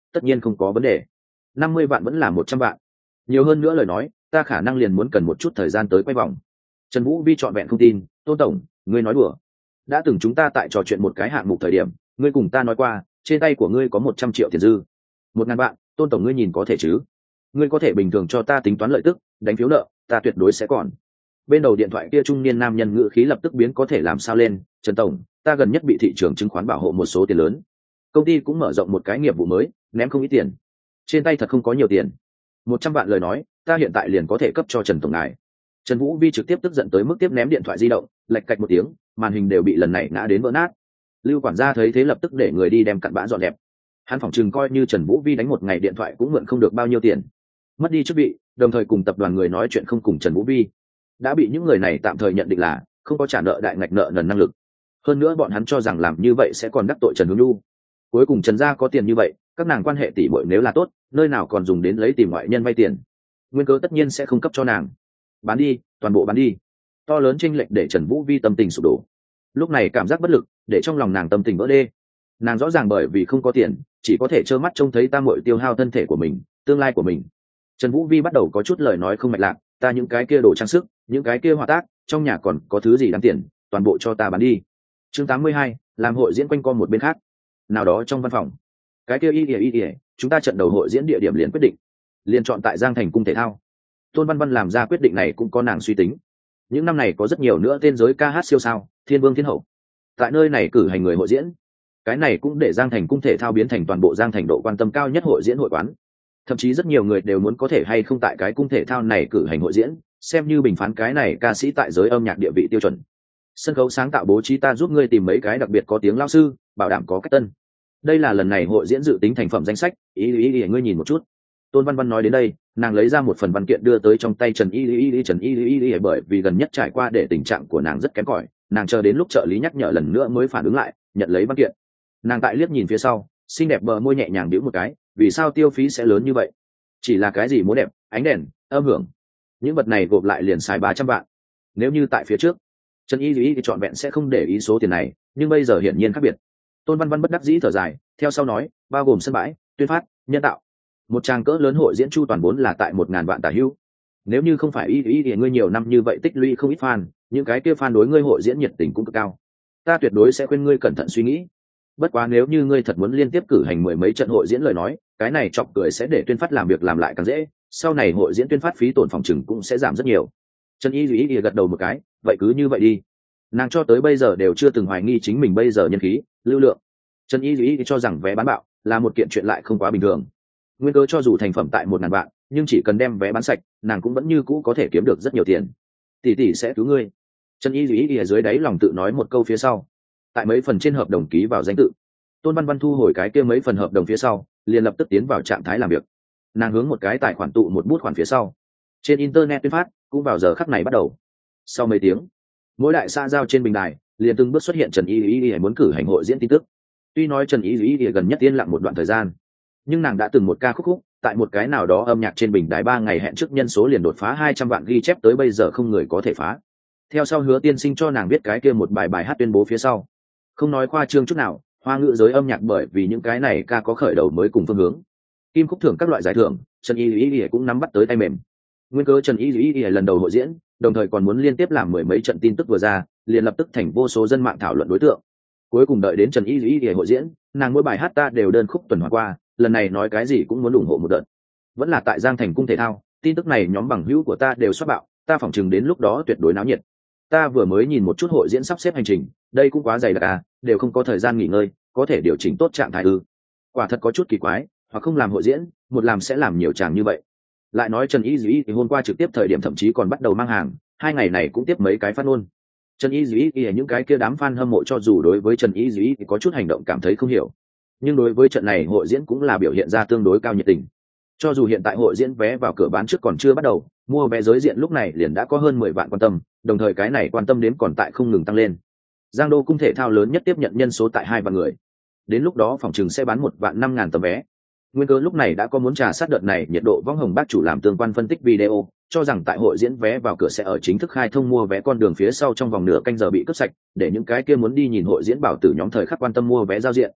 S1: tất nhiên không có vấn đề. Năm mươi vạn vẫn là một trăm vạn, nhiều hơn nữa lời nói ta khả năng liền muốn cần một chút thời gian tới quay vòng. Trần Vũ Vi trọn vẹn không tin. Tôn tổng, ngươi nói đùa. Đã từng chúng ta tại trò chuyện một cái hạng mục thời điểm, ngươi cùng ta nói qua trên tay của ngươi có một trăm triệu tiền dư. Một ngàn vạn, Tôn tổng ngươi nhìn có thể chứ? Ngươi có thể bình thường cho ta tính toán lợi tức, đánh phiếu nợ, ta tuyệt đối sẽ còn. Bên đầu điện thoại kia trung niên nam nhân ngữ khí lập tức biến có thể làm sao lên. Trần tổng, ta gần nhất bị thị trường chứng khoán bảo hộ một số tiền lớn, công ty cũng mở rộng một cái nghiệp vụ mới, ném không ít tiền, trên tay thật không có nhiều tiền. Một trăm vạn lời nói ta hiện tại liền có thể cấp cho Trần tổng ngài. Trần Vũ Vi trực tiếp tức giận tới mức tiếp ném điện thoại di động, lạch cạch một tiếng, màn hình đều bị lần này ngã đến vỡ nát. Lưu quản gia thấy thế lập tức để người đi đem cặn bã dọn dẹp. Hắn phỏng chừng coi như Trần Vũ Vi đánh một ngày điện thoại cũng mượn không được bao nhiêu tiền, mất đi chức vị, đồng thời cùng tập đoàn người nói chuyện không cùng Trần Vũ Vi, đã bị những người này tạm thời nhận định là không có trả nợ đại ngạch nợ nần năng lực. Hơn nữa bọn hắn cho rằng làm như vậy sẽ còn đắc tội Trần Hướng Nhu. Cuối cùng Trần gia có tiền như vậy, các nàng quan hệ tỷ muội nếu là tốt, nơi nào còn dùng đến lấy tìm ngoại nhân vay tiền. Nguyên cớ tất nhiên sẽ không cấp cho nàng. Bán đi, toàn bộ bán đi. To lớn chênh lệch để Trần Vũ Vi tâm tình sụp đổ. Lúc này cảm giác bất lực, để trong lòng nàng tâm tình vỡ đê. Nàng rõ ràng bởi vì không có tiền, chỉ có thể trơ mắt trông thấy tam muội tiêu hao thân thể của mình, tương lai của mình. Trần Vũ Vi bắt đầu có chút lời nói không mạch lạc, ta những cái kia đồ trang sức, những cái kia họa tác, trong nhà còn có thứ gì đáng tiền, toàn bộ cho ta bán đi. Chương tám mươi hai, làm hội diễn quanh co một bên khác. Nào đó trong văn phòng, cái kia y ỉa y ỉa, chúng ta trận đầu hội diễn địa điểm liền quyết định, liền chọn tại Giang Thành cung thể thao. Tôn Văn Văn làm ra quyết định này cũng có nàng suy tính. Những năm này có rất nhiều nữa tên giới ca hát siêu sao, thiên vương thiên hậu, tại nơi này cử hành người hội diễn. Cái này cũng để Giang Thành cung thể thao biến thành toàn bộ Giang Thành độ quan tâm cao nhất hội diễn hội quán. Thậm chí rất nhiều người đều muốn có thể hay không tại cái cung thể thao này cử hành hội diễn, xem như bình phán cái này ca sĩ tại giới âm nhạc địa vị tiêu chuẩn. Sân khấu sáng tạo bố trí ta giúp ngươi tìm mấy cái đặc biệt có tiếng lao sư, bảo đảm có cách tân. Đây là lần này hội diễn dự tính thành phẩm danh sách, ý ý ý ngươi nhìn một chút. Tôn Văn Văn nói đến đây, nàng lấy ra một phần văn kiện đưa tới trong tay Trần Y Y Y. Trần Y Y Y bởi vì gần nhất trải qua để tình trạng của nàng rất kém cỏi, nàng chờ đến lúc trợ lý nhắc nhở lần nữa mới phản ứng lại, nhận lấy văn kiện. Nàng tại liếc nhìn phía sau, xinh đẹp bờ môi nhẹ nhàng đĩu một cái, vì sao tiêu phí sẽ lớn như vậy? Chỉ là cái gì múa đẹp, ánh đèn, âm hưởng, những vật này gộp lại liền xài ba trăm vạn. Nếu như tại phía trước, Trần Y Y thì chọn vẹn sẽ không để ý số tiền này, nhưng bây giờ hiển nhiên khác biệt. Tôn Văn Văn bất đắc dĩ thở dài, theo sau nói, bao gồm sân bãi, tuyên phát, nhân tạo, một trang cỡ lớn hội diễn chu toàn vốn là tại một ngàn vạn tả hữu. Nếu như không phải Y Y thì ngươi nhiều năm như vậy tích lũy không ít fan, những cái kia fan đối ngươi hội diễn nhiệt tình cũng cực cao. Ta tuyệt đối sẽ khuyên ngươi cẩn thận suy nghĩ. Bất quá nếu như ngươi thật muốn liên tiếp cử hành mười mấy trận hội diễn lời nói, cái này chọc cười sẽ để tuyên phát làm việc làm lại càng dễ, sau này hội diễn tuyên phát phí tổn phòng chừng cũng sẽ giảm rất nhiều. Trần Y Y gật đầu một cái, vậy cứ như vậy đi. Nàng cho tới bây giờ đều chưa từng hoài nghi chính mình bây giờ nhân khí, lưu lượng. Trần Y Y cho rằng vé bán bạo là một kiện chuyện lại không quá bình thường. Nguyên cớ cho dù thành phẩm tại một ngàn vạn, nhưng chỉ cần đem vé bán sạch, nàng cũng vẫn như cũ có thể kiếm được rất nhiều tiền. Tỷ tỷ sẽ cứu ngươi. Trần Y Y ở dưới đáy lòng tự nói một câu phía sau, tại mấy phần trên hợp đồng ký vào danh tự. Tôn Văn Văn thu hồi cái kia mấy phần hợp đồng phía sau, liền lập tức tiến vào trạng thái làm việc. Nàng hướng một cái tài khoản tụ một bút khoản phía sau. Trên internet tuyên phát cũng vào giờ khắc này bắt đầu. Sau mấy tiếng, mỗi đại xã giao trên bình đài liền từng bước xuất hiện Trần Y Y muốn cử hành hội diễn tin tức. Tuy nói Trần Y Y gần nhất yên lặng một đoạn thời gian, nhưng nàng đã từng một ca khúc khúc tại một cái nào đó âm nhạc trên bình đài ba ngày hẹn trước nhân số liền đột phá hai trăm vạn ghi chép, tới bây giờ không người có thể phá. Theo sau Hứa Tiên Sinh cho nàng viết cái kia một bài bài hát tuyên bố phía sau, không nói khoa trương chút nào, hoa ngữ giới âm nhạc bởi vì những cái này ca có khởi đầu mới cùng phương hướng. Kim khúc thưởng các loại giải thưởng, Trần Y Y cũng nắm bắt tới tay mềm. Nguyên cớ Trần Y Y lần đầu hội diễn, đồng thời còn muốn liên tiếp làm mười mấy trận tin tức vừa ra, liền lập tức thành vô số dân mạng thảo luận đối tượng. Cuối cùng đợi đến Trần Y Y hội diễn, nàng mỗi bài hát ta đều đơn khúc tuần hoàn qua, lần này nói cái gì cũng muốn ủng hộ một đợt. Vẫn là tại Giang Thành cung thể thao, tin tức này nhóm bằng hữu của ta đều xoát bạo, ta phỏng chừng đến lúc đó tuyệt đối náo nhiệt. Ta vừa mới nhìn một chút hội diễn sắp xếp hành trình, đây cũng quá dày đặc à, đều không có thời gian nghỉ ngơi, có thể điều chỉnh tốt trạng thái ư? Quả thật có chút kỳ quái, hoặc không làm hội diễn, một làm sẽ làm nhiều chàng như vậy. Lại nói Trần Y Dĩ thì hôm qua trực tiếp thời điểm thậm chí còn bắt đầu mang hàng, hai ngày này cũng tiếp mấy cái phát ngôn. Trần Y Dĩ thì những cái kia đám fan hâm mộ cho dù đối với Trần Y Dĩ thì có chút hành động cảm thấy không hiểu, nhưng đối với trận này hội diễn cũng là biểu hiện ra tương đối cao nhiệt tình. Cho dù hiện tại hội diễn vé vào cửa bán trước còn chưa bắt đầu, mua vé giới diện lúc này liền đã có hơn mười vạn quan tâm, đồng thời cái này quan tâm đến còn tại không ngừng tăng lên. Giang Đô cung thể thao lớn nhất tiếp nhận nhân số tại hai vạn người, đến lúc đó phòng chừng sẽ bán một vạn năm ngàn tấm vé. Nguyên cớ lúc này đã có muốn trà sát đợt này nhiệt độ võng hồng bác chủ làm tương quan phân tích video, cho rằng tại hội diễn vé vào cửa sẽ ở chính thức khai thông mua vé con đường phía sau trong vòng nửa canh giờ bị cướp sạch, để những cái kia muốn đi nhìn hội diễn bảo tử nhóm thời khắc quan tâm mua vé giao diện.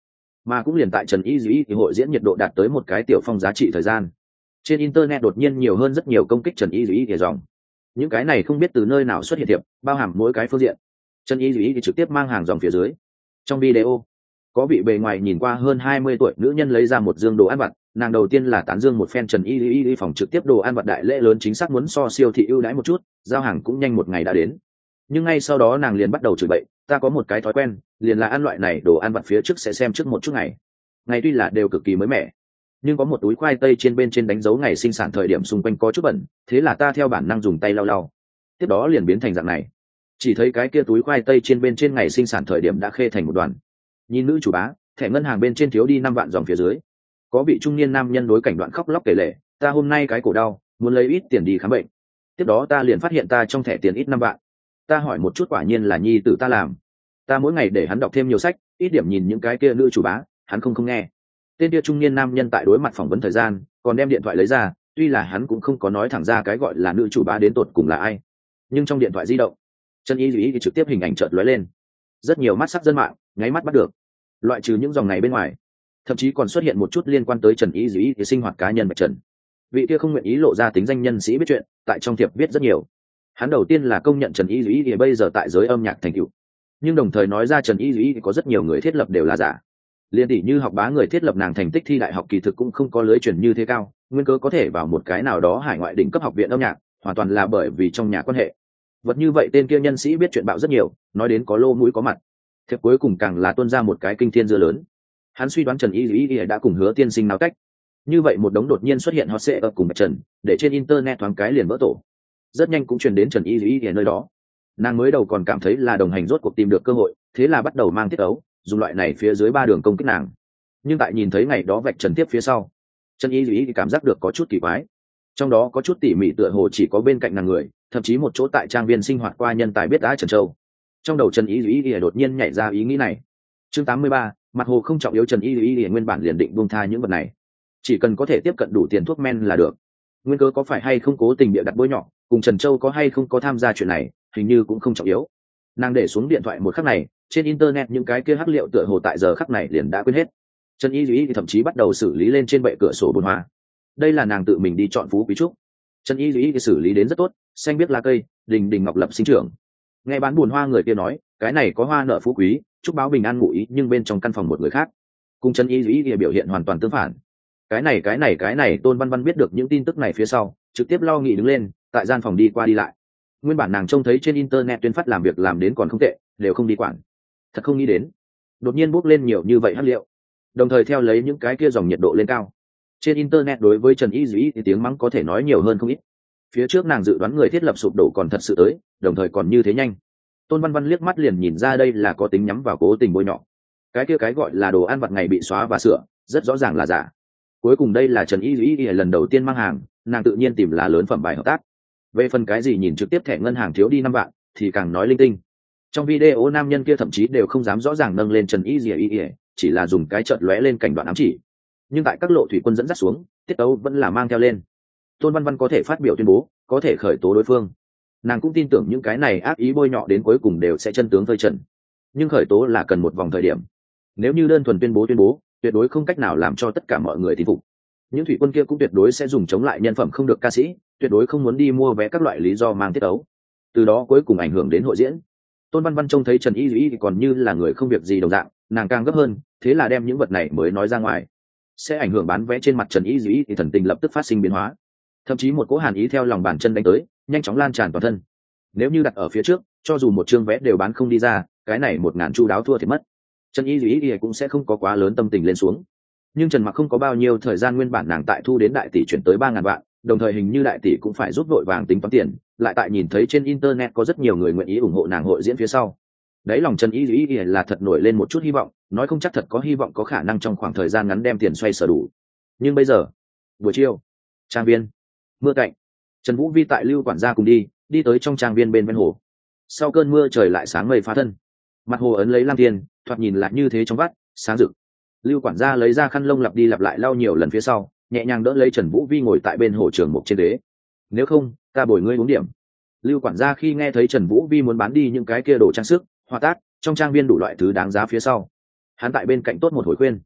S1: Mà cũng liền tại Trần Y Dĩ thì hội diễn nhiệt độ đạt tới một cái tiểu phong giá trị thời gian, trên internet đột nhiên nhiều hơn rất nhiều công kích Trần Y Dĩ thì dòng. Những cái này không biết từ nơi nào xuất hiện thiệp, bao hàm mỗi cái phương diện. Trần Y Dĩ thì trực tiếp mang hàng dòng phía dưới. Trong video, có vị bề ngoài nhìn qua hơn hai mươi tuổi nữ nhân lấy ra một dương đồ ăn vặt, nàng đầu tiên là tán dương một phen Trần Y Dĩ phòng trực tiếp đồ ăn vặt đại lễ lớn chính xác muốn so siêu thị ưu đãi một chút, giao hàng cũng nhanh một ngày đã đến. Nhưng ngay sau đó nàng liền bắt đầu chửi bậy, ta có một cái thói quen, liền là ăn loại này đồ ăn vặt phía trước sẽ xem trước một chút ngày. Ngày tuy là đều cực kỳ mới mẻ, nhưng có một túi khoai tây trên bên trên đánh dấu ngày sinh sản thời điểm xung quanh có chút bẩn, thế là ta theo bản năng dùng tay lau lau. Tiếp đó liền biến thành dạng này. Chỉ thấy cái kia túi khoai tây trên bên trên ngày sinh sản thời điểm đã khê thành một đoàn. Nhìn nữ chủ bá, thẻ ngân hàng bên trên thiếu đi năm vạn dòng phía dưới. Có vị trung niên nam nhân đối cảnh đoạn khóc lóc kể lể, ta hôm nay cái cổ đau, muốn lấy ít tiền đi khám bệnh. Tiếp đó ta liền phát hiện ta trong thẻ tiền ít năm vạn. Ta hỏi một chút, quả nhiên là nhi tử ta làm. Ta mỗi ngày để hắn đọc thêm nhiều sách, ít điểm nhìn những cái kia nữ chủ bá, hắn không không nghe. Tên kia trung niên nam nhân tại đối mặt phỏng vấn thời gian, còn đem điện thoại lấy ra, tuy là hắn cũng không có nói thẳng ra cái gọi là nữ chủ bá đến tột cùng là ai, nhưng trong điện thoại di động, Trần Y Dĩ thì trực tiếp hình ảnh chợt lóe lên, rất nhiều mắt sắc dân mạng nháy mắt bắt được. Loại trừ những dòng này bên ngoài, thậm chí còn xuất hiện một chút liên quan tới Trần Y Dĩ thì sinh hoạt cá nhân Bạch Trần. Vị kia không nguyện ý lộ ra tính danh nhân sĩ biết chuyện, tại trong thiệp viết rất nhiều. Hắn đầu tiên là công nhận Trần Y Dĩ thì bây giờ tại giới âm nhạc thành tựu, nhưng đồng thời nói ra Trần Y Dĩ thì có rất nhiều người thiết lập đều là giả. Liên tỷ như học bá người thiết lập nàng thành tích thi đại học kỳ thực cũng không có lưới truyền như thế cao, nguyên cớ có thể vào một cái nào đó hải ngoại đỉnh cấp học viện âm nhạc, hoàn toàn là bởi vì trong nhà quan hệ. Vật như vậy tên kia nhân sĩ biết chuyện bạo rất nhiều, nói đến có lô mũi có mặt. Thiệp cuối cùng càng là tuôn ra một cái kinh thiên dưa lớn. Hắn suy đoán Trần Y Dĩ đã cùng Hứa Tiên Sinh náo cách. Như vậy một đống đột nhiên xuất hiện hot sẽ ở cùng Bạch Trần, để trên internet thoáng cái liền vỡ tổ. Rất nhanh cũng truyền đến Trần Y Dĩ ở nơi đó. Nàng mới đầu còn cảm thấy là đồng hành rốt cuộc tìm được cơ hội, thế là bắt đầu mang tiết ấu, dùng loại này phía dưới ba đường công kích nàng. Nhưng tại nhìn thấy ngày đó vạch trần tiếp phía sau, Trần Y Dĩ cảm giác được có chút kỳ quái. Trong đó có chút tỉ mỉ tựa hồ chỉ có bên cạnh nàng người, thậm chí một chỗ tại trang viên sinh hoạt qua nhân tài biết đã Trần Châu. Trong đầu Trần Y Dĩ đột nhiên nhảy ra ý nghĩ này. Chương tám mươi ba, mặt hồ không trọng yếu. Trần Y Dĩ nguyên bản liền định buông tha những vật này, chỉ cần có thể tiếp cận đủ tiền thuốc men là được. Nguyên cớ có phải hay không cố tình bịa đặt bôi nhọ, cùng Trần Châu có hay không có tham gia chuyện này, hình như cũng không trọng yếu. Nàng để xuống điện thoại một khắc này, trên internet những cái kia hắc liệu tựa hồ tại giờ khắc này liền đã quên hết. Trần Y Dĩ thậm chí bắt đầu xử lý lên trên bệ cửa sổ bồn hoa. Đây là nàng tự mình đi chọn phú quý trúc. Trần Y Dĩ xử lý đến rất tốt, xanh biếc lá cây, đình đình ngọc lập sinh trưởng. Nghe bán bồn hoa người kia nói, cái này có hoa nợ phú quý, chúc báo bình an ngụ ý, nhưng bên trong căn phòng một người khác. Cùng Trần Y Dĩ biểu hiện hoàn toàn tương phản. Cái này cái này cái này Tôn Văn Văn biết được những tin tức này phía sau, trực tiếp lo nghĩ đứng lên, tại gian phòng đi qua đi lại. Nguyên bản nàng trông thấy trên internet tuyên phát làm việc làm đến còn không tệ, đều không đi quản. Thật không nghĩ đến, đột nhiên bốc lên nhiều như vậy hắc liệu, đồng thời theo lấy những cái kia dòng nhiệt độ lên cao. Trên internet đối với Trần Y Dĩ thì tiếng mắng có thể nói nhiều hơn không ít. Phía trước nàng dự đoán người thiết lập sụp đổ còn thật sự tới, đồng thời còn như thế nhanh. Tôn Văn Văn liếc mắt liền nhìn ra đây là có tính nhắm vào cố tình bôi nhọ. Cái kia cái gọi là đồ ăn vặt ngày bị xóa và sửa, rất rõ ràng là giả. Cuối cùng đây là Trần Y Dĩ lần đầu tiên mang hàng, nàng tự nhiên tìm là lớn phẩm bài hợp tác. Về phần cái gì nhìn trực tiếp thẻ ngân hàng thiếu đi năm vạn, thì càng nói linh tinh. Trong video nam nhân kia thậm chí đều không dám rõ ràng nâng lên Trần Y Dĩ, chỉ là dùng cái chợt lóe lên cảnh đoạn ám chỉ. Nhưng tại các lộ thủy quân dẫn dắt xuống, tiết tấu vẫn là mang theo lên. Tôn Văn Văn có thể phát biểu tuyên bố, có thể khởi tố đối phương. Nàng cũng tin tưởng những cái này ác ý bôi nhọ đến cuối cùng đều sẽ chân tướng phơi trần. Nhưng khởi tố là cần một vòng thời điểm. Nếu như đơn thuần tuyên bố tuyên bố, tuyệt đối không cách nào làm cho tất cả mọi người tin phục. Những thủy quân kia cũng tuyệt đối sẽ dùng chống lại nhân phẩm không được ca sĩ, tuyệt đối không muốn đi mua vé các loại lý do mang tiết tấu. Từ đó cuối cùng ảnh hưởng đến hội diễn. Tôn Văn Văn trông thấy Trần Y Dĩ thì còn như là người không việc gì đồng dạng, nàng càng gấp hơn, thế là đem những vật này mới nói ra ngoài. Sẽ ảnh hưởng bán vé trên mặt Trần Y Dĩ thì thần tình lập tức phát sinh biến hóa. Thậm chí một cỗ hàn ý theo lòng bàn chân đánh tới, nhanh chóng lan tràn toàn thân. Nếu như đặt ở phía trước, cho dù một chương vé đều bán không đi ra, cái này một ngàn chu đáo thua thì mất. Trần Y Dĩ thì cũng sẽ không có quá lớn tâm tình lên xuống. Nhưng Trần Mặc không có bao nhiêu thời gian, nguyên bản nàng tại thu đến đại tỷ chuyển tới ba ngàn vạn, đồng thời hình như đại tỷ cũng phải giúp vội vàng tính toán tiền, lại tại nhìn thấy trên internet có rất nhiều người nguyện ý ủng hộ nàng hội diễn phía sau. Đấy lòng Trần Y Dĩ là thật nổi lên một chút hy vọng, nói không chắc thật có hy vọng có khả năng trong khoảng thời gian ngắn đem tiền xoay sở đủ. Nhưng bây giờ, buổi chiều, trang viên, mưa cạnh, Trần Vũ Vi tại Lưu quản gia cùng đi, đi tới trong trang viên bên ven hồ. Sau cơn mưa trời lại sáng mây phá thân, mặt hồ ấn lấy lam tiền, thoạt nhìn lại như thế trong vắt, sáng rực. Lưu quản gia lấy ra khăn lông lặp đi lặp lại lau nhiều lần phía sau, nhẹ nhàng đỡ lấy Trần Vũ Vi ngồi tại bên hồ trường mục trên ghế. Nếu không, ta bồi ngươi uống điểm. Lưu quản gia khi nghe thấy Trần Vũ Vi muốn bán đi những cái kia đồ trang sức, hoa tác, trong trang viên đủ loại thứ đáng giá phía sau, hắn tại bên cạnh tốt một hồi khuyên.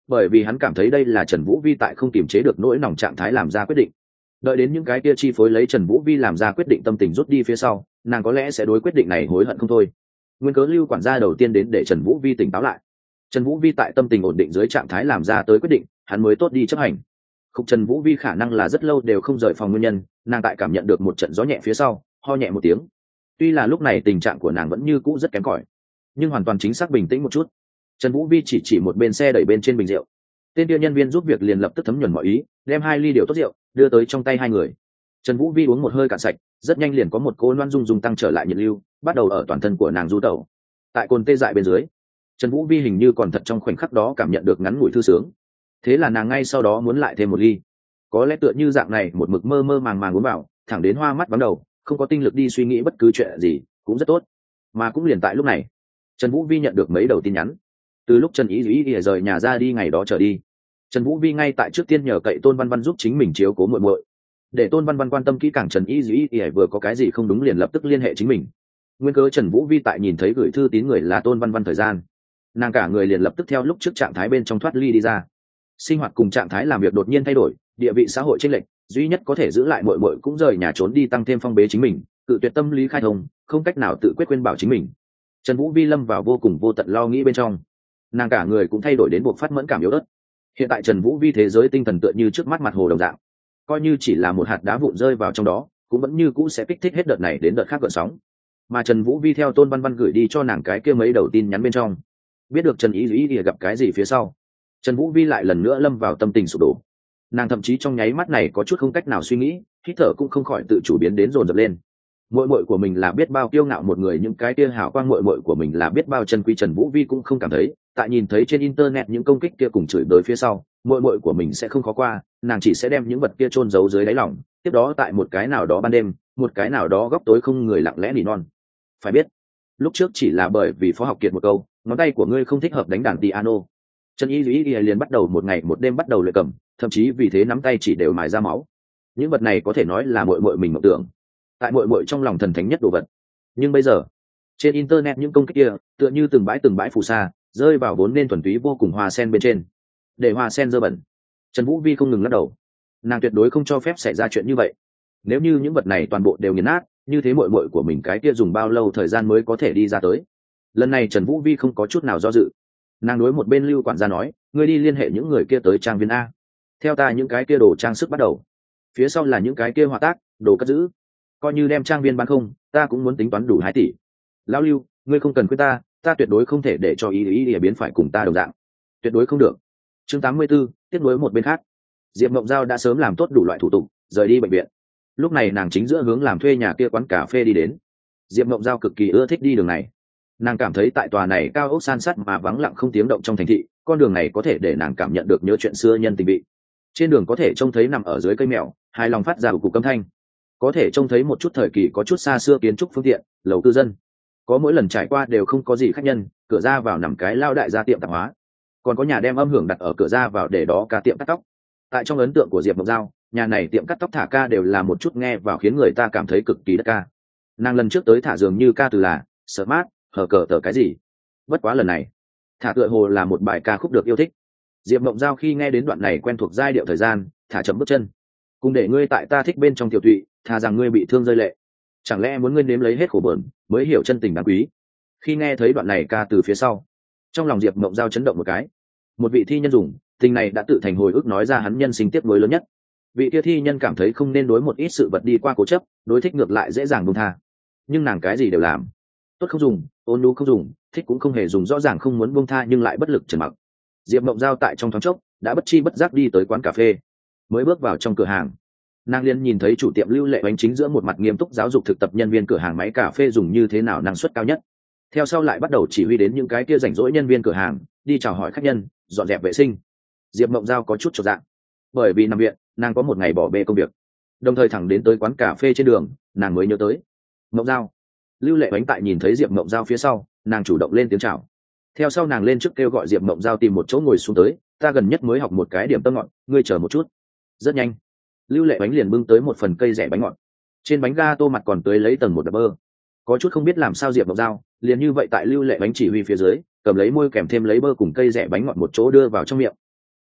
S1: bởi vì hắn cảm thấy đây là Trần Vũ Vi tại không kiềm chế được nỗi lòng trạng thái làm ra quyết định. Đợi đến những cái kia chi phối lấy Trần Vũ Vi làm ra quyết định tâm tình rút đi phía sau, nàng có lẽ sẽ đối quyết định này hối hận không thôi. Nguyên cớ Lưu quản gia đầu tiên đến để Trần Vũ Vi tỉnh táo lại. Trần Vũ Vi tại tâm tình ổn định dưới trạng thái làm ra tới quyết định, hắn mới tốt đi chấp hành. Khúc Trần Vũ Vi khả năng là rất lâu đều không rời phòng nguyên nhân, nàng tại cảm nhận được một trận gió nhẹ phía sau, ho nhẹ một tiếng. Tuy là lúc này tình trạng của nàng vẫn như cũ rất kém cỏi, nhưng hoàn toàn chính xác bình tĩnh một chút. Trần Vũ Vi chỉ chỉ một bên xe đẩy bên trên bình rượu. Tên kia nhân viên giúp việc liền lập tức thấm nhuần mọi ý, đem hai ly điều tốt rượu đưa tới trong tay hai người. Trần Vũ Vi uống một hơi cạn sạch, rất nhanh liền có một cô loan dung dung tăng trở lại nhiệt lưu, bắt đầu ở toàn thân của nàng du tẩu. Tại cồn tê dại bên dưới, Trần Vũ Vi hình như còn thật trong khoảnh khắc đó cảm nhận được ngắn ngủi thư sướng. Thế là nàng ngay sau đó muốn lại thêm một ly. Có lẽ tựa như dạng này một mực mơ mơ màng màng uống vào, thẳng đến hoa mắt vắng đầu, không có tinh lực đi suy nghĩ bất cứ chuyện gì, cũng rất tốt. Mà cũng liền tại lúc này, Trần Vũ Vi nhận được mấy đầu tin nhắn. Từ lúc Trần Ý Ý Ý rời nhà ra đi ngày đó trở đi, Trần Vũ Vi ngay tại trước tiên nhờ cậy Tôn Văn Văn giúp chính mình chiếu cố muội muội, để Tôn Văn Văn quan tâm kỹ càng Trần Ý Ý Ý vừa có cái gì không đúng liền lập tức liên hệ chính mình. Nguyên cớ Trần Vũ Vi tại nhìn thấy gửi thư tín người là Tôn Văn Văn thời gian, nàng cả người liền lập tức theo lúc trước trạng thái bên trong thoát ly đi ra. Sinh hoạt cùng trạng thái làm việc đột nhiên thay đổi, địa vị xã hội chênh lệch, duy nhất có thể giữ lại muội muội cũng rời nhà trốn đi tăng thêm phong bế chính mình, tự tuyệt tâm lý khai thông, không cách nào tự quyết khuyên bảo chính mình. Trần Vũ Vi lâm vào vô cùng vô tận lo nghĩ bên trong, nàng cả người cũng thay đổi đến buộc phát mẫn cảm yếu ớt. Hiện tại Trần Vũ Vi thế giới tinh thần tựa như trước mắt mặt hồ đồng dạng, coi như chỉ là một hạt đá vụn rơi vào trong đó, cũng vẫn như cũ sẽ kích thích hết đợt này đến đợt khác gợn sóng. Mà Trần Vũ Vi theo Tôn Văn Văn gửi đi cho nàng cái kia mấy đầu tin nhắn bên trong, biết được Trần Ý Ý gặp cái gì phía sau, Trần Vũ Vi lại lần nữa lâm vào tâm tình sụp đổ. Nàng thậm chí trong nháy mắt này có chút không cách nào suy nghĩ, hít thở cũng không khỏi tự chủ biến đến dồn dập lên. Muội muội của mình là biết bao kiêu ngạo một người, những cái kia hào quang muội muội của mình là biết bao chân quý, Trần Vũ Vi cũng không cảm thấy, tại nhìn thấy trên internet những công kích kia cùng chửi bới phía sau, muội muội của mình sẽ không khó qua, nàng chỉ sẽ đem những vật kia chôn giấu dưới đáy lòng, tiếp đó tại một cái nào đó ban đêm, một cái nào đó góc tối không người lặng lẽ nỉ non. Phải biết, lúc trước chỉ là bởi vì Phó Học Kiệt một câu, ngón tay của ngươi không thích hợp đánh đàn piano, Trần Y Duy liền bắt đầu một ngày một đêm bắt đầu luyện cầm, thậm chí vì thế nắm tay chỉ đều mài ra máu. Những vật này có thể nói là muội muội mình mộng tưởng, tại muội muội trong lòng thần thánh nhất đồ vật. Nhưng bây giờ, trên internet những công kích kia, tựa như từng bãi từng bãi phù sa, rơi vào vốn nên thuần túy vô cùng hoa sen bên trên, để hoa sen dơ bẩn. Trần Vũ Vi không ngừng lắc đầu, nàng tuyệt đối không cho phép xảy ra chuyện như vậy. Nếu như những vật này toàn bộ đều nghiền nát, như thế muội muội của mình cái kia dùng bao lâu thời gian mới có thể đi ra tới? Lần này Trần Vũ Vi không có chút nào do dự, nàng đối một bên Lưu quản gia nói, ngươi đi liên hệ những người kia tới trang viên a, theo ta những cái kia đồ trang sức bắt đầu, phía sau là những cái kia họa tác, đồ cất giữ, coi như đem trang viên bán không, ta cũng muốn tính toán đủ hai tỷ. Lão Lưu, ngươi không cần khuyên ta, ta tuyệt đối không thể để cho ý ý ý biến phải cùng ta đồng dạng, tuyệt đối không được. Chương tám mươi 84, tiếp nối một bên khác, Diệp Mộng Giao đã sớm làm tốt đủ loại thủ tục, rời đi bệnh viện. Lúc này nàng chính giữa hướng làm thuê nhà kia quán cà phê đi đến. Diệp Mộng Giao cực kỳ ưa thích đi đường này, nàng cảm thấy tại tòa này cao ốc san sát mà vắng lặng không tiếng động trong thành thị, con đường này có thể để nàng cảm nhận được nhớ chuyện xưa nhân tình vị. Trên đường có thể trông thấy nằm ở dưới cây mèo, hai lòng phát ra cục âm thanh, có thể trông thấy một chút thời kỳ có chút xa xưa kiến trúc phương tiện, lầu cư dân. Có mỗi lần trải qua đều không có gì khách nhân, cửa ra vào nằm cái lao đại gia tiệm tạp hóa, còn có nhà đem âm hưởng đặt ở cửa ra vào để đó ca tiệm cắt tóc. Tại trong ấn tượng của Diệp Mộng Giao, nhà này tiệm cắt tóc thả ca đều là một chút nghe vào khiến người ta cảm thấy cực kỳ đất ca. Nàng lần trước tới thả dường như ca từ là sợ mát hờ cờ tờ cái gì, bất quá lần này thả tựa hồ là một bài ca khúc được yêu thích. Diệp Mộng Giao khi nghe đến đoạn này quen thuộc giai điệu thời gian, thả chậm bước chân, cùng để ngươi tại ta thích bên trong tiểu tụy, thà rằng ngươi bị thương rơi lệ, chẳng lẽ muốn ngươi nếm lấy hết khổ bờn mới hiểu chân tình đáng quý. Khi nghe thấy đoạn này ca từ phía sau, trong lòng Diệp Mộng Giao chấn động một cái. Một vị thi nhân dùng tình này đã tự thành hồi ức nói ra hắn nhân sinh tiếc nuối lớn nhất. Vị kia thi nhân cảm thấy không nên đối một ít sự vật đi qua cố chấp, đối thích ngược lại dễ dàng buông tha, nhưng nàng cái gì đều làm, tốt không dùng, ôn nhu không dùng, thích cũng không hề dùng, rõ ràng không muốn buông tha nhưng lại bất lực trần mặc. Diệp Mộng Giao tại trong thoáng chốc đã bất chi bất giác đi tới quán cà phê. Mới bước vào trong cửa hàng, nàng liền nhìn thấy chủ tiệm Lưu Lệ Bánh chính giữa một mặt nghiêm túc giáo dục thực tập nhân viên cửa hàng máy cà phê dùng như thế nào năng suất cao nhất. Theo sau lại bắt đầu chỉ huy đến những cái kia rảnh rỗi nhân viên cửa hàng đi chào hỏi khách nhân, dọn dẹp vệ sinh. Diệp Mộng Giao có chút chột dạ, bởi vì nằm viện, nàng có một ngày bỏ bê công việc, đồng thời thẳng đến tới quán cà phê trên đường, nàng mới nhớ tới Mộng Giao. Lưu Lệ Bánh tại nhìn thấy Diệp Mộng Giao phía sau, nàng chủ động lên tiếng chào. Theo sau nàng lên trước kêu gọi Diệp Mộng Giao tìm một chỗ ngồi xuống tới, ta gần nhất mới học một cái điểm tâm ngọt, ngươi chờ một chút. Rất nhanh, Lưu Lệ Bánh liền bưng tới một phần cây rẻ bánh ngọt, trên bánh ga tô mặt còn tới lấy tầng một đập bơ. Có chút không biết làm sao Diệp Mộng Giao liền như vậy tại Lưu Lệ Bánh chỉ huy phía dưới, cầm lấy môi kèm thêm lấy bơ cùng cây rẻ bánh ngọt một chỗ đưa vào trong miệng.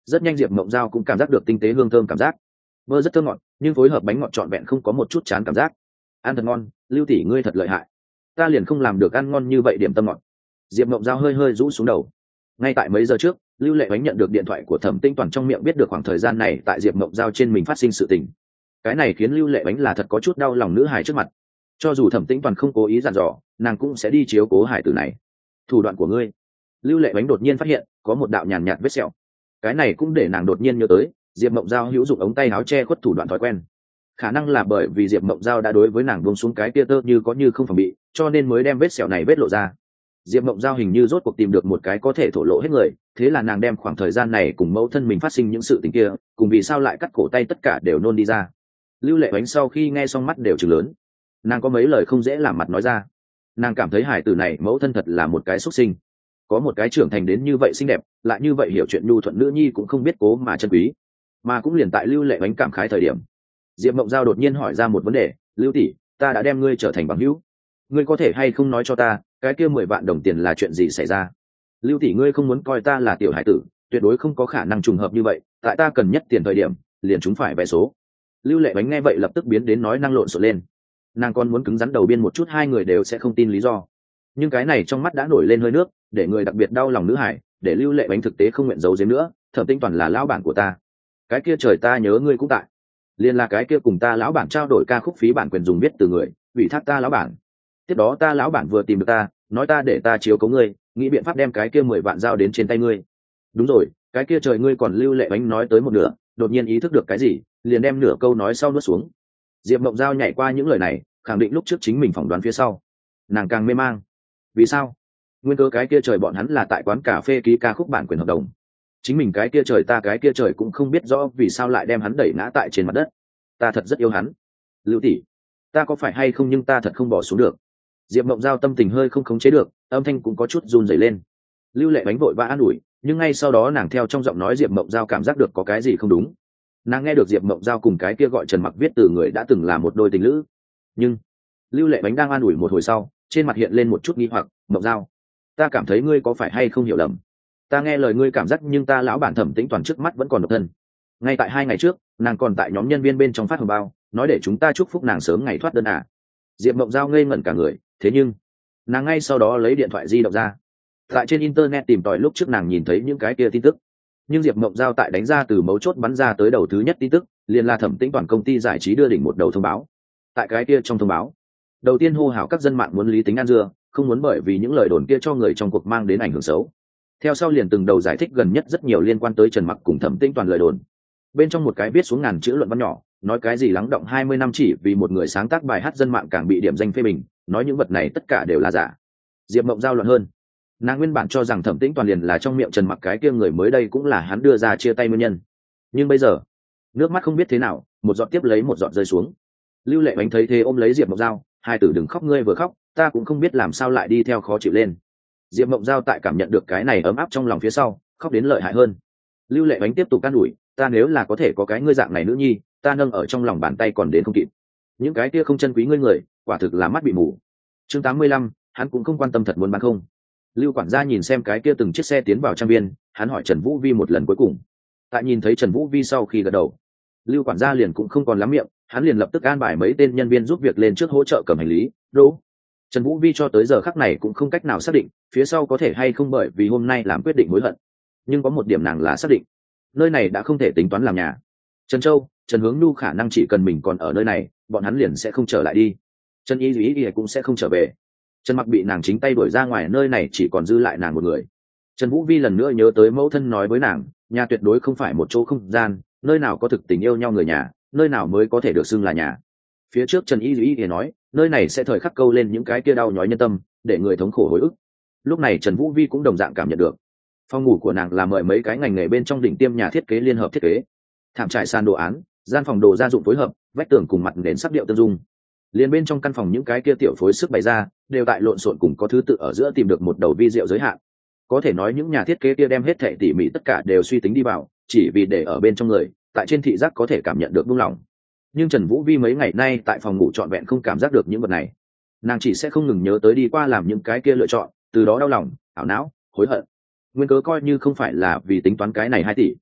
S1: rất nhanh diệp mộng giao cũng cảm giác được tinh tế hương thơm cảm giác. Bơ rất thơm ngọt nhưng phối hợp bánh ngọt trọn vẹn không có một chút chán cảm giác. Ăn thật ngon, Lưu tỷ ngươi thật lợi hại, ta liền không làm được ăn ngon như vậy điểm tâm ngọt. Diệp mộng giao hơi hơi rũ xuống đầu. Ngay tại mấy giờ trước, Lưu Lệ Bánh nhận được điện thoại của Thẩm Tinh Toàn, trong miệng biết được khoảng thời gian này tại Diệp mộng giao trên mình phát sinh sự tình. Cái này khiến Lưu Lệ Bánh là thật có chút đau lòng nữ hài trước mặt. Cho dù Thẩm Tinh Toàn không cố ý dặn dò, nàng cũng sẽ đi chiếu cố hài tử này. Thủ đoạn của ngươi. Lưu Lệ Bánh đột nhiên phát hiện có một đạo nhàn nhạt vết sẹo. Cái này cũng để nàng đột nhiên nhớ tới Diệp mộng giao hữu dụng ống tay áo che khuất thủ đoạn thói quen. Khả năng là bởi vì Diệp mộng giao đã đối với nàng buông xuống cái tia tơ như có như không phòng bị, cho nên mới đem vết sẹo này vết lộ ra. Diệp mộng giao hình như rốt cuộc tìm được một cái có thể thổ lộ hết người, thế là nàng đem khoảng thời gian này cùng mẫu thân mình phát sinh những sự tình kia, cùng vì sao lại cắt cổ tay tất cả đều nôn đi ra. Lưu Lệ Bánh sau khi nghe xong mắt đều trừng lớn. Nàng có mấy lời không dễ làm mặt nói ra. Nàng cảm thấy hải tử này mẫu thân thật là một cái xuất sinh, có một cái trưởng thành đến như vậy xinh đẹp, lại như vậy hiểu chuyện nhu thuận nữ nhi cũng không biết cố mà chân quý. Mà cũng liền tại Lưu Lệ Bánh cảm khái thời điểm, Diệp mộng giao đột nhiên hỏi ra một vấn đề. Lưu tỷ, ta đã đem ngươi trở thành bằng hữu, ngươi có thể hay không nói cho ta cái kia mười vạn đồng tiền là chuyện gì xảy ra? Lưu tỷ, ngươi không muốn coi ta là tiểu hải tử, tuyệt đối không có khả năng trùng hợp như vậy, tại ta cần nhất tiền thời điểm liền chúng phải vé số. Lưu Lệ Bánh nghe vậy lập tức biến đến nói năng lộn xộn lên. Nàng còn muốn cứng rắn đầu biên một chút hai người đều sẽ không tin lý do, nhưng cái này trong mắt đã nổi lên hơi nước, để người đặc biệt đau lòng nữ hải, để Lưu Lệ Bánh thực tế không nguyện giấu giếm nữa. Thẩm Tinh Toàn là lão bản của ta, cái kia trời ta nhớ ngươi cũng tại, liền là cái kia cùng ta lão bản trao đổi ca khúc phí bản quyền dùng biết từ người, ủy thác ta lão bản. Tiếp đó ta lão bản vừa tìm được ta, nói ta để ta chiếu cố ngươi, nghĩ biện pháp đem cái kia mười vạn giao đến trên tay ngươi. Đúng rồi, cái kia trời ngươi còn. Lưu Lệ Bánh nói tới một nửa, đột nhiên ý thức được cái gì, liền đem nửa câu nói sau nuốt xuống. Diệp mộng giao nhảy qua những lời này, khẳng định lúc trước chính mình phỏng đoán phía sau. Nàng càng mê mang. Vì sao? Nguyên cơ cái kia trời bọn hắn là tại quán cà phê ký ca khúc bản quyền hợp đồng, chính mình cái kia trời ta cái kia trời cũng không biết rõ vì sao lại đem hắn đẩy ngã tại trên mặt đất. Ta thật rất yêu hắn. Lưu tỷ, ta có phải hay không, nhưng ta thật không bỏ xuống được. Diệp mộng giao tâm tình hơi không khống chế được, âm thanh cũng có chút run rẩy lên. Lưu Lệ Bánh vội vã an ủi, nhưng ngay sau đó nàng theo trong giọng nói Diệp mộng giao cảm giác được có cái gì không đúng. Nàng nghe được Diệp mộng giao cùng cái kia gọi Trần Mặc viết từ người đã từng là một đôi tình lữ. Nhưng Lưu Lệ Bánh đang an ủi một hồi sau, trên mặt hiện lên một chút nghi hoặc. Mộng giao, ta cảm thấy ngươi có phải hay không hiểu lầm. Ta nghe lời ngươi cảm giác, nhưng ta lão bản Thẩm Tĩnh Toàn trước mắt vẫn còn độc thân. Ngay tại hai ngày trước, nàng còn tại nhóm nhân viên bên trong phát hồng bao, nói để chúng ta chúc phúc nàng sớm ngày thoát đơn à. Diệp mộng giao ngây ngẩn cả người, thế nhưng nàng ngay sau đó lấy điện thoại di động ra, tại trên internet tìm tòi lúc trước nàng nhìn thấy những cái kia tin tức. Nhưng Diệp mộng giao tại đánh ra từ mấu chốt bắn ra tới đầu thứ nhất tin tức, liền là Thẩm Tĩnh Toàn công ty giải trí đưa đỉnh một đầu thông báo. Tại cái kia trong thông báo, đầu tiên hô hào các dân mạng muốn lý tính ăn dưa, không muốn bởi vì những lời đồn kia cho người trong cuộc mang đến ảnh hưởng xấu. Theo sau liền từng đầu giải thích gần nhất rất nhiều liên quan tới Trần Mặc cùng Thẩm Tĩnh Toàn lời đồn. Bên trong một cái viết xuống ngàn chữ luận văn nhỏ, nói cái gì lắng động hai mươi năm chỉ vì một người sáng tác bài hát, dân mạng càng bị điểm danh phê bình, nói những vật này tất cả đều là giả. Diệp mộng giao luận hơn. Nàng nguyên bản cho rằng Thẩm Tĩnh Toàn liền là trong miệng Trần Mặc cái kia người mới đây cũng là hắn đưa ra chia tay nguyên nhân. Nhưng bây giờ, nước mắt không biết thế nào, một giọt tiếp lấy một giọt rơi xuống. Lưu Lệ Bánh thấy thế ôm lấy Diệp mộng giao, hai tử đừng khóc, ngươi vừa khóc, ta cũng không biết làm sao lại đi theo khó chịu lên. Diệp mộng giao tại cảm nhận được cái này ấm áp trong lòng phía sau, khóc đến lợi hại hơn. Lưu Lệ Bánh tiếp tục can ủi, ta nếu là có thể có cái ngươi dạng này nữ nhi, ta nâng ở trong lòng bàn tay còn đến không kịp. Những cái kia không chân quý ngươi người, quả thực là mắt bị mù. Chương tám mươi lăm, hắn cũng không quan tâm thật muốn bán không. Lưu quản gia nhìn xem cái kia từng chiếc xe tiến vào trang viên, hắn hỏi Trần Vũ Vi một lần cuối cùng. Tại nhìn thấy Trần Vũ Vi sau khi gật đầu, Lưu quản gia liền cũng không còn lắm miệng, hắn liền lập tức an bài mấy tên nhân viên giúp việc lên trước hỗ trợ cầm hành lý. Đỗ Trần Vũ Vi cho tới giờ khắc này cũng không cách nào xác định phía sau có thể hay không bởi vì hôm nay làm quyết định hối hận, nhưng có một điểm nàng là xác định, nơi này đã không thể tính toán làm nhà. Trần Châu, Trần Hướng Nhu khả năng chỉ cần mình còn ở nơi này, bọn hắn liền sẽ không trở lại đi. Trần Y Duy Y cũng sẽ không trở về. Trần Mặc bị nàng chính tay đuổi ra ngoài, nơi này chỉ còn dư lại nàng một người. Trần Vũ Vi lần nữa nhớ tới mẫu thân nói với nàng, nhà tuyệt đối không phải một chỗ không gian, nơi nào có thực tình yêu nhau người nhà, nơi nào mới có thể được xưng là nhà. Phía trước Trần Y Duy Y nói, nơi này sẽ thời khắc câu lên những cái kia đau nhói nhân tâm, để người thống khổ hồi ức. Lúc này Trần Vũ Vi cũng đồng dạng cảm nhận được. Phòng ngủ của nàng là mời mấy cái ngành nghề bên trong đỉnh tiêm nhà thiết kế liên hợp thiết kế. Thảm trải sàn đồ án, gian phòng đồ gia dụng phối hợp, vách tường cùng mặt nền sắc điệu tương dung. Liên bên trong căn phòng những cái kia tiểu phối sức bày ra, đều tại lộn xộn cùng có thứ tự ở giữa tìm được một đầu vi diệu giới hạn. Có thể nói những nhà thiết kế kia đem hết thảy tỉ mỉ tất cả đều suy tính đi vào, chỉ vì để ở bên trong người, tại trên thị giác có thể cảm nhận được buông lỏng. Nhưng Trần Vũ Vi mấy ngày nay tại phòng ngủ trọn vẹn không cảm giác được những vật này. Nàng chỉ sẽ không ngừng nhớ tới đi qua làm những cái kia lựa chọn, từ đó đau lòng, ảo não, hối hận. Nguyên cớ coi như không phải là vì tính toán cái này hai tỷ,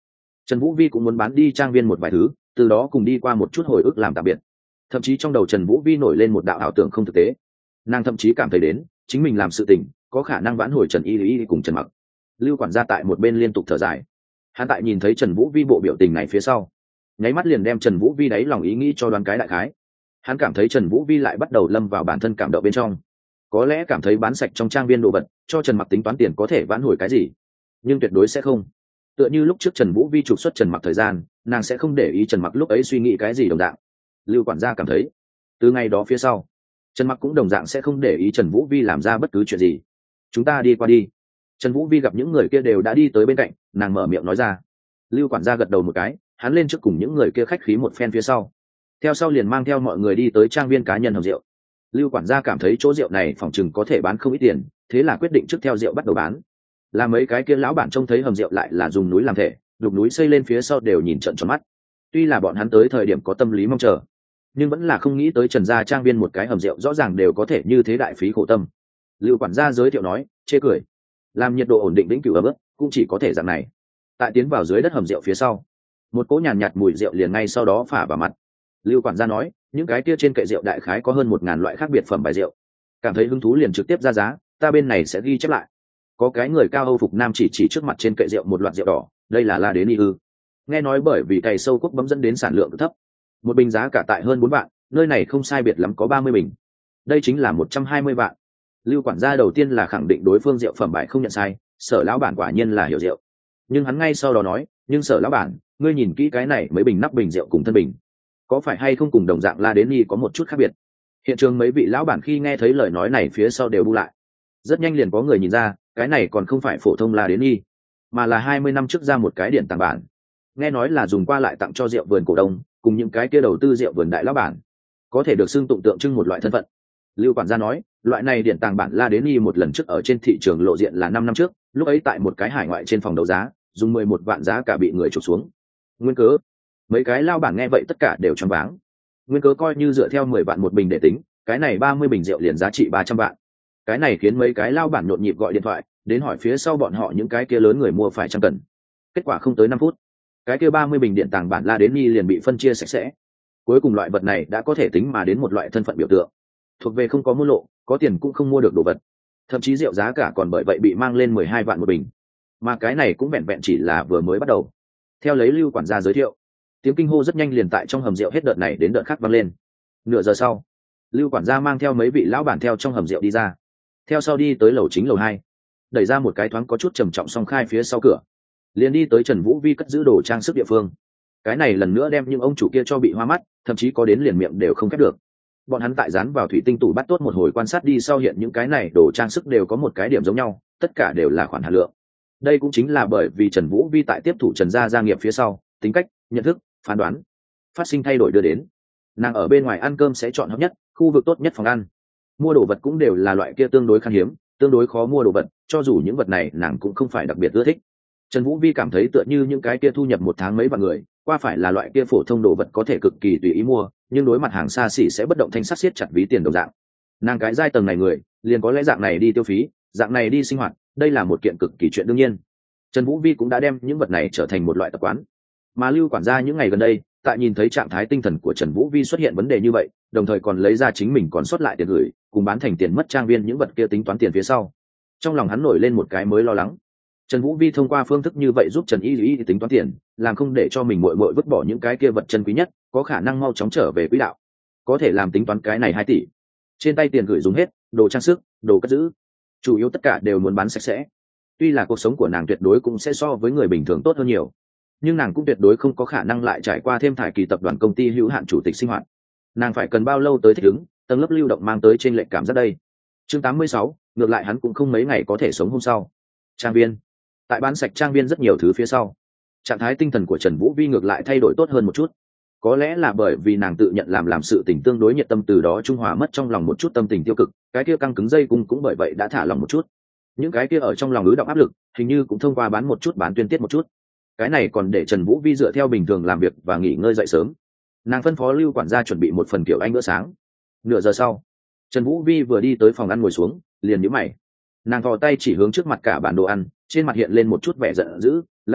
S1: Trần Vũ Vi cũng muốn bán đi trang viên một vài thứ, từ đó cùng đi qua một chút hồi ức làm tạm biệt. Thậm chí trong đầu Trần Vũ Vi nổi lên một đạo ảo tưởng không thực tế, nàng thậm chí cảm thấy đến chính mình làm sự tình có khả năng vãn hồi Trần Y Y cùng Trần Mặc. Lưu quản gia tại một bên liên tục thở dài, hắn tại nhìn thấy Trần Vũ Vi bộ biểu tình này phía sau, nháy mắt liền đem Trần Vũ Vi đáy lòng ý nghĩ cho đoán cái đại khái. Hắn cảm thấy Trần Vũ Vi lại bắt đầu lâm vào bản thân cảm động bên trong, có lẽ cảm thấy bán sạch trong trang viên đồ vật cho Trần Mặc tính toán tiền có thể vãn hồi cái gì, nhưng tuyệt đối sẽ không. Tựa như lúc trước Trần Vũ Vi trục xuất Trần Mặc thời gian, nàng sẽ không để ý Trần Mặc lúc ấy suy nghĩ cái gì đồng dạng. Lưu quản gia cảm thấy từ ngày đó phía sau, Trần Mặc cũng đồng dạng sẽ không để ý Trần Vũ Vi làm ra bất cứ chuyện gì. Chúng ta đi qua đi. Trần Vũ Vi gặp những người kia đều đã đi tới bên cạnh, nàng mở miệng nói ra. Lưu quản gia gật đầu một cái, hắn lên trước cùng những người kia khách khí một phen phía sau, theo sau liền mang theo mọi người đi tới trang viên cá nhân hầm rượu. Lưu quản gia cảm thấy chỗ rượu này phòng chừng có thể bán không ít tiền, thế là quyết định trước theo rượu bắt đầu bán. Là mấy cái kia lão bản trông thấy hầm rượu lại là dùng núi làm thể, đục núi xây lên phía sau đều nhìn trận tròn mắt. Tuy là bọn hắn tới thời điểm có tâm lý mong chờ, nhưng vẫn là không nghĩ tới Trần gia trang viên một cái hầm rượu rõ ràng đều có thể như thế đại phí khổ tâm. Lưu quản gia giới thiệu nói, chê cười, làm nhiệt độ ổn định vĩnh cửu ở bước cũng chỉ có thể dạng này. Tại tiến vào dưới đất hầm rượu phía sau, một cỗ nhàn nhạt, nhạt mùi rượu liền ngay sau đó phả vào mặt. Lưu quản gia nói, những cái kia trên kệ rượu đại khái có hơn một ngàn loại khác biệt phẩm bài rượu. Cảm thấy hứng thú liền trực tiếp ra giá, ta bên này sẽ ghi chép lại. Có cái người cao Âu phục nam chỉ chỉ trước mặt trên kệ rượu một loạt rượu đỏ, đây là La Đến Y ư? Nghe nói bởi vì cày sâu quốc bấm dẫn đến sản lượng thấp, một bình giá cả tại hơn bốn vạn, nơi này không sai biệt lắm có ba mươi bình, đây chính là một trăm hai mươi vạn. Lưu quản gia đầu tiên là khẳng định đối phương rượu phẩm bài không nhận sai, Sở lão bản quả nhiên là hiểu rượu. Nhưng hắn ngay sau đó nói, nhưng Sở lão bản, ngươi nhìn kỹ cái này mấy bình nắp bình rượu cùng thân bình, có phải hay không cùng đồng dạng La Đến Y có một chút khác biệt? Hiện trường mấy vị lão bản khi nghe thấy lời nói này phía sau đều bu lại. Rất nhanh liền có người nhìn ra, cái này còn không phải phổ thông La Đến Y, mà là hai mươi năm trước ra một cái điển tàng bản. Nghe nói là dùng qua lại tặng cho rượu vườn cổ đông, cùng những cái kia đầu tư rượu vườn đại lão bản, có thể được xưng tụng tượng trưng một loại thân phận. Lưu quản gia nói, loại này điển tàng bản La Đến Y một lần trước ở trên thị trường lộ diện là năm năm trước, lúc ấy tại một cái hải ngoại trên phòng đấu giá, dùng mười một vạn giá cả bị người chụp xuống. Nguyên cớ, mấy cái lao bản nghe vậy tất cả đều choáng váng. Nguyên cớ coi như dựa theo mười vạn một bình để tính, cái này ba mươi bình rượu liền giá trị ba trăm vạn. Cái này khiến mấy cái lao bản nhộn nhịp gọi điện thoại đến hỏi phía sau bọn họ những cái kia lớn người mua phải chăng cần. Kết quả không tới năm phút, cái kia ba mươi bình điện tàng bản La Đến Y liền bị phân chia sạch sẽ. Cuối cùng loại vật này đã có thể tính mà đến một loại thân phận biểu tượng, thuộc về không có mua lộ, có tiền cũng không mua được đồ vật. Thậm chí rượu giá cả còn bởi vậy bị mang lên mười hai vạn một bình. Mà cái này cũng vẹn vẹn chỉ là vừa mới bắt đầu. Theo lấy Lưu quản gia giới thiệu, tiếng kinh hô rất nhanh liền tại trong hầm rượu hết đợt này đến đợt khác vang lên. Nửa giờ sau, Lưu quản gia mang theo mấy vị lão bản theo trong hầm rượu đi ra, theo sau đi tới lầu chính lầu hai, đẩy ra một cái thoáng có chút trầm trọng song khai phía sau cửa, liền đi tới Trần Vũ Vi cất giữ đồ trang sức địa phương. Cái này lần nữa đem những ông chủ kia cho bị hoa mắt, thậm chí có đến liền miệng đều không khép được. Bọn hắn tại dán vào thủy tinh tủ bắt tốt một hồi quan sát đi sau hiện những cái này đồ trang sức đều có một cái điểm giống nhau, tất cả đều là khoản hạt lượng. Đây cũng chính là bởi vì Trần Vũ Vi tại tiếp thủ Trần gia gia nghiệp phía sau, tính cách, nhận thức, phán đoán phát sinh thay đổi đưa đến. Nàng ở bên ngoài ăn cơm sẽ chọn hợp nhất, khu vực tốt nhất phòng ăn. Mua đồ vật cũng đều là loại kia tương đối khan hiếm, tương đối khó mua đồ vật, cho dù những vật này nàng cũng không phải đặc biệt ưa thích. Trần Vũ Vi cảm thấy tựa như những cái kia thu nhập một tháng mấy vạn người, qua phải là loại kia phổ thông đồ vật có thể cực kỳ tùy ý mua, nhưng đối mặt hàng xa xỉ sẽ bất động thanh sắc siết chặt ví tiền đồng dạng. Nàng cái giai tầng này người, liền có lẽ dạng này đi tiêu phí, dạng này đi sinh hoạt, đây là một kiện cực kỳ chuyện đương nhiên. Trần Vũ Vi cũng đã đem những vật này trở thành một loại tập quán. Mà Lưu quản gia những ngày gần đây, tại nhìn thấy trạng thái tinh thần của Trần Vũ Vi xuất hiện vấn đề như vậy, đồng thời còn lấy ra chính mình còn sót lại tiền gửi, cùng bán thành tiền mất trang viên những vật kia tính toán tiền phía sau. Trong lòng hắn nổi lên một cái mới lo lắng. Trần Vũ Vi thông qua phương thức như vậy giúp Trần Y Y tính toán tiền, làm không để cho mình muội muội vứt bỏ những cái kia vật chân quý nhất, có khả năng mau chóng trở về quỹ đạo. Có thể làm tính toán cái này hai tỷ. Trên tay tiền gửi dùng hết, đồ trang sức, đồ cất giữ, chủ yếu tất cả đều muốn bán sạch sẽ. Tuy là cuộc sống của nàng tuyệt đối cũng sẽ so với người bình thường tốt hơn nhiều, nhưng nàng cũng tuyệt đối không có khả năng lại trải qua thêm thải kỳ tập đoàn công ty hữu hạn chủ tịch sinh hoạt. Nàng phải cần bao lâu tới thích ứng, tầng lớp lưu động mang tới trên lệnh cảm giác đây. Chương tám mươi sáu, ngược lại hắn cũng không mấy ngày có thể sống hôm sau. Trang viên. Tại bán sạch trang viên rất nhiều thứ phía sau, trạng thái tinh thần của Trần Vũ Vi ngược lại thay đổi tốt hơn một chút. Có lẽ là bởi vì nàng tự nhận làm làm sự tình tương đối nhiệt tâm, từ đó trung hòa mất trong lòng một chút tâm tình tiêu cực, cái kia căng cứng dây cung cũng bởi vậy đã thả lòng một chút. Những cái kia ở trong lòng ứ động áp lực, hình như cũng thông qua bán một chút bán tuyên tiết một chút. Cái này còn để Trần Vũ Vi dựa theo bình thường làm việc và nghỉ ngơi dậy sớm. Nàng phân phó Lưu quản gia chuẩn bị một phần kiểu Anh bữa sáng. Nửa giờ sau, Trần Vũ Vi vừa đi tới phòng ăn ngồi xuống, liền nhíu mày. Nàng thò tay chỉ hướng trước mặt cả bản đồ ăn, trên mặt hiện lên một chút vẻ giận dữ, lao Lưu,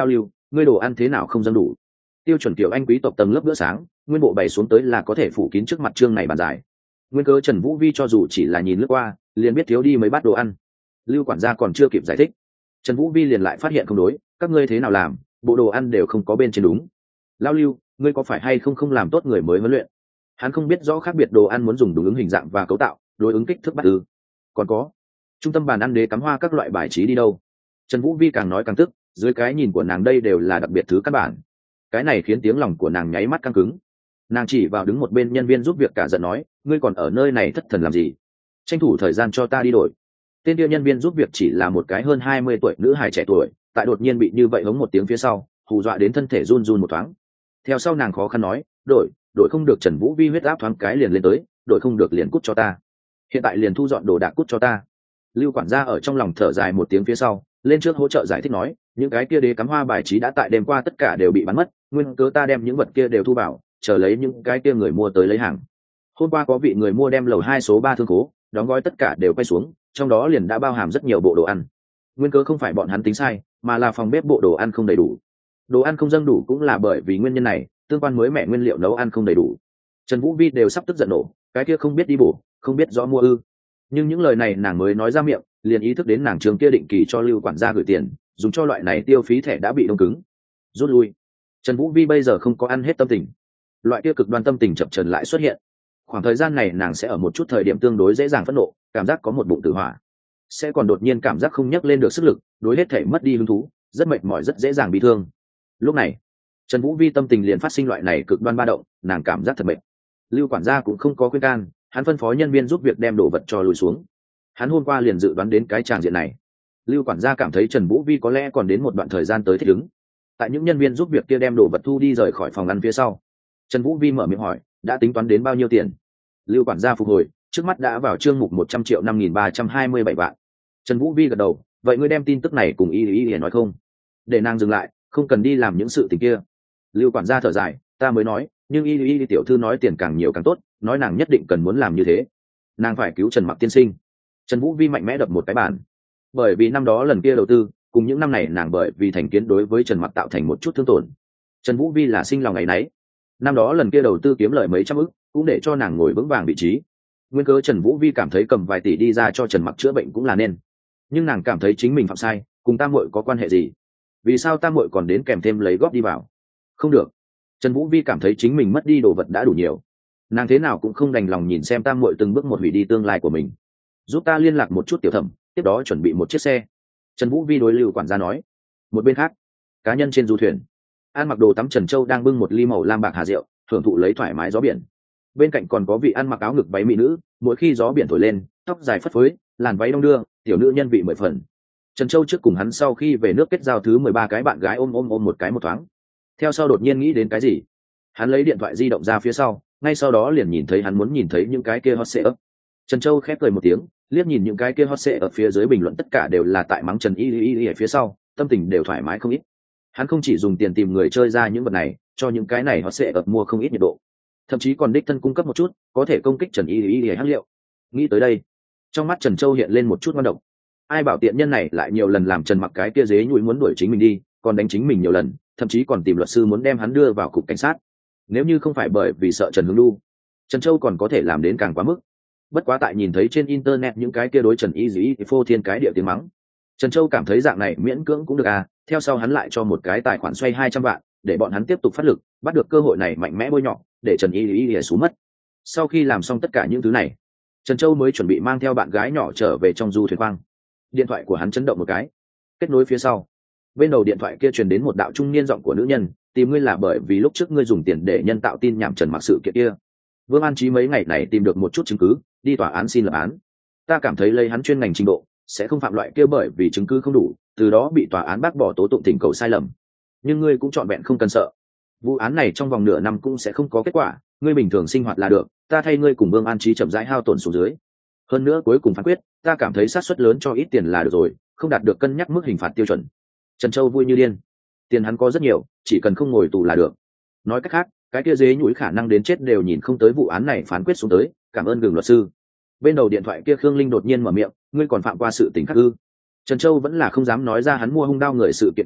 S1: ngươi đồ ăn thế nào không dâng đủ? Tiêu chuẩn kiểu anh quý tộc tầng lớp bữa sáng, nguyên bộ bày xuống tới là có thể phủ kín trước mặt trương này bàn dài. Nguyên cớ Trần Vũ Vi cho dù chỉ là nhìn lướt qua, liền biết thiếu đi mấy bát đồ ăn. Lưu quản gia còn chưa kịp giải thích, Trần Vũ Vi liền lại phát hiện không đối, các ngươi thế nào làm, bộ đồ ăn đều không có bên trên đúng. Lao Lưu, ngươi có phải hay không không làm tốt người mới huấn luyện? Hắn không biết rõ khác biệt đồ ăn muốn dùng đúng ứng hình dạng và cấu tạo, đối ứng kích thước bắt ư? Còn có, trung tâm bàn ăn đế cắm hoa các loại bài trí đi đâu? Trần Vũ Vi càng nói càng tức, dưới cái nhìn của nàng đây đều là đặc biệt thứ căn bản. Cái này khiến tiếng lòng của nàng nháy mắt căng cứng. Nàng chỉ vào đứng một bên nhân viên giúp việc cả giận nói, ngươi còn ở nơi này thất thần làm gì? Tranh thủ thời gian cho ta đi đổi. Tên kia nhân viên giúp việc chỉ là một cái hơn hai mươi tuổi nữ hài trẻ tuổi, tại đột nhiên bị như vậy hống một tiếng phía sau, hù dọa đến thân thể run run một thoáng. Theo sau nàng khó khăn nói, đổi, đổi không được. Trần Vũ Vi huyết áp thoáng cái liền lên tới, đổi không được liền cút cho ta. Hiện tại liền thu dọn đồ đạc cút cho ta. Lưu quản gia ở trong lòng thở dài một tiếng phía sau, lên trước hỗ trợ giải thích nói, những cái kia đế cắm hoa bài trí đã tại đêm qua tất cả đều bị bắn mất, nguyên cớ ta đem những vật kia đều thu vào, chờ lấy những cái kia người mua tới lấy hàng. Hôm qua có vị người mua đem lầu hai số ba thương khố đóng gói tất cả đều quay xuống, trong đó liền đã bao hàm rất nhiều bộ đồ ăn. Nguyên cớ không phải bọn hắn tính sai, mà là phòng bếp bộ đồ ăn không đầy đủ. Đồ ăn không dâng đủ cũng là bởi vì nguyên nhân này, tương quan mới mẻ nguyên liệu nấu ăn không đầy đủ. Trần Vũ Vi đều sắp tức giận nổ, cái kia không biết đi bổ, không biết rõ mua ư? Nhưng những lời này nàng mới nói ra miệng, liền ý thức đến nàng trường kia định kỳ cho Lưu quản gia gửi tiền, dùng cho loại này tiêu phí thẻ đã bị đông cứng. Rút lui. Trần Vũ Vi bây giờ không có ăn hết tâm tình. Loại kia cực đoan tâm tình chập chờn lại xuất hiện. Khoảng thời gian này nàng sẽ ở một chút thời điểm tương đối dễ dàng phẫn nộ, cảm giác có một bụng tự hỏa, sẽ còn đột nhiên cảm giác không nhấc lên được sức lực, đối hết thể mất đi hứng thú, rất mệt mỏi, rất dễ dàng bị thương. Lúc này Trần Vũ Vi tâm tình liền phát sinh loại này cực đoan ba động, nàng cảm giác thật mệt. Lưu quản gia cũng không có khuyên can, hắn phân phó nhân viên giúp việc đem đồ vật cho lùi xuống. Hắn hôm qua liền dự đoán đến cái tràng diện này. Lưu quản gia cảm thấy Trần Vũ Vi có lẽ còn đến một đoạn thời gian tới thích ứng. Tại những nhân viên giúp việc kia đem đồ vật thu đi rời khỏi phòng ăn phía sau, Trần Vũ Vi mở miệng hỏi, đã tính toán đến bao nhiêu tiền? Lưu quản gia phục hồi, trước mắt đã vào chương mục một trăm triệu năm nghìn ba trăm hai mươi bảy vạn. Trần Vũ Vi gật đầu, vậy ngươi đem tin tức này cùng y y y nói không? Để nàng dừng lại, không cần đi làm những sự tình kia. Lưu quản gia thở dài, ta mới nói, nhưng y y tiểu thư nói tiền càng nhiều càng tốt, nói nàng nhất định cần muốn làm như thế. Nàng phải cứu Trần Mặc tiên sinh. Trần Vũ Vi mạnh mẽ đập một cái bàn. Bởi vì năm đó lần kia đầu tư, cùng những năm này nàng bởi vì thành kiến đối với Trần Mặc tạo thành một chút thương tổn. Trần Vũ Vi là sinh lòng ngày nấy. Năm đó lần kia đầu tư kiếm lời mấy trăm ức, cũng để cho nàng ngồi vững vàng vị trí. Nguyên cớ Trần Vũ Vi cảm thấy cầm vài tỷ đi ra cho Trần Mặc chữa bệnh cũng là nên. Nhưng nàng cảm thấy chính mình phạm sai, cùng Tam Muội có quan hệ gì? Vì sao Tam Muội còn đến kèm thêm lấy góp đi vào? Không được. Trần Vũ Vi cảm thấy chính mình mất đi đồ vật đã đủ nhiều. Nàng thế nào cũng không đành lòng nhìn xem Tam Muội từng bước một hủy đi tương lai của mình. Giúp ta liên lạc một chút tiểu thẩm, tiếp đó chuẩn bị một chiếc xe. Trần Vũ Vi đối Lưu quản gia nói. Một bên khác, cá nhân trên du thuyền, An mặc đồ tắm Trần Châu đang bưng một ly màu lam bạc hà rượu, hưởng thụ lấy thoải mái gió biển. Bên cạnh còn có vị ăn mặc áo ngực váy mỹ nữ, mỗi khi gió biển thổi lên, tóc dài phất phới, làn váy đông đưa, tiểu nữ nhân vị mười phần. Trần Châu trước cùng hắn sau khi về nước kết giao thứ mười ba cái bạn gái ôm ôm ôm một cái một thoáng. Theo sau đột nhiên nghĩ đến cái gì, hắn lấy điện thoại di động ra phía sau, ngay sau đó liền nhìn thấy hắn muốn nhìn thấy những cái kia hot search. Trần Châu khép cười một tiếng, liếc nhìn những cái kia hot search ở phía dưới bình luận tất cả đều là tại mắng Trần Y Y Y ở phía sau, tâm tình đều thoải mái không ít. Hắn không chỉ dùng tiền tìm người chơi ra những vật này, cho những cái này hot search mua không ít nhiệt độ, thậm chí còn đích thân cung cấp một chút có thể công kích Trần Y Y Y hắc liệu. Nghĩ tới đây, trong mắt Trần Châu hiện lên một chút ngoan động. Ai bảo tiện nhân này lại nhiều lần làm Trần Mặc cái kia dế nhũi muốn đuổi chính mình đi, còn đánh chính mình nhiều lần, thậm chí còn tìm luật sư muốn đem hắn đưa vào cục cảnh sát. Nếu như không phải bởi vì sợ Trần Hướng Lu, Trần Châu còn có thể làm đến càng quá mức. Bất quá tại nhìn thấy trên internet những cái kia đối Trần Y Y phô thiên cái địa tiếng mắng, Trần Châu cảm thấy dạng này miễn cưỡng cũng được à. Theo sau hắn lại cho một cái tài khoản xoay hai trăm vạn, để bọn hắn tiếp tục phát lực, bắt được cơ hội này mạnh mẽ bôi nhọ, để Trần Y Y Y xuống mất. Sau khi làm xong tất cả những thứ này, Trần Châu mới chuẩn bị mang theo bạn gái nhỏ trở về trong du thuyền khoang. Điện thoại của hắn chấn động một cái, kết nối phía sau. Bên đầu điện thoại kia truyền đến một đạo trung niên giọng của nữ nhân, tìm ngươi là bởi vì lúc trước ngươi dùng tiền để nhân tạo tin nhảm Trần Mặc sự kiện kia. Vương An Chí mấy ngày này tìm được một chút chứng cứ, đi tòa án xin lập án. Ta cảm thấy lấy hắn chuyên ngành trình độ, sẽ không phạm loại kia bởi vì chứng cứ không đủ, từ đó bị tòa án bác bỏ tố tụng thỉnh cầu sai lầm. Nhưng ngươi cũng chọn vẹn không cần sợ. Vụ án này trong vòng nửa năm cũng sẽ không có kết quả, ngươi bình thường sinh hoạt là được, ta thay ngươi cùng Vương An Chí chậm rãi hao tổn xuống dưới. Hơn nữa cuối cùng phán quyết, ta cảm thấy sát suất lớn cho ít tiền là được rồi, không đạt được cân nhắc mức hình phạt tiêu chuẩn. Trần Châu vui như điên. Tiền hắn có rất nhiều, chỉ cần không ngồi tù là được. Nói cách khác, cái kia dế nhũi khả năng đến chết đều nhìn không tới vụ án này phán quyết xuống tới, cảm ơn Gừng luật sư. Bên đầu điện thoại kia Khương Linh đột nhiên mở miệng, ngươi còn phạm qua sự tình khác ư? Trần Châu vẫn là không dám nói ra hắn mua hung đao người sự kiện kia,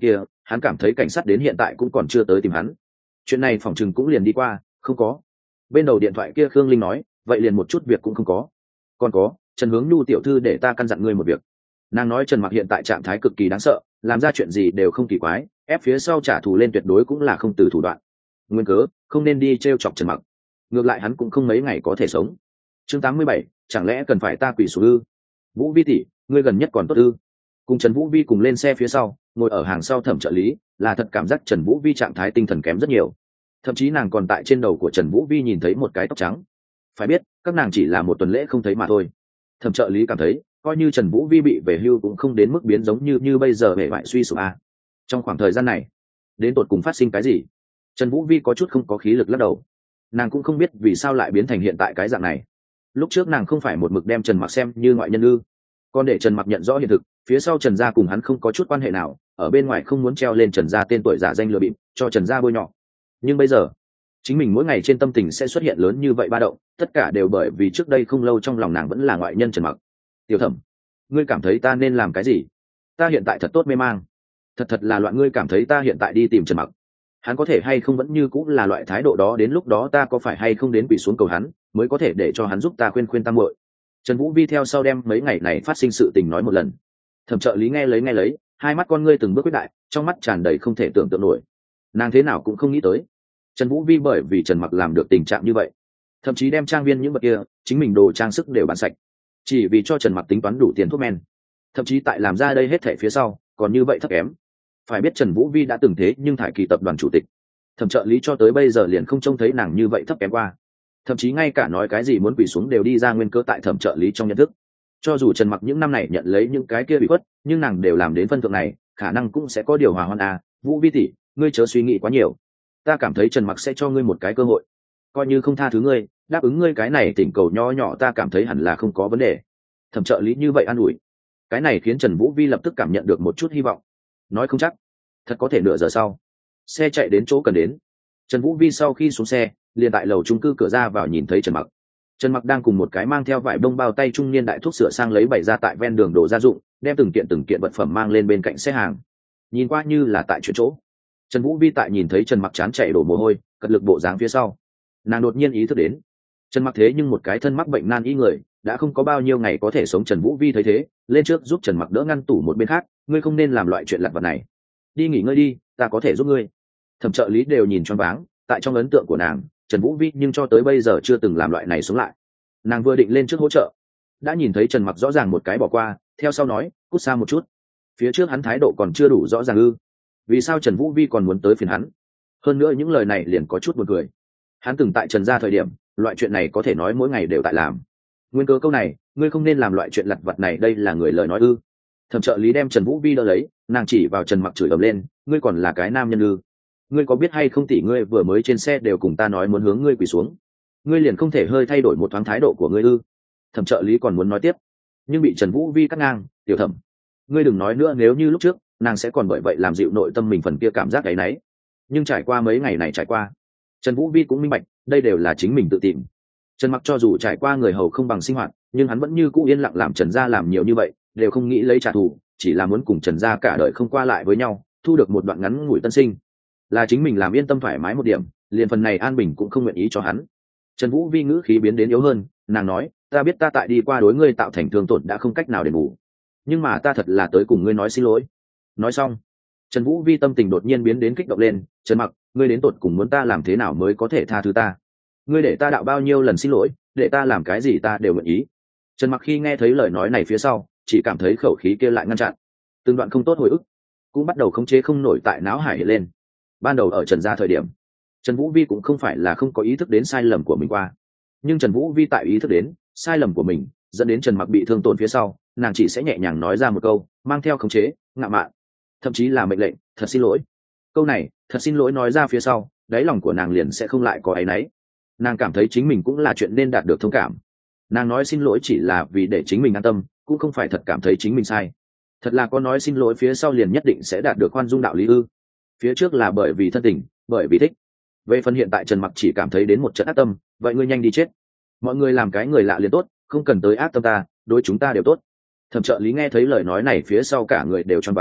S1: hắn cảm thấy cảnh sát đến hiện tại cũng còn chưa tới tìm hắn. Chuyện này phỏng chừng cũng liền đi qua, không có. Bên đầu điện thoại kia Khương Linh nói, vậy liền một chút việc cũng không có. Còn có, Trần Hướng Nhu tiểu thư để ta căn dặn ngươi một việc. Nàng nói Trần Mặc hiện tại trạng thái cực kỳ đáng sợ, làm ra chuyện gì đều không kỳ quái, ép phía sau trả thù lên tuyệt đối cũng là không từ thủ đoạn. Nguyên cớ, không nên đi trêu chọc Trần Mặc. Ngược lại hắn cũng không mấy ngày có thể sống. Chương tám mươi bảy, chẳng lẽ cần phải ta quỳ xuống ư? Vũ Vi tỷ, ngươi gần nhất còn tốt ư? Cùng Trần Vũ Vi cùng lên xe phía sau, ngồi ở hàng sau thẩm trợ lý, là thật cảm giác Trần Vũ Vi trạng thái tinh thần kém rất nhiều. Thậm chí nàng còn tại trên đầu của Trần Vũ Vi nhìn thấy một cái tóc trắng. Phải biết, các nàng chỉ là một tuần lễ không thấy mà thôi. Thẩm trợ lý cảm thấy, coi như Trần Vũ Vi bị về hưu cũng không đến mức biến giống như như bây giờ hệ bại suy sụp a. Trong khoảng thời gian này, đến tột cùng phát sinh cái gì? Trần Vũ Vi có chút không có khí lực lắc đầu. Nàng cũng không biết vì sao lại biến thành hiện tại cái dạng này. Lúc trước nàng không phải một mực đem Trần Mặc xem như ngoại nhân ư? Còn để Trần Mặc nhận rõ hiện thực, phía sau Trần gia cùng hắn không có chút quan hệ nào, ở bên ngoài không muốn treo lên Trần gia tên tuổi giả danh lừa bịp, cho Trần gia bôi nhọ. Nhưng bây giờ, chính mình mỗi ngày trên tâm tình sẽ xuất hiện lớn như vậy ba động, tất cả đều bởi vì trước đây không lâu trong lòng nàng vẫn là ngoại nhân Trần Mặc. Tiểu Thẩm, ngươi cảm thấy ta nên làm cái gì? Ta hiện tại thật tốt mê mang, thật thật là loạn. Ngươi cảm thấy ta hiện tại đi tìm Trần Mặc, hắn có thể hay không vẫn như cũng là loại thái độ đó? Đến lúc đó ta có phải hay không đến quỳ xuống cầu hắn, mới có thể để cho hắn giúp ta khuyên khuyên tam muội? Trần Vũ Vi theo sau đem mấy ngày này phát sinh sự tình nói một lần. Thẩm trợ lý nghe lấy nghe lấy, hai mắt con ngươi từng bước quyết đại, trong mắt tràn đầy không thể tưởng tượng nổi. Nàng thế nào cũng không nghĩ tới, Trần Vũ Vi bởi vì Trần Mặc làm được tình trạng như vậy, thậm chí đem trang viên những vật kia, chính mình đồ trang sức đều bán sạch, chỉ vì cho Trần Mặc tính toán đủ tiền thuốc men. Thậm chí tại làm ra đây hết thảy phía sau, còn như vậy thấp kém. Phải biết Trần Vũ Vi đã từng thế nhưng thải kỳ tập đoàn chủ tịch, thẩm trợ lý cho tới bây giờ liền không trông thấy nàng như vậy thấp kém qua. Thậm chí ngay cả nói cái gì muốn quỳ xuống đều đi ra nguyên cớ tại thẩm trợ lý trong nhận thức. Cho dù Trần Mặc những năm này nhận lấy những cái kia bị khuất, nhưng nàng đều làm đến phân thượng này, khả năng cũng sẽ có điều hòa hoan à. Vũ Vi tỷ, ngươi chớ suy nghĩ quá nhiều. Ta cảm thấy Trần Mặc sẽ cho ngươi một cái cơ hội, coi như không tha thứ ngươi, đáp ứng ngươi cái này tình cầu nho nhỏ, ta cảm thấy hẳn là không có vấn đề. Thẩm trợ lý như vậy an ủi, cái này khiến Trần Vũ Vi lập tức cảm nhận được một chút hy vọng. Nói không chắc, thật có thể nửa giờ sau, xe chạy đến chỗ cần đến. Trần Vũ Vi sau khi xuống xe, liền tại lầu chung cư cửa ra vào nhìn thấy Trần Mặc. Trần Mặc đang cùng một cái mang theo vải bông bao tay trung niên đại thuốc sửa sang lấy bày ra tại ven đường đồ gia dụng, đem từng kiện từng kiện vật phẩm mang lên bên cạnh xe hàng. Nhìn qua như là tại chuyển chỗ. Trần Vũ Vi tại nhìn thấy Trần Mặc chán chạy đổ mồ hôi, cật lực bộ dáng phía sau, nàng đột nhiên ý thức đến, Trần Mặc thế nhưng một cái thân mắc bệnh nan y người, đã không có bao nhiêu ngày có thể sống. Trần Vũ Vi thấy thế, lên trước giúp Trần Mặc đỡ ngăn tủ một bên khác, ngươi không nên làm loại chuyện lặt vặt này, đi nghỉ ngơi đi, ta có thể giúp ngươi. Thẩm trợ lý đều nhìn choáng váng, tại trong ấn tượng của nàng, Trần Vũ Vi nhưng cho tới bây giờ chưa từng làm loại này xuống lại. Nàng vừa định lên trước hỗ trợ, đã nhìn thấy Trần Mặc rõ ràng một cái bỏ qua, theo sau nói, cút xa một chút. Phía trước hắn thái độ còn chưa đủ rõ ràng ư? Vì sao Trần Vũ Vi còn muốn tới phiền hắn? Hơn nữa những lời này liền có chút buồn cười. Hắn từng tại Trần gia thời điểm, loại chuyện này có thể nói mỗi ngày đều tại làm. Nguyên cớ câu này, ngươi không nên làm loại chuyện lặt vặt này, đây là người lời nói ư? Thẩm trợ lý đem Trần Vũ Vi đỡ lấy, nàng chỉ vào Trần Mặc chửi ầm lên, ngươi còn là cái nam nhân ư? Ngươi có biết hay không, tỷ ngươi vừa mới trên xe đều cùng ta nói muốn hướng ngươi quỳ xuống, ngươi liền không thể hơi thay đổi một thoáng thái độ của ngươi ư? Thẩm trợ lý còn muốn nói tiếp, nhưng bị Trần Vũ Vi cắt ngang. Tiểu Thẩm, ngươi đừng nói nữa, nếu như lúc trước nàng sẽ còn bởi vậy làm dịu nội tâm mình phần kia cảm giác ấy nấy. Nhưng trải qua mấy ngày này trải qua, Trần Vũ Vi cũng minh bạch, đây đều là chính mình tự tìm. Trần Mặc cho dù trải qua người hầu không bằng sinh hoạt, nhưng hắn vẫn như cũ yên lặng làm Trần gia làm nhiều như vậy, đều không nghĩ lấy trả thù, chỉ là muốn cùng Trần gia cả đời không qua lại với nhau, thu được một đoạn ngắn ngủi tân sinh. Là chính mình làm yên tâm thoải mái một điểm, liền phần này an bình cũng không nguyện ý cho hắn. Trần Vũ Vi ngữ khí biến đến yếu hơn, nàng nói, ta biết ta tại đi qua đối ngươi tạo thành thương tổn đã không cách nào đền bù, nhưng mà ta thật là tới cùng ngươi nói xin lỗi. Nói xong, Trần Vũ Vi tâm tình đột nhiên biến đến kích động lên. Trần Mặc, ngươi đến tột cùng muốn ta làm thế nào mới có thể tha thứ ta? Ngươi để ta đạo bao nhiêu lần xin lỗi, để ta làm cái gì ta đều nguyện ý. Trần Mặc khi nghe thấy lời nói này phía sau, chỉ cảm thấy khẩu khí kia lại ngăn chặn, từng đoạn không tốt hồi ức cũng bắt đầu khống chế không nổi tại não hải hiện lên. Ban đầu ở Trần gia thời điểm, Trần Vũ Vi cũng không phải là không có ý thức đến sai lầm của mình qua, nhưng Trần Vũ Vi tại ý thức đến sai lầm của mình dẫn đến Trần Mặc bị thương tổn phía sau, nàng chỉ sẽ nhẹ nhàng nói ra một câu mang theo khống chế, ngạo mạn, thậm chí là mệnh lệnh, thật xin lỗi. Câu này thật xin lỗi nói ra phía sau, đáy lòng của nàng liền sẽ không lại có áy náy. Nàng cảm thấy chính mình cũng là chuyện nên đạt được thông cảm. Nàng nói xin lỗi chỉ là vì để chính mình an tâm, cũng không phải thật cảm thấy chính mình sai. Thật là có nói xin lỗi phía sau liền nhất định sẽ đạt được khoan dung đạo lý ư? Phía trước là bởi vì thân tình, bởi vì thích. Về phần hiện tại Trần Mặc chỉ cảm thấy đến một trận ác tâm, vậy ngươi nhanh đi chết. Mọi người làm cái người lạ liền tốt, không cần tới ác tâm ta, đối chúng ta đều tốt. Thẩm trợ lý nghe thấy lời nói này phía sau cả người đều choáng váng,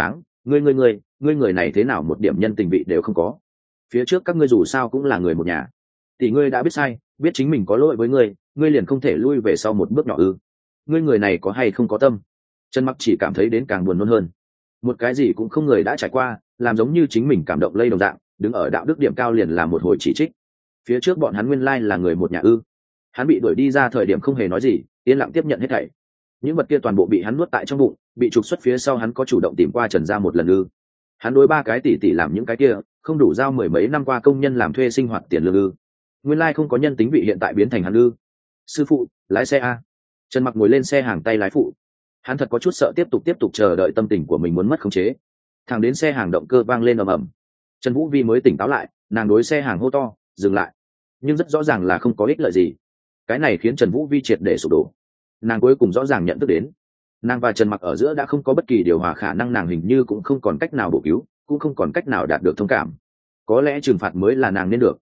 S1: ngươi ngươi ngươi ngươi người này thế nào một điểm nhân tình vị đều không có. Phía trước các ngươi dù sao cũng là người một nhà, tỷ ngươi đã biết sai, biết chính mình có lỗi với ngươi, ngươi liền không thể lui về sau một bước nhỏ ư? Ngươi người này có hay không có tâm? Trần Mặc chỉ cảm thấy đến càng buồn nôn hơn. Một cái gì cũng không người đã trải qua, làm giống như chính mình cảm động lây đồng dạng, đứng ở đạo đức điểm cao liền là một hồi chỉ trích. Phía trước bọn hắn nguyên lai là người một nhà ư? Hắn bị đuổi đi ra thời điểm không hề nói gì, yên lặng tiếp nhận hết thảy. Những vật kia toàn bộ bị hắn nuốt tại trong bụng, bị trục xuất phía sau hắn có chủ động tìm qua Trần gia một lần ư? Hắn đối ba cái tỷ tỷ làm những cái kia, không đủ giao mười mấy năm qua công nhân làm thuê sinh hoạt tiền lương ư? Nguyên lai không có nhân tính vị hiện tại biến thành hắn ư? Sư phụ, lái xe a. Trần Mặc ngồi lên xe hàng tay lái phụ. Hắn thật có chút sợ tiếp tục tiếp tục chờ đợi tâm tình của mình muốn mất khống chế. Thằng đến xe hàng động cơ vang lên ầm ầm, Trần Vũ Vi mới tỉnh táo lại, nàng đối xe hàng hô to, dừng lại. Nhưng rất rõ ràng là không có ích lợi gì. Cái này khiến Trần Vũ Vi triệt để sụp đổ. Nàng cuối cùng rõ ràng nhận thức đến, nàng và Trần Mặc ở giữa đã không có bất kỳ điều hòa khả năng, nàng hình như cũng không còn cách nào bổ cứu, cũng không còn cách nào đạt được thông cảm. Có lẽ trừng phạt mới là nàng nên được.